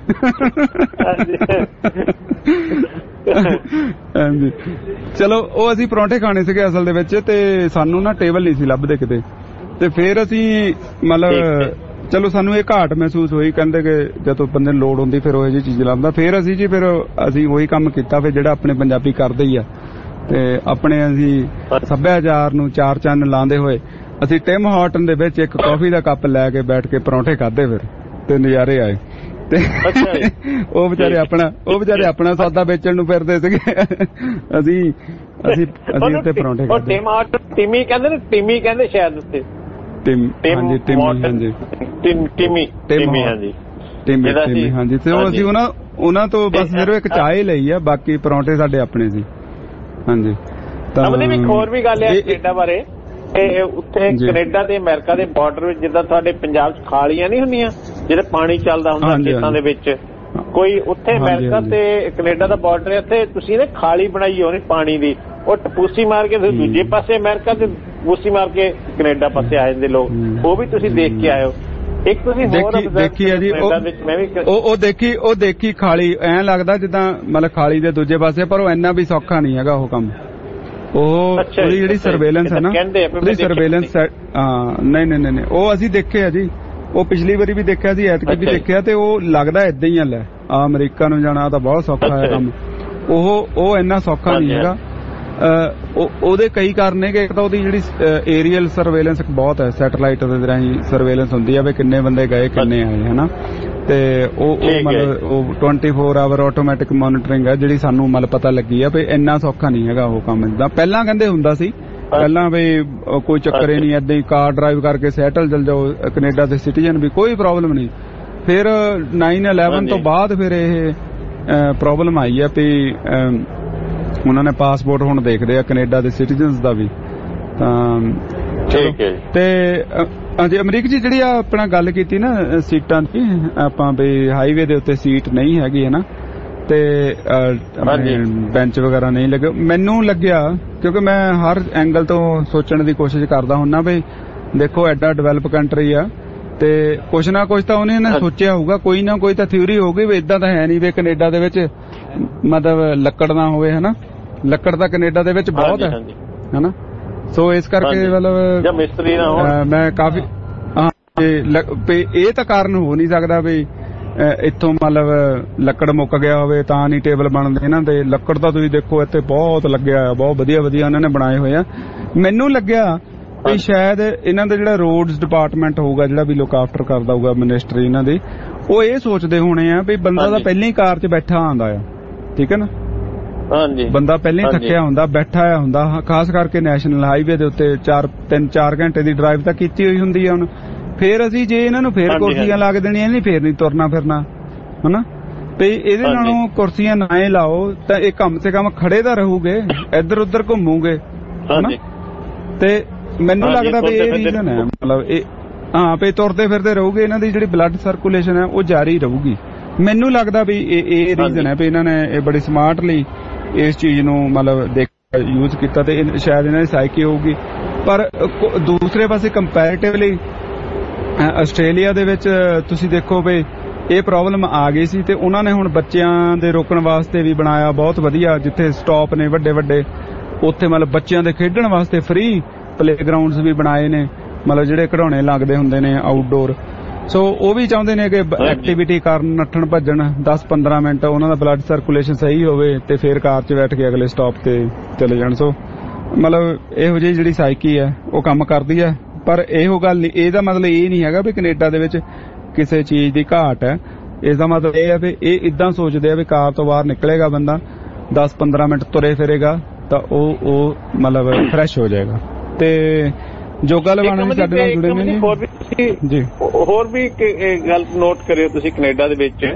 ਹਾਂਜੀ, ਚਲੋ ਉਹ ਅਸੀਂ ਪਰੌਂਠੇ ਖਾਣੇ ਸੀਗੇ ਅਸਲ ਦੇ ਵਿੱਚ, ਤੇ ਸਾਨੂੰ ਨਾ ਟੇਬਲ ਨਹੀਂ ਸੀ ਲੱਭਦੇ ਕਿਤੇ। ਤੇ ਫੇਰ ਅਸੀਂ ਮਤਲਬ ਚਲੋ ਸਾਨੂੰ ਇਹ ਘਾਟ ਮਹਿਸੂਸ ਹੋਈ, ਕਹਿੰਦੇ ਕਿ ਜਦੋਂ ਬੰਦੇ ਨੂੰ ਲੋੜ ਹੁੰਦੀ ਫਿਰ ਉਹ ਜਿਹੀ ਚੀਜ਼ ਲੱਭਦਾ। ਫੇਰ ਅਸੀਂ ਜੀ ਫਿਰ ਅਸੀਂ ਉਹੀ ਕੰਮ ਕੀਤਾ ਫਿਰ ਜਿਹੜਾ ਆਪਣੇ ਪੰਜਾਬੀ ਕਰਦੇ ਹੀ ਆ, ਤੇ ਆਪਣੇ ਅਸੀਂ ਸੱਭਿਆਚਾਰ ਨੂੰ ਚਾਰ ਚੰਨ ਲਾਉਂਦੇ ਹੋਏ ਅਸੀਂ ਟਿਮ ਹਾਰਟਨ ਦੇ ਵਿੱਚ ਇੱਕ ਕਾਫੀ ਦਾ ਕੱਪ ਲੈ ਕੇ ਬੈਠ ਕੇ ਪਰੌਂਠੇ ਖਾਦੇ ਫਿਰ, ਤੇ ਨਜ਼ਾਰੇ ਆਏ। ਤੇ ਉਹ ਵਿਚਾਰੇ ਆਪਣਾ ਉਹ ਵਿਚਾਰੇ ਆਪਣਾ ਸੌਦਾ ਵੇਚਣ ਨੂੰ ਫਿਰਦੇ ਸੀਗੇ, ਅਸੀਂ ਅਸੀਂ ਅਸੀਂ ਉੱਥੇ ਪਰੌਂਠੇ ਖਾਦੇ। ਟਿਮ ਹਾਰਟਨ ਟਿਮੀ ਕਹਿੰਦੇ ਨੇ, ਟਿਮੀ ਕਹਿੰਦੇ ਸ਼ਾਇਦ ਉੱਥੇ ਟਿਮ ਹਾਂਜੀ ਟਿਮੀ ਹਾਂਜੀ ਟਿਮੀ ਟਿਮੀ ਹਾਂਜੀ ਟਿਮੀ ਟਿਮੀ ਹਾਂਜੀ। ਤੇ ਉਹ ਅਸੀਂ ਉਹਨਾਂ ਉਹਨਾਂ ਤੋਂ ਬਸ ਸਿਰਫ ਇੱਕ ਚਾਹ ਹੀ ਲਈ ਆ, ਬਾਕੀ ਪਰੌਂਠੇ ਸਾਡੇ ਆਪਣੇ ਸੀ। ਹਾਂਜੀ, ਤਾਂ ਇੱਕ ਹੋਰ ਵੀ ਗੱਲ ਹੈ ਕੈਨੇਡਾ ਬਾਰੇ। ਇਹ ਉੱਥੇ ਕੈਨੇਡਾ ਤੇ ਅਮਰੀਕਾ ਦੇ ਬਾਰਡਰ ਵਿੱਚ ਜਿੱਦਾਂ ਤੁਹਾਡੇ ਪੰਜਾਬ 'ਚ ਖਾਲੀਆਂ ਨਹੀਂ ਹੁੰਦੀਆਂ ਜਿਹੜੇ ਪਾਣੀ ਚੱਲਦਾ ਹੁੰਦਾ ਖੇਤਾਂ ਦੇ ਵਿੱਚ, ਕੋਈ ਉੱਥੇ ਅਮਰੀਕਾ ਤੇ ਕੈਨੇਡਾ ਦਾ ਬਾਰਡਰ ਹੈ, ਉੱਥੇ ਤੁਸੀਂ ਨਾ ਖਾਲੀ ਬਣਾਈ ਹੋਣੀ ਪਾਣੀ ਦੀ, ਉਹ ਟਪੂਸੀ ਮਾਰ ਕੇ ਦੂਜੇ ਪਾਸੇ ਅਮਰੀਕਾ ਤੇ ਟਪੂਸੀ ਮਾਰ ਕੇ ਕੈਨੇਡਾ ਪਾਸੇ ਆ ਜਾਂਦੇ ਲੋਕ, ਉਹ ਵੀ ਤੁਸੀਂ ਦੇਖ ਕੇ ਆਇਓ। ਇੱਕ ਤੁਸੀਂ ਹੋਰ ਦੇਖੀ ਹੈ ਜੀ ਉਹ ਉਹ ਦੇਖੀ ਉਹ ਦੇਖੀ ਖਾਲੀ, ਐਂ ਲੱਗਦਾ ਜਿੱਦਾਂ ਮਤਲਬ ਖਾਲੀ ਦੇ ਦੂਜੇ ਪਾਸੇ, ਪਰ ਉਹ ਇੰਨਾ ਵੀ ਸੌਖਾ ਨਹੀਂ ਹੈਗਾ ਉਹ ਕੰਮ। ਉਹ ਉਹਦੀ ਜਿਹੜੀ ਸਰਵੇਲੈਂਸ ਹੈ ਨਾ, ਉਹਦੀ ਸਰਵੇਲੈਂਸ ਹਾਂ ਨਹੀਂ ਨਹੀਂ ਨਹੀਂ ਉਹ ਅਸੀਂ ਦੇਖਿਆ ਜੀ, ਉਹ ਪਿਛਲੀ ਵਾਰੀ ਵੀ ਦੇਖਿਆ ਸੀ, ਐਤਕੀ ਵੀ ਦੇਖਿਆ, ਤੇ ਉਹ ਲੱਗਦਾ ਏਦਾਂ ਹੀ ਲੈ ਆ ਅਮਰੀਕਾ ਨੂੰ ਜਾਣਾ ਤਾਂ ਬਹੁਤ ਸੌਖਾ ਹੈ ਕੰਮ। ਉਹ ਉਹ ਇੰਨਾ ਸੌਖਾ ਨਹੀਂ ਹੈਗਾ। ਉਹਦੇ ਕਈ ਕਾਰਨ ਨੇ ਕਿ ਇੱਕ ਤਾਂ ਉਹਦੀ ਜਿਹੜੀ ਏਰੀਅਲ ਸਰਵੇਲੈਂਸ ਬਹੁਤ ਹੈ, ਸੈਟੇਲਾਈਟ ਦੇ ਰਾਹੀਂ ਸਰਵੇਲੈਂਸ ਹੁੰਦੀ ਆ ਵੀ ਕਿੰਨੇ ਬੰਦੇ ਗਏ ਕਿੰਨੇ ਆਏ ਹਨਾ, ਤੇ ਉਹ ਮਤਲਬ ਉਹ twenty four hour automatic monitoring ਹੈ ਜਿਹੜੀ ਸਾਨੂੰ ਮਤਲਬ ਪਤਾ ਲੱਗੀ ਆ ਵੀ ਇੰਨਾ ਸੌਖਾ ਨਹੀਂ ਹੈਗਾ ਉਹ ਕੰਮ। ਜਿੱਦਾਂ ਪਹਿਲਾਂ ਕਹਿੰਦੇ ਹੁੰਦਾ ਸੀ, ਪਹਿਲਾਂ ਵੀ ਕੋਈ ਚੱਕਰ ਹੀ ਨਹੀਂ, ਏਦਾਂ ਹੀ ਕਾਰ ਡਰਾਈਵ ਕਰਕੇ ਸੈਟਲ ਚਲ ਜਾਓ, ਕੈਨੇਡਾ ਦੇ ਸਿਟੀਜ਼ਨ ਵੀ ਕੋਈ ਪ੍ਰੋਬਲਮ ਨਹੀਂ। ਫਿਰ ਨਾਈਨ ਇਲੈਵਨ ਤੋਂ ਬਾਅਦ ਫਿਰ ਇਹ ਪ੍ਰੋਬਲਮ ਆਈ ਆ ਵੀ ਉਹਨਾਂ ਨੇ ਪਾਸਪੋਰਟ ਹੁਣ ਦੇਖਦੇ ਆ ਕੈਨੇਡਾ ਦੇ ਸਿਟੀਜ਼ਨਸ ਦਾ ਵੀ। ਤਾਂ ਠੀਕ ਹੈ। ਤੇ ਹਾਂਜੀ ਅਮਰੀਕ ਜੀ ਜਿਹੜੀ ਆ ਆਪਣਾ ਗੱਲ ਕੀਤੀ ਨਾ ਸੀਟਾਂ ਦੀ, ਆਪਾਂ ਵੀ ਹਾਈਵੇ ਦੇ ਉੱਤੇ ਸੀਟ ਨਹੀਂ ਹੈਗੀ ਹੈ ਨਾ, ਤੇ ਆਪਣੇ ਬੈਂਚ ਵਗੈਰਾ ਨਹੀਂ ਲੱਗੇ, ਮੈਨੂੰ ਲੱਗਿਆ ਕਿਉਂਕਿ ਮੈਂ ਹਰ ਐਂਗਲ ਤੋਂ ਸੋਚਣ ਦੀ ਕੋਸ਼ਿਸ਼ ਕਰਦਾ ਹੁੰਨਾ ਵੀ ਦੇਖੋ ਐਡਾ ਡਿਵੈਲਪ ਕੰਟਰੀ ਆ, ਤੇ ਕੁਛ ਨਾ ਕੁਛ ਤਾਂ ਉਹਨੇ ਨਾ ਸੋਚਿਆ ਹੋਊਗਾ, ਕੋਈ ਨਾ ਕੋਈ ਤਾਂ ਥਿਊਰੀ ਹੋਊਗੀ ਵੀ ਇਦਾਂ ਤਾਂ ਹੈ ਨਹੀਂ ਵੀ ਕੈਨੇਡਾ ਦੇ ਵਿੱਚ ਮਤਲਬ ਲੱਕੜ ਨਾ ਹੋਵੇ ਹਨਾ, ਲੱਕੜ ਤਾਂ ਕੈਨੇਡਾ ਦੇ ਵਿੱਚ ਬਹੁਤ ਹੈ ਹਨਾ। ਸੋ ਇਸ ਕਰਕੇ ਮਤਲਬ ਮਿਸਤਰੀ ਨਾ ਹੋਣ ਮੈਂ ਕਾਫੀ ਹਾਂ ਇਹ ਤਾਂ ਕਾਰਨ ਹੋ ਨਹੀਂ ਸਕਦਾ ਵੀ ਇੱਥੋਂ ਮਤਲਬ ਲੱਕੜ ਮੁੱਕ ਗਿਆ ਹੋਵੇ ਤਾਂ ਨਹੀਂ ਟੇਬਲ ਬਣਦੇ ਇਹਨਾਂ ਦੇ। ਲੱਕੜ ਤਾਂ ਤੁਸੀਂ ਦੇਖੋ ਇੱਥੇ ਬਹੁਤ ਲੱਗਿਆ, ਬਹੁਤ ਵਧੀਆ ਵਧੀਆ ਉਹਨਾਂ ਨੇ ਬਣਾਏ ਹੋਏ ਆ। ਮੈਨੂੰ ਲੱਗਿਆ ਵੀ ਸ਼ਾਇਦ ਇਹਨਾਂ ਦਾ ਜਿਹੜਾ ਰੋਡਸ ਡਿਪਾਰਟਮੈਂਟ ਹੋਊਗਾ, ਜਿਹੜਾ ਵੀ ਲੁੱਕ ਆਫਟਰ ਕਰਦਾ ਹੋਊਗਾ ਮਿਨਿਸਟਰੀ ਇਹਨਾਂ ਦੀ, ਉਹ ਇਹ ਸੋਚਦੇ ਹੋਣੇ ਆ ਵੀ ਬੰਦਾ ਤਾਂ ਪਹਿਲਾਂ ਹੀ ਕਾਰ 'ਚ ਬੈਠਾ ਆਉਂਦਾ ਆ, ਠੀਕ ਹੈ ਨਾ। ਹਾਂਜੀ, ਬੰਦਾ ਪਹਿਲਾਂ ਹੀ ਥੱਕਿਆ ਹੁੰਦਾ, ਬੈਠਾ ਆ ਹੁੰਦਾ, ਖਾਸ ਕਰਕੇ ਨੈਸ਼ਨਲ ਹਾਈਵੇ ਦੇ ਉੱਤੇ ਚਾਰ ਤਿੰਨ ਚਾਰ ਘੰਟੇ ਦੀ ਡਰਾਈਵ ਤਾਂ ਕੀਤੀ ਹੋਈ ਹੁੰਦੀ ਆ। ਹੁਣ ਫੇਰ ਅਸੀਂ ਜੇ ਇਹਨਾਂ ਨੂੰ ਫੇਰ ਕੁਰਸੀਆਂ ਲਾ ਕੇ ਦੇਣੀਆਂ ਨਹੀਂ, ਫੇਰ ਨਹੀਂ ਤੁਰਨਾ ਫਿਰਨਾ ਹਨਾ। ਤੇ ਇਹਦੇ ਨਾਲੋਂ ਕੁਰਸੀਆਂ ਨਾ ਹੀ ਲਾਓ ਤਾਂ ਇਹ ਕਮ ਸੇ ਕਮ ਖੜੇ ਤਾਂ ਰਹੂਗੇ, ਇੱਧਰ ਉੱਧਰ ਘੁੰਮੂਗੇ ਹਨਾ। ਤੇ ਮੈਨੂੰ ਲੱਗਦਾ ਵੀ ਇਹ ਰੀਜ਼ਨ ਹੈ, ਮਤਲਬ ਇਹ ਹਾਂ ਵੀ ਤੁਰਦੇ ਫਿਰਦੇ ਰਹੂਗੇ, ਇਹਨਾਂ ਦੀ ਜਿਹੜੀ ਬਲੱਡ ਸਰਕੂਲੇਸ਼ਨ ਹੈ ਉਹ ਜਾਰੀ ਰਹੂਗੀ। ਮੈਨੂੰ ਲੱਗਦਾ ਵੀ ਇਹ ਇਹ ਰੀਜ਼ਨ ਹੈ ਵੀ ਇਹਨਾਂ ਨੇ ਇਹ ਬੜੀ ਸਮਾਰਟਲੀ ਇਸ ਚੀਜ਼ ਨੂੰ ਮਤਲਬ ਦੇਖ ਯੂਜ਼ ਕੀਤਾ ਤੇ ਸ਼ਾਇਦ ਇਹਨਾਂ ਦੀ ਸਾਈਕੀ ਹੋਊਗੀ। ਪਰ ਦੂਸਰੇ ਪਾਸੇ ਕੰਪੈਰੀਟਿਵਲੀ ਆਸਟ੍ਰੇਲੀਆ ਦੇ ਵਿੱਚ ਤੁਸੀਂ ਦੇਖੋ ਵੀ ਇਹ ਪ੍ਰੋਬਲਮ ਆ ਗਈ ਸੀ ਤੇ ਉਹਨਾਂ ਨੇ ਹੁਣ ਬੱਚਿਆਂ ਦੇ ਰੋਕਣ ਵਾਸਤੇ ਵੀ ਬਣਾਇਆ ਬਹੁਤ ਵਧੀਆ, ਜਿੱਥੇ ਸਟਾਪ ਨੇ ਵੱਡੇ ਵੱਡੇ ਉੱਥੇ ਮਤਲਬ ਬੱਚਿਆਂ ਦੇ ਖੇਡਣ ਵਾਸਤੇ ਫ੍ਰੀ ਪਲੇਗਰਾਉਂਡਸ ਵੀ ਬਣਾਏ ਨੇ, ਮਤਲਬ ਜਿਹੜੇ ਖਿਡੌਣੇ ਲੱਗਦੇ ਹੁੰਦੇ ਨੇ ਆਊਟਡੋਰ। ਸੋ ਉਹ ਵੀ ਚਾਹੁੰਦੇ ਨੇ ਕਿ ਐਕਟੀਵਿਟੀ ਕਰਨ, ਨੱਠਣ ਭੱਜਣ ਦਸ ਪੰਦਰਾਂ ਮਿੰਟ, ਉਹਨਾਂ ਦਾ ਬਲੱਡ ਸਰਕੂਲੇਸ਼ਨ ਸਹੀ ਹੋਵੇ ਤੇ ਫਿਰ ਕਾਰ 'ਚ ਬੈਠ ਕੇ ਅਗਲੇ ਸਟਾਪ ਤੇ ਚਲੇ ਜਾਣ। ਸੋ ਮਤਲਬ ਇਹੋ ਜਿਹੀ ਜਿਹੜੀ ਸਾਈਕੀ ਹੈ ਉਹ ਕੰਮ ਕਰਦੀ ਹੈ। ਪਰ ਇਹੋ ਗੱਲ ਨਹੀਂ, ਇਹਦਾ ਮਤਲਬ ਇਹ ਨਹੀਂ ਹੈਗਾ ਵੀ ਕੈਨੇਡਾ ਦੇ ਵਿੱਚ ਕਿਸੇ ਚੀਜ਼ ਦੀ ਘਾਟ ਹੈ। ਇਸ ਦਾ ਮਤਲਬ ਇਹ ਹੈ ਵੀ ਇਹ ਇਦਾਂ ਸੋਚਦੇ ਆ ਵੀ ਕਾਰ ਤੋਂ ਬਾਹਰ ਨਿਕਲੇਗਾ ਬੰਦਾ ਦਸ ਪੰਦਰਾਂ ਮਿੰਟ ਤੁਰੇ ਫਿਰੇਗਾ ਤਾਂ ਉਹ ਉਹ ਮਤਲਬ ਫਰੈਸ਼ ਹੋ ਜਾਏਗਾ। ਤੇ ਜੋਗਾ ਲਵਾਣਾ ਵੀ ਸਾਡੇ ਨਾਲ ਜੁੜੇ ਨੇ ਜੀ। ਹੋਰ ਵੀ ਇੱਕ ਗੱਲ ਨੋਟ ਕਰਿਓ ਤੁਸੀਂ, ਕੈਨੇਡਾ ਦੇ ਵਿੱਚ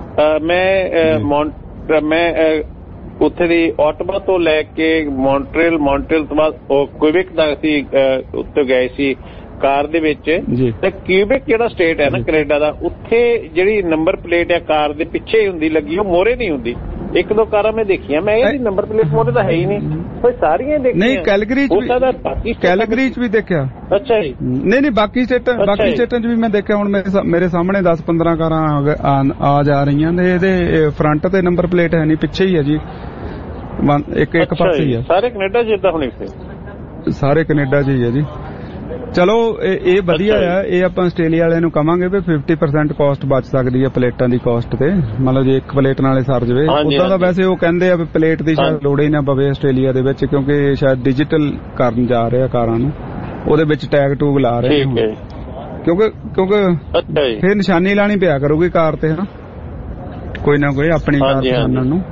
ਮੈਂ ਮੈਂ ਉੱਥੇ ਦੀ ਆਟੋਬਾ ਤੋਂ ਲੈ ਕੇ ਮੌਂਟਰੀਅਲ, ਮੌਂਟਰੀਅਲ ਤੋਂ ਬਾਅਦ ਉਹ ਕੁਇਬਿਕ ਦਾ ਅਸੀਂ ਉੱਤੇ ਗਏ ਸੀ ਕਾਰ ਦੇ ਵਿੱਚ। ਤੇ ਕਿਊਬਿਕ ਜਿਹੜਾ ਸਟੇਟ ਹੈ ਨਾ ਕੈਨੇਡਾ ਦਾ, ਉੱਥੇ ਜਿਹੜੀ ਨੰਬਰ ਪਲੇਟ ਹੈ ਕਾਰ ਦੇ ਪਿੱਛੇ ਹੁੰਦੀ ਲੱਗੀ, ਉਹ ਮੋਰੇ ਨਹੀਂ ਹੁੰਦੀ। ਇੱਕ ਦੋ ਕਾਰਾਂ ਮੈਂ ਦੇਖੀਆਂ, ਮੈਂ ਇਹਦੀ ਨੰਬਰ ਪਲੇਟ ਮੋਰੇ ਤਾਂ ਹੈ ਹੀ ਨਹੀਂ, ਕੋਈ ਸਾਰੀਆਂ ਦੇਖੀਆਂ। ਨਹੀਂ ਕੈਲਗਰੀ ਚ ਵੀ, ਕੈਲਗਰੀ ਚ ਵੀ ਦੇਖਿਆ। ਅੱਛਾ ਜੀ। ਨਹੀਂ ਨਹੀਂ ਬਾਕੀ ਸਟੇਟਾਂ ਬਾਕੀ ਸਟੇਟਾਂ ਚ ਵੀ ਮੈਂ ਦੇਖਿਆ। ਹੁਣ ਮੇਰੇ ਸਾਹਮਣੇ ਦਸ ਪੰਦਰਾਂ ਕਾਰਾਂ ਆ ਜਾ ਰਹੀਆਂ ਨੇ, ਇਹਦੇ ਫਰੰਟ ਤੇ ਨੰਬਰ ਪਲੇਟ ਹੈ ਨਹੀਂ, ਪਿੱਛੇ ਹੀ ਹੈ ਜੀ, ਇੱਕ ਇੱਕ ਪਾਸੇ ਹੀ ਹੈ। ਸਾਰੇ ਕੈਨੇਡਾ ਚ ਇਦਾਂ ਹੋਣੀ ਸੀ, ਸਾਰੇ ਕੈਨੇਡਾ ਚ ਹੀ ਹੈ ਜੀ। ਚਲੋ ਇਹ ਵਧੀਆ ਆ। ਇਹ ਆਪਾਂ ਆਸਟ੍ਰੇਲੀਆ ਵਾਲਿਆਂ ਨੂੰ ਕਵਾਂਗੇ ਵੀ ਫਿਫਟੀ ਪਰਸੈਂਟ ਕਾਸਟ ਬਚ ਸਕਦੀ ਹੈ ਪਲੇਟਾਂ ਦੀ ਕਾਸਟ ਤੇ, ਮਤਲਬ ਜੇ ਇੱਕ ਪਲੇਟ ਨਾਲੇ ਸਰ ਜਵੇ। ਉਦਾਂ ਤਾਂ ਵੈਸੇ ਉਹ ਕਹਿੰਦੇ ਆ ਵੀ ਪਲੇਟ ਦੀ ਸ਼ਾਇਦ ਲੋੜ ਹੀ ਨਾ ਪਵੇ ਆਸਟ੍ਰੇਲੀਆ ਦੇ ਵਿੱਚ, ਕਿਉਂਕਿ ਸ਼ਾਇਦ ਡਿਜੀਟਲ ਕਰਨ ਜਾ ਰਹੇ ਆ ਕਾਰਾਂ ਨੂੰ, ਉਹਦੇ ਵਿੱਚ ਟੈਗ ਟੂਗ ਲਾ ਰਹੇ ਨੇ, ਕਿਉਂਕਿ ਕਿਉਂਕਿ ਫਿਰ ਨਿਸ਼ਾਨੀ ਲਾਣੀ ਪਿਆ ਕਰੂਗੀ ਕਾਰ ਤੇ ਹਨਾ, ਕੋਈ ਨਾ ਕੋਈ ਆਪਣੀ ਕਾਰ ਪਛਾਣਨ ਨੂੰ।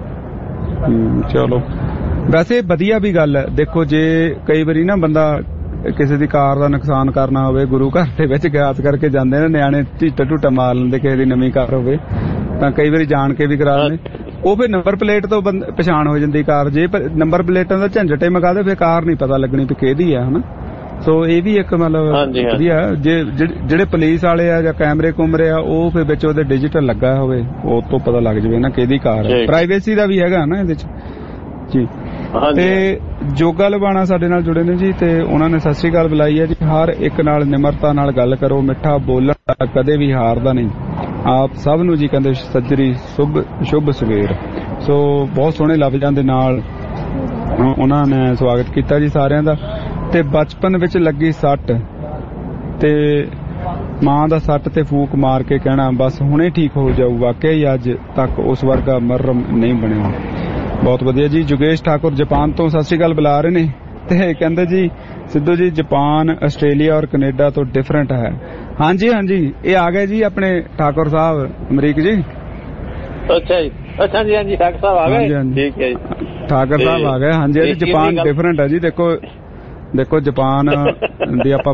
ਚਲੋ ਵੈਸੇ ਵਧੀਆ ਵੀ ਗੱਲ ਹੈ। ਦੇਖੋ ਜੇ ਕਈ ਵਾਰੀ ਨਾ ਬੰਦਾ ਕਿਸੇ ਦੀ ਕਾਰ ਦਾ ਨੁਕਸਾਨ ਕਰਨਾ ਹੋਵੇ, ਗੁਰੂ ਘਰ ਦੇ ਵਿੱਚ ਗਾਤ ਕਰਕੇ ਜਾਂਦੇ ਨੇ ਨਿਆਣੇ, ਝੀਟਾ ਝੂਟਾ ਮਾਰ ਲੈਂਦੇ, ਕਿਸੇ ਦੀ ਨਵੀਂ ਕਾਰ ਹੋਵੇ ਤਾਂ ਕਈ ਵਾਰੀ ਜਾਣ ਕੇ ਵੀ ਕਰਾ ਦਿੰਦੇ, ਉਹ ਫਿਰ ਨੰਬਰ ਪਲੇਟ ਤੋਂ ਪਛਾਣ ਹੋ ਜਾਂਦੀ ਕਾਰ। ਜੇ ਨੰਬਰ ਪਲੇਟਾਂ ਦਾ ਝੰਜਟੇ ਮਗਾ ਦੇ ਫਿਰ ਕਾਰ ਨਹੀਂ ਪਤਾ ਲੱਗਣੀ ਵੀ ਕਿਹਦੀ ਆ ਹਨਾ। ਸੋ ਇਹ ਵੀ ਇੱਕ ਮਤਲਬ ਵਧੀਆ, ਜੇ ਜਿਹੜੇ ਪੁਲਿਸ ਵਾਲੇ ਆ ਜਾਂ ਕੈਮਰੇ ਕੁਮਰੇ ਆ ਉਹ ਫਿਰ ਵਿੱਚ ਉਹਦੇ ਡਿਜੀਟਲ ਲੱਗਾ ਹੋਵੇ, ਉਹ ਤੋਂ ਪਤਾ ਲੱਗ ਜਾਵੇ ਨਾ ਕਿਹਦੀ ਕਾਰ ਹੈ। ਪ੍ਰਾਈਵੇਸੀ ਦਾ ਵੀ ਹੈਗਾ ਨਾ ਇਹਦੇ ਚ ਜੀ। ਤੇ ਜੋਗਾ ਲਵਾਣਾ ਸਾਡੇ ਨਾਲ ਜੁੜੇ ਨੇ ਜੀ, ਤੇ ਉਹਨਾਂ ਨੇ ਸਤਿ ਸ੍ਰੀ ਅਕਾਲ ਬੁਲਾਈ ਹੈ ਜੀ। ਹਰ ਇੱਕ ਨਾਲ ਨਿਮਰਤਾ ਨਾਲ ਗੱਲ ਕਰੋ, ਮਿੱਠਾ ਬੋਲਣ ਕਦੇ ਵੀ ਹਾਰਦਾ ਨਹੀਂ, ਆਪ ਸਭ ਨੂੰ ਜੀ ਕਹਿੰਦੇ ਸੱਜਰੀ ਸ਼ੁਭ ਸ਼ੁਭ ਸਵੇਰ। ਸੋ ਬਹੁਤ ਸੋਹਣੇ ਲਫ਼ਜ਼ਾਂ ਦੇ ਨਾਲ ਉਹਨਾਂ ਨੇ ਸਵਾਗਤ ਕੀਤਾ ਜੀ ਸਾਰਿਆਂ ਦਾ। ਤੇ ਬਚਪਨ ਵਿੱਚ ਲੱਗੀ ਸੱਟ ਤੇ ਮਾਂ ਦਾ ਸੱਟ ਤੇ ਫੂਕ ਮਾਰ ਕੇ ਕਹਿਣਾ ਬਸ ਹੁਣੇ ਠੀਕ ਹੋ ਜਾਊ, ਵਾਕਿਆ ਅੱਜ ਤੱਕ ਉਸ ਵਰਗਾ ਮਰਮ ਨਹੀਂ ਬਣਿਆ। ਬਹੁਤ ਵਧੀਆ ਜੀ। ਜੁਗੇਸ਼ ਠਾਕੁਰ ਜਾਪਾਨ ਤੋਂ ਸਤਿ ਸ੍ਰੀ ਅਕਾਲ ਬੁਲਾ ਰਹੇ ਨੇ ਤੇ ਕਹਿੰਦੇ ਜੀ ਸਿੱਧੂ ਜੀ ਜਾਪਾਨ ਆਸਟ੍ਰੇਲੀਆ ਔਰ ਕੈਨੇਡਾ ਤੋਂ ਡਿਫਰੈਂਟ ਹੈ। ਹਾਂਜੀ ਹਾਂਜੀ ਇਹ ਆ ਗਏ ਜੀ ਆਪਣੇ ਠਾਕੁਰ ਸਾਹਿਬ ਅਮਰੀਕ ਜੀ। ਅੱਛਾ ਜੀ। ਅੱਛਾ ਜੀ ਹਾਂਜੀ ਠਾਕੁਰ ਸਾਹਿਬ ਆ ਗਏ। ਠੀਕ ਹੈ ਜੀ ਠਾਕੁਰ ਸਾਹਿਬ ਆ ਗਏ। ਹਾਂਜੀ ਜੀ ਜਾਪਾਨ ਡਿਫਰੈਂਟ ਹੈ ਜੀ। ਦੇਖੋ ਦੇਖੋ ਜਾਪਾਨ ਦੀ ਆਪਾਂ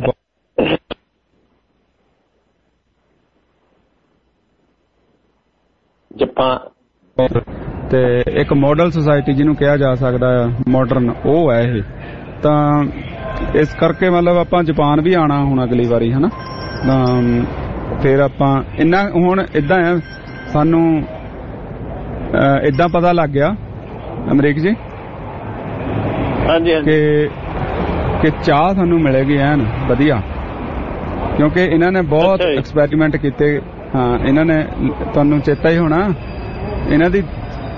ਜਾਪਾਨ ਤੇ ਇੱਕ ਮਾਡਲ ਸੁਸਾਇਟੀ ਜਿਹਨੂੰ ਕਿਹਾ ਜਾ ਸਕਦਾ ਆ ਮਾਡਰਨ, ਉਹ ਹੈ ਇਹ। ਤਾਂ ਇਸ ਕਰਕੇ ਮਤਲਬ ਆਪਾਂ ਜਾਪਾਨ ਵੀ ਆਉਣਾ ਹੁਣ ਅਗਲੀ ਵਾਰੀ ਹਨਾ। ਤਾਂ ਫਿਰ ਆਪਾਂ ਇੰਨਾ ਹੁਣ ਇਦਾਂ ਆ, ਸਾਨੂੰ ਇਦਾਂ ਪਤਾ ਲੱਗ ਗਿਆ ਅਮਰੀਕ ਜੀ ਹਾਂਜੀ ਕਿ ਕਿ ਚਾਹ ਸਾਨੂੰ ਮਿਲੇਗੀ ਐਨ ਵਧੀਆ, ਕਿਉਂਕਿ ਇਹਨਾਂ ਨੇ ਬਹੁਤ ਐਕਸਪੈਰੀਮੈਂਟ ਕੀਤੇ। ਹਾਂ ਇਹਨਾਂ ਨੇ ਤੁਹਾਨੂੰ ਚੇਤਾ ਹੀ ਹੋਣਾ, ਇਹਨਾਂ ਦੀ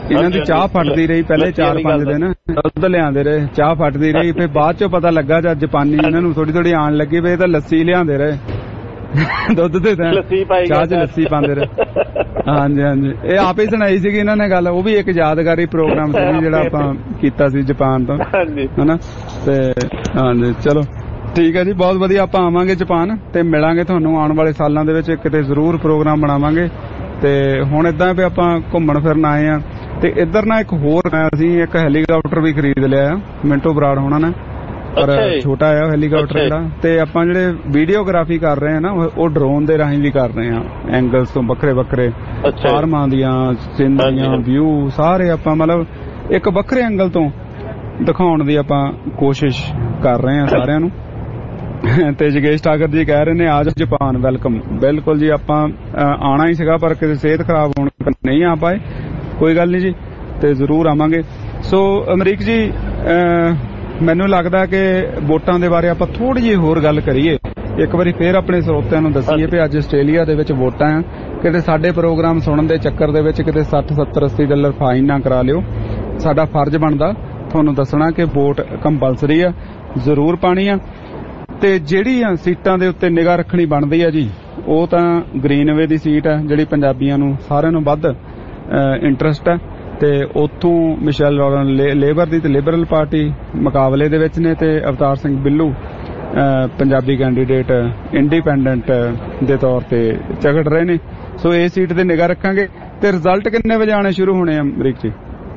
ਇਹਨਾਂ ਦੀ ਚਾਹ ਫਟਦੀ ਰਹੀ ਪਹਿਲੇ ਚਾਰ ਪੰਜ ਦਿਨ, ਦੁੱਧ ਲਿਆਂਦੇ ਰਹੇ, ਚਾਹ ਫਟਦੀ ਰਹੀ, ਫਿਰ ਬਾਅਦ ਚੋਂ ਪਤਾ ਲੱਗਾ ਜਦ ਜਾਪਾਨੀ ਇਹਨਾਂ ਨੂੰ ਥੋੜੀ ਥੋੜੀ ਆਣ ਲੱਗੀ ਵੀ ਇਹ ਤਾਂ ਲੱਸੀ ਲਿਆਂਦੇ ਰਹੇ ਦੁੱਧ ਤੇ ਚਾਹ ਚ ਲੱਸੀ ਪਾਉਂਦੇ ਰਹੇ। ਹਾਂਜੀ ਹਾਂਜੀ, ਇਹ ਆਪ ਹੀ ਸੁਣਾਈ ਸੀਗੀ ਇਹਨਾਂ ਨੇ ਗੱਲ, ਉਹ ਵੀ ਇੱਕ ਯਾਦਗਾਰੀ ਪ੍ਰੋਗਰਾਮ ਸੀ ਜਿਹੜਾ ਆਪਾਂ ਕੀਤਾ ਸੀ ਜਾਪਾਨ ਤੋਂ, ਹਨਾ। ਤੇ ਹਾਂਜੀ ਚਲੋ ਠੀਕ ਹੈ ਜੀ, ਬਹੁਤ ਵਧੀਆ। ਆਪਾਂ ਆਵਾਂਗੇ ਜਾਪਾਨ ਤੇ ਮਿਲਾਂਗੇ ਤੁਹਾਨੂੰ ਆਉਣ ਵਾਲੇ ਸਾਲਾਂ ਦੇ ਵਿੱਚ, ਕਿਤੇ ਜ਼ਰੂਰ ਪ੍ਰੋਗਰਾਮ ਬਣਾਵਾਂਗੇ। ਤੇ ਹੁਣ ਏਦਾਂ ਵੀ ਆਪਾਂ ਘੁੰਮਣ ਫਿਰਨ ਆਏ ਆ ਤੇ ਇੱਧਰ ਨਾ ਇੱਕ ਹੋਰ ਅਸੀਂ ਇੱਕ ਹੈਲੀਕਾਪਟਰ ਵੀ ਖਰੀਦ ਲਿਆ ਮਿੰਟੂ ਬਰਾੜ ਹੋਣਾ ਨੇ, ਪਰ ਛੋਟਾ ਆ ਹੈਲੀਕਾਪਟਰ ਜਿਹੜਾ। ਤੇ ਆਪਾਂ ਜਿਹੜੇ ਵੀਡੀਓਗ੍ਰਾਫੀ ਕਰ ਰਹੇ ਆ ਨਾ ਉਹ ਡਰੋਨ ਦੇ ਰਾਹੀਂ ਵੀ ਕਰ ਰਹੇ ਆ, ਐਂਗਲਸ ਤੋਂ ਵੱਖਰੇ ਵੱਖਰੇ, ਫਾਰਮਾਂ ਦੀਆਂ, ਸਿੰਧ ਦੀਆਂ ਵਿਊ ਸਾਰੇ ਆਪਾਂ ਮਤਲਬ ਇੱਕ ਵੱਖਰੇ ਐਂਗਲ ਤੋਂ ਦਿਖਾਉਣ ਦੀ ਆਪਾਂ ਕੋਸ਼ਿਸ਼ ਕਰ ਰਹੇ ਆ ਸਾਰਿਆਂ ਨੂੰ। ਤੇ ਜਗੇਸ਼ ਠਾਕਰ ਜੀ ਕਹਿ ਰਹੇ ਨੇ ਆ ਜਾਓ ਜਾਪਾਨ, ਵੈਲਕਮ। ਬਿਲਕੁਲ ਜੀ, ਆਪਾਂ ਆਉਣਾ ਹੀ ਸੀਗਾ ਪਰ ਕਿਸੇ ਸਿਹਤ ਖਰਾਬ ਹੋਣ ਨਹੀਂ ਆ ਪਾਏ, ਕੋਈ ਗੱਲ ਨਹੀਂ ਜੀ, ਤੇ ਜ਼ਰੂਰ ਆਵਾਂਗੇ। ਸੋ ਅਮਰੀਕ ਜੀ, ਮੈਨੂੰ ਲੱਗਦਾ ਕਿ ਵੋਟਾਂ ਦੇ ਬਾਰੇ ਆਪਾਂ ਥੋੜੀ ਜਿਹੀ ਹੋਰ ਗੱਲ ਕਰੀਏ, ਇੱਕ ਵਾਰੀ ਫੇਰ ਆਪਣੇ ਸਰੋਤਿਆਂ ਨੂੰ ਦੱਸੀਏ ਵੀ ਅੱਜ ਆਸਟ੍ਰੇਲੀਆ ਦੇ ਵਿੱਚ ਵੋਟਾਂ ਆ। ਕਿਤੇ ਸਾਡੇ ਪ੍ਰੋਗਰਾਮ ਸੁਣਨ ਦੇ ਚੱਕਰ ਦੇ ਵਿੱਚ ਕਿਤੇ ਸੱਠ ਸੱਤਰ ਅੱਸੀ ਡਾਲਰ ਫਾਈਨ ਨਾ ਕਰਾ ਲਿਓ। ਸਾਡਾ ਫਰਜ਼ ਬਣਦਾ ਤੁਹਾਨੂੰ ਦੱਸਣਾ ਕਿ ਵੋਟ ਕੰਪਲਸਰੀ ਆ, ਜ਼ਰੂਰ ਪਾਣੀ ਆ। ਤੇ ਜਿਹੜੀਆਂ ਸੀਟਾਂ ਦੇ ਉੱਤੇ ਨਿਗਾਹ ਰੱਖਣੀ ਬਣਦੀ ਆ ਜੀ, ਉਹ ਤਾਂ ਗ੍ਰੀਨਵੇ ਦੀ ਸੀਟ ਆ ਜਿਹੜੀ ਪੰਜਾਬੀਆਂ ਨੂੰ ਸਾਰਿਆਂ ਨੂੰ ਵੱਧ ਇੰਟਰਸਟ ਹੈ। ਤੇ ਉੱਥੋਂ ਮਿਸ਼ੈਲ ਰੌਲਨ ਲੇਬਰ ਦੀ ਤੇ ਲਿਬਰਲ ਪਾਰਟੀ ਮੁਕਾਬਲੇ ਦੇ ਵਿੱਚ ਨੇ, ਤੇ ਅਵਤਾਰ ਸਿੰਘ ਬਿੱਲੂ ਪੰਜਾਬੀ ਕੈਂਡੀਡੇਟ ਇੰਡੀਪੈਂਡੈਂਟ ਦੇ ਤੌਰ ਤੇ ਝਗੜ ਰਹੇ ਨੇ। ਸੋ ਇਹ ਸੀਟ ਤੇ ਨਿਗਾਹ ਰੱਖਾਂਗੇ। ਤੇ ਰਿਜ਼ਲਟ ਕਿੰਨੇ ਵਜੇ ਆਣੇ ਸ਼ੁਰੂ ਹੋਣੇ ਆ ਅਮਰੀਕ ਜੀ?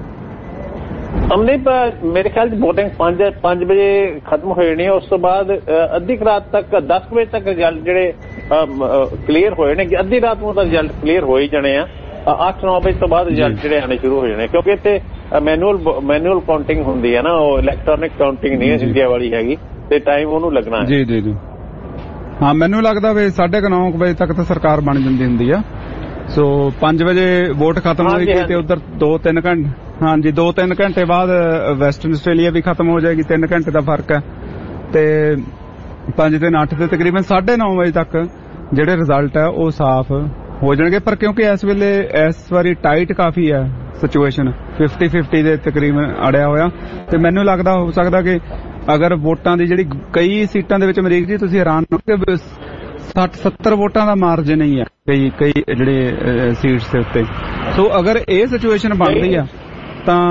ਅਮਨੀਪ ਮੇਰੇ ਖਿਆਲ ਚ ਵੋਟਿੰਗ ਪੰਜ ਪੰਜ ਵਜੇ ਖਤਮ ਹੋ ਜਾਣੀ ਹੈ। ਉਸ ਤੋਂ ਬਾਅਦ ਅੱਧੀ ਰਾਤ ਤੱਕ ਦਸ ਵਜੇ ਤੱਕ ਰਿਜ਼ਲਟ ਜਿਹੜੇ ਕਲੀਅਰ ਹੋਏ ਨੇ, ਅੱਧੀ ਰਾਤ ਨੂੰ ਤਾਂ ਰਿਜ਼ਲਟ ਕਲੀਅਰ ਹੋ ਹੀ ਜਾਣੇ ਆ। ਅੱਠ ਨੌ ਵਜੇ ਤੋਂ ਬਾਅਦ ਰਿਜ਼ਲਟ ਜਿਹੜੇ ਆਣੇ ਸ਼ੁਰੂ ਹੋ ਜਾਣੇ, ਕਿਉਂਕਿ ਇੱਥੇ ਮੈਨੂਅਲ ਮੈਨੂਅਲ ਕਾਊਂਟਿੰਗ ਹੁੰਦੀ ਹੈ ਨਾ, ਉਹ ਇਲੈਕਟ੍ਰੋਨਿਕ ਕਾਊਂਟਿੰਗ ਨਹੀਂ ਇੰਡੀਆ ਵਾਲੀ ਹੈਗੀ, ਤੇ ਟਾਈਮ ਉਹਨੂੰ ਲੱਗਣਾ। ਜੀ ਜੀ ਜੀ ਹਾਂ, ਮੈਨੂੰ ਲੱਗਦਾ ਵੀ ਸਾਢੇ ਕੁ ਨੌ ਵਜੇ ਤੱਕ ਤਾਂ ਸਰਕਾਰ ਬਣ ਜਾਂਦੀ ਹੁੰਦੀ ਆ। ਸੋ ਪੰਜ ਵਜੇ ਵੋਟ ਖਤਮ ਹੋਏਗੀ ਤੇ ਉਧਰ ਦੋ ਤਿੰਨ ਘੰਟੇ ਹਾਂਜੀ ਦੋ ਤਿੰਨ ਘੰਟੇ ਬਾਅਦ ਵੈਸਟਰਨ ਆਸਟ੍ਰੇਲੀਆ ਵੀ ਖਤਮ ਹੋ ਜਾਏਗੀ। ਤਿੰਨ ਘੰਟੇ ਦਾ ਫਰਕ ਹੈ। ਤੇ ਪੰਜ ਤਿੰਨ ਅੱਠ ਤੇ ਤਕਰੀਬਨ ਸਾਢੇ ਨੌ ਵਜੇ ਤੱਕ ਜਿਹੜੇ ਰਿਜ਼ਲਟ ਹੈ ਉਹ ਸਾਫ਼ ਹੋ ਜਾਣਗੇ। ਪਰ ਕਿਉਂਕਿ ਇਸ ਵੇਲੇ ਇਸ ਵਾਰੀ ਟਾਈਟ ਕਾਫੀ ਹੈ ਸਿਚੁਏਸ਼ਨ, ਫਿਫਟੀ ਫਿਫਟੀ ਦੇ ਤਕਰੀਬਨ ਅੜਿਆ ਹੋਇਆ। ਤੇ ਮੈਨੂੰ ਲੱਗਦਾ ਹੋ ਸਕਦਾ ਕਿ ਅਗਰ ਵੋਟਾਂ ਦੀ ਜਿਹੜੀ ਕਈ ਸੀਟਾਂ ਦੇ ਵਿੱਚ ਅਮਰੀਕ ਜੀ ਤੁਸੀਂ ਹੈਰਾਨ ਹੋ ਕਿ ਸੱਠ ਸੱਤਰ ਵੋਟਾਂ ਦਾ ਮਾਰਜਨ ਹੀ ਹੈ ਕਈ ਕਈ ਜਿਹੜੇ ਸੀਟਸ ਦੇ ਉੱਤੇ। ਸੋ ਅਗਰ ਇਹ ਸਿਚੁਏਸ਼ਨ ਬਣਦੀ ਆ ਤਾਂ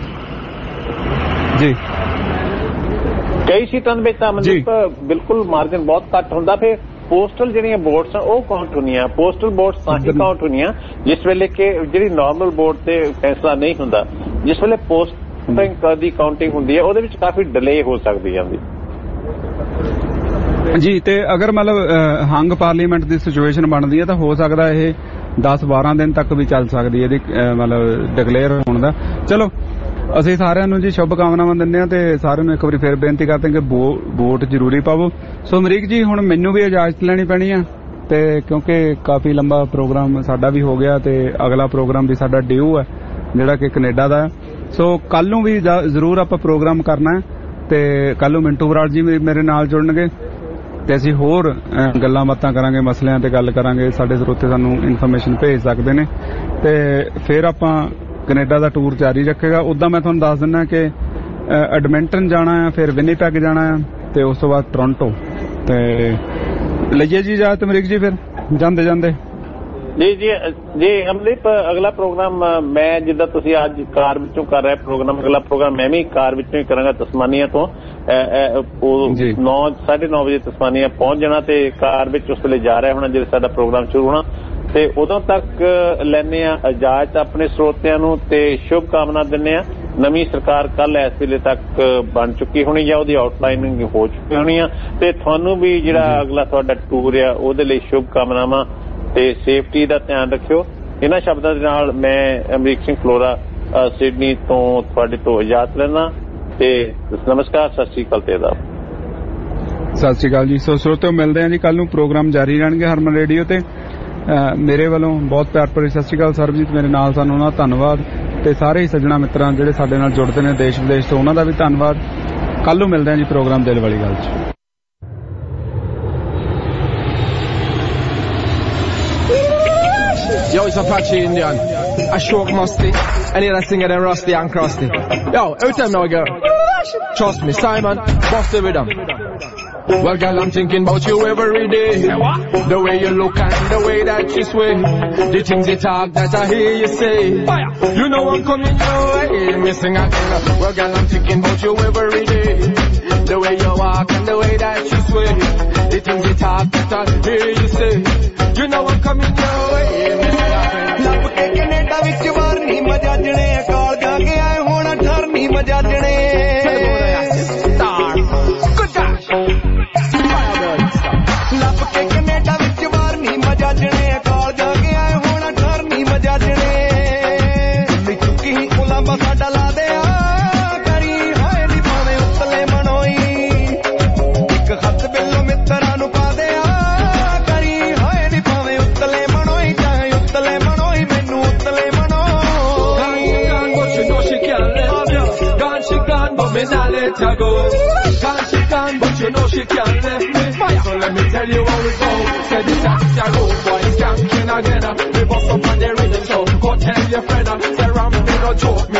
ਜੀ ਕਈ ਸੀਟਾਂ ਦੇ ਵਿੱਚ ਤਾਂ ਮਤਲਬ ਬਿਲਕੁਲ ਮਾਰਜਨ ਬਹੁਤ ਘੱਟ ਹੁੰਦਾ। ਫਿਰ ਪੋਸਟਲ ਜਿਹੜੀਆਂ ਵੋਟਸ ਆ ਉਹ ਕਾਊਂਟ ਹੁੰਦੀਆਂ, ਪੋਸਟਲ ਵੋਟਸ ਤਾਂ ਹੀ ਕਾਊਂਟ ਹੁੰਦੀਆਂ ਜਿਸ ਵੇਲੇ ਕਿ ਜਿਹੜੀ ਨਾਰਮਲ ਵੋਟ ਤੇ ਫੈਸਲਾ ਨਹੀਂ ਹੁੰਦਾ। ਜਿਸ ਵੇਲੇ ਪੋਸਟਿੰਗ ਦੀ ਕਾਊਂਟਿੰਗ ਹੁੰਦੀ ਹੈ ਉਹਦੇ ਵਿੱਚ ਕਾਫੀ ਡਿਲੇ ਹੋ ਸਕਦੀ ਹੈ ਜੀ। ਤੇ ਅਗਰ ਮਤਲਬ ਹੰਗ ਪਾਰਲੀਮੈਂਟ ਦੀ ਸਿਚੁਏਸ਼ਨ ਬਣਦੀ ਹੈ ਤਾਂ ਹੋ ਸਕਦਾ ਇਹ ਦਸ ਬਾਰਾਂ ਦਿਨ ਤੱਕ ਵੀ ਚੱਲ ਸਕਦੀ ਹੈ ਇਹਦੀ ਮਤਲਬ ਡਿਕਲੇਅਰ ਹੋਣ ਦਾ। ਚਲੋ ਅਸੀਂ ਸਾਰਿਆਂ ਨੂੰ ਜੀ ਸ਼ੁਭ ਕਾਮਨਾਵਾਂ ਦਿੰਦੇ ਹਾਂ ਤੇ ਸਾਰਿਆਂ ਨੂੰ ਇੱਕ ਵਾਰੀ ਫਿਰ ਬੇਨਤੀ ਕਰਦੇ ਹਾਂ ਕਿ ਵੋਟ ਜ਼ਰੂਰੀ ਪਾਵੋ। ਸੋ ਅਮਰੀਕ ਜੀ ਹੁਣ ਮੈਨੂੰ ਵੀ ਇਜਾਜ਼ਤ ਲੈਣੀ ਪੈਣੀ ਆ ਤੇ ਕਿਉਂਕਿ ਕਾਫੀ ਲੰਬਾ ਪ੍ਰੋਗਰਾਮ ਸਾਡਾ ਵੀ ਹੋ ਗਿਆ ਤੇ ਅਗਲਾ ਪ੍ਰੋਗਰਾਮ ਵੀ ਸਾਡਾ ਡਿਊ ਹੈ ਜਿਹੜਾ ਕਿ ਕੈਨੇਡਾ ਦਾ। ਸੋ ਕੱਲ ਨੂੰ ਵੀ ਜ਼ਰੂਰ ਆਪਾਂ ਪ੍ਰੋਗਰਾਮ ਕਰਨਾ ਤੇ ਕੱਲ ਨੂੰ ਮਿੰਟੂ ਬਰਾੜ ਜੀ ਮੇਰੇ ਨਾਲ ਜੁੜਨਗੇ ਤੇ ਅਸੀਂ ਹੋਰ ਗੱਲਾਂ ਬਾਤਾਂ ਕਰਾਂਗੇ, ਮਸਲਿਆਂ ਤੇ ਗੱਲ ਕਰਾਂਗੇ। ਸਾਡੇ ਸਰੋਤੇ ਸਾਨੂੰ ਇਨਫੋਰਮੇਸ਼ਨ ਭੇਜ ਸਕਦੇ ਨੇ ਤੇ ਫਿਰ ਆਪਾਂ ਕੈਨੇਡਾ ਦਾ ਟੂਰ ਜਾਰੀ ਰੱਖੇਗਾ। ਉਦਾਂ ਮੈਂ ਤੁਹਾਨੂੰ ਦੱਸ ਦਿੰਦਾ ਕਿ ਐਡਮਿੰਟਨ ਜਾਣਾ ਹੈ, ਫਿਰ ਵਿਨੀਪੈਗ ਜਾਣਾ ਹੈ ਤੇ ਉਸ ਤੋਂ ਬਾਅਦ ਟੋਰਾਂਟੋ। ਤੇ ਲਈਏ ਜੀ ਇਜਾਜ਼ਤ ਅਮਰੀਕ ਜੀ ਫਿਰ ਜਾਂਦੇ ਜਾਂਦੇ। ਜੀ ਜੀ ਜੀ ਅਮਰੀਕ, ਅਗਲਾ ਪ੍ਰੋਗਰਾਮ ਮੈਂ ਜਿੱਦਾਂ ਤੁਸੀਂ ਅੱਜ ਕਾਰ ਵਿੱਚੋਂ ਕਰ ਰਹੇ ਪ੍ਰੋਗਰਾਮ, ਅਗਲਾ ਪ੍ਰੋਗਰਾਮ ਮੈਂ ਵੀ ਕਾਰ ਵਿੱਚੋਂ ਹੀ ਕਰਾਂਗਾ ਤਸਮਾਨੀਆ ਤੋਂ। ਨੌ ਸਾਢੇ ਨੌ ਵਜੇ ਤਸਮਾਨੀਆ ਪਹੁੰਚ ਜਾਣਾ ਤੇ ਕਾਰ ਵਿੱਚ ਉਸ ਵੇਲੇ ਜਾ ਰਿਹਾ ਹੋਣਾ ਜਦੋਂ ਸਾਡਾ ਪ੍ਰੋਗਰਾਮ ਸ਼ੁਰੂ ਹੋਣਾ। ਤੇ ਉਦੋਂ ਤੱਕ ਲੈਂਦੇ ਆ ਇਜਾਜ਼ਤ ਆਪਣੇ ਸਰੋਤਿਆਂ ਨੂੰ ਤੇ ਸ਼ੁਭ ਕਾਮਨਾ ਦਿੰਦੇ ਆ। ਨਵੀਂ ਸਰਕਾਰ ਕੱਲ ਇਸ ਵੇਲੇ ਤੱਕ ਬਣ ਚੁੱਕੀ ਹੋਣੀ ਜਾਂ ਉਹਦੀ ਆਊਟਲਾਈਨਿੰਗ ਹੋ ਚੁੱਕੀ ਹੋਣੀ ਆ ਤੇ ਤੁਹਾਨੂੰ ਵੀ ਜਿਹੜਾ ਅਗਲਾ ਤੁਹਾਡਾ ਟੂਰ ਆ ਉਹਦੇ ਲਈ ਸ਼ੁਭ ਕਾਮਨਾਵਾਂ ਤੇ ਸੇਫਟੀ ਦਾ ਧਿਆਨ ਰੱਖਿਓ। ਇਹਨਾਂ ਸ਼ਬਦਾਂ ਦੇ ਨਾਲ ਮੈਂ ਅਮਰੀਕ ਸਿੰਘ ਫਲੋਰਾ ਸਿਡਨੀ ਤੋਂ ਤੁਹਾਡੇ ਤੋਂ ਇਜਾਜ਼ਤ ਲੈਣਾ ਤੇ ਨਮਸਕਾਰ, ਸਤਿ ਸ਼੍ਰੀ ਅਕਾਲ ਤੇ ਆਦਾਬ। ਸਤਿ ਸ਼੍ਰੀ ਅਕਾਲ ਜੀ। ਸੋ ਸਰੋਤਿਓ ਮਿਲਦੇ ਆ ਜੀ ਕੱਲ ਨੂੰ, ਪ੍ਰੋਗਰਾਮ ਜਾਰੀ ਰਹਿਣਗੇ ਹਰਮਨ ਰੇਡੀਓ ਤੇ। ਮੇਰੇ ਵੱਲੋਂ ਬਹੁਤ ਪਿਆਰ ਭਰੀ ਸਤਿ ਸ਼੍ਰੀ ਅਕਾਲ। ਸਰਬਜੀਤ ਮੇਰੇ ਨਾਲ ਸਾਨੂੰ ਉਹਨਾਂ ਦਾ ਧੰਨਵਾਦ ਤੇ ਸਾਰੇ ਹੀ ਸੱਜਣਾ ਮਿੱਤਰਾਂ ਜਿਹੜੇ ਸਾਡੇ ਨਾਲ ਜੁੜਦੇ ਨੇ ਦੇਸ਼ ਵਿਦੇਸ਼ ਤੋਂ ਉਹਨਾਂ ਦਾ ਵੀ ਧੰਨਵਾਦ। ਕੱਲ ਨੂੰ ਮਿਲਦੇ ਆ ਜੀ ਪ੍ਰੋਗਰਾਮ ਦਿਲ ਵਾਲੀ ਗੱਲ 'ਚ। Yo, it's Apache Indian. I stroke musty. Any of that singer them rusty and crusty. Yo, every time now, girl. Trust me, Simon, bust the rhythm. Well, girl, I'm thinking about you every day. The way you look and the way that you sway. The things you talk that I hear you say. You know I'm coming your way, missing again. Well, girl, I'm thinking about you every day. The way you walk and the way that you sway. The things you talk that I hear you say. You know I'm coming your way, missing again. ਲੱਭ ਕੇ Canada ਵਿੱਚ ਵਾਰ ਨਹੀਂ ਮਜਾਜਣੇ ਕਾਲ ਜਾ ਕੇ ਆਏ ਹੁਣ ਠਰ ਨਹੀਂ ਮਜਾਜਣੇ ਲੱਭ ਕੇ Canada ਵਿੱਚ ਵਾਰ ਨਹੀਂ ਮਜਾਜਣੇ ਕਾਲ ਜਾ ਕੇ ਆਏ ਹੁਣ ਠਰ ਨਹੀਂ ਮਜਾਜਣੇ ਦਿੱਲੀ ਚੁੱਕੀ ਹੀ ਉਲਾਂਬਾ ਸਾਡਾ ਲਾ ਦੇ ਆ ਕਰੀ ਹੋਏ ਦੀ ਭਾਵੇਂ ਉਤਲੇ ਮਨੋਈ ਇੱਕ ਹੱਥ ਬਿੱਲੋ ਮਿੱਤਰਾਂ ਨੂੰ ਪਾ ਦੇ ਆ ਕਰੀ ਹੋਏ ਦੀ ਭਾਵੇਂ ਉਤਲੇ ਮਨੋਈ ਚਾਹੇ ਉਤਲੇ ਮਨੋਈ ਮੈਨੂੰ ਉਤਲੇ ਮਨੋਈ gone she gone but me not let her go gone she gone but you know she can't let me so let me tell you how it go say the taxi a road boy is camping again we bust up on the rhythm so go tell your friend say Ram me no joke